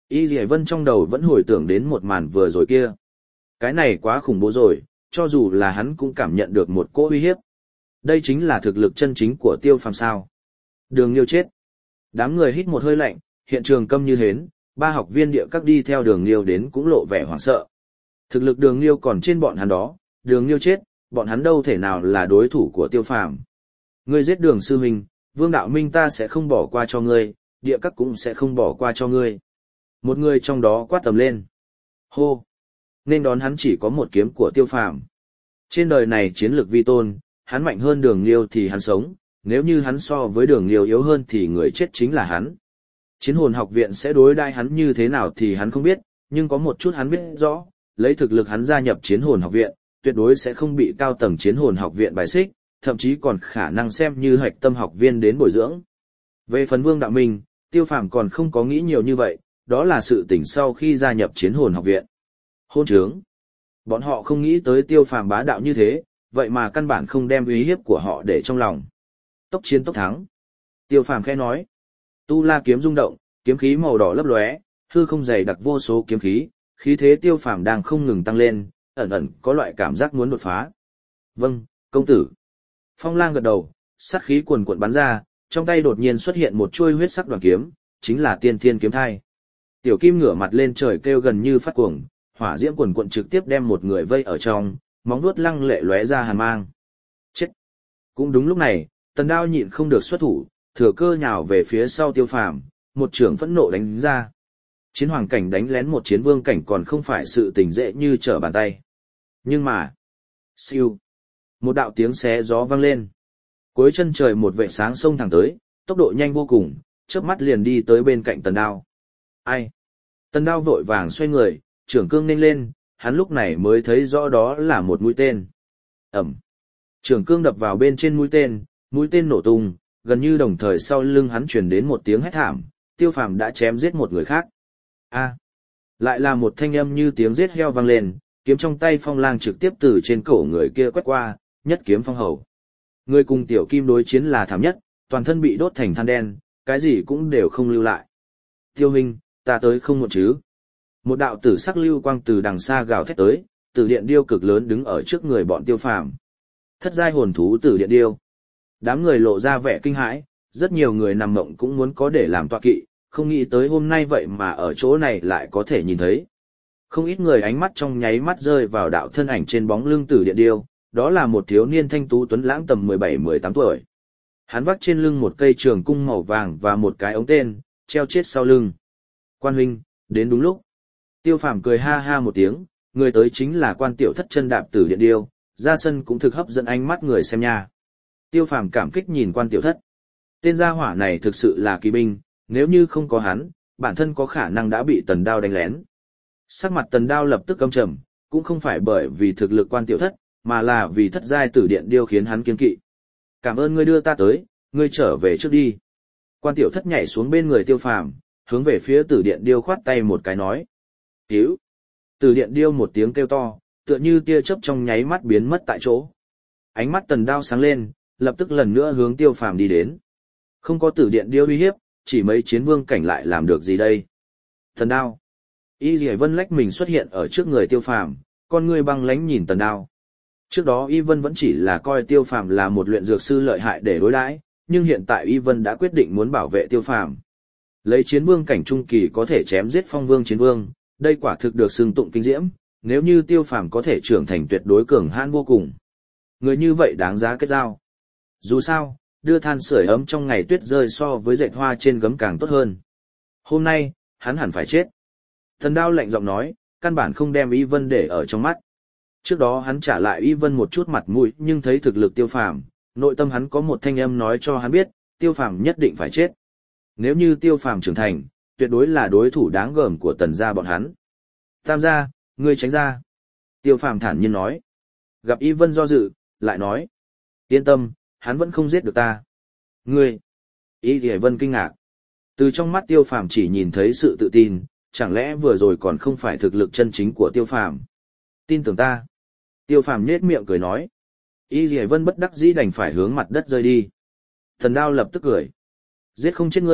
Y Dì Vân trong đầu vẫn hồi tưởng đến một màn vừa rồi kia. Cái này quá khủng bố rồi, cho dù là hắn cũng cảm nhận được một cỗ uy hiếp. Đây chính là thực lực chân chính của Tiêu Phàm sao. Đường Liêu chết. Đám người hít một hơi lạnh, hiện trường câm như hến, ba học viên địa các đi theo Đường Liêu đến cũng lộ vẻ hoảng sợ. Thực lực Đường Liêu còn trên bọn hắn đó, Đường Liêu chết, bọn hắn đâu thể nào là đối thủ của Tiêu Phàm. Ngươi giết Đường sư huynh, Vương Đạo Minh ta sẽ không bỏ qua cho ngươi, địa các cũng sẽ không bỏ qua cho ngươi. Một người trong đó quát tầm lên. Hô! Nên đón hắn chỉ có một kiếm của Tiêu Phàm. Trên đời này chiến lược vi tôn, hắn mạnh hơn Đường Liêu thì hắn sống, nếu như hắn so với Đường Liêu yếu hơn thì người chết chính là hắn. Chiến hồn học viện sẽ đối đãi hắn như thế nào thì hắn không biết, nhưng có một chút hắn biết rõ, lấy thực lực hắn gia nhập chiến hồn học viện, tuyệt đối sẽ không bị cao tầng chiến hồn học viện bài xích, thậm chí còn khả năng xem như hạch tâm học viên đến bồi dưỡng. Về phần Vương Đạo Minh, Tiêu Phàm còn không có nghĩ nhiều như vậy, đó là sự tỉnh sau khi gia nhập chiến hồn học viện. Hôn trướng. Bọn họ không nghĩ tới Tiêu Phàm bá đạo như thế, vậy mà căn bản không đem uy hiếp của họ để trong lòng. Tốc chiến tốc thắng. Tiêu Phàm khẽ nói. Tu La kiếm rung động, kiếm khí màu đỏ lấp lóe, hư không dày đặc vô số kiếm khí, khí thế Tiêu Phàm đang không ngừng tăng lên, ẩn ẩn có loại cảm giác muốn đột phá. Vâng, công tử. Phong Lang gật đầu, sát khí cuồn cuộn bắn ra, trong tay đột nhiên xuất hiện một chuôi huyết sắc đoàn kiếm, chính là Tiên Thiên kiếm thai. Tiểu Kim ngửa mặt lên trời kêu gần như phát cuồng, hỏa diễm cuồn cuộn trực tiếp đem một người vây ở trong, móng vuốt lăng lệ lóe ra hàn mang. Chết! Cũng đúng lúc này, Tần Đao nhịn không được xuất thủ, thừa cơ nhào về phía sau Tiêu Phàm, một trường phẫn nộ đánh ra. Chiến hoàng cảnh đánh lén một chiến vương cảnh còn không phải sự tình dễ như trở bàn tay. Nhưng mà, siêu, một đạo tiếng xé gió vang lên. Cuối chân trời một vệt sáng xông thẳng tới, tốc độ nhanh vô cùng, chớp mắt liền đi tới bên cạnh Tần Đao. Ai? Tần Đao vội vàng xoay người, trưởng cương ninh lên, hắn lúc này mới thấy rõ đó là một mũi tên. Ẩm. Trưởng cương đập vào bên trên mũi tên, mũi tên nổ tung, gần như đồng thời sau lưng hắn truyền đến một tiếng hét thảm, Tiêu Phàm đã chém giết một người khác. A. Lại là một thanh âm như tiếng giết heo vang lên, kiếm trong tay Phong Lang trực tiếp từ trên cổ người kia quét qua, nhất kiếm phong hầu. Người cùng Tiểu Kim đối chiến là thảm nhất, toàn thân bị đốt thành than đen, cái gì cũng đều không lưu lại. Tiêu huynh, ta tới không muộn chứ? Một đạo tử sắc lưu quang từ đằng xa gào thét tới, tử điện điêu cực lớn đứng ở trước người bọn Tiêu Phàm. Thất giai hồn thú tử điện điêu. Đám người lộ ra vẻ kinh hãi, rất nhiều người nằm mộng cũng muốn có để làm tọa kỵ, không nghĩ tới hôm nay vậy mà ở chỗ này lại có thể nhìn thấy. Không ít người ánh mắt trong nháy mắt rơi vào đạo thân ảnh trên bóng lưng tử điện điêu, đó là một thiếu niên thanh tú tuấn lãng tầm mười bảy mười tám tuổi. Hắn vác trên lưng một cây trường cung màu vàng và một cái ống tên, treo chết sau lưng. Quan huynh, đến đúng lúc. Tiêu Phàm cười ha ha một tiếng, người tới chính là Quan tiểu thất chân đạp tử điện điêu, ra sân cũng thực hấp dẫn ánh mắt người xem nha. Tiêu Phàm cảm kích nhìn Quan tiểu thất. Tên gia hỏa này thực sự là kỳ binh, nếu như không có hắn, bản thân có khả năng đã bị Tần Đao đánh lén. Sắc mặt Tần Đao lập tức căm trầm, cũng không phải bởi vì thực lực Quan tiểu thất, mà là vì thất giai tử điện điêu khiến hắn kiêng kỵ. Cảm ơn ngươi đưa ta tới, ngươi trở về trước đi. Quan tiểu thất nhảy xuống bên người Tiêu Phàm, hướng về phía tử điện điêu khoát tay một cái nói. Cứu! Tử điện điêu một tiếng kêu to, tựa như tia chớp trong nháy mắt biến mất tại chỗ. Ánh mắt Tần Đao sáng lên, lập tức lần nữa hướng Tiêu Phàm đi đến. Không có tử điện điêu uy hiếp, chỉ mấy chiến vương cảnh lại làm được gì đây? Tần Đao! Y Lì Vân lách mình xuất hiện ở trước người Tiêu Phàm, con ngươi băng lãnh nhìn Tần Đao. Trước đó Y Vân vẫn chỉ là coi Tiêu Phàm là một luyện dược sư lợi hại để đối đãi, nhưng hiện tại Y Vân đã quyết định muốn bảo vệ Tiêu Phàm. Lấy chiến vương cảnh trung kỳ có thể chém giết phong vương chiến vương, đây quả thực được xưng tụng kinh diễm, nếu như Tiêu Phàm có thể trưởng thành tuyệt đối cường hãn vô cùng. Người như vậy đáng giá kết giao. Dù sao, đưa than sưởi ấm trong ngày tuyết rơi so với dệt hoa trên gấm càng tốt hơn. Hôm nay, hắn hẳn phải chết. Thần Đao lạnh giọng nói, căn bản không đem Y Vân để ở trong mắt. Trước đó hắn trả lại Y Vân một chút mặt mũi, nhưng thấy thực lực Tiêu Phàm, nội tâm hắn có một thanh âm nói cho hắn biết, Tiêu Phàm nhất định phải chết. Nếu như Tiêu Phàm trưởng thành, tuyệt đối là đối thủ đáng gờm của Tần gia bọn hắn. Tam gia, ngươi tránh ra. Tiêu Phàm thản nhiên nói. Gặp Y Vân do dự, lại nói. Yên tâm, hắn vẫn không giết được ta. Ngươi. Y Lì Vân kinh ngạc. Từ trong mắt Tiêu Phàm chỉ nhìn thấy sự tự tin, chẳng lẽ vừa rồi còn không phải thực lực chân chính của Tiêu Phàm? Tin tưởng ta. Tiêu Phàm nhếch miệng cười nói. Y Lì Vân bất đắc dĩ đành phải hướng mặt đất rơi đi. Thần Đao lập tức cười. Giết không chết ngươi,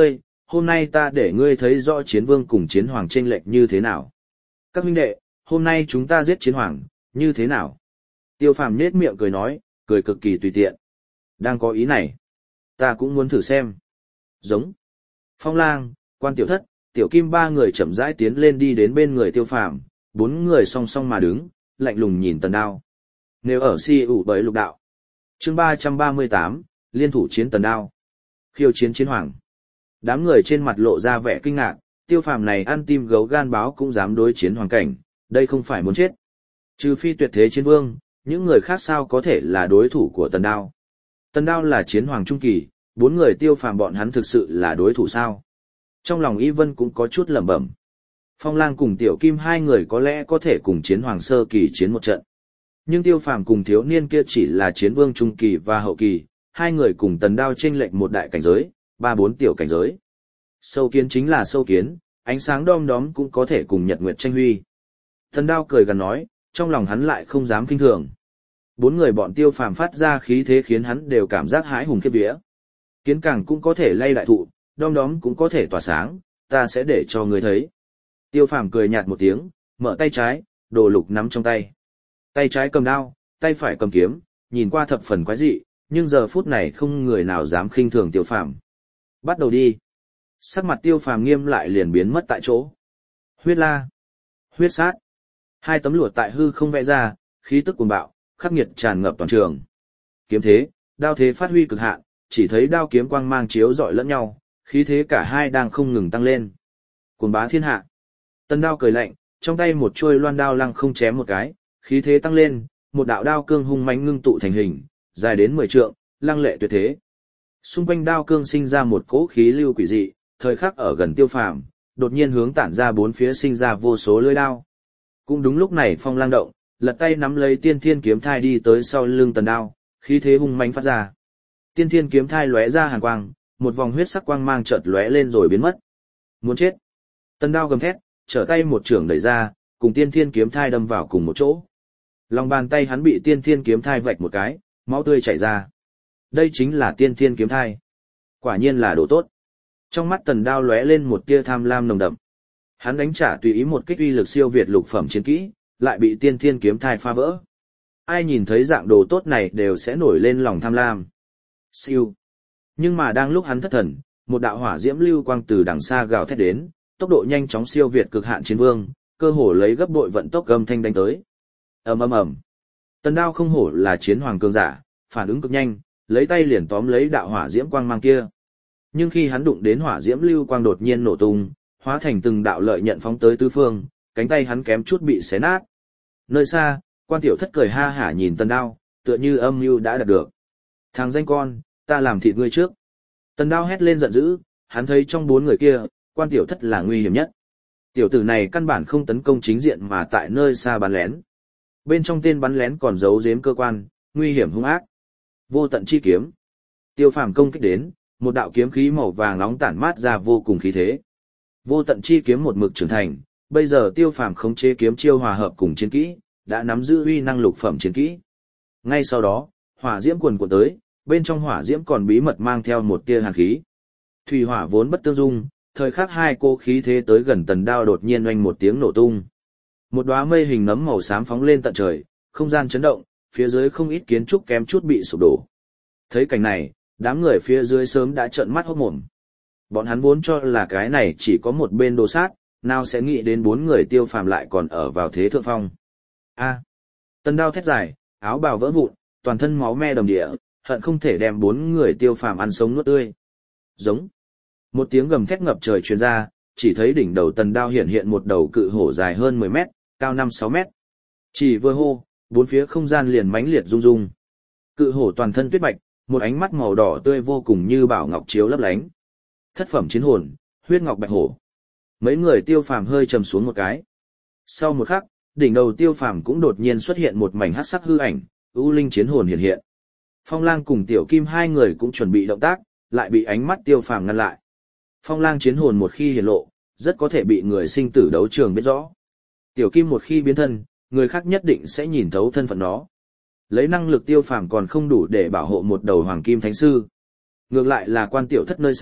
hôm nay ta để ngươi thấy rõ chiến vương cùng chiến hoàng chênh lệch như thế nào. Các huynh đệ, hôm nay chúng ta giết chiến hoàng, như thế nào? Tiêu Phàm nhếch miệng cười nói, cười cực kỳ tùy tiện. Đang có ý này, ta cũng muốn thử xem. Giống. Phong Lang, Quan Tiểu Thất, Tiểu Kim ba người chậm rãi tiến lên đi đến bên người Tiêu Phàm, bốn người song song mà đứng, lạnh lùng nhìn Tần Đao. Nếu ở si ủ bởi lục đạo. Chương ba trăm ba mươi tám, liên thủ chiến Tần Đao. Khiêu chiến chiến hoàng. Đám người trên mặt lộ ra vẻ kinh ngạc, Tiêu Phàm này ăn tim gấu gan báo cũng dám đối chiến hoàng cảnh, đây không phải muốn chết. Trừ phi tuyệt thế chiến vương, những người khác sao có thể là đối thủ của Tần Đao. Tần Đao là chiến hoàng trung kỳ, bốn người Tiêu Phàm bọn hắn thực sự là đối thủ sao? Trong lòng Y Vân cũng có chút lẩm bẩm. Phong Lang cùng Tiểu Kim hai người có lẽ có thể cùng chiến hoàng sơ kỳ chiến một trận. Nhưng Tiêu Phàm cùng thiếu niên kia chỉ là chiến vương trung kỳ và hậu kỳ, hai người cùng Tần Đao chênh lệch một đại cảnh giới, ba bốn tiểu cảnh giới. Sâu kiến chính là sâu kiến, ánh sáng đom đóm cũng có thể cùng nhật nguyệt tranh huy. Tần Đao cười gần nói, trong lòng hắn lại không dám kinh thường. Bốn người bọn Tiêu Phàm phát ra khí thế khiến hắn đều cảm giác hãi hùng khiếp vía. Kiến càng cũng có thể lay đại thụ, đom đóm cũng có thể tỏa sáng, ta sẽ để cho người thấy. Tiêu Phàm cười nhạt một tiếng, mở tay trái, đồ lục nắm trong tay. Tay trái cầm đao, tay phải cầm kiếm, nhìn qua thập phần quái dị, nhưng giờ phút này không người nào dám khinh thường Tiêu Phàm. Bắt đầu đi. Sắc mặt Tiêu Phàm nghiêm lại liền biến mất tại chỗ. Huyết la, huyết sát. Hai tấm lụa tại hư không vẽ ra, khí tức cuồng bạo, khắc nghiệt tràn ngập toàn trường. Kiếm thế, đao thế phát huy cực hạn, chỉ thấy đao kiếm quang mang chiếu rọi lẫn nhau, khí thế cả hai đang không ngừng tăng lên. Cuồng bá thiên hạ. Tần Đao cười lạnh, trong tay một chuôi loan đao lăng không chém một cái, khí thế tăng lên, một đạo đao cương hung mãnh ngưng tụ thành hình, dài đến mười trượng, lăng lệ tuyệt thế. Xung quanh đao cương sinh ra một cỗ khí lưu quỷ dị, thời khắc ở gần Tiêu Phàm, đột nhiên hướng tản ra bốn phía sinh ra vô số lưỡi đao. Cũng đúng lúc này Phong Lang động, lật tay nắm lấy Tiên Thiên kiếm thai đi tới sau lưng Tần Đao, khí thế hung mãnh phát ra. Tiên Thiên kiếm thai lóe ra hàn quang, một vòng huyết sắc quang mang chợt lóe lên rồi biến mất. Muốn chết. Tần Đao gầm thét, trở tay một chưởng đẩy ra, cùng Tiên Thiên kiếm thai đâm vào cùng một chỗ. Lòng bàn tay hắn bị Tiên Thiên kiếm thai vạch một cái, máu tươi chảy ra. Đây chính là Tiên Thiên kiếm thai. Quả nhiên là đồ tốt. Trong mắt Tần Đao lóe lên một tia tham lam nồng đậm. Hắn đánh trả tùy ý một kích uy lực siêu việt lục phẩm chiến kỹ, lại bị Tiên Thiên kiếm thai phá vỡ. Ai nhìn thấy dạng đồ tốt này đều sẽ nổi lên lòng tham lam. Siêu. Nhưng mà đang lúc hắn thất thần, một đạo hỏa diễm lưu quang từ đằng xa gào thét đến, tốc độ nhanh chóng siêu việt cực hạn chiến vương, cơ hồ lấy gấp bội vận tốc âm thanh đánh tới. Ầm ầm ầm. Tần Đao không hổ là chiến hoàng cường giả, phản ứng cực nhanh, lấy tay liền tóm lấy đạo hỏa diễm quang mang kia. Nhưng khi hắn đụng đến hỏa diễm lưu quang đột nhiên nổ tung, hóa thành từng đạo lợi nhận phóng tới tứ phương, cánh tay hắn kém chút bị xé nát. Nơi xa, Quan Tiểu Thất cười ha hả nhìn Tần Đao, tựa như âm mưu đã đạt được. Thằng danh con, ta làm thịt ngươi trước. Tần Đao hét lên giận dữ, hắn thấy trong bốn người kia, Quan Tiểu Thất là nguy hiểm nhất. Tiểu tử này căn bản không tấn công chính diện mà tại nơi xa bắn lén. Bên trong tên bắn lén còn giấu giếm cơ quan, nguy hiểm hung ác. Vô tận chi kiếm. Tiêu Phàm công kích đến, một đạo kiếm khí màu vàng nóng tản mát ra vô cùng khí thế. Vô tận chi kiếm một mực trưởng thành, bây giờ Tiêu Phàm khống chế kiếm chiêu hòa hợp cùng chiến kỹ, đã nắm giữ uy năng lục phẩm chiến kỹ. Ngay sau đó, hỏa diễm cuồn cuộn tới, bên trong hỏa diễm còn bí mật mang theo một tia hàn khí. Thủy hỏa vốn bất tương dung, thời khắc hai cô khí thế tới gần Tần Đao đột nhiên oanh một tiếng nổ tung. Một đóa mây hình nấm màu xám phóng lên tận trời, không gian chấn động, phía dưới không ít kiến trúc kém chút bị sụp đổ. Thấy cảnh này, đám người phía dưới sớm đã trợn mắt hốt mồm. Bọn hắn vốn cho là cái này chỉ có một bên đồ sát, nào sẽ nghĩ đến bốn người Tiêu Phàm lại còn ở vào thế thượng phong. A! Tần Đao thét dài, áo bào vỡ vụn, toàn thân máu me đầm địa, hận không thể đem bốn người Tiêu Phàm ăn sống nuốt tươi. Giống. Một tiếng gầm thét ngập trời truyền ra, chỉ thấy đỉnh đầu Tần Đao hiện hiện một đầu cự hổ dài hơn mười mét, cao năm sáu mét. Chỉ vừa hô, bốn phía không gian liền mãnh liệt rung rung. Cự hổ toàn thân tuyết bạch, một ánh mắt màu đỏ tươi vô cùng như bảo ngọc chiếu lấp lánh. Thất phẩm chiến hồn, huyết ngọc bạch hổ. Mấy người Tiêu Phàm hơi trầm xuống một cái. Sau một khắc, đỉnh đầu Tiêu Phàm cũng đột nhiên xuất hiện một mảnh hắc sắc hư ảnh, U Linh chiến hồn hiện hiện. Phong Lang cùng Tiểu Kim hai người cũng chuẩn bị động tác, lại bị ánh mắt Tiêu Phàm ngăn lại. Phong Lang chiến hồn một khi hiển lộ, rất có thể bị người sinh tử đấu trường biết rõ. Tiểu Kim một khi biến thân, người khác nhất định sẽ nhìn thấu thân phận nó. Lấy năng lực Tiêu Phàm còn không đủ để bảo hộ một đầu hoàng kim thánh sư. Ngược lại là Quan Tiểu Thất nơi xa,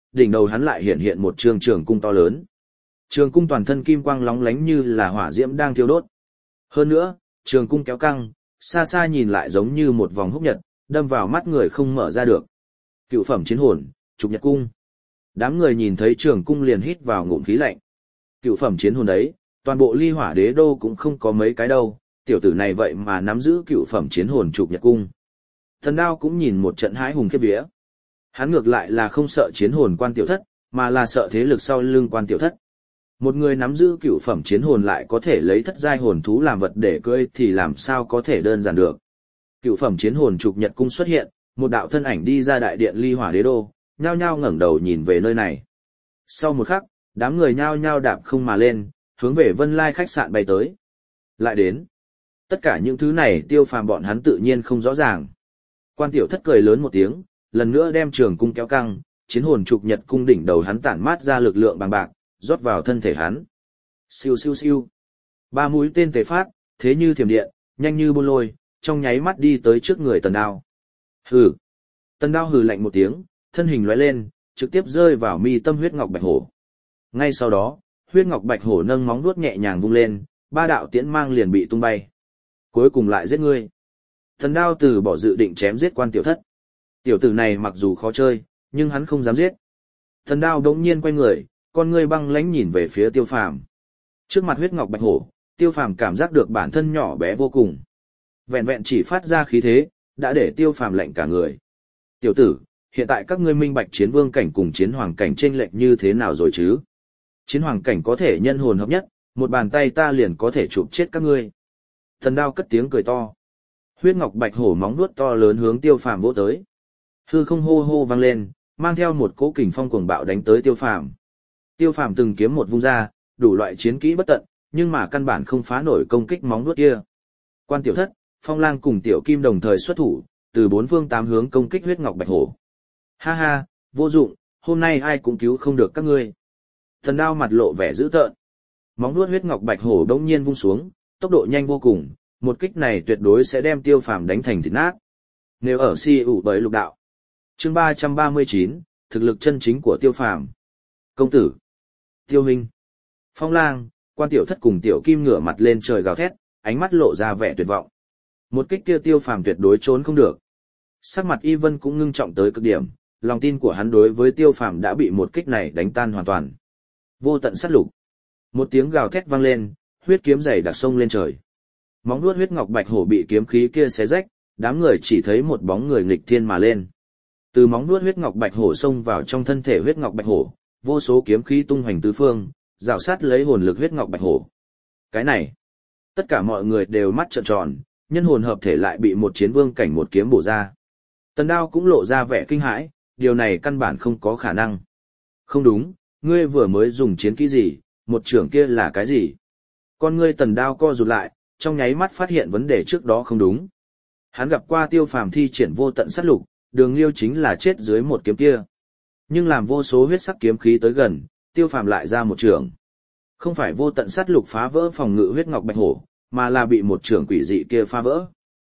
đỉnh đầu hắn lại hiện hiện một trường trường cung to lớn. Trường cung toàn thân kim quang lóng lánh như là hỏa diễm đang thiêu đốt. Hơn nữa, trường cung kéo căng, xa xa nhìn lại giống như một vòng húc nhật, đâm vào mắt người không mở ra được. Cựu phẩm chiến hồn, trục nhật cung. Đám người nhìn thấy trường cung liền hít vào ngụm khí lạnh. Cựu phẩm chiến hồn đấy, toàn bộ ly hỏa đế đô cũng không có mấy cái đâu, tiểu tử này vậy mà nắm giữ cựu phẩm chiến hồn trục nhật cung. Thần Đao cũng nhìn một trận hãi hùng khiếp vía. Hắn ngược lại là không sợ chiến hồn quan tiểu thất, mà là sợ thế lực sau lưng quan tiểu thất. Một người nắm giữ cựu phẩm chiến hồn lại có thể lấy thất giai hồn thú làm vật để cưỡi thì làm sao có thể đơn giản được. Cựu phẩm chiến hồn trục nhật cung xuất hiện, một đạo thân ảnh đi ra đại điện ly hỏa đế đô, nhao nhao ngẩng đầu nhìn về nơi này. Sau một khắc, đám người nhao nhao đạp không mà lên, hướng về Vân Lai khách sạn bay tới. Lại đến. Tất cả những thứ này Tiêu Phàm bọn hắn tự nhiên không rõ ràng. Quan tiểu thất cười lớn một tiếng, lần nữa đem trường cung kéo căng, chiến hồn trục nhật cung đỉnh đầu hắn tản mát ra lực lượng bằng bạc, rót vào thân thể hắn. Siêu siêu siêu. Ba mũi tên tề phát, thế như thiểm điện, nhanh như bôn lôi, trong nháy mắt đi tới trước người Tần Đao. Hừ. Tần Đao hừ lạnh một tiếng, thân hình lóe lên, trực tiếp rơi vào mi tâm huyết ngọc bạch hổ. Ngay sau đó, huyết ngọc bạch hổ nâng móng vuốt nhẹ nhàng vung lên, ba đạo tiễn mang liền bị tung bay. Cuối cùng lại giết ngươi. Tần Đao từ bỏ dự định chém giết quan tiểu thất. Tiểu tử này mặc dù khó chơi, nhưng hắn không dám giết. Tần Đao đống nhiên quay người, con ngươi băng lãnh nhìn về phía Tiêu Phàm. Trước mặt huyết ngọc bạch hổ, Tiêu Phàm cảm giác được bản thân nhỏ bé vô cùng. Vẹn vẹn chỉ phát ra khí thế, đã để Tiêu Phàm lạnh cả người. Tiểu tử, hiện tại các ngươi minh bạch chiến vương cảnh cùng chiến hoàng cảnh chênh lệch như thế nào rồi chứ? Chiến hoàng cảnh có thể nhân hồn hợp nhất, một bàn tay ta liền có thể chụp chết các ngươi. Tần Đao cất tiếng cười to. Huyết ngọc bạch hổ móng vuốt to lớn hướng Tiêu Phàm vỗ tới. Hư không hô hô vang lên, mang theo một cỗ kình phong cuồng bạo đánh tới Tiêu Phàm. Tiêu Phàm từng kiếm một vung ra, đủ loại chiến kỹ bất tận, nhưng mà căn bản không phá nổi công kích móng vuốt kia. Quan tiểu thất, Phong Lang cùng Tiểu Kim đồng thời xuất thủ, từ bốn phương tám hướng công kích huyết ngọc bạch hổ. Ha ha, vô dụng, hôm nay ai cũng cứu không được các ngươi. Tần Đao mặt lộ vẻ dữ tợn. Móng vuốt huyết ngọc bạch hổ đống nhiên vung xuống, tốc độ nhanh vô cùng, một kích này tuyệt đối sẽ đem Tiêu Phàm đánh thành thịt nát. Nếu ở si ủ bởi lục đạo. Chương ba trăm ba mươi chín, thực lực chân chính của Tiêu Phàm. Công tử. Tiêu Minh. Phong Lang, Quan tiểu thất cùng Tiểu Kim ngửa mặt lên trời gào thét, ánh mắt lộ ra vẻ tuyệt vọng. Một kích kia Tiêu Phàm tuyệt đối trốn không được. Sắc mặt Y Vân cũng ngưng trọng tới cực điểm, lòng tin của hắn đối với Tiêu Phàm đã bị một kích này đánh tan hoàn toàn. Vô tận sát lục. Một tiếng gào thét vang lên, huyết kiếm dày đặc sông lên trời. Móng vuốt huyết ngọc bạch hổ bị kiếm khí kia xé rách, đám người chỉ thấy một bóng người nghịch thiên mà lên. Từ móng vuốt huyết ngọc bạch hổ xông vào trong thân thể huyết ngọc bạch hổ, vô số kiếm khí tung hoành tứ phương, rào sát lấy hồn lực huyết ngọc bạch hổ. Cái này, tất cả mọi người đều mắt trợn tròn, nhân hồn hợp thể lại bị một chiến vương cảnh một kiếm bổ ra. Tần Đao cũng lộ ra vẻ kinh hãi, điều này căn bản không có khả năng. Không đúng, ngươi vừa mới dùng chiến kỹ gì, một trưởng kia là cái gì? Con ngươi Tần Đao co rụt lại, trong nháy mắt phát hiện vấn đề trước đó không đúng. Hắn gặp qua Tiêu Phàm thi triển vô tận sát lục, Đường Liêu chính là chết dưới một kiếm kia. Nhưng làm vô số huyết sắc kiếm khí tới gần, Tiêu Phàm lại ra một trường. Không phải vô tận sát lục phá vỡ phòng ngự huyết ngọc bạch hổ, mà là bị một trường quỷ dị kia phá vỡ.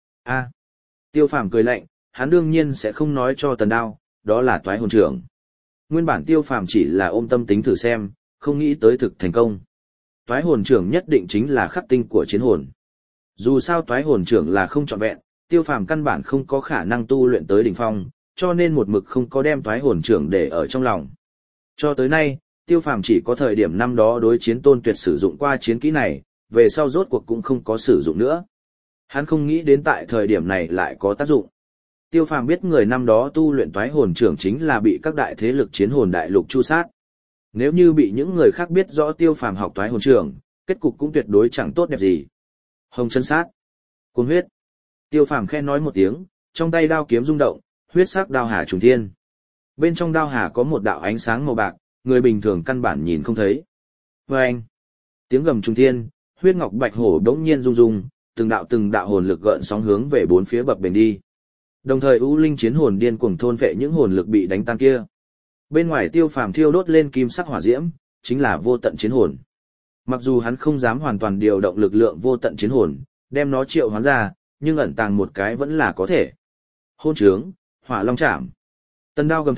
A. Tiêu Phàm cười lạnh, hắn đương nhiên sẽ không nói cho Tần Đao, đó là toái hồn trưởng. Nguyên bản Tiêu Phàm chỉ là ôm tâm tính thử xem, không nghĩ tới thực thành công. Toái hồn trưởng nhất định chính là khắc tinh của chiến hồn. Dù sao toái hồn trưởng là không trọn vẹn, Tiêu Phàm căn bản không có khả năng tu luyện tới đỉnh phong, cho nên một mực không có đem toái hồn trưởng để ở trong lòng. Cho tới nay, Tiêu Phàm chỉ có thời điểm năm đó đối chiến Tôn Tuyệt sử dụng qua chiến kỹ này, về sau rốt cuộc cũng không có sử dụng nữa. Hắn không nghĩ đến tại thời điểm này lại có tác dụng. Tiêu Phàm biết người năm đó tu luyện toái hồn trưởng chính là bị các đại thế lực chiến hồn đại lục chu sát. Nếu như bị những người khác biết rõ Tiêu Phàm học toái hồn trưởng, kết cục cũng tuyệt đối chẳng tốt đẹp gì. Hồng chân sát, cuồng huyết. Tiêu Phàm khen nói một tiếng, trong tay đao kiếm rung động, huyết sắc đao hà trùng thiên. Bên trong đao hà có một đạo ánh sáng màu bạc, người bình thường căn bản nhìn không thấy. Oeng! Tiếng gầm trùng thiên, huyết ngọc bạch hổ đống nhiên rung rung, từng đạo từng đạo hồn lực gợn sóng hướng về bốn phía bập bềnh đi. Đồng thời U Linh chiến hồn điên cuồng thôn phệ những hồn lực bị đánh tan kia. Bên ngoài Tiêu Phàm thiêu đốt lên kim sắc hỏa diễm, chính là vô tận chiến hồn. Mặc dù hắn không dám hoàn toàn điều động lực lượng vô tận chiến hồn, đem nó triệu hoán ra, nhưng ẩn tàng một cái vẫn là có thể. Hôn trướng, Hỏa Long Trảm. Tần Đao gầm thét,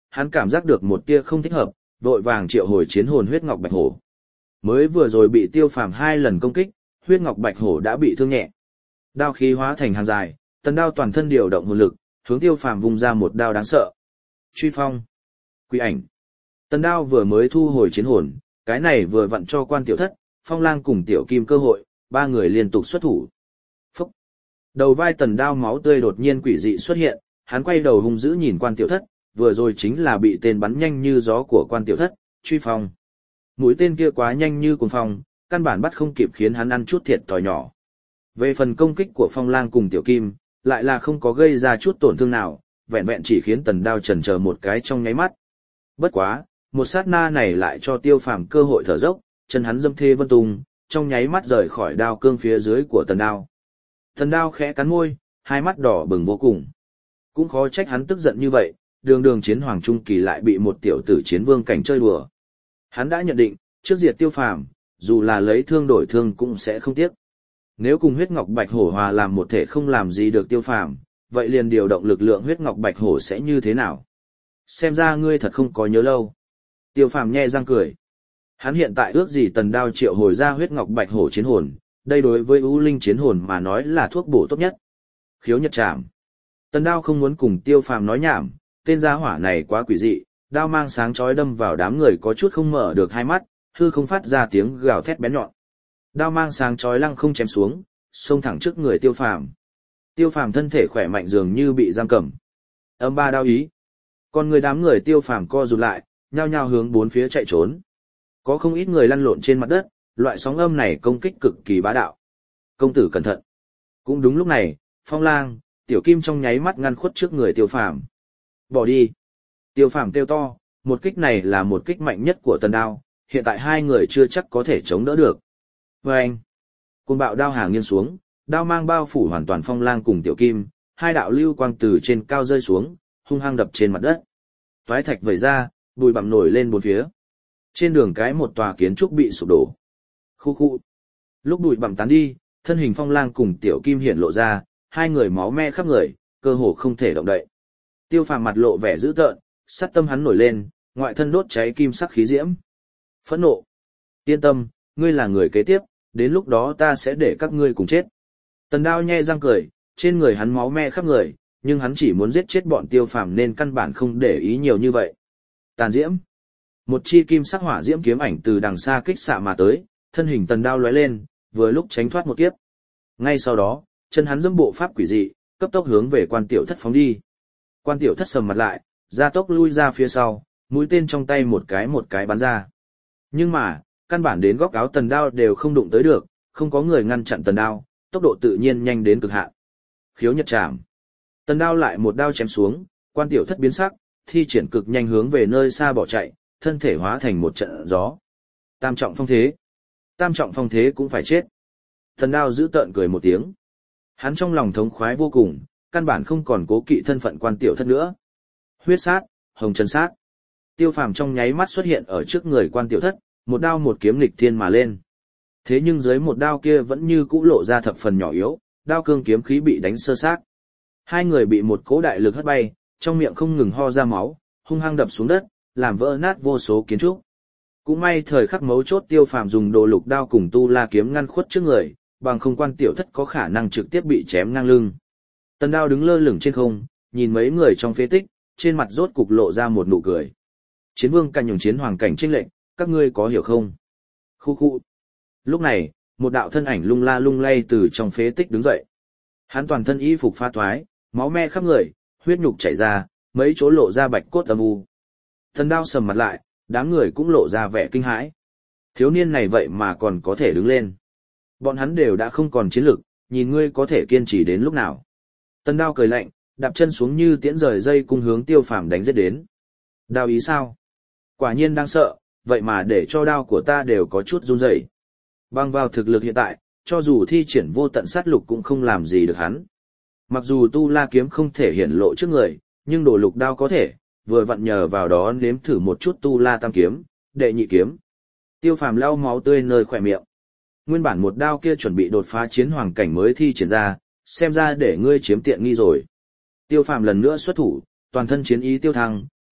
hắn cảm giác được một tia không thích hợp, vội vàng triệu hồi chiến hồn huyết ngọc bạch hổ. Mới vừa rồi bị Tiêu Phàm hai lần công kích, huyết ngọc bạch hổ đã bị thương nhẹ. Đao khí hóa thành hàng dài, Tần Đao toàn thân điều động hồn lực, hướng Tiêu Phàm vung ra một đao đáng sợ. Truy phong, quỷ ảnh. Tần Đao vừa mới thu hồi chiến hồn, cái này vừa vặn cho Quan Tiểu Thất, Phong Lang cùng Tiểu Kim cơ hội, ba người liên tục xuất thủ. Phúc. Đầu vai Tần Đao máu tươi đột nhiên quỷ dị xuất hiện, hắn quay đầu hung dữ nhìn Quan Tiểu Thất, vừa rồi chính là bị tên bắn nhanh như gió của Quan Tiểu Thất, truy phong. Mũi tên kia quá nhanh như cuồng phong, căn bản bắt không kịp khiến hắn ăn chút thiệt thòi nhỏ. Về phần công kích của Phong Lang cùng Tiểu Kim, lại là không có gây ra chút tổn thương nào, vẹn vẹn chỉ khiến Tần Đao chần chờ một cái trong nháy mắt. Bất quá, một sát na này lại cho Tiêu Phàm cơ hội thở dốc, chân hắn dâm thê vân tung, trong nháy mắt rời khỏi đao cương phía dưới của Tần Đao. Tần Đao khẽ cắn môi, hai mắt đỏ bừng vô cùng. Cũng khó trách hắn tức giận như vậy, đường đường chiến hoàng trung kỳ lại bị một tiểu tử chiến vương cảnh chơi đùa. Hắn đã nhận định, trước diệt Tiêu Phàm, dù là lấy thương đổi thương cũng sẽ không tiếc. Nếu cùng huyết ngọc bạch hổ hòa làm một thể không làm gì được Tiêu Phàm, vậy liền điều động lực lượng huyết ngọc bạch hổ sẽ như thế nào? Xem ra ngươi thật không có nhớ lâu. Tiêu Phàm nhe răng cười. Hắn hiện tại ước gì Tần Đao triệu hồi ra huyết ngọc bạch hổ chiến hồn, đây đối với ưu linh chiến hồn mà nói là thuốc bổ tốt nhất. Khiếu nhật trảm. Tần Đao không muốn cùng Tiêu Phàm nói nhảm, tên gia hỏa này quá quỷ dị, đao mang sáng chói đâm vào đám người có chút không mở được hai mắt, hư không phát ra tiếng gào thét bén nhọn. Đao mang sáng chói lăng không chém xuống, xông thẳng trước người Tiêu Phàm. Tiêu Phàm thân thể khỏe mạnh dường như bị giam cầm. Âm ba đao ý. Còn người đám người Tiêu Phàm co rụt lại, nhao nhao hướng bốn phía chạy trốn. Có không ít người lăn lộn trên mặt đất, loại sóng âm này công kích cực kỳ bá đạo. Công tử cẩn thận. Cũng đúng lúc này, Phong Lang, Tiểu Kim trong nháy mắt ngăn khuất trước người Tiêu Phàm. Bỏ đi. Tiêu Phàm kêu to, một kích này là một kích mạnh nhất của Tần Đao, hiện tại hai người chưa chắc có thể chống đỡ được. Và anh, côn bạo đao hàng nghiêng xuống, đao mang bao phủ hoàn toàn Phong Lang cùng Tiểu Kim, hai đạo lưu quang từ trên cao rơi xuống, hung hăng đập trên mặt đất. Toái thạch vẩy ra, bụi bặm nổi lên bốn phía. Trên đường cái một tòa kiến trúc bị sụp đổ. Khu khu. Lúc bụi bặm tán đi, thân hình Phong Lang cùng Tiểu Kim hiện lộ ra, hai người máu me khắp người, cơ hồ không thể động đậy. Tiêu Phàm mặt lộ vẻ dữ tợn, sát tâm hắn nổi lên, ngoại thân đốt cháy kim sắc khí diễm. Phẫn nộ. Yên tâm, ngươi là người kế tiếp, đến lúc đó ta sẽ để các ngươi cùng chết. Tần Đao nhe răng cười, trên người hắn máu me khắp người, nhưng hắn chỉ muốn giết chết bọn Tiêu Phàm nên căn bản không để ý nhiều như vậy. Tàn diễm. Một chi kim sắc hỏa diễm kiếm ảnh từ đằng xa kích xạ mà tới, thân hình Tần Đao lóe lên, vừa lúc tránh thoát một kiếp. Ngay sau đó, chân hắn dẫm bộ pháp quỷ dị, cấp tốc hướng về Quan Tiểu Thất phóng đi. Quan Tiểu Thất sầm mặt lại, gia tốc lui ra phía sau, mũi tên trong tay một cái một cái bắn ra. Nhưng mà, căn bản đến góc áo Tần Đao đều không đụng tới được, không có người ngăn chặn Tần Đao, tốc độ tự nhiên nhanh đến cực hạn. Khiếu nhật trảm. Tần Đao lại một đao chém xuống, Quan Tiểu Thất biến sắc, thi triển cực nhanh hướng về nơi xa bỏ chạy, thân thể hóa thành một trận gió. Tam trọng phong thế. Tam trọng phong thế cũng phải chết. Tần Đao giữ tợn cười một tiếng. Hắn trong lòng thống khoái vô cùng, căn bản không còn cố kỵ thân phận Quan Tiểu Thất nữa. Huyết sát, hồng chân sát. Tiêu Phàm trong nháy mắt xuất hiện ở trước người Quan Tiểu Thất, một đao một kiếm nghịch thiên mà lên. Thế nhưng dưới một đao kia vẫn như cũ lộ ra thập phần nhỏ yếu, đao cương kiếm khí bị đánh sơ xác. Hai người bị một cỗ đại lực hất bay, trong miệng không ngừng ho ra máu, hung hăng đập xuống đất, làm vỡ nát vô số kiến trúc. Cũng may thời khắc mấu chốt Tiêu Phàm dùng đồ lục đao cùng tu la kiếm ngăn khuất trước người, bằng không Quan Tiểu Thất có khả năng trực tiếp bị chém ngang lưng. Tần Đao đứng lơ lửng trên không, nhìn mấy người trong phế tích, trên mặt rốt cục lộ ra một nụ cười. Chiến vương cảnh nhường chiến hoàng cảnh chênh lệnh, các ngươi có hiểu không? Khu khu. Lúc này, một đạo thân ảnh lung la lung lay từ trong phế tích đứng dậy. Hắn toàn thân y phục pha toái, máu me khắp người, huyết nhục chảy ra, mấy chỗ lộ ra bạch cốt âm u. Tần Đao sầm mặt lại, đám người cũng lộ ra vẻ kinh hãi. Thiếu niên này vậy mà còn có thể đứng lên. Bọn hắn đều đã không còn chiến lực, nhìn ngươi có thể kiên trì đến lúc nào. Tần Đao cười lạnh, đạp chân xuống như tiễn rời dây cung hướng Tiêu Phàm đánh giết đến. Đao ý sao? Quả nhiên đang sợ, vậy mà để cho đao của ta đều có chút run rẩy. Bằng vào thực lực hiện tại, cho dù thi triển vô tận sát lục cũng không làm gì được hắn. Mặc dù tu la kiếm không thể hiển lộ trước người, nhưng đồ lục đao có thể, vừa vặn nhờ vào đó nếm thử một chút tu la tam kiếm, đệ nhị kiếm. Tiêu Phàm lau máu tươi nơi khỏe miệng. Nguyên bản một đao kia chuẩn bị đột phá chiến hoàng cảnh mới thi triển ra, xem ra để ngươi chiếm tiện nghi rồi. Tiêu Phàm lần nữa xuất thủ, toàn thân chiến ý tiêu thăng,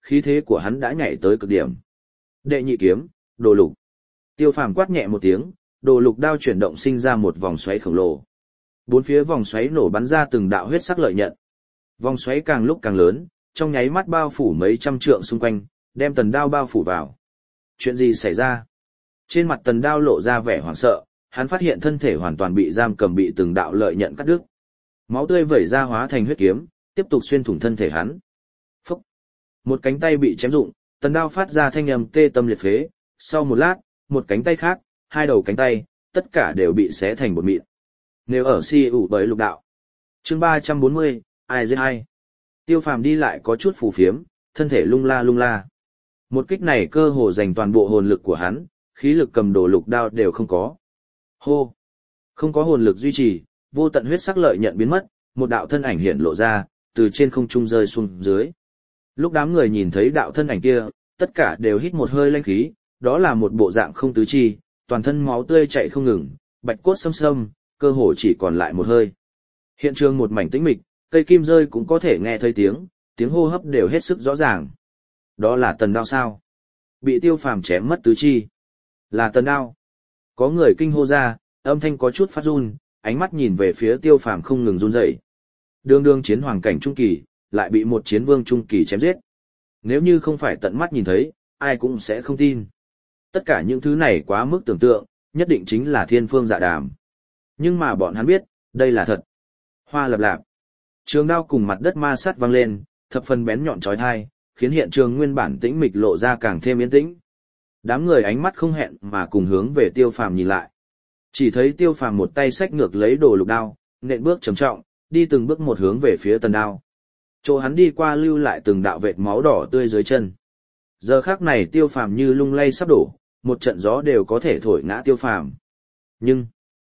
khí thế của hắn đã nhảy tới cực điểm. Đệ nhị kiếm, đồ lục. Tiêu Phàm quát nhẹ một tiếng, đồ lục đao chuyển động sinh ra một vòng xoáy khổng lồ. Bốn phía vòng xoáy nổ bắn ra từng đạo huyết sắc lợi nhận. Vòng xoáy càng lúc càng lớn, trong nháy mắt bao phủ mấy trăm trượng xung quanh, đem Tần Đao bao phủ vào. Chuyện gì xảy ra? Trên mặt Tần Đao lộ ra vẻ hoảng sợ, hắn phát hiện thân thể hoàn toàn bị giam cầm, bị từng đạo lợi nhận cắt đứt. Máu tươi vẩy ra hóa thành huyết kiếm, tiếp tục xuyên thủng thân thể hắn. Phốc. Một cánh tay bị chém rụng, Tần Đao phát ra thanh âm tê tâm liệt phế, sau một lát, một cánh tay khác, hai đầu cánh tay, tất cả đều bị xé thành bột mịn. Nếu ở si ủ bởi lục đạo. Chương ba trăm bốn mươi, ai giết ai? Tiêu Phàm đi lại có chút phù phiếm, thân thể lung la lung la. Một kích này cơ hồ dành toàn bộ hồn lực của hắn, khí lực cầm đồ lục đao đều không có. Hô! Không có hồn lực duy trì, vô tận huyết sắc lợi nhận biến mất, một đạo thân ảnh hiện lộ ra, từ trên không trung rơi xuống dưới. Lúc đám người nhìn thấy đạo thân ảnh kia, tất cả đều hít một hơi lanh khí, đó là một bộ dạng không tứ chi, toàn thân máu tươi chảy không ngừng, bạch cốt xâm xâm, cơ hồ chỉ còn lại một hơi. Hiện trường một mảnh tĩnh mịch, cây kim rơi cũng có thể nghe thấy tiếng, tiếng hô hấp đều hết sức rõ ràng. Đó là Tần Đao sao? Bị Tiêu Phàm chém mất tứ chi. Là Tần Đao. Có người kinh hô ra, âm thanh có chút phát run, ánh mắt nhìn về phía Tiêu Phàm không ngừng run rẩy. Đường đường chiến hoàng cảnh trung kỳ, lại bị một chiến vương trung kỳ chém giết. Nếu như không phải tận mắt nhìn thấy, ai cũng sẽ không tin. Tất cả những thứ này quá mức tưởng tượng, nhất định chính là thiên phương dạ đàm. Nhưng mà bọn hắn biết, đây là thật. Hoa lập lạp. Trường đao cùng mặt đất ma sát vang lên, thập phần bén nhọn chói tai, khiến hiện trường nguyên bản tĩnh mịch lộ ra càng thêm yên tĩnh. Đám người ánh mắt không hẹn mà cùng hướng về Tiêu Phàm nhìn lại. Chỉ thấy Tiêu Phàm một tay xách ngược lấy đồ lục đao, nện bước trầm trọng, đi từng bước một hướng về phía Tần Đao. Chỗ hắn đi qua lưu lại từng đạo vệt máu đỏ tươi dưới chân. Giờ khắc này Tiêu Phàm như lung lay sắp đổ, một trận gió đều có thể thổi ngã Tiêu Phàm. Nhưng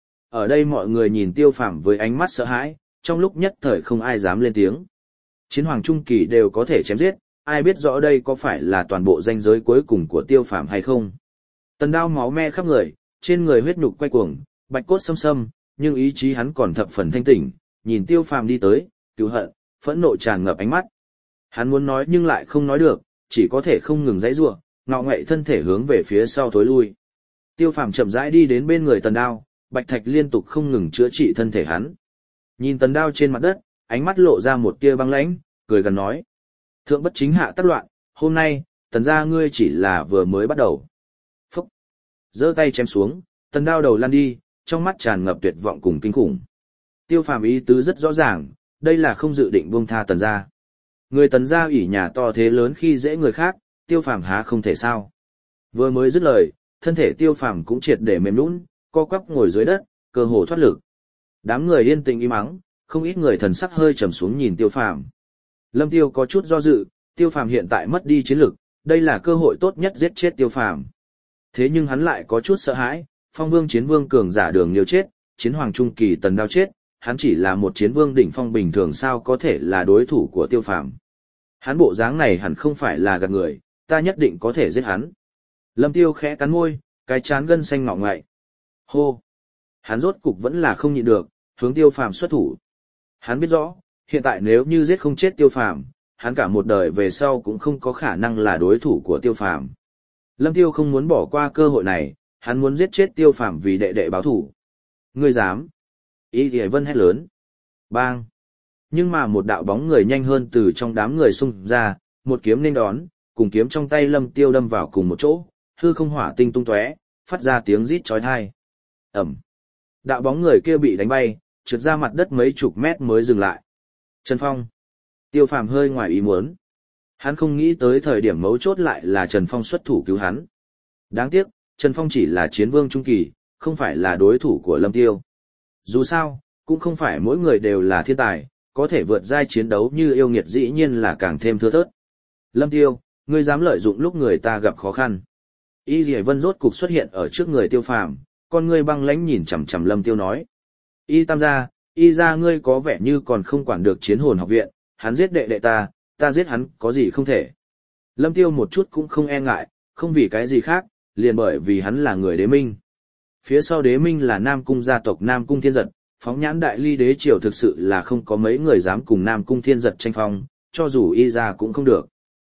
ở đây mọi người nhìn Tiêu Phàm với ánh mắt sợ hãi, trong lúc nhất thời không ai dám lên tiếng. Chiến hoàng trung kỳ đều có thể chém giết, ai biết rõ đây có phải là toàn bộ ranh giới cuối cùng của Tiêu Phàm hay không. Tần Đao máu me khắp người, trên người huyết nhục quay cuồng, bạch cốt xâm xâm, nhưng ý chí hắn còn thập phần thanh tỉnh, nhìn Tiêu Phàm đi tới, cứu hận, phẫn nộ tràn ngập ánh mắt. Hắn muốn nói nhưng lại không nói được, chỉ có thể không ngừng giãy giụa, ngọ ngậy thân thể hướng về phía sau thối lui. Tiêu Phàm chậm rãi đi đến bên người Tần Đao, bạch thạch liên tục không ngừng chữa trị thân thể hắn. Nhìn Tần Đao trên mặt đất, ánh mắt lộ ra một tia băng lãnh, cười gần nói: "Thượng bất chính hạ tất loạn, hôm nay, Tần gia ngươi chỉ là vừa mới bắt đầu." Phúc! Giơ tay chém xuống, Tần Đao đầu lăn đi, trong mắt tràn ngập tuyệt vọng cùng kinh khủng. Tiêu Phàm ý tứ rất rõ ràng, đây là không dự định buông tha Tần gia. Người Tần gia ủy nhà to thế lớn khi dễ người khác, Tiêu Phàm há không thể sao? Vừa mới dứt lời, thân thể Tiêu Phàm cũng triệt để mềm nhũn, co quắp ngồi dưới đất, cơ hồ thoát lực. Đám người yên tĩnh im mắng, không ít người thần sắc hơi trầm xuống nhìn Tiêu Phàm. Lâm Tiêu có chút do dự, Tiêu Phàm hiện tại mất đi chiến lực, đây là cơ hội tốt nhất giết chết Tiêu Phàm. Thế nhưng hắn lại có chút sợ hãi, Phong Vương chiến vương cường giả Đường Liêu chết, chiến hoàng trung kỳ Tần Đao chết, hắn chỉ là một chiến vương đỉnh phong bình thường sao có thể là đối thủ của Tiêu Phàm. Hắn bộ dáng này hẳn không phải là gạt người, ta nhất định có thể giết hắn. Lâm Tiêu khẽ cắn môi, cái trán gân xanh ngọ ngậy. Hô! Hắn rốt cục vẫn là không nhịn được, hướng Tiêu Phàm xuất thủ. Hắn biết rõ, hiện tại nếu như giết không chết Tiêu Phàm, hắn cả một đời về sau cũng không có khả năng là đối thủ của Tiêu Phàm. Lâm Tiêu không muốn bỏ qua cơ hội này, hắn muốn giết chết Tiêu Phàm vì đệ đệ báo thù. Ngươi dám? Y Thì Vân hét lớn. Bang! Nhưng mà một đạo bóng người nhanh hơn từ trong đám người xung ra, một kiếm nên đón, cùng kiếm trong tay Lâm Tiêu đâm vào cùng một chỗ, hư không hỏa tinh tung tóe, phát ra tiếng rít chói tai. Ầm! Đạo bóng người kia bị đánh bay, trượt ra mặt đất mấy chục mét mới dừng lại. Trần Phong. Tiêu Phàm hơi ngoài ý muốn. Hắn không nghĩ tới thời điểm mấu chốt lại là Trần Phong xuất thủ cứu hắn. Đáng tiếc, Trần Phong chỉ là chiến vương trung kỳ, không phải là đối thủ của Lâm Tiêu. Dù sao, cũng không phải mỗi người đều là thiên tài, có thể vượt giai chiến đấu như yêu nghiệt dĩ nhiên là càng thêm thưa thớt. Lâm Tiêu, ngươi dám lợi dụng lúc người ta gặp khó khăn. Y Lì Vân rốt cục xuất hiện ở trước người Tiêu Phàm, con ngươi băng lãnh nhìn chằm chằm Lâm Tiêu nói: Y Tam gia, Y gia ngươi có vẻ như còn không quản được chiến hồn học viện, hắn giết đệ đệ ta, ta giết hắn có gì không thể. Lâm Tiêu một chút cũng không e ngại, không vì cái gì khác, liền bởi vì hắn là người đế minh. Phía sau đế minh là Nam Cung gia tộc Nam Cung Thiên Giật, phóng nhãn đại ly đế triều thực sự là không có mấy người dám cùng Nam Cung Thiên Giật tranh phong, cho dù Y gia cũng không được.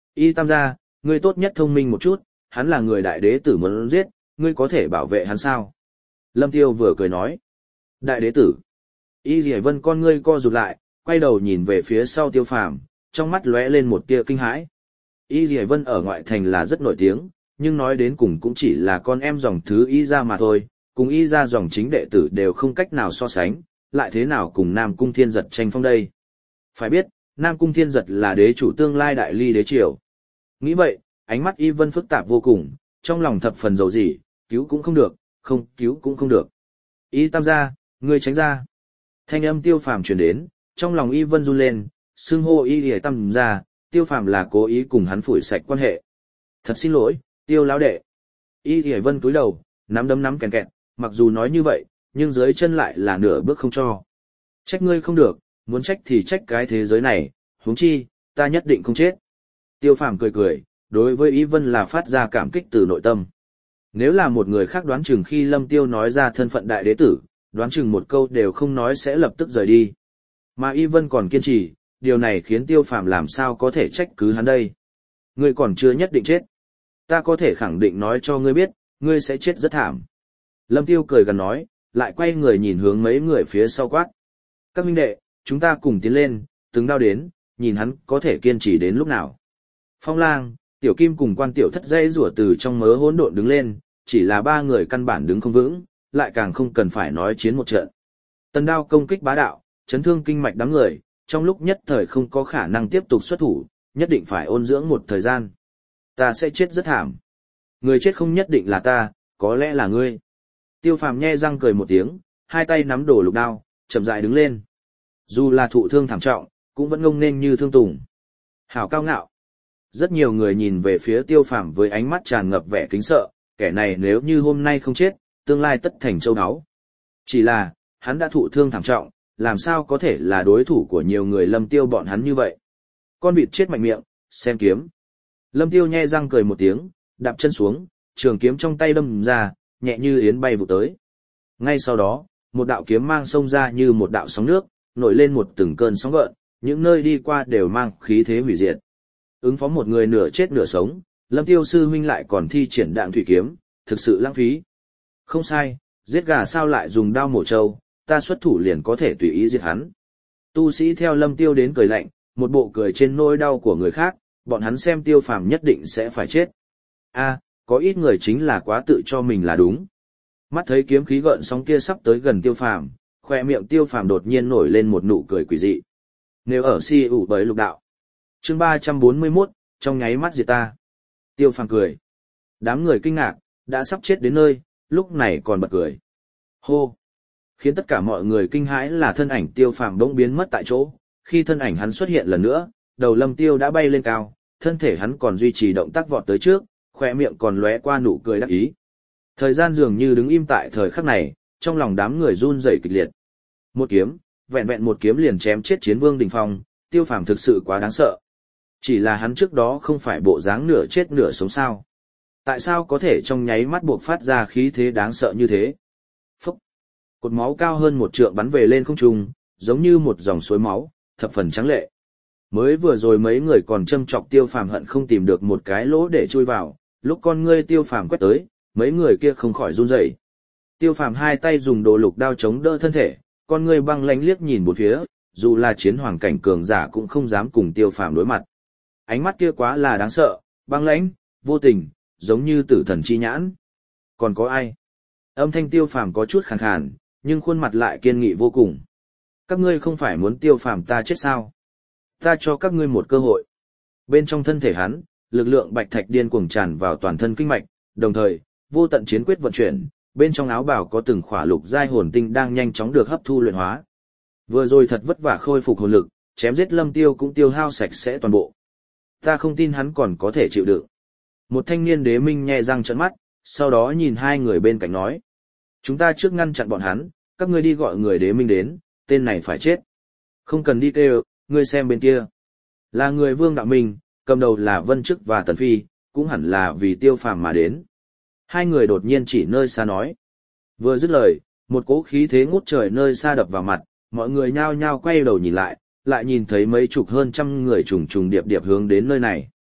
Y tam gia, ngươi tốt nhất thông minh một chút, hắn là người đại đế tử muốn giết, ngươi có thể bảo vệ hắn sao? Lâm Tiêu vừa cười nói. Đại đế tử. Y Dĩ Vân con ngươi co rụt lại, quay đầu nhìn về phía sau Tiêu Phàm, trong mắt lóe lên một tia kinh hãi. Y Dĩ Vân ở ngoại thành là rất nổi tiếng, nhưng nói đến cùng cũng chỉ là con em dòng thứ Y gia mà thôi, cùng Y gia dòng chính đệ tử đều không cách nào so sánh, lại thế nào cùng Nam Cung Thiên Giật tranh phong đây? Phải biết, Nam Cung Thiên Giật là đế chủ tương lai đại ly đế triều. Nghĩ vậy, ánh mắt Y Vân phức tạp vô cùng, trong lòng thập phần dầu dĩ, cứu cũng không được, không cứu cũng không được. Y tam gia, ngươi tránh ra. Thanh âm Tiêu Phàm truyền đến, trong lòng Y Vân run lên, xưng hô Y Lìa tam gia, Tiêu Phàm là cố ý cùng hắn phủi sạch quan hệ. Thật xin lỗi, Tiêu lão đệ. Y Lìa Vân cúi đầu, nắm đấm nắm kèn kẹt, mặc dù nói như vậy, nhưng dưới chân lại là nửa bước không cho. Trách ngươi không được, muốn trách thì trách cái thế giới này, huống chi, ta nhất định không chết. Tiêu Phàm cười cười, đối với Y Vân là phát ra cảm kích từ nội tâm. Nếu là một người khác đoán chừng khi Lâm Tiêu nói ra thân phận đại đế tử, đoán chừng một câu đều không nói sẽ lập tức rời đi. Mà Y Vân còn kiên trì, điều này khiến Tiêu Phàm làm sao có thể trách cứ hắn đây. Ngươi còn chưa nhất định chết. Ta có thể khẳng định nói cho ngươi biết, ngươi sẽ chết rất thảm. Lâm Tiêu cười gần nói, lại quay người nhìn hướng mấy người phía sau quát. Các huynh đệ, chúng ta cùng tiến lên, từng đao đến, nhìn hắn có thể kiên trì đến lúc nào. Phong Lang, Tiểu Kim cùng Quan Tiểu Thất dây rủa từ trong mớ hỗn độn đứng lên, chỉ là ba người căn bản đứng không vững, lại càng không cần phải nói chiến một trận. Tần đao công kích bá đạo, chấn thương kinh mạch đám người, trong lúc nhất thời không có khả năng tiếp tục xuất thủ, nhất định phải ôn dưỡng một thời gian. Ta sẽ chết rất thảm. Người chết không nhất định là ta, có lẽ là ngươi. Tiêu Phàm nhe răng cười một tiếng, hai tay nắm đổ lục đao, chậm rãi đứng lên. Dù là thụ thương thảm trọng, cũng vẫn ngông nên như thương tùng. Hảo cao ngạo. Rất nhiều người nhìn về phía Tiêu Phàm với ánh mắt tràn ngập vẻ kính sợ, kẻ này nếu như hôm nay không chết, tương lai tất thành châu áo. Chỉ là, hắn đã thụ thương thảm trọng, làm sao có thể là đối thủ của nhiều người Lâm Tiêu bọn hắn như vậy. Con vịt chết mạnh miệng, xem kiếm. Lâm Tiêu nhe răng cười một tiếng, đạp chân xuống, trường kiếm trong tay đâm ra, nhẹ như yến bay vụ tới. Ngay sau đó, một đạo kiếm mang xông ra như một đạo sóng nước, nổi lên một từng cơn sóng gợn, những nơi đi qua đều mang khí thế hủy diệt. Ứng phó một người nửa chết nửa sống, Lâm Tiêu sư huynh lại còn thi triển đạn thủy kiếm, thực sự lãng phí. Không sai, giết gà sao lại dùng đao mổ trâu, ta xuất thủ liền có thể tùy ý giết hắn. Tu sĩ theo Lâm Tiêu đến cười lạnh, một bộ cười trên nỗi đau của người khác, bọn hắn xem Tiêu Phàm nhất định sẽ phải chết. A, có ít người chính là quá tự cho mình là đúng. Mắt thấy kiếm khí gợn sóng kia sắp tới gần Tiêu Phàm, khoe miệng Tiêu Phàm đột nhiên nổi lên một nụ cười quỷ dị. Nếu ở si ủ bởi lục đạo. Chương ba trăm bốn mươi mốt, trong nháy mắt diệt ta. Tiêu Phàm cười. Đám người kinh ngạc, đã sắp chết đến nơi, lúc này còn bật cười. Hô! Khiến tất cả mọi người kinh hãi là thân ảnh Tiêu Phàm bỗng biến mất tại chỗ, khi thân ảnh hắn xuất hiện lần nữa, đầu Lâm Tiêu đã bay lên cao, thân thể hắn còn duy trì động tác vọt tới trước, khoe miệng còn lóe qua nụ cười đắc ý. Thời gian dường như đứng im tại thời khắc này, trong lòng đám người run rẩy kịch liệt. Một kiếm, vẹn vẹn một kiếm liền chém chết chiến vương đỉnh phong, Tiêu Phàm thực sự quá đáng sợ. Chỉ là hắn trước đó không phải bộ dáng nửa chết nửa sống sao. Tại sao có thể trong nháy mắt buộc phát ra khí thế đáng sợ như thế? Phúc! Cột máu cao hơn một trượng bắn về lên không trung, giống như một dòng suối máu, thập phần trắng lệ. Mới vừa rồi mấy người còn châm chọc Tiêu Phàm hận không tìm được một cái lỗ để chui vào, lúc con ngươi Tiêu Phàm quét tới, mấy người kia không khỏi run rẩy. Tiêu Phàm hai tay dùng đồ lục đao chống đỡ thân thể, con ngươi băng lãnh liếc nhìn bốn phía, dù là chiến hoàng cảnh cường giả cũng không dám cùng Tiêu Phàm đối mặt. Ánh mắt kia quá là đáng sợ, băng lãnh, vô tình, giống như tử thần chi nhãn. Còn có ai? Âm thanh Tiêu Phàm có chút khàn khàn, nhưng khuôn mặt lại kiên nghị vô cùng. Các ngươi không phải muốn Tiêu Phàm ta chết sao? Ta cho các ngươi một cơ hội. Bên trong thân thể hắn, lực lượng bạch thạch điên cuồng tràn vào toàn thân kinh mạch, đồng thời, vô tận chiến quyết vận chuyển, bên trong áo bào có từng khỏa lục giai hồn tinh đang nhanh chóng được hấp thu luyện hóa. Vừa rồi thật vất vả khôi phục hồn lực, chém giết Lâm Tiêu cũng tiêu hao sạch sẽ toàn bộ. Ta không tin hắn còn có thể chịu đựng. Một thanh niên đế minh nhe răng trợn mắt, sau đó nhìn hai người bên cạnh nói. Chúng ta trước ngăn chặn bọn hắn, các ngươi đi gọi người đế minh đến, tên này phải chết. Không cần đi kêu, ngươi xem bên kia. Là người Vương Đạo Minh, cầm đầu là Vân Chức và Tần Phi, cũng hẳn là vì Tiêu Phàm mà đến. Hai người đột nhiên chỉ nơi xa nói. Vừa dứt lời, một cỗ khí thế ngút trời nơi xa đập vào mặt, mọi người nhao nhao quay đầu nhìn lại, lại nhìn thấy mấy chục hơn trăm người trùng trùng điệp điệp hướng đến nơi này.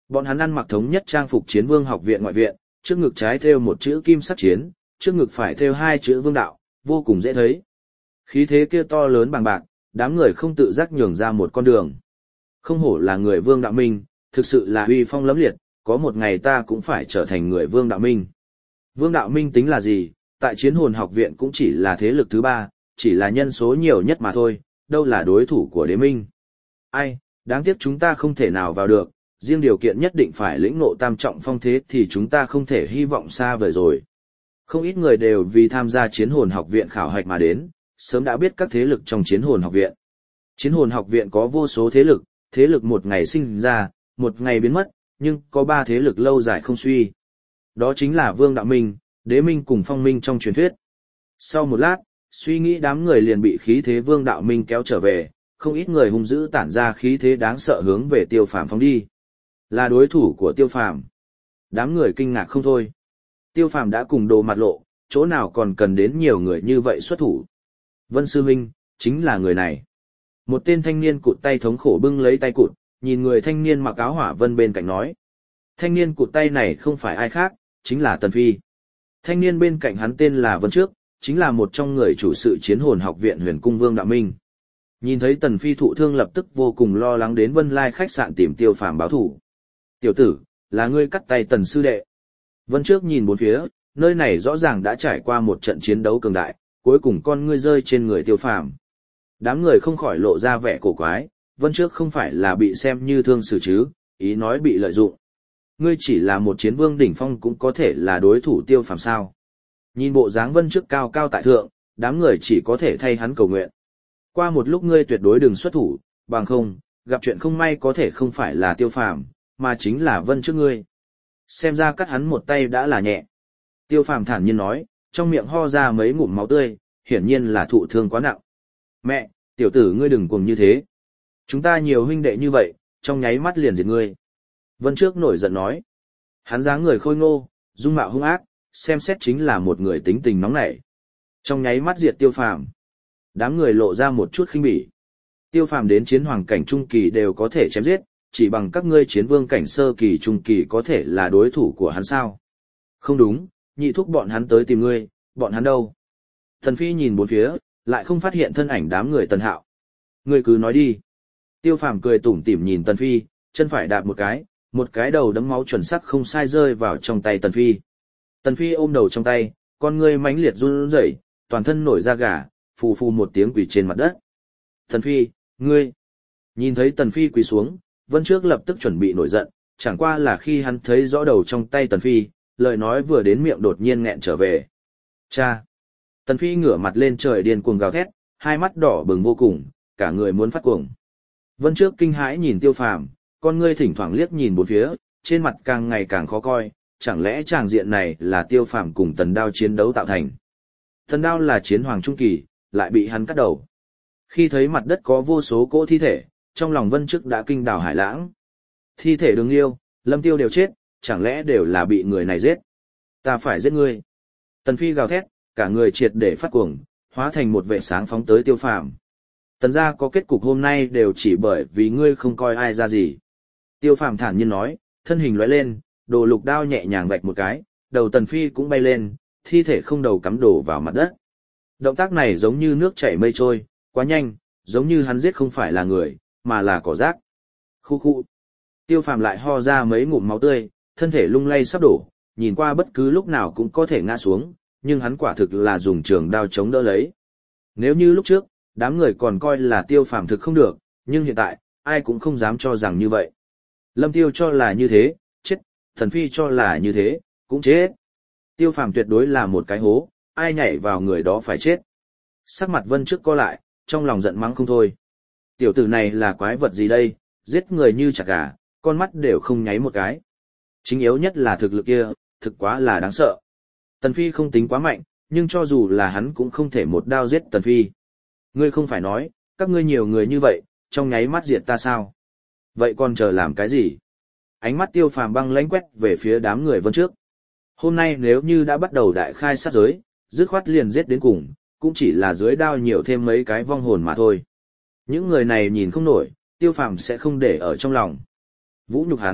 Bọn hắn ăn mặc thống nhất trang phục chiến vương học viện ngoại viện, trước ngực trái thêu một chữ kim sắc chiến, trước ngực phải thêu hai chữ vương đạo, vô cùng dễ thấy. Khí thế kia to lớn bằng bạc, đám người không tự giác nhường ra một con đường. Không hổ là người vương đạo minh, thực sự là uy phong lẫm liệt, có một ngày ta cũng phải trở thành người vương đạo minh. Vương đạo minh tính là gì, tại chiến hồn học viện cũng chỉ là thế lực thứ ba, chỉ là nhân số nhiều nhất mà thôi, đâu là đối thủ của đế minh. Ai, đáng tiếc chúng ta không thể nào vào được, riêng điều kiện nhất định phải lĩnh ngộ tam trọng phong thế thì chúng ta không thể hy vọng xa vời rồi. Không ít người đều vì tham gia chiến hồn học viện khảo hạch mà đến, sớm đã biết các thế lực trong chiến hồn học viện. Chiến hồn học viện có vô số thế lực, thế lực một ngày sinh ra, một ngày biến mất, nhưng có ba thế lực lâu dài không suy. Đó chính là Vương Đạo Minh, Đế Minh cùng Phong Minh trong truyền thuyết. Sau một lát, suy nghĩ đám người liền bị khí thế Vương Đạo Minh kéo trở về, không ít người hung dữ tản ra khí thế đáng sợ hướng về Tiêu Phàm phóng đi. Là đối thủ của Tiêu Phàm. Đám người kinh ngạc không thôi. Tiêu Phàm đã cùng Đồ Mặt Lộ, chỗ nào còn cần đến nhiều người như vậy xuất thủ. Vân Sư Minh, chính là người này. Một tên thanh niên cụt tay thống khổ bưng lấy tay cụt, nhìn người thanh niên mặc áo hỏa vân bên cạnh nói. Thanh niên cụt tay này không phải ai khác, chính là Tần Phi. Thanh niên bên cạnh hắn tên là Vân Trước, chính là một trong người chủ sự chiến hồn học viện Huyền Cung Vương Đạo Minh. Nhìn thấy Tần Phi thụ thương lập tức vô cùng lo lắng đến Vân Lai khách sạn tìm Tiêu Phàm báo thủ. Tiểu tử, là ngươi cắt tay Tần sư đệ. Vân Trước nhìn bốn phía, nơi này rõ ràng đã trải qua một trận chiến đấu cường đại, cuối cùng con ngươi rơi trên người Tiêu Phàm. Đám người không khỏi lộ ra vẻ cổ quái, Vân Trước không phải là bị xem như thương xử chứ, ý nói bị lợi dụng. Ngươi chỉ là một chiến vương đỉnh phong cũng có thể là đối thủ Tiêu Phàm sao? Nhìn bộ dáng Vân Trước cao cao tại thượng, đám người chỉ có thể thay hắn cầu nguyện. Qua một lúc ngươi tuyệt đối đừng xuất thủ, bằng không, gặp chuyện không may có thể không phải là Tiêu Phàm, mà chính là Vân Trước ngươi. Xem ra cắt hắn một tay đã là nhẹ. Tiêu Phàm thản nhiên nói, trong miệng ho ra mấy ngụm máu tươi, hiển nhiên là thụ thương quá nặng. Mẹ, tiểu tử ngươi đừng cuồng như thế. Chúng ta nhiều huynh đệ như vậy, trong nháy mắt liền diệt ngươi. Vân Trước nổi giận nói. Hắn dáng người khôi ngô, dung mạo hung ác, xem xét chính là một người tính tình nóng nảy. Trong nháy mắt diệt Tiêu Phàm. Đám người lộ ra một chút khinh bỉ. Tiêu Phàm đến chiến hoàng cảnh trung kỳ đều có thể chém giết, chỉ bằng các ngươi chiến vương cảnh sơ kỳ trung kỳ có thể là đối thủ của hắn sao? Không đúng, nhị thúc bọn hắn tới tìm ngươi, bọn hắn đâu? Tần Phi nhìn bốn phía, lại không phát hiện thân ảnh đám người Tần Hạo. Ngươi cứ nói đi. Tiêu Phàm cười tủm tỉm nhìn Tần Phi, chân phải đạp một cái, một cái đầu đấm máu chuẩn xác không sai rơi vào trong tay Tần Phi. Tần Phi ôm đầu trong tay, con ngươi mãnh liệt run rẩy, toàn thân nổi da gà, phù phù một tiếng quỳ trên mặt đất. Tần Phi, ngươi! Nhìn thấy Tần Phi quỳ xuống, Vân Trước lập tức chuẩn bị nổi giận, chẳng qua là khi hắn thấy rõ đầu trong tay Tần Phi, lời nói vừa đến miệng đột nhiên nghẹn trở về. Cha! Tần Phi ngửa mặt lên trời điên cuồng gào thét, hai mắt đỏ bừng vô cùng, cả người muốn phát cuồng. Vân Trước kinh hãi nhìn Tiêu Phàm, con ngươi thỉnh thoảng liếc nhìn bốn phía, trên mặt càng ngày càng khó coi, chẳng lẽ tràng diện này là Tiêu Phàm cùng Tần Đao chiến đấu tạo thành. Tần Đao là chiến hoàng trung kỳ, lại bị hắn cắt đầu. Khi thấy mặt đất có vô số cỗ thi thể, trong lòng Vân Trước đã kinh đảo hải lãng. Thi thể Đường Liêu, Lâm Tiêu đều chết, chẳng lẽ đều là bị người này giết? Ta phải giết ngươi. Tần Phi gào thét, cả người triệt để phát cuồng, hóa thành một vệ sáng phóng tới Tiêu Phàm. Tần gia có kết cục hôm nay đều chỉ bởi vì ngươi không coi ai ra gì. Tiêu Phàm thản nhiên nói, thân hình lóe lên, đồ lục đao nhẹ nhàng vạch một cái, đầu Tần Phi cũng bay lên, thi thể không đầu cắm đổ vào mặt đất. Động tác này giống như nước chảy mây trôi, quá nhanh, giống như hắn giết không phải là người, mà là cỏ rác. Khu khu. Tiêu Phàm lại ho ra mấy ngụm máu tươi, thân thể lung lay sắp đổ, nhìn qua bất cứ lúc nào cũng có thể ngã xuống, nhưng hắn quả thực là dùng trường đao chống đỡ lấy. Nếu như lúc trước, đám người còn coi là Tiêu Phàm thực không được, nhưng hiện tại, ai cũng không dám cho rằng như vậy. Lâm Tiêu cho là như thế, chết, Thần Phi cho là như thế, cũng chết. Tiêu Phàm tuyệt đối là một cái hố, ai nhảy vào người đó phải chết. Sắc mặt Vân Trước co lại, trong lòng giận mắng không thôi. Tiểu tử này là quái vật gì đây, giết người như chặt gà, con mắt đều không nháy một cái. Chính yếu nhất là thực lực kia, thực quá là đáng sợ. Tần Phi không tính quá mạnh, nhưng cho dù là hắn cũng không thể một đao giết Tần Phi. Ngươi không phải nói, các ngươi nhiều người như vậy, trong nháy mắt diệt ta sao? Vậy còn chờ làm cái gì? Ánh mắt Tiêu Phàm băng lãnh quét về phía đám người Vân Trước. Hôm nay nếu như đã bắt đầu đại khai sát giới, dứt khoát liền giết đến cùng, cũng chỉ là dưới đao nhiều thêm mấy cái vong hồn mà thôi. Những người này nhìn không nổi, Tiêu Phàm sẽ không để ở trong lòng. Vũ nhục hắn,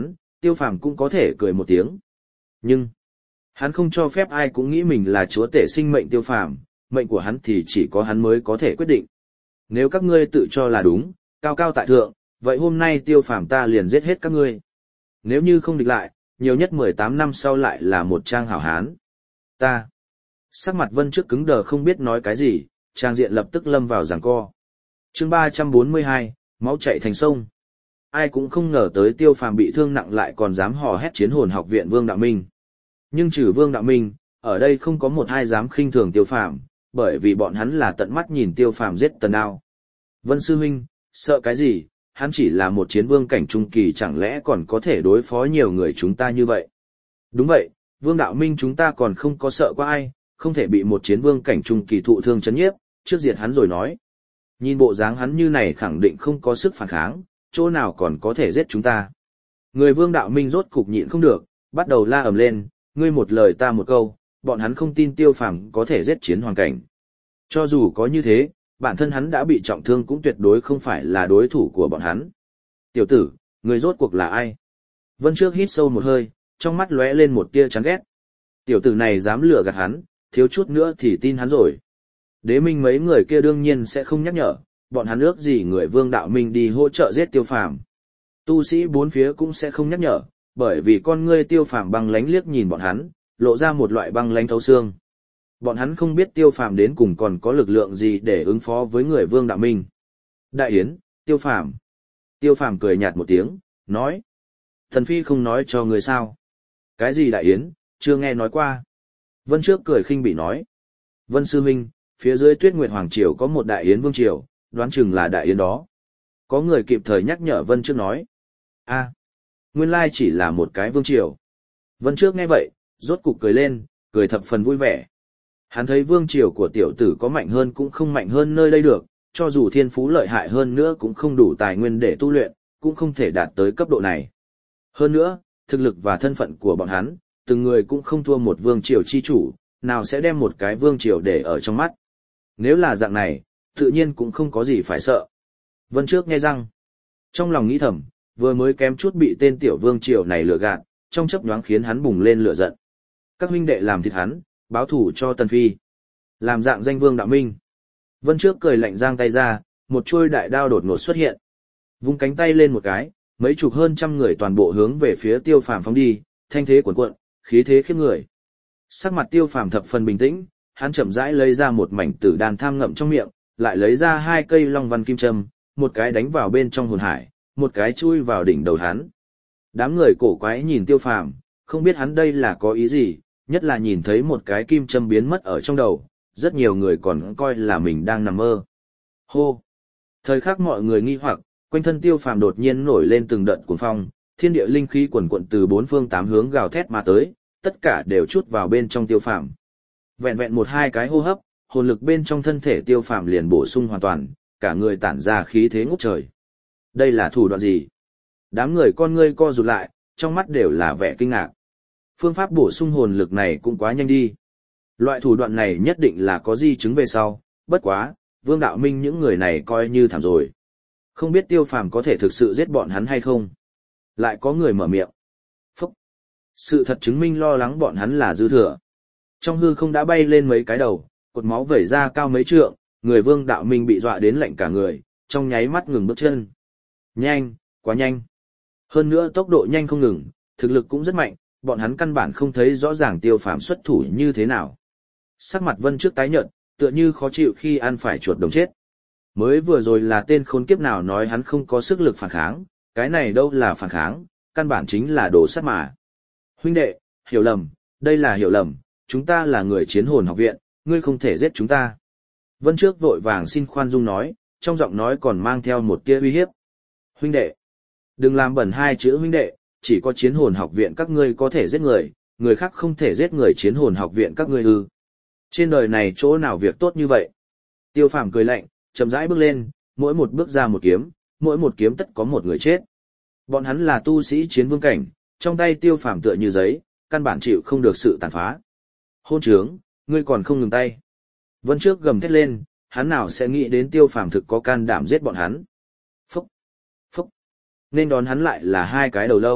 Tiêu Phàm cũng có thể cười một tiếng. Nhưng, hắn không cho phép ai cũng nghĩ mình là chúa tể sinh mệnh Tiêu Phàm, mệnh của hắn thì chỉ có hắn mới có thể quyết định. Nếu các ngươi tự cho là đúng, cao cao tại thượng, vậy hôm nay Tiêu Phàm ta liền giết hết các ngươi. Nếu như không địch lại, nhiều nhất mười tám năm sau lại là một trang hảo hán. Ta. Sắc mặt Vân Trước cứng đờ không biết nói cái gì, trang diện lập tức lâm vào giằng co. Chương ba trăm bốn mươi hai, máu chảy thành sông. Ai cũng không ngờ tới Tiêu Phàm bị thương nặng lại còn dám hò hét chiến hồn học viện Vương Đạo Minh. Nhưng trừ Vương Đạo Minh, ở đây không có một ai dám khinh thường Tiêu Phàm, bởi vì bọn hắn là tận mắt nhìn Tiêu Phàm giết Tần Đao. Vân sư huynh, sợ cái gì, hắn chỉ là một chiến vương cảnh trung kỳ, chẳng lẽ còn có thể đối phó nhiều người chúng ta như vậy? Đúng vậy, Vương Đạo Minh chúng ta còn không có sợ qua ai, không thể bị một chiến vương cảnh trung kỳ thụ thương chấn nhiếp, trước diệt hắn rồi nói. Nhìn bộ dáng hắn như này khẳng định không có sức phản kháng, chỗ nào còn có thể giết chúng ta. Người Vương Đạo Minh rốt cục nhịn không được, bắt đầu la ầm lên, ngươi một lời ta một câu, bọn hắn không tin Tiêu Phàm có thể giết chiến hoàng cảnh. Cho dù có như thế, bản thân hắn đã bị trọng thương cũng tuyệt đối không phải là đối thủ của bọn hắn. Tiểu tử, người rốt cuộc là ai? Vân Trước hít sâu một hơi, trong mắt lóe lên một tia chán ghét. Tiểu tử này dám lừa gạt hắn, thiếu chút nữa thì tin hắn rồi. Đế Minh mấy người kia đương nhiên sẽ không nhắc nhở, bọn hắn ước gì người Vương Đạo Minh đi hỗ trợ giết Tiêu Phàm. Tu sĩ bốn phía cũng sẽ không nhắc nhở, bởi vì con ngươi Tiêu Phàm băng lánh liếc nhìn bọn hắn, lộ ra một loại băng lánh thấu xương. Bọn hắn không biết Tiêu Phàm đến cùng còn có lực lượng gì để ứng phó với người Vương Đạo Minh. Đại yến, Tiêu Phàm. Tiêu Phàm cười nhạt một tiếng, nói. Thần Phi không nói cho người sao. Cái gì đại yến, chưa nghe nói qua. Vân Trước cười khinh bị nói. Vân sư huynh, phía dưới Tuyết Nguyệt Hoàng Triều có một đại yến vương triều, đoán chừng là đại yến đó. Có người kịp thời nhắc nhở Vân Trước nói. a nguyên lai chỉ là một cái vương triều. Vân Trước nghe vậy, rốt cục cười lên, cười thập phần vui vẻ. Hắn thấy vương triều của tiểu tử có mạnh hơn cũng không mạnh hơn nơi đây được, cho dù thiên phú lợi hại hơn nữa cũng không đủ tài nguyên để tu luyện, cũng không thể đạt tới cấp độ này. Hơn nữa, thực lực và thân phận của bọn hắn, từng người cũng không thua một vương triều chi chủ, nào sẽ đem một cái vương triều để ở trong mắt. Nếu là dạng này, tự nhiên cũng không có gì phải sợ. Vân Trước nghe răng. Trong lòng nghĩ thầm, vừa mới kém chút bị tên tiểu vương triều này lừa gạt, trong chớp nhoáng khiến hắn bùng lên lửa giận. Các huynh đệ làm thịt hắn, báo thủ cho Tần Phi. Làm dạng danh Vương Đạo Minh. Vân Trước cười lạnh giang tay ra, một chuôi đại đao đột ngột xuất hiện. Vung cánh tay lên một cái, mấy chục hơn trăm người toàn bộ hướng về phía Tiêu Phàm phóng đi, thanh thế cuồn cuộn, khí thế khiếp người. Sắc mặt Tiêu Phàm thập phần bình tĩnh, hắn chậm rãi lấy ra một mảnh tử đan tham ngậm trong miệng, lại lấy ra hai cây long văn kim châm, một cái đánh vào bên trong hồn hải, một cái chui vào đỉnh đầu hắn. Đám người cổ quái nhìn Tiêu Phàm, không biết hắn đây là có ý gì, nhất là nhìn thấy một cái kim châm biến mất ở trong đầu, rất nhiều người còn coi là mình đang nằm mơ. Hô! Thời khắc mọi người nghi hoặc, quanh thân Tiêu Phàm đột nhiên nổi lên từng đợt cuồng phong, thiên địa linh khí quần quận từ bốn phương tám hướng gào thét mà tới, tất cả đều trút vào bên trong Tiêu Phàm. Vẹn vẹn một hai cái hô hấp, hồn lực bên trong thân thể Tiêu Phàm liền bổ sung hoàn toàn, cả người tản ra khí thế ngút trời. Đây là thủ đoạn gì? Đám người con ngươi co rụt lại, trong mắt đều là vẻ kinh ngạc. Phương pháp bổ sung hồn lực này cũng quá nhanh đi. Loại thủ đoạn này nhất định là có di chứng về sau, bất quá, Vương Đạo Minh những người này coi như thảm rồi. Không biết Tiêu Phàm có thể thực sự giết bọn hắn hay không? Lại có người mở miệng. Phúc! Sự thật chứng minh lo lắng bọn hắn là dư thừa. Trong hư không đã bay lên mấy cái đầu, cột máu vẩy ra cao mấy trượng, người Vương Đạo Minh bị dọa đến lạnh cả người, trong nháy mắt ngừng bước chân. Nhanh, quá nhanh. Hơn nữa tốc độ nhanh không ngừng, thực lực cũng rất mạnh, bọn hắn căn bản không thấy rõ ràng Tiêu Phàm xuất thủ như thế nào. Sắc mặt Vân Trước tái nhợt, tựa như khó chịu khi ăn phải chuột đồng chết. Mới vừa rồi là tên khốn kiếp nào nói hắn không có sức lực phản kháng, cái này đâu là phản kháng, căn bản chính là đồ sát mà. Huynh đệ, hiểu lầm, đây là hiểu lầm, chúng ta là người chiến hồn học viện, ngươi không thể giết chúng ta. Vân Trước vội vàng xin khoan dung nói, trong giọng nói còn mang theo một tia uy hiếp. Huynh đệ, đừng làm bẩn hai chữ huynh đệ, chỉ có chiến hồn học viện các ngươi có thể giết người, người khác không thể giết người chiến hồn học viện các ngươi ư. Trên đời này chỗ nào việc tốt như vậy? Tiêu Phàm cười lạnh, chậm rãi bước lên, mỗi một bước ra một kiếm, mỗi một kiếm tất có một người chết. Bọn hắn là tu sĩ chiến vương cảnh, trong tay Tiêu Phàm tựa như giấy, căn bản chịu không được sự tàn phá. Hôn trướng, ngươi còn không ngừng tay. Vân Trước gầm thét lên, hắn nào sẽ nghĩ đến Tiêu Phàm thực có can đảm giết bọn hắn. Phúc, phúc. Nên đón hắn lại là hai cái đầu lâu,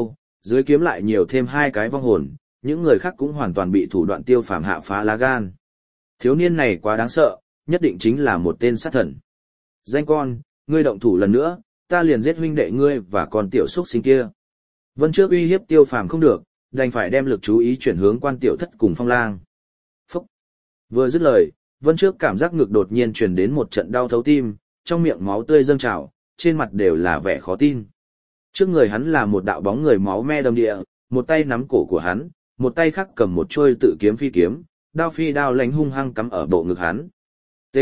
Dưới kiếm lại nhiều thêm hai cái vong hồn, những người khác cũng hoàn toàn bị thủ đoạn Tiêu Phàm hạ phá lá gan. Thiếu niên này quá đáng sợ, nhất định chính là một tên sát thần. Danh con, ngươi động thủ lần nữa, ta liền giết huynh đệ ngươi và con tiểu xuất sinh kia. Vân Trước uy hiếp Tiêu Phàm không được, đành phải đem lực chú ý chuyển hướng Quan Tiểu Thất cùng Phong Lang. Phúc! Vừa dứt lời, Vân Trước cảm giác ngực đột nhiên truyền đến một trận đau thấu tim, trong miệng máu tươi dâng trào, trên mặt đều là vẻ khó tin. Trước người hắn là một đạo bóng người máu me đầm địa, một tay nắm cổ của hắn, một tay khác cầm một chuôi tự kiếm phi kiếm, đao phi đao lánh hung hăng cắm ở bộ ngực hắn. T.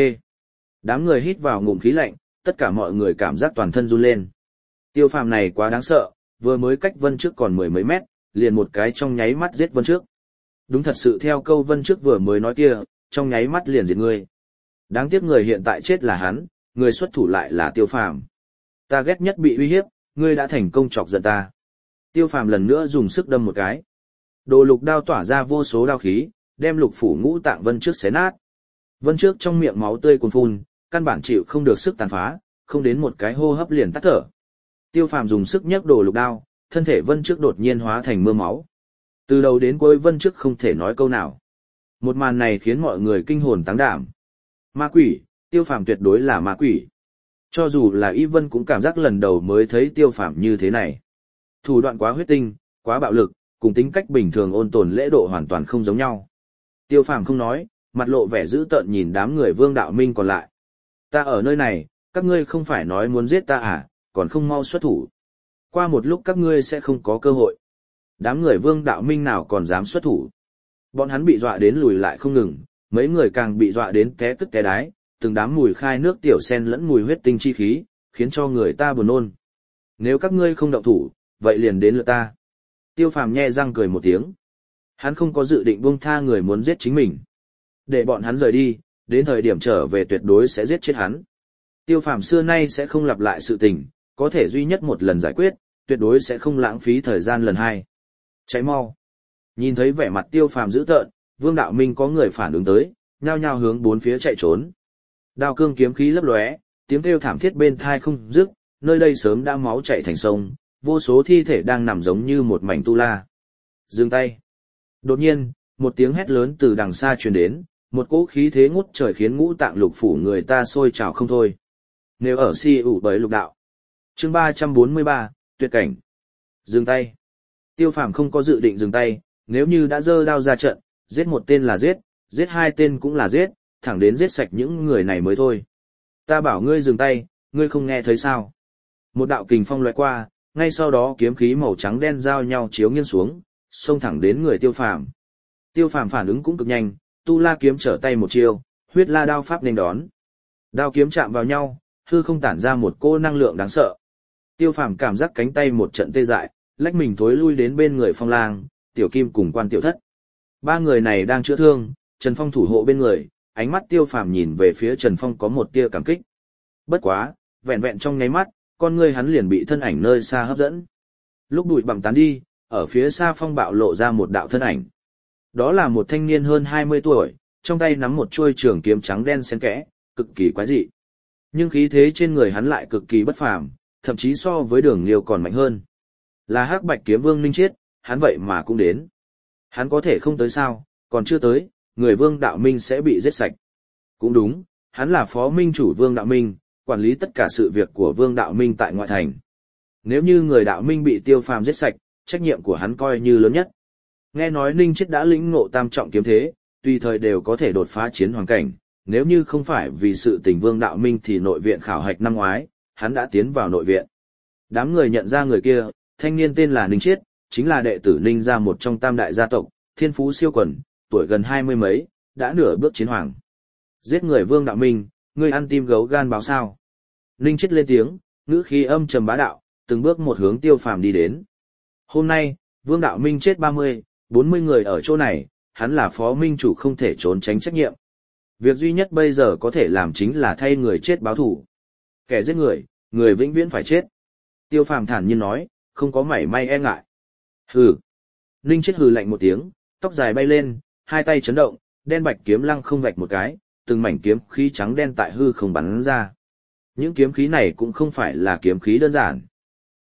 Đám người hít vào ngụm khí lạnh, tất cả mọi người cảm giác toàn thân run lên. Tiêu Phàm này quá đáng sợ, vừa mới cách Vân Trước còn mười mấy mét, liền một cái trong nháy mắt giết Vân Trước. Đúng thật sự theo câu Vân Trước vừa mới nói kia, trong nháy mắt liền diệt ngươi. Đáng tiếc người hiện tại chết là hắn, người xuất thủ lại là Tiêu Phàm. Ta ghét nhất bị uy hiếp, ngươi đã thành công chọc giận ta. Tiêu Phàm lần nữa dùng sức đâm một cái. Đồ lục đao tỏa ra vô số đao khí, đem lục phủ ngũ tạng Vân Trước xé nát. Vân Trước trong miệng máu tươi cuồn phun, căn bản chịu không được sức tàn phá, không đến một cái hô hấp liền tắt thở. Tiêu Phàm dùng sức nhấc đồ lục đao, thân thể Vân Trước đột nhiên hóa thành mưa máu. Từ đầu đến cuối Vân Trước không thể nói câu nào. Một màn này khiến mọi người kinh hồn táng đảm. Ma quỷ, Tiêu Phàm tuyệt đối là ma quỷ. Cho dù là Y Vân cũng cảm giác lần đầu mới thấy Tiêu Phàm như thế này. Thủ đoạn quá huyết tinh, quá bạo lực, cùng tính cách bình thường ôn tồn lễ độ hoàn toàn không giống nhau. Tiêu Phàm không nói, mặt lộ vẻ dữ tợn nhìn đám người Vương Đạo Minh còn lại. Ta ở nơi này, các ngươi không phải nói muốn giết ta à, còn không mau xuất thủ. Qua một lúc các ngươi sẽ không có cơ hội. Đám người Vương Đạo Minh nào còn dám xuất thủ. Bọn hắn bị dọa đến lùi lại không ngừng, mấy người càng bị dọa đến té tức té đái, từng đám mùi khai nước tiểu sen lẫn mùi huyết tinh chi khí, khiến cho người ta buồn nôn. Nếu các ngươi không động thủ, vậy liền đến lượt ta. Tiêu Phàm nhe răng cười một tiếng. Hắn không có dự định buông tha người muốn giết chính mình. Để bọn hắn rời đi, đến thời điểm trở về tuyệt đối sẽ giết chết hắn. Tiêu Phàm xưa nay sẽ không lặp lại sự tình, có thể duy nhất một lần giải quyết, tuyệt đối sẽ không lãng phí thời gian lần hai. Cháy mau. Nhìn thấy vẻ mặt Tiêu Phàm dữ tợn, Vương Đạo Minh có người phản ứng tới, nhao nhao hướng bốn phía chạy trốn. Đao cương kiếm khí lấp lóe, tiếng kêu thảm thiết bên tai không dứt, nơi đây sớm đã máu chảy thành sông, vô số thi thể đang nằm giống như một mảnh tu la. Dừng tay. Đột nhiên, một tiếng hét lớn từ đằng xa truyền đến, một cỗ khí thế ngút trời khiến ngũ tạng lục phủ người ta sôi trào không thôi. Nếu ở si ủ bởi lục đạo. Chương ba trăm bốn mươi ba, tuyệt cảnh. Dừng tay. Tiêu Phàm không có dự định dừng tay, nếu như đã giơ đao ra trận, giết một tên là giết, giết hai tên cũng là giết, thẳng đến giết sạch những người này mới thôi. Ta bảo ngươi dừng tay, ngươi không nghe thấy sao? Một đạo kình phong lóe qua, ngay sau đó kiếm khí màu trắng đen giao nhau chiếu nghiêng xuống, xông thẳng đến người Tiêu Phàm. Tiêu Phàm phản ứng cũng cực nhanh, tu la kiếm trở tay một chiêu, huyết la đao pháp nên đón. Đao kiếm chạm vào nhau, hư không tản ra một cỗ năng lượng đáng sợ. Tiêu Phàm cảm giác cánh tay một trận tê dại, lách mình thối lui đến bên người Phong Lang, Tiểu Kim cùng Quan Tiểu Thất. Ba người này đang chữa thương, Trần Phong thủ hộ bên người, ánh mắt Tiêu Phàm nhìn về phía Trần Phong có một tia cảm kích. Bất quá, vẹn vẹn trong nháy mắt, con ngươi hắn liền bị thân ảnh nơi xa hấp dẫn. Lúc bụi bặm tán đi, ở phía xa Phong bạo lộ ra một đạo thân ảnh. Đó là một thanh niên hơn hai mươi tuổi, trong tay nắm một chuôi trường kiếm trắng đen xen kẽ, cực kỳ quái dị. Nhưng khí thế trên người hắn lại cực kỳ bất phàm, thậm chí so với Đường Liêu còn mạnh hơn. Là Hắc Bạch Kiếm Vương Ninh Chiết, hắn vậy mà cũng đến. Hắn có thể không tới sao, còn chưa tới, người Vương Đạo Minh sẽ bị giết sạch. Cũng đúng, hắn là phó minh chủ Vương Đạo Minh, quản lý tất cả sự việc của Vương Đạo Minh tại ngoại thành. Nếu như người Đạo Minh bị Tiêu Phàm giết sạch, trách nhiệm của hắn coi như lớn nhất. Nghe nói Ninh Chiết đã lĩnh ngộ tam trọng kiếm thế, tùy thời đều có thể đột phá chiến hoàng cảnh, nếu như không phải vì sự tình Vương Đạo Minh thì nội viện khảo hạch năm ngoái, hắn đã tiến vào nội viện. Đám người nhận ra người kia, thanh niên tên là Ninh Chiết, chính là đệ tử Ninh gia một trong tam đại gia tộc, thiên phú siêu quần, tuổi gần hai mươi mấy, đã nửa bước chiến hoàng. Giết người Vương Đạo Minh, ngươi ăn tim gấu gan báo sao? Ninh Chiết lên tiếng, ngữ khí âm trầm bá đạo, từng bước một hướng Tiêu Phàm đi đến. Hôm nay, Vương Đạo Minh chết ba mươi, bốn mươi người ở chỗ này, hắn là phó minh chủ không thể trốn tránh trách nhiệm. Việc duy nhất bây giờ có thể làm chính là thay người chết báo thù. Kẻ giết người, người vĩnh viễn phải chết. Tiêu Phàm thản nhiên nói, không có mảy may e ngại. Hừ. Ninh Chiết hừ lạnh một tiếng, tóc dài bay lên, hai tay chấn động, đen bạch kiếm lăng không vạch một cái, từng mảnh kiếm khí trắng đen tại hư không bắn ra. Những kiếm khí này cũng không phải là kiếm khí đơn giản.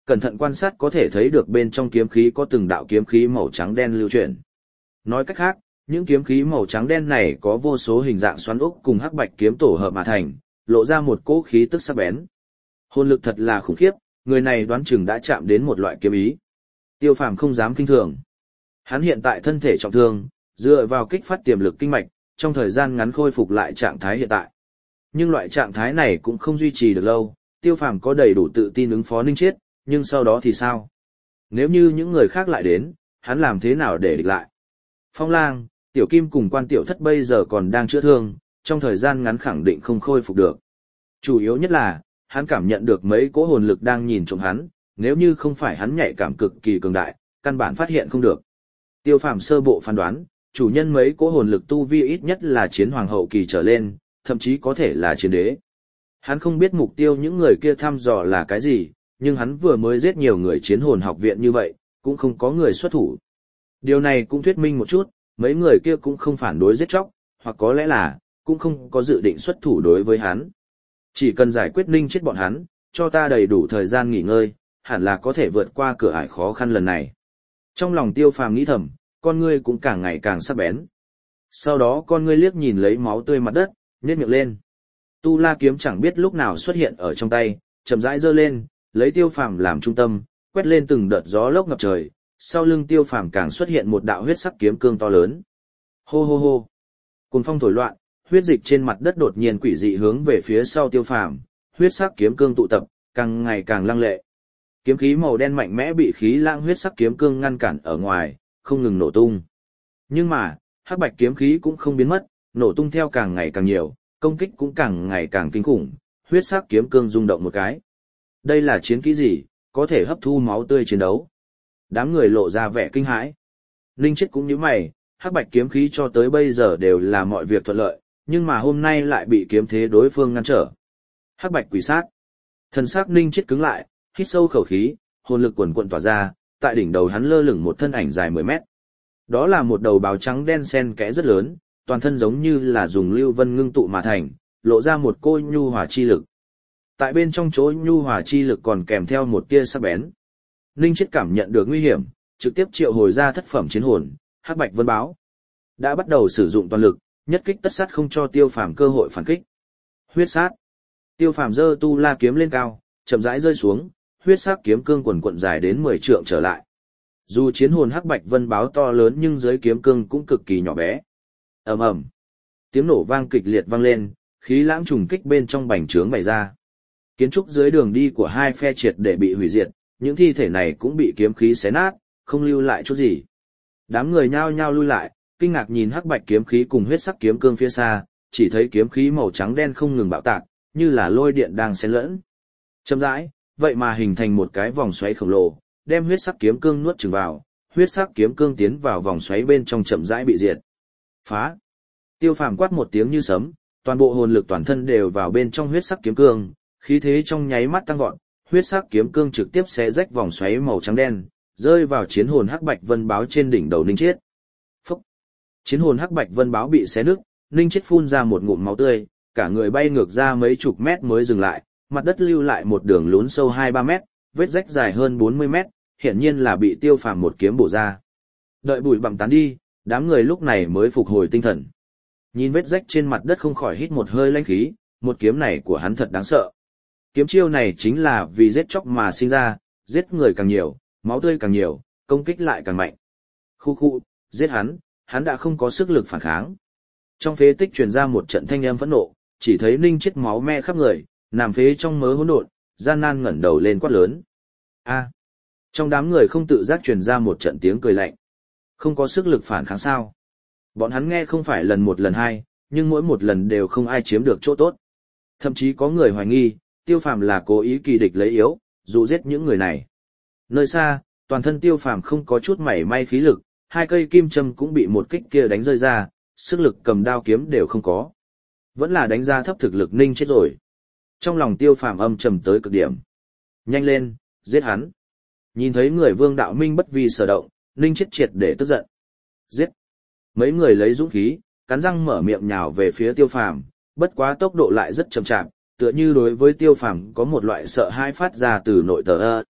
Cẩn thận quan sát có thể thấy được bên trong kiếm khí có từng đạo kiếm khí màu trắng đen lưu chuyển. Nói cách khác, những kiếm khí màu trắng đen này có vô số hình dạng xoắn ốc cùng hắc bạch kiếm tổ hợp mà thành, lộ ra một cỗ khí tức sắc bén. Hồn lực thật là khủng khiếp, người này đoán chừng đã chạm đến một loại kiếm ý. Tiêu Phàm không dám kinh thường. Hắn hiện tại thân thể trọng thương, dựa vào kích phát tiềm lực kinh mạch, trong thời gian ngắn khôi phục lại trạng thái hiện tại. Nhưng loại trạng thái này cũng không duy trì được lâu, Tiêu Phàm có đầy đủ tự tin ứng phó Ninh Chiết, nhưng sau đó thì sao? Nếu như những người khác lại đến, hắn làm thế nào để địch lại? Phong Lang, Tiểu Kim cùng Quan Tiểu Thất bây giờ còn đang chữa thương, trong thời gian ngắn khẳng định không khôi phục được. Chủ yếu nhất là, hắn cảm nhận được mấy cỗ hồn lực đang nhìn trộm hắn, nếu như không phải hắn nhạy cảm cực kỳ cường đại, căn bản phát hiện không được. Tiêu Phàm sơ bộ phán đoán, chủ nhân mấy cỗ hồn lực tu vi ít nhất là chiến hoàng hậu kỳ trở lên, thậm chí có thể là chiến đế. Hắn không biết mục tiêu những người kia thăm dò là cái gì, nhưng hắn vừa mới giết nhiều người chiến hồn học viện như vậy, cũng không có người xuất thủ. Điều này cũng thuyết minh một chút, mấy người kia cũng không phản đối giết chóc, hoặc có lẽ là, cũng không có dự định xuất thủ đối với hắn. Chỉ cần giải quyết Ninh Chiết bọn hắn, cho ta đầy đủ thời gian nghỉ ngơi, hẳn là có thể vượt qua cửa ải khó khăn lần này. Trong lòng Tiêu Phàm nghĩ thầm, con ngươi cũng càng ngày càng sắc bén. Sau đó con ngươi liếc nhìn lấy máu tươi mặt đất, nhếch miệng lên. Tu La kiếm chẳng biết lúc nào xuất hiện ở trong tay, chậm rãi giơ lên, lấy Tiêu Phàm làm trung tâm, quét lên từng đợt gió lốc ngập trời, sau lưng Tiêu Phàm càng xuất hiện một đạo huyết sắc kiếm cương to lớn. Hô hô hô. Cuồng phong thổi loạn, huyết dịch trên mặt đất đột nhiên quỷ dị hướng về phía sau Tiêu Phàm, huyết sắc kiếm cương tụ tập, càng ngày càng lăng lệ. Kiếm khí màu đen mạnh mẽ bị khí lãng huyết sắc kiếm cương ngăn cản ở ngoài, không ngừng nổ tung. Nhưng mà, hắc bạch kiếm khí cũng không biến mất, nổ tung theo càng ngày càng nhiều, công kích cũng càng ngày càng kinh khủng, huyết sắc kiếm cương rung động một cái. Đây là chiến kỹ gì, có thể hấp thu máu tươi chiến đấu? Đám người lộ ra vẻ kinh hãi. Ninh Chiết cũng như mày, hắc bạch kiếm khí cho tới bây giờ đều là mọi việc thuận lợi, nhưng mà hôm nay lại bị kiếm thế đối phương ngăn trở. Hắc bạch quỷ sát. Thần sắc Ninh Chiết cứng lại, hít sâu khẩu khí, hồn lực quần quần tỏa ra, tại đỉnh đầu hắn lơ lửng một thân ảnh dài mười mét. Đó là một đầu báo trắng đen xen kẽ rất lớn, toàn thân giống như là dùng lưu vân ngưng tụ mà thành, lộ ra một côi nhu hòa chi lực. Tại bên trong chỗ nhu hòa chi lực còn kèm theo một tia sắc bén. Ninh Chiết cảm nhận được nguy hiểm, trực tiếp triệu hồi ra thất phẩm chiến hồn, Hắc Bạch Vân Báo. Đã bắt đầu sử dụng toàn lực, nhất kích tất sát không cho Tiêu Phàm cơ hội phản kích. Huyết sát. Tiêu Phàm giơ tu la kiếm lên cao, chậm rãi rơi xuống, huyết sắc kiếm cương quần quận dài đến mười trượng trở lại. Dù chiến hồn Hắc Bạch Vân Báo to lớn nhưng dưới kiếm cương cũng cực kỳ nhỏ bé. Ầm ầm. Tiếng nổ vang kịch liệt vang lên, khí lãng trùng kích bên trong bành trướng bày ra. Kiến trúc dưới đường đi của hai phe triệt để bị hủy diệt, những thi thể này cũng bị kiếm khí xé nát, không lưu lại chút gì. Đám người nhao nhao lui lại, kinh ngạc nhìn hắc bạch kiếm khí cùng huyết sắc kiếm cương phía xa, chỉ thấy kiếm khí màu trắng đen không ngừng bạo tạc, như là lôi điện đang xen lẫn. Chậm rãi, vậy mà hình thành một cái vòng xoáy khổng lồ, đem huyết sắc kiếm cương nuốt chửng vào, huyết sắc kiếm cương tiến vào vòng xoáy bên trong chậm rãi bị diệt. Phá! Tiêu Phàm quát một tiếng như sấm, toàn bộ hồn lực toàn thân đều vào bên trong huyết sắc kiếm cương, khí thế trong nháy mắt tăng vọt, huyết sắc kiếm cương trực tiếp xé rách vòng xoáy màu trắng đen, rơi vào chiến hồn hắc bạch vân báo trên đỉnh đầu Ninh Chiết. Phúc! Chiến hồn hắc bạch vân báo bị xé nứt, Ninh Chiết phun ra một ngụm máu tươi, cả người bay ngược ra mấy chục mét mới dừng lại, mặt đất lưu lại một đường lún sâu hai ba mét, vết rách dài hơn bốn mươi mét, hiển nhiên là bị Tiêu Phàm một kiếm bổ ra. Đợi bụi bặm tán đi, đám người lúc này mới phục hồi tinh thần. Nhìn vết rách trên mặt đất không khỏi hít một hơi lãnh khí, một kiếm này của hắn thật đáng sợ. Kiếm chiêu này chính là vì giết chóc mà sinh ra, giết người càng nhiều, máu tươi càng nhiều, công kích lại càng mạnh. Khu khu, giết hắn, hắn đã không có sức lực phản kháng. Trong phế tích truyền ra một trận thanh âm phẫn nộ, chỉ thấy Ninh Chiết máu me khắp người, nằm phế trong mớ hỗn độn, gian nan ngẩng đầu lên quát lớn. A! Trong đám người không tự giác truyền ra một trận tiếng cười lạnh. Không có sức lực phản kháng sao? Bọn hắn nghe không phải lần một lần hai, nhưng mỗi một lần đều không ai chiếm được chỗ tốt. Thậm chí có người hoài nghi, Tiêu Phàm là cố ý kỳ địch lấy yếu, dụ giết những người này. Nơi xa, toàn thân Tiêu Phàm không có chút mảy may khí lực, hai cây kim châm cũng bị một kích kia đánh rơi ra, sức lực cầm đao kiếm đều không có. Vẫn là đánh ra thấp thực lực Ninh Chiết rồi. Trong lòng Tiêu Phàm âm trầm tới cực điểm. Nhanh lên, giết hắn. Nhìn thấy người Vương Đạo Minh bất vi sở động, Ninh Chiết triệt để tức giận. Giết. Mấy người lấy dũng khí, cắn răng mở miệng nhào về phía Tiêu Phàm, bất quá tốc độ lại rất chậm chạp, tựa như đối với Tiêu Phàm có một loại sợ hãi phát ra từ nội tờ ơ.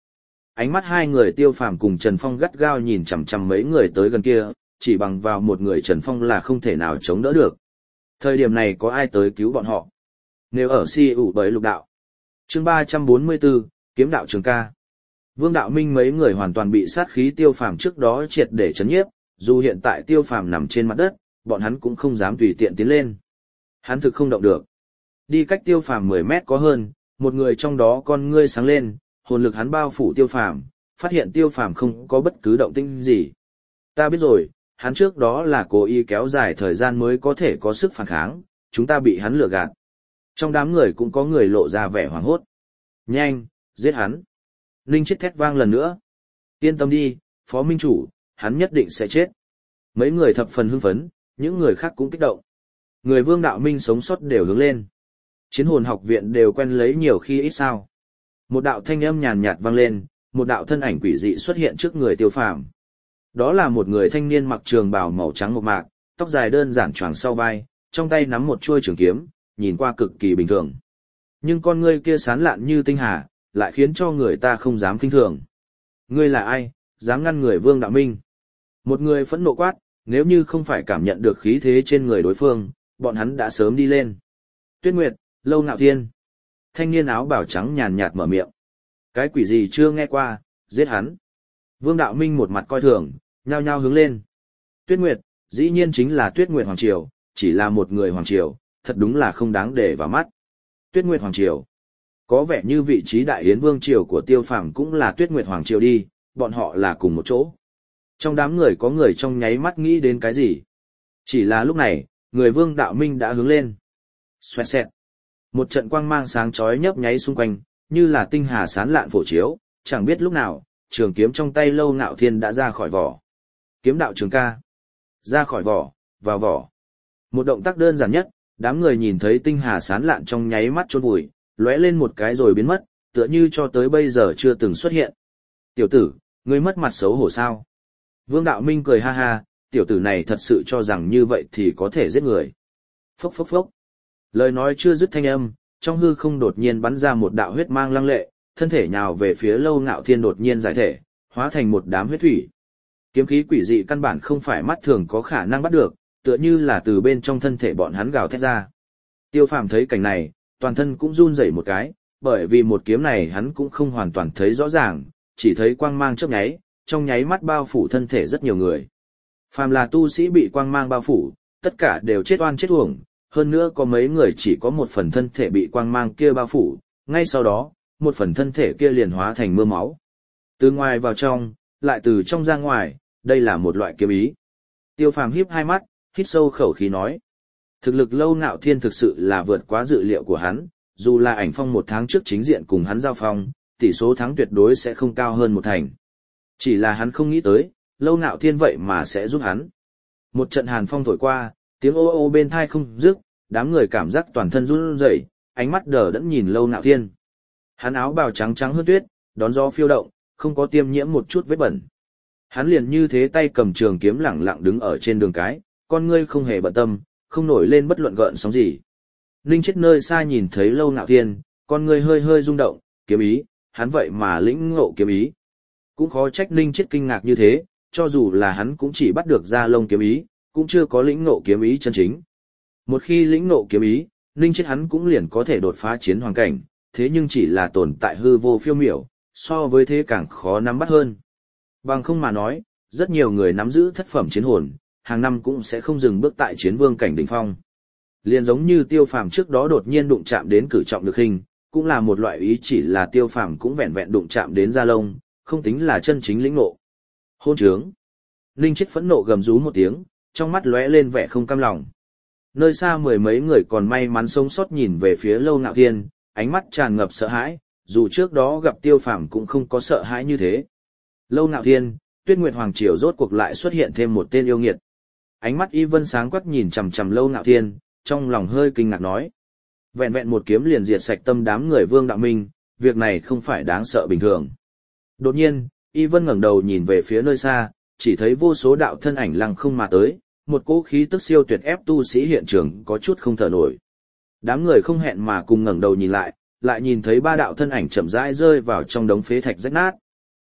Ánh mắt hai người Tiêu Phàm cùng Trần Phong gắt gao nhìn chằm chằm mấy người tới gần kia, chỉ bằng vào một người Trần Phong là không thể nào chống đỡ được. Thời điểm này có ai tới cứu bọn họ? Nếu ở si ủ bởi lục đạo. Chương ba trăm bốn mươi bốn, Kiếm đạo trường ca. Vương Đạo Minh mấy người hoàn toàn bị sát khí Tiêu Phàm trước đó triệt để chấn nhiếp, dù hiện tại Tiêu Phàm nằm trên mặt đất, bọn hắn cũng không dám tùy tiện tiến lên. Hắn thực không động được. Đi cách Tiêu Phàm mười mét có hơn, một người trong đó con ngươi sáng lên, hồn lực hắn bao phủ Tiêu Phàm, phát hiện Tiêu Phàm không có bất cứ động tĩnh gì. Ta biết rồi, hắn trước đó là cố ý kéo dài thời gian mới có thể có sức phản kháng, chúng ta bị hắn lừa gạt. Trong đám người cũng có người lộ ra vẻ hoảng hốt. Nhanh, giết hắn. Ninh Chiết thét vang lần nữa. Yên tâm đi, Phó Minh Chủ, hắn nhất định sẽ chết. Mấy người thập phần hưng phấn, những người khác cũng kích động. Người Vương Đạo Minh sống sót đều hướng lên. Chiến hồn học viện đều quen lấy nhiều khi ít sao. Một đạo thanh âm nhàn nhạt vang lên, một đạo thân ảnh quỷ dị xuất hiện trước người Tiêu Phàm. Đó là một người thanh niên mặc trường bào màu trắng mộc mạc, tóc dài đơn giản choàng sau vai, trong tay nắm một chuôi trường kiếm, nhìn qua cực kỳ bình thường. Nhưng con ngươi kia sáng lạn như tinh hà, lại khiến cho người ta không dám kinh thường. Ngươi là ai, dám ngăn người Vương Đạo Minh? Một người phẫn nộ quát, nếu như không phải cảm nhận được khí thế trên người đối phương, bọn hắn đã sớm đi lên. Tuyết Nguyệt, Lâu Ngạo Thiên. Thanh niên áo bào trắng nhàn nhạt mở miệng. Cái quỷ gì chưa nghe qua, giết hắn. Vương Đạo Minh một mặt coi thường, nhao nhao hướng lên. Tuyết Nguyệt, dĩ nhiên chính là Tuyết Nguyệt Hoàng Triều, chỉ là một người Hoàng Triều, thật đúng là không đáng để vào mắt. Tuyết Nguyệt Hoàng Triều. Có vẻ như vị trí Đại Yến Vương Triều của Tiêu Phàm cũng là Tuyết Nguyệt Hoàng Triều đi, bọn họ là cùng một chỗ. Trong đám người có người trong nháy mắt nghĩ đến cái gì. Chỉ là lúc này, người Vương Đạo Minh đã hướng lên. Xoẹt xẹt. Một trận quang mang sáng chói nhấp nháy xung quanh, như là tinh hà sán lạn phổ chiếu, chẳng biết lúc nào, trường kiếm trong tay Lâu Ngạo Thiên đã ra khỏi vỏ. Kiếm đạo trường ca. Ra khỏi vỏ, vào vỏ. Một động tác đơn giản nhất, đám người nhìn thấy tinh hà sán lạn trong nháy mắt chôn vùi, lóe lên một cái rồi biến mất, tựa như cho tới bây giờ chưa từng xuất hiện. Tiểu tử, ngươi mất mặt xấu hổ sao? Vương Đạo Minh cười ha ha, tiểu tử này thật sự cho rằng như vậy thì có thể giết người. Phốc phốc phốc. Lời nói chưa dứt thanh âm, trong hư không đột nhiên bắn ra một đạo huyết mang lăng lệ, thân thể nhào về phía Lâu Ngạo Thiên đột nhiên giải thể, hóa thành một đám huyết thủy. Kiếm khí quỷ dị căn bản không phải mắt thường có khả năng bắt được, tựa như là từ bên trong thân thể bọn hắn gào thét ra. Tiêu Phàm thấy cảnh này, toàn thân cũng run rẩy một cái, bởi vì một kiếm này hắn cũng không hoàn toàn thấy rõ ràng, chỉ thấy quang mang chớp nháy, trong nháy mắt bao phủ thân thể rất nhiều người. Phàm là tu sĩ bị quang mang bao phủ, tất cả đều chết oan chết uổng, hơn nữa có mấy người chỉ có một phần thân thể bị quang mang kia bao phủ, ngay sau đó, một phần thân thể kia liền hóa thành mưa máu. Từ ngoài vào trong, lại từ trong ra ngoài, đây là một loại kiếm ý. Tiêu Phàm híp hai mắt, hít sâu khẩu khí nói. Thực lực Lâu Ngạo Thiên thực sự là vượt quá dự liệu của hắn, dù là Ảnh Phong một tháng trước chính diện cùng hắn giao phong, tỷ số thắng tuyệt đối sẽ không cao hơn một thành. Chỉ là hắn không nghĩ tới, Lâu Ngạo Thiên vậy mà sẽ giúp hắn. Một trận hàn phong thổi qua, tiếng ô ô bên thai không dứt, đám người cảm giác toàn thân run rẩy, ánh mắt đờ đẫn nhìn Lâu Ngạo Thiên. Hắn áo bào trắng trắng hơn tuyết, đón gió phiêu động, không có tiêm nhiễm một chút vết bẩn. Hắn liền như thế tay cầm trường kiếm lẳng lặng đứng ở trên đường cái, con ngươi không hề bận tâm, không nổi lên bất luận gợn sóng gì. Ninh Chết nơi xa nhìn thấy Lâu Ngạo Thiên, con ngươi hơi hơi rung động, kiếm ý, hắn vậy mà lĩnh ngộ kiếm ý. Cũng khó trách Ninh Chết kinh ngạc như thế, cho dù là hắn cũng chỉ bắt được ra lông kiếm ý, cũng chưa có lĩnh ngộ kiếm ý chân chính. Một khi lĩnh ngộ kiếm ý, Ninh Chết hắn cũng liền có thể đột phá chiến hoàng cảnh, thế nhưng chỉ là tồn tại hư vô phiêu miểu, so với thế càng khó nắm bắt hơn. Bằng không mà nói, rất nhiều người nắm giữ thất phẩm chiến hồn, hàng năm cũng sẽ không dừng bước tại chiến vương cảnh đỉnh phong. Liền giống như Tiêu Phàm trước đó đột nhiên đụng chạm đến cử trọng lực hình, cũng là một loại ý, chỉ là Tiêu Phàm cũng vẹn vẹn đụng chạm đến da lông, không tính là chân chính lĩnh ngộ. Hôn trướng. Ninh Chết phẫn nộ gầm rú một tiếng, trong mắt lóe lên vẻ không cam lòng. Nơi xa mười mấy người còn may mắn sống sót nhìn về phía Lâu Ngạo Thiên, ánh mắt tràn ngập sợ hãi, dù trước đó gặp Tiêu Phàm cũng không có sợ hãi như thế. Lâu Ngạo Thiên, Tuyết Nguyệt Hoàng Triều rốt cuộc lại xuất hiện thêm một tên yêu nghiệt. Ánh mắt Y Vân sáng quắc nhìn chằm chằm Lâu Ngạo Thiên, trong lòng hơi kinh ngạc nói. Vẹn vẹn một kiếm liền diệt sạch tâm đám người Vương Đạo Minh, việc này không phải đáng sợ bình thường. Đột nhiên, Y Vân ngẩng đầu nhìn về phía nơi xa, chỉ thấy vô số đạo thân ảnh lăng không mà tới, một cỗ khí tức siêu tuyệt ép tu sĩ hiện trường có chút không thở nổi. Đám người không hẹn mà cùng ngẩng đầu nhìn lại, lại nhìn thấy ba đạo thân ảnh chậm rãi rơi vào trong đống phế thạch rách nát.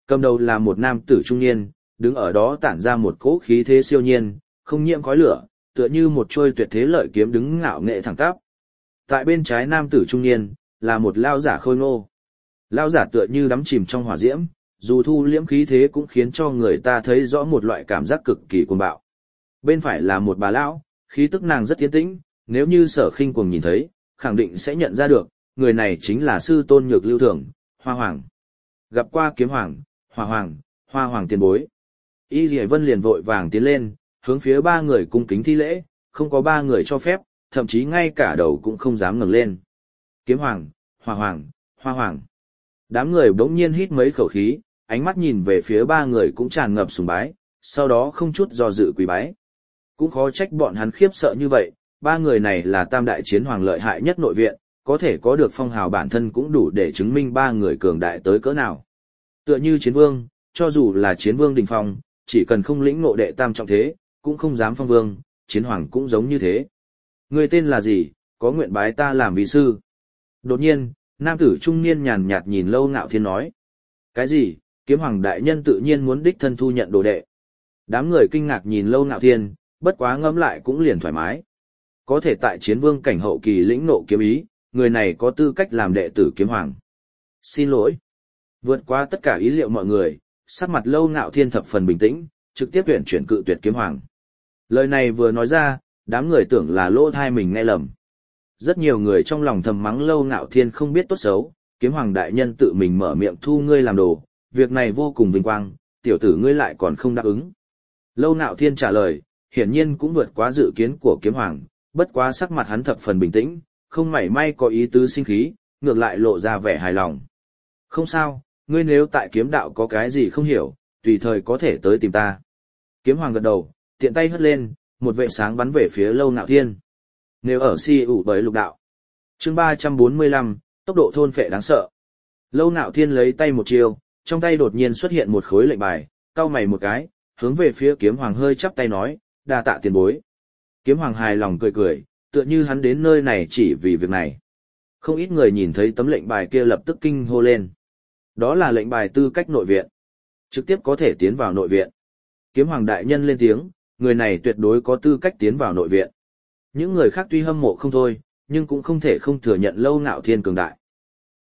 Cầm đầu là một nam tử trung niên, đứng ở đó tản ra một cỗ khí thế siêu nhiên, không nhiễm khói lửa, tựa như một trôi tuyệt thế lợi kiếm đứng ngạo nghệ thẳng tắp. Tại bên trái nam tử trung niên, là một lao giả khôi ngô. Lao giả tựa như đắm chìm trong hỏa diễm, dù thu liễm khí thế cũng khiến cho người ta thấy rõ một loại cảm giác cực kỳ cuồng bạo. Bên phải là một bà lão, khí tức nàng rất tiến tĩnh, nếu như Sở Khinh Cuồng nhìn thấy, khẳng định sẽ nhận ra được, người này chính là sư tôn Nhược Lưu Thường, Hoa Hoàng. Gặp qua Kiếm Hoàng, Hoa Hoàng, Hoa Hoàng tiền bối. Y Lệ Vân liền vội vàng tiến lên, hướng phía ba người cung kính thi lễ, không có ba người cho phép, thậm chí ngay cả đầu cũng không dám ngẩng lên. Kiếm Hoàng, Hoa Hoàng, Hoa Hoàng. Đám người bỗng nhiên hít mấy khẩu khí, ánh mắt nhìn về phía ba người cũng tràn ngập sùng bái, sau đó không chút do dự quỳ bái. Cũng khó trách bọn hắn khiếp sợ như vậy, ba người này là tam đại chiến hoàng lợi hại nhất nội viện, có thể có được phong hào bản thân cũng đủ để chứng minh ba người cường đại tới cỡ nào. Tựa như chiến vương, cho dù là chiến vương đỉnh phong, chỉ cần không lĩnh ngộ đệ tam trọng thế, cũng không dám phong vương, chiến hoàng cũng giống như thế. Người tên là gì, có nguyện bái ta làm vi sư? Đột nhiên, nam tử trung niên nhàn nhạt nhìn Lâu Ngạo Thiên nói. Cái gì, Kiếm Hoàng đại nhân tự nhiên muốn đích thân thu nhận đồ đệ. Đám người kinh ngạc nhìn Lâu Ngạo Thiên, bất quá ngẫm lại cũng liền thoải mái. Có thể tại chiến vương cảnh hậu kỳ lĩnh nộ kiếm ý, người này có tư cách làm đệ tử Kiếm Hoàng. Xin lỗi. Vượt qua tất cả ý liệu mọi người, sắc mặt Lâu Ngạo Thiên thập phần bình tĩnh, trực tiếp tuyển chuyển cự tuyệt Kiếm Hoàng. Lời này vừa nói ra, đám người tưởng là lỗ thai mình nghe lầm. Rất nhiều người trong lòng thầm mắng Lâu Ngạo Thiên không biết tốt xấu, Kiếm Hoàng đại nhân tự mình mở miệng thu ngươi làm đồ, việc này vô cùng vinh quang, tiểu tử ngươi lại còn không đáp ứng. Lâu Ngạo Thiên trả lời, hiển nhiên cũng vượt quá dự kiến của Kiếm Hoàng, bất quá sắc mặt hắn thập phần bình tĩnh, không mảy may có ý tứ sinh khí, ngược lại lộ ra vẻ hài lòng. Không sao, ngươi nếu tại kiếm đạo có cái gì không hiểu, tùy thời có thể tới tìm ta. Kiếm Hoàng gật đầu, tiện tay hất lên, một vệ sáng bắn về phía Lâu Ngạo Thiên. Nếu ở si ủ bởi lục đạo. Chương ba trăm bốn mươi lăm, tốc độ thôn phệ đáng sợ. Lâu Ngạo Thiên lấy tay một chiêu, trong tay đột nhiên xuất hiện một khối lệnh bài, cau mày một cái, hướng về phía Kiếm Hoàng hơi chắp tay nói, đa tạ tiền bối. Kiếm Hoàng hài lòng cười cười, tựa như hắn đến nơi này chỉ vì việc này. Không ít người nhìn thấy tấm lệnh bài kia lập tức kinh hô lên. Đó là lệnh bài tư cách nội viện. Trực tiếp có thể tiến vào nội viện. Kiếm Hoàng đại nhân lên tiếng, người này tuyệt đối có tư cách tiến vào nội viện. Những người khác tuy hâm mộ không thôi, nhưng cũng không thể không thừa nhận Lâu Ngạo Thiên cường đại.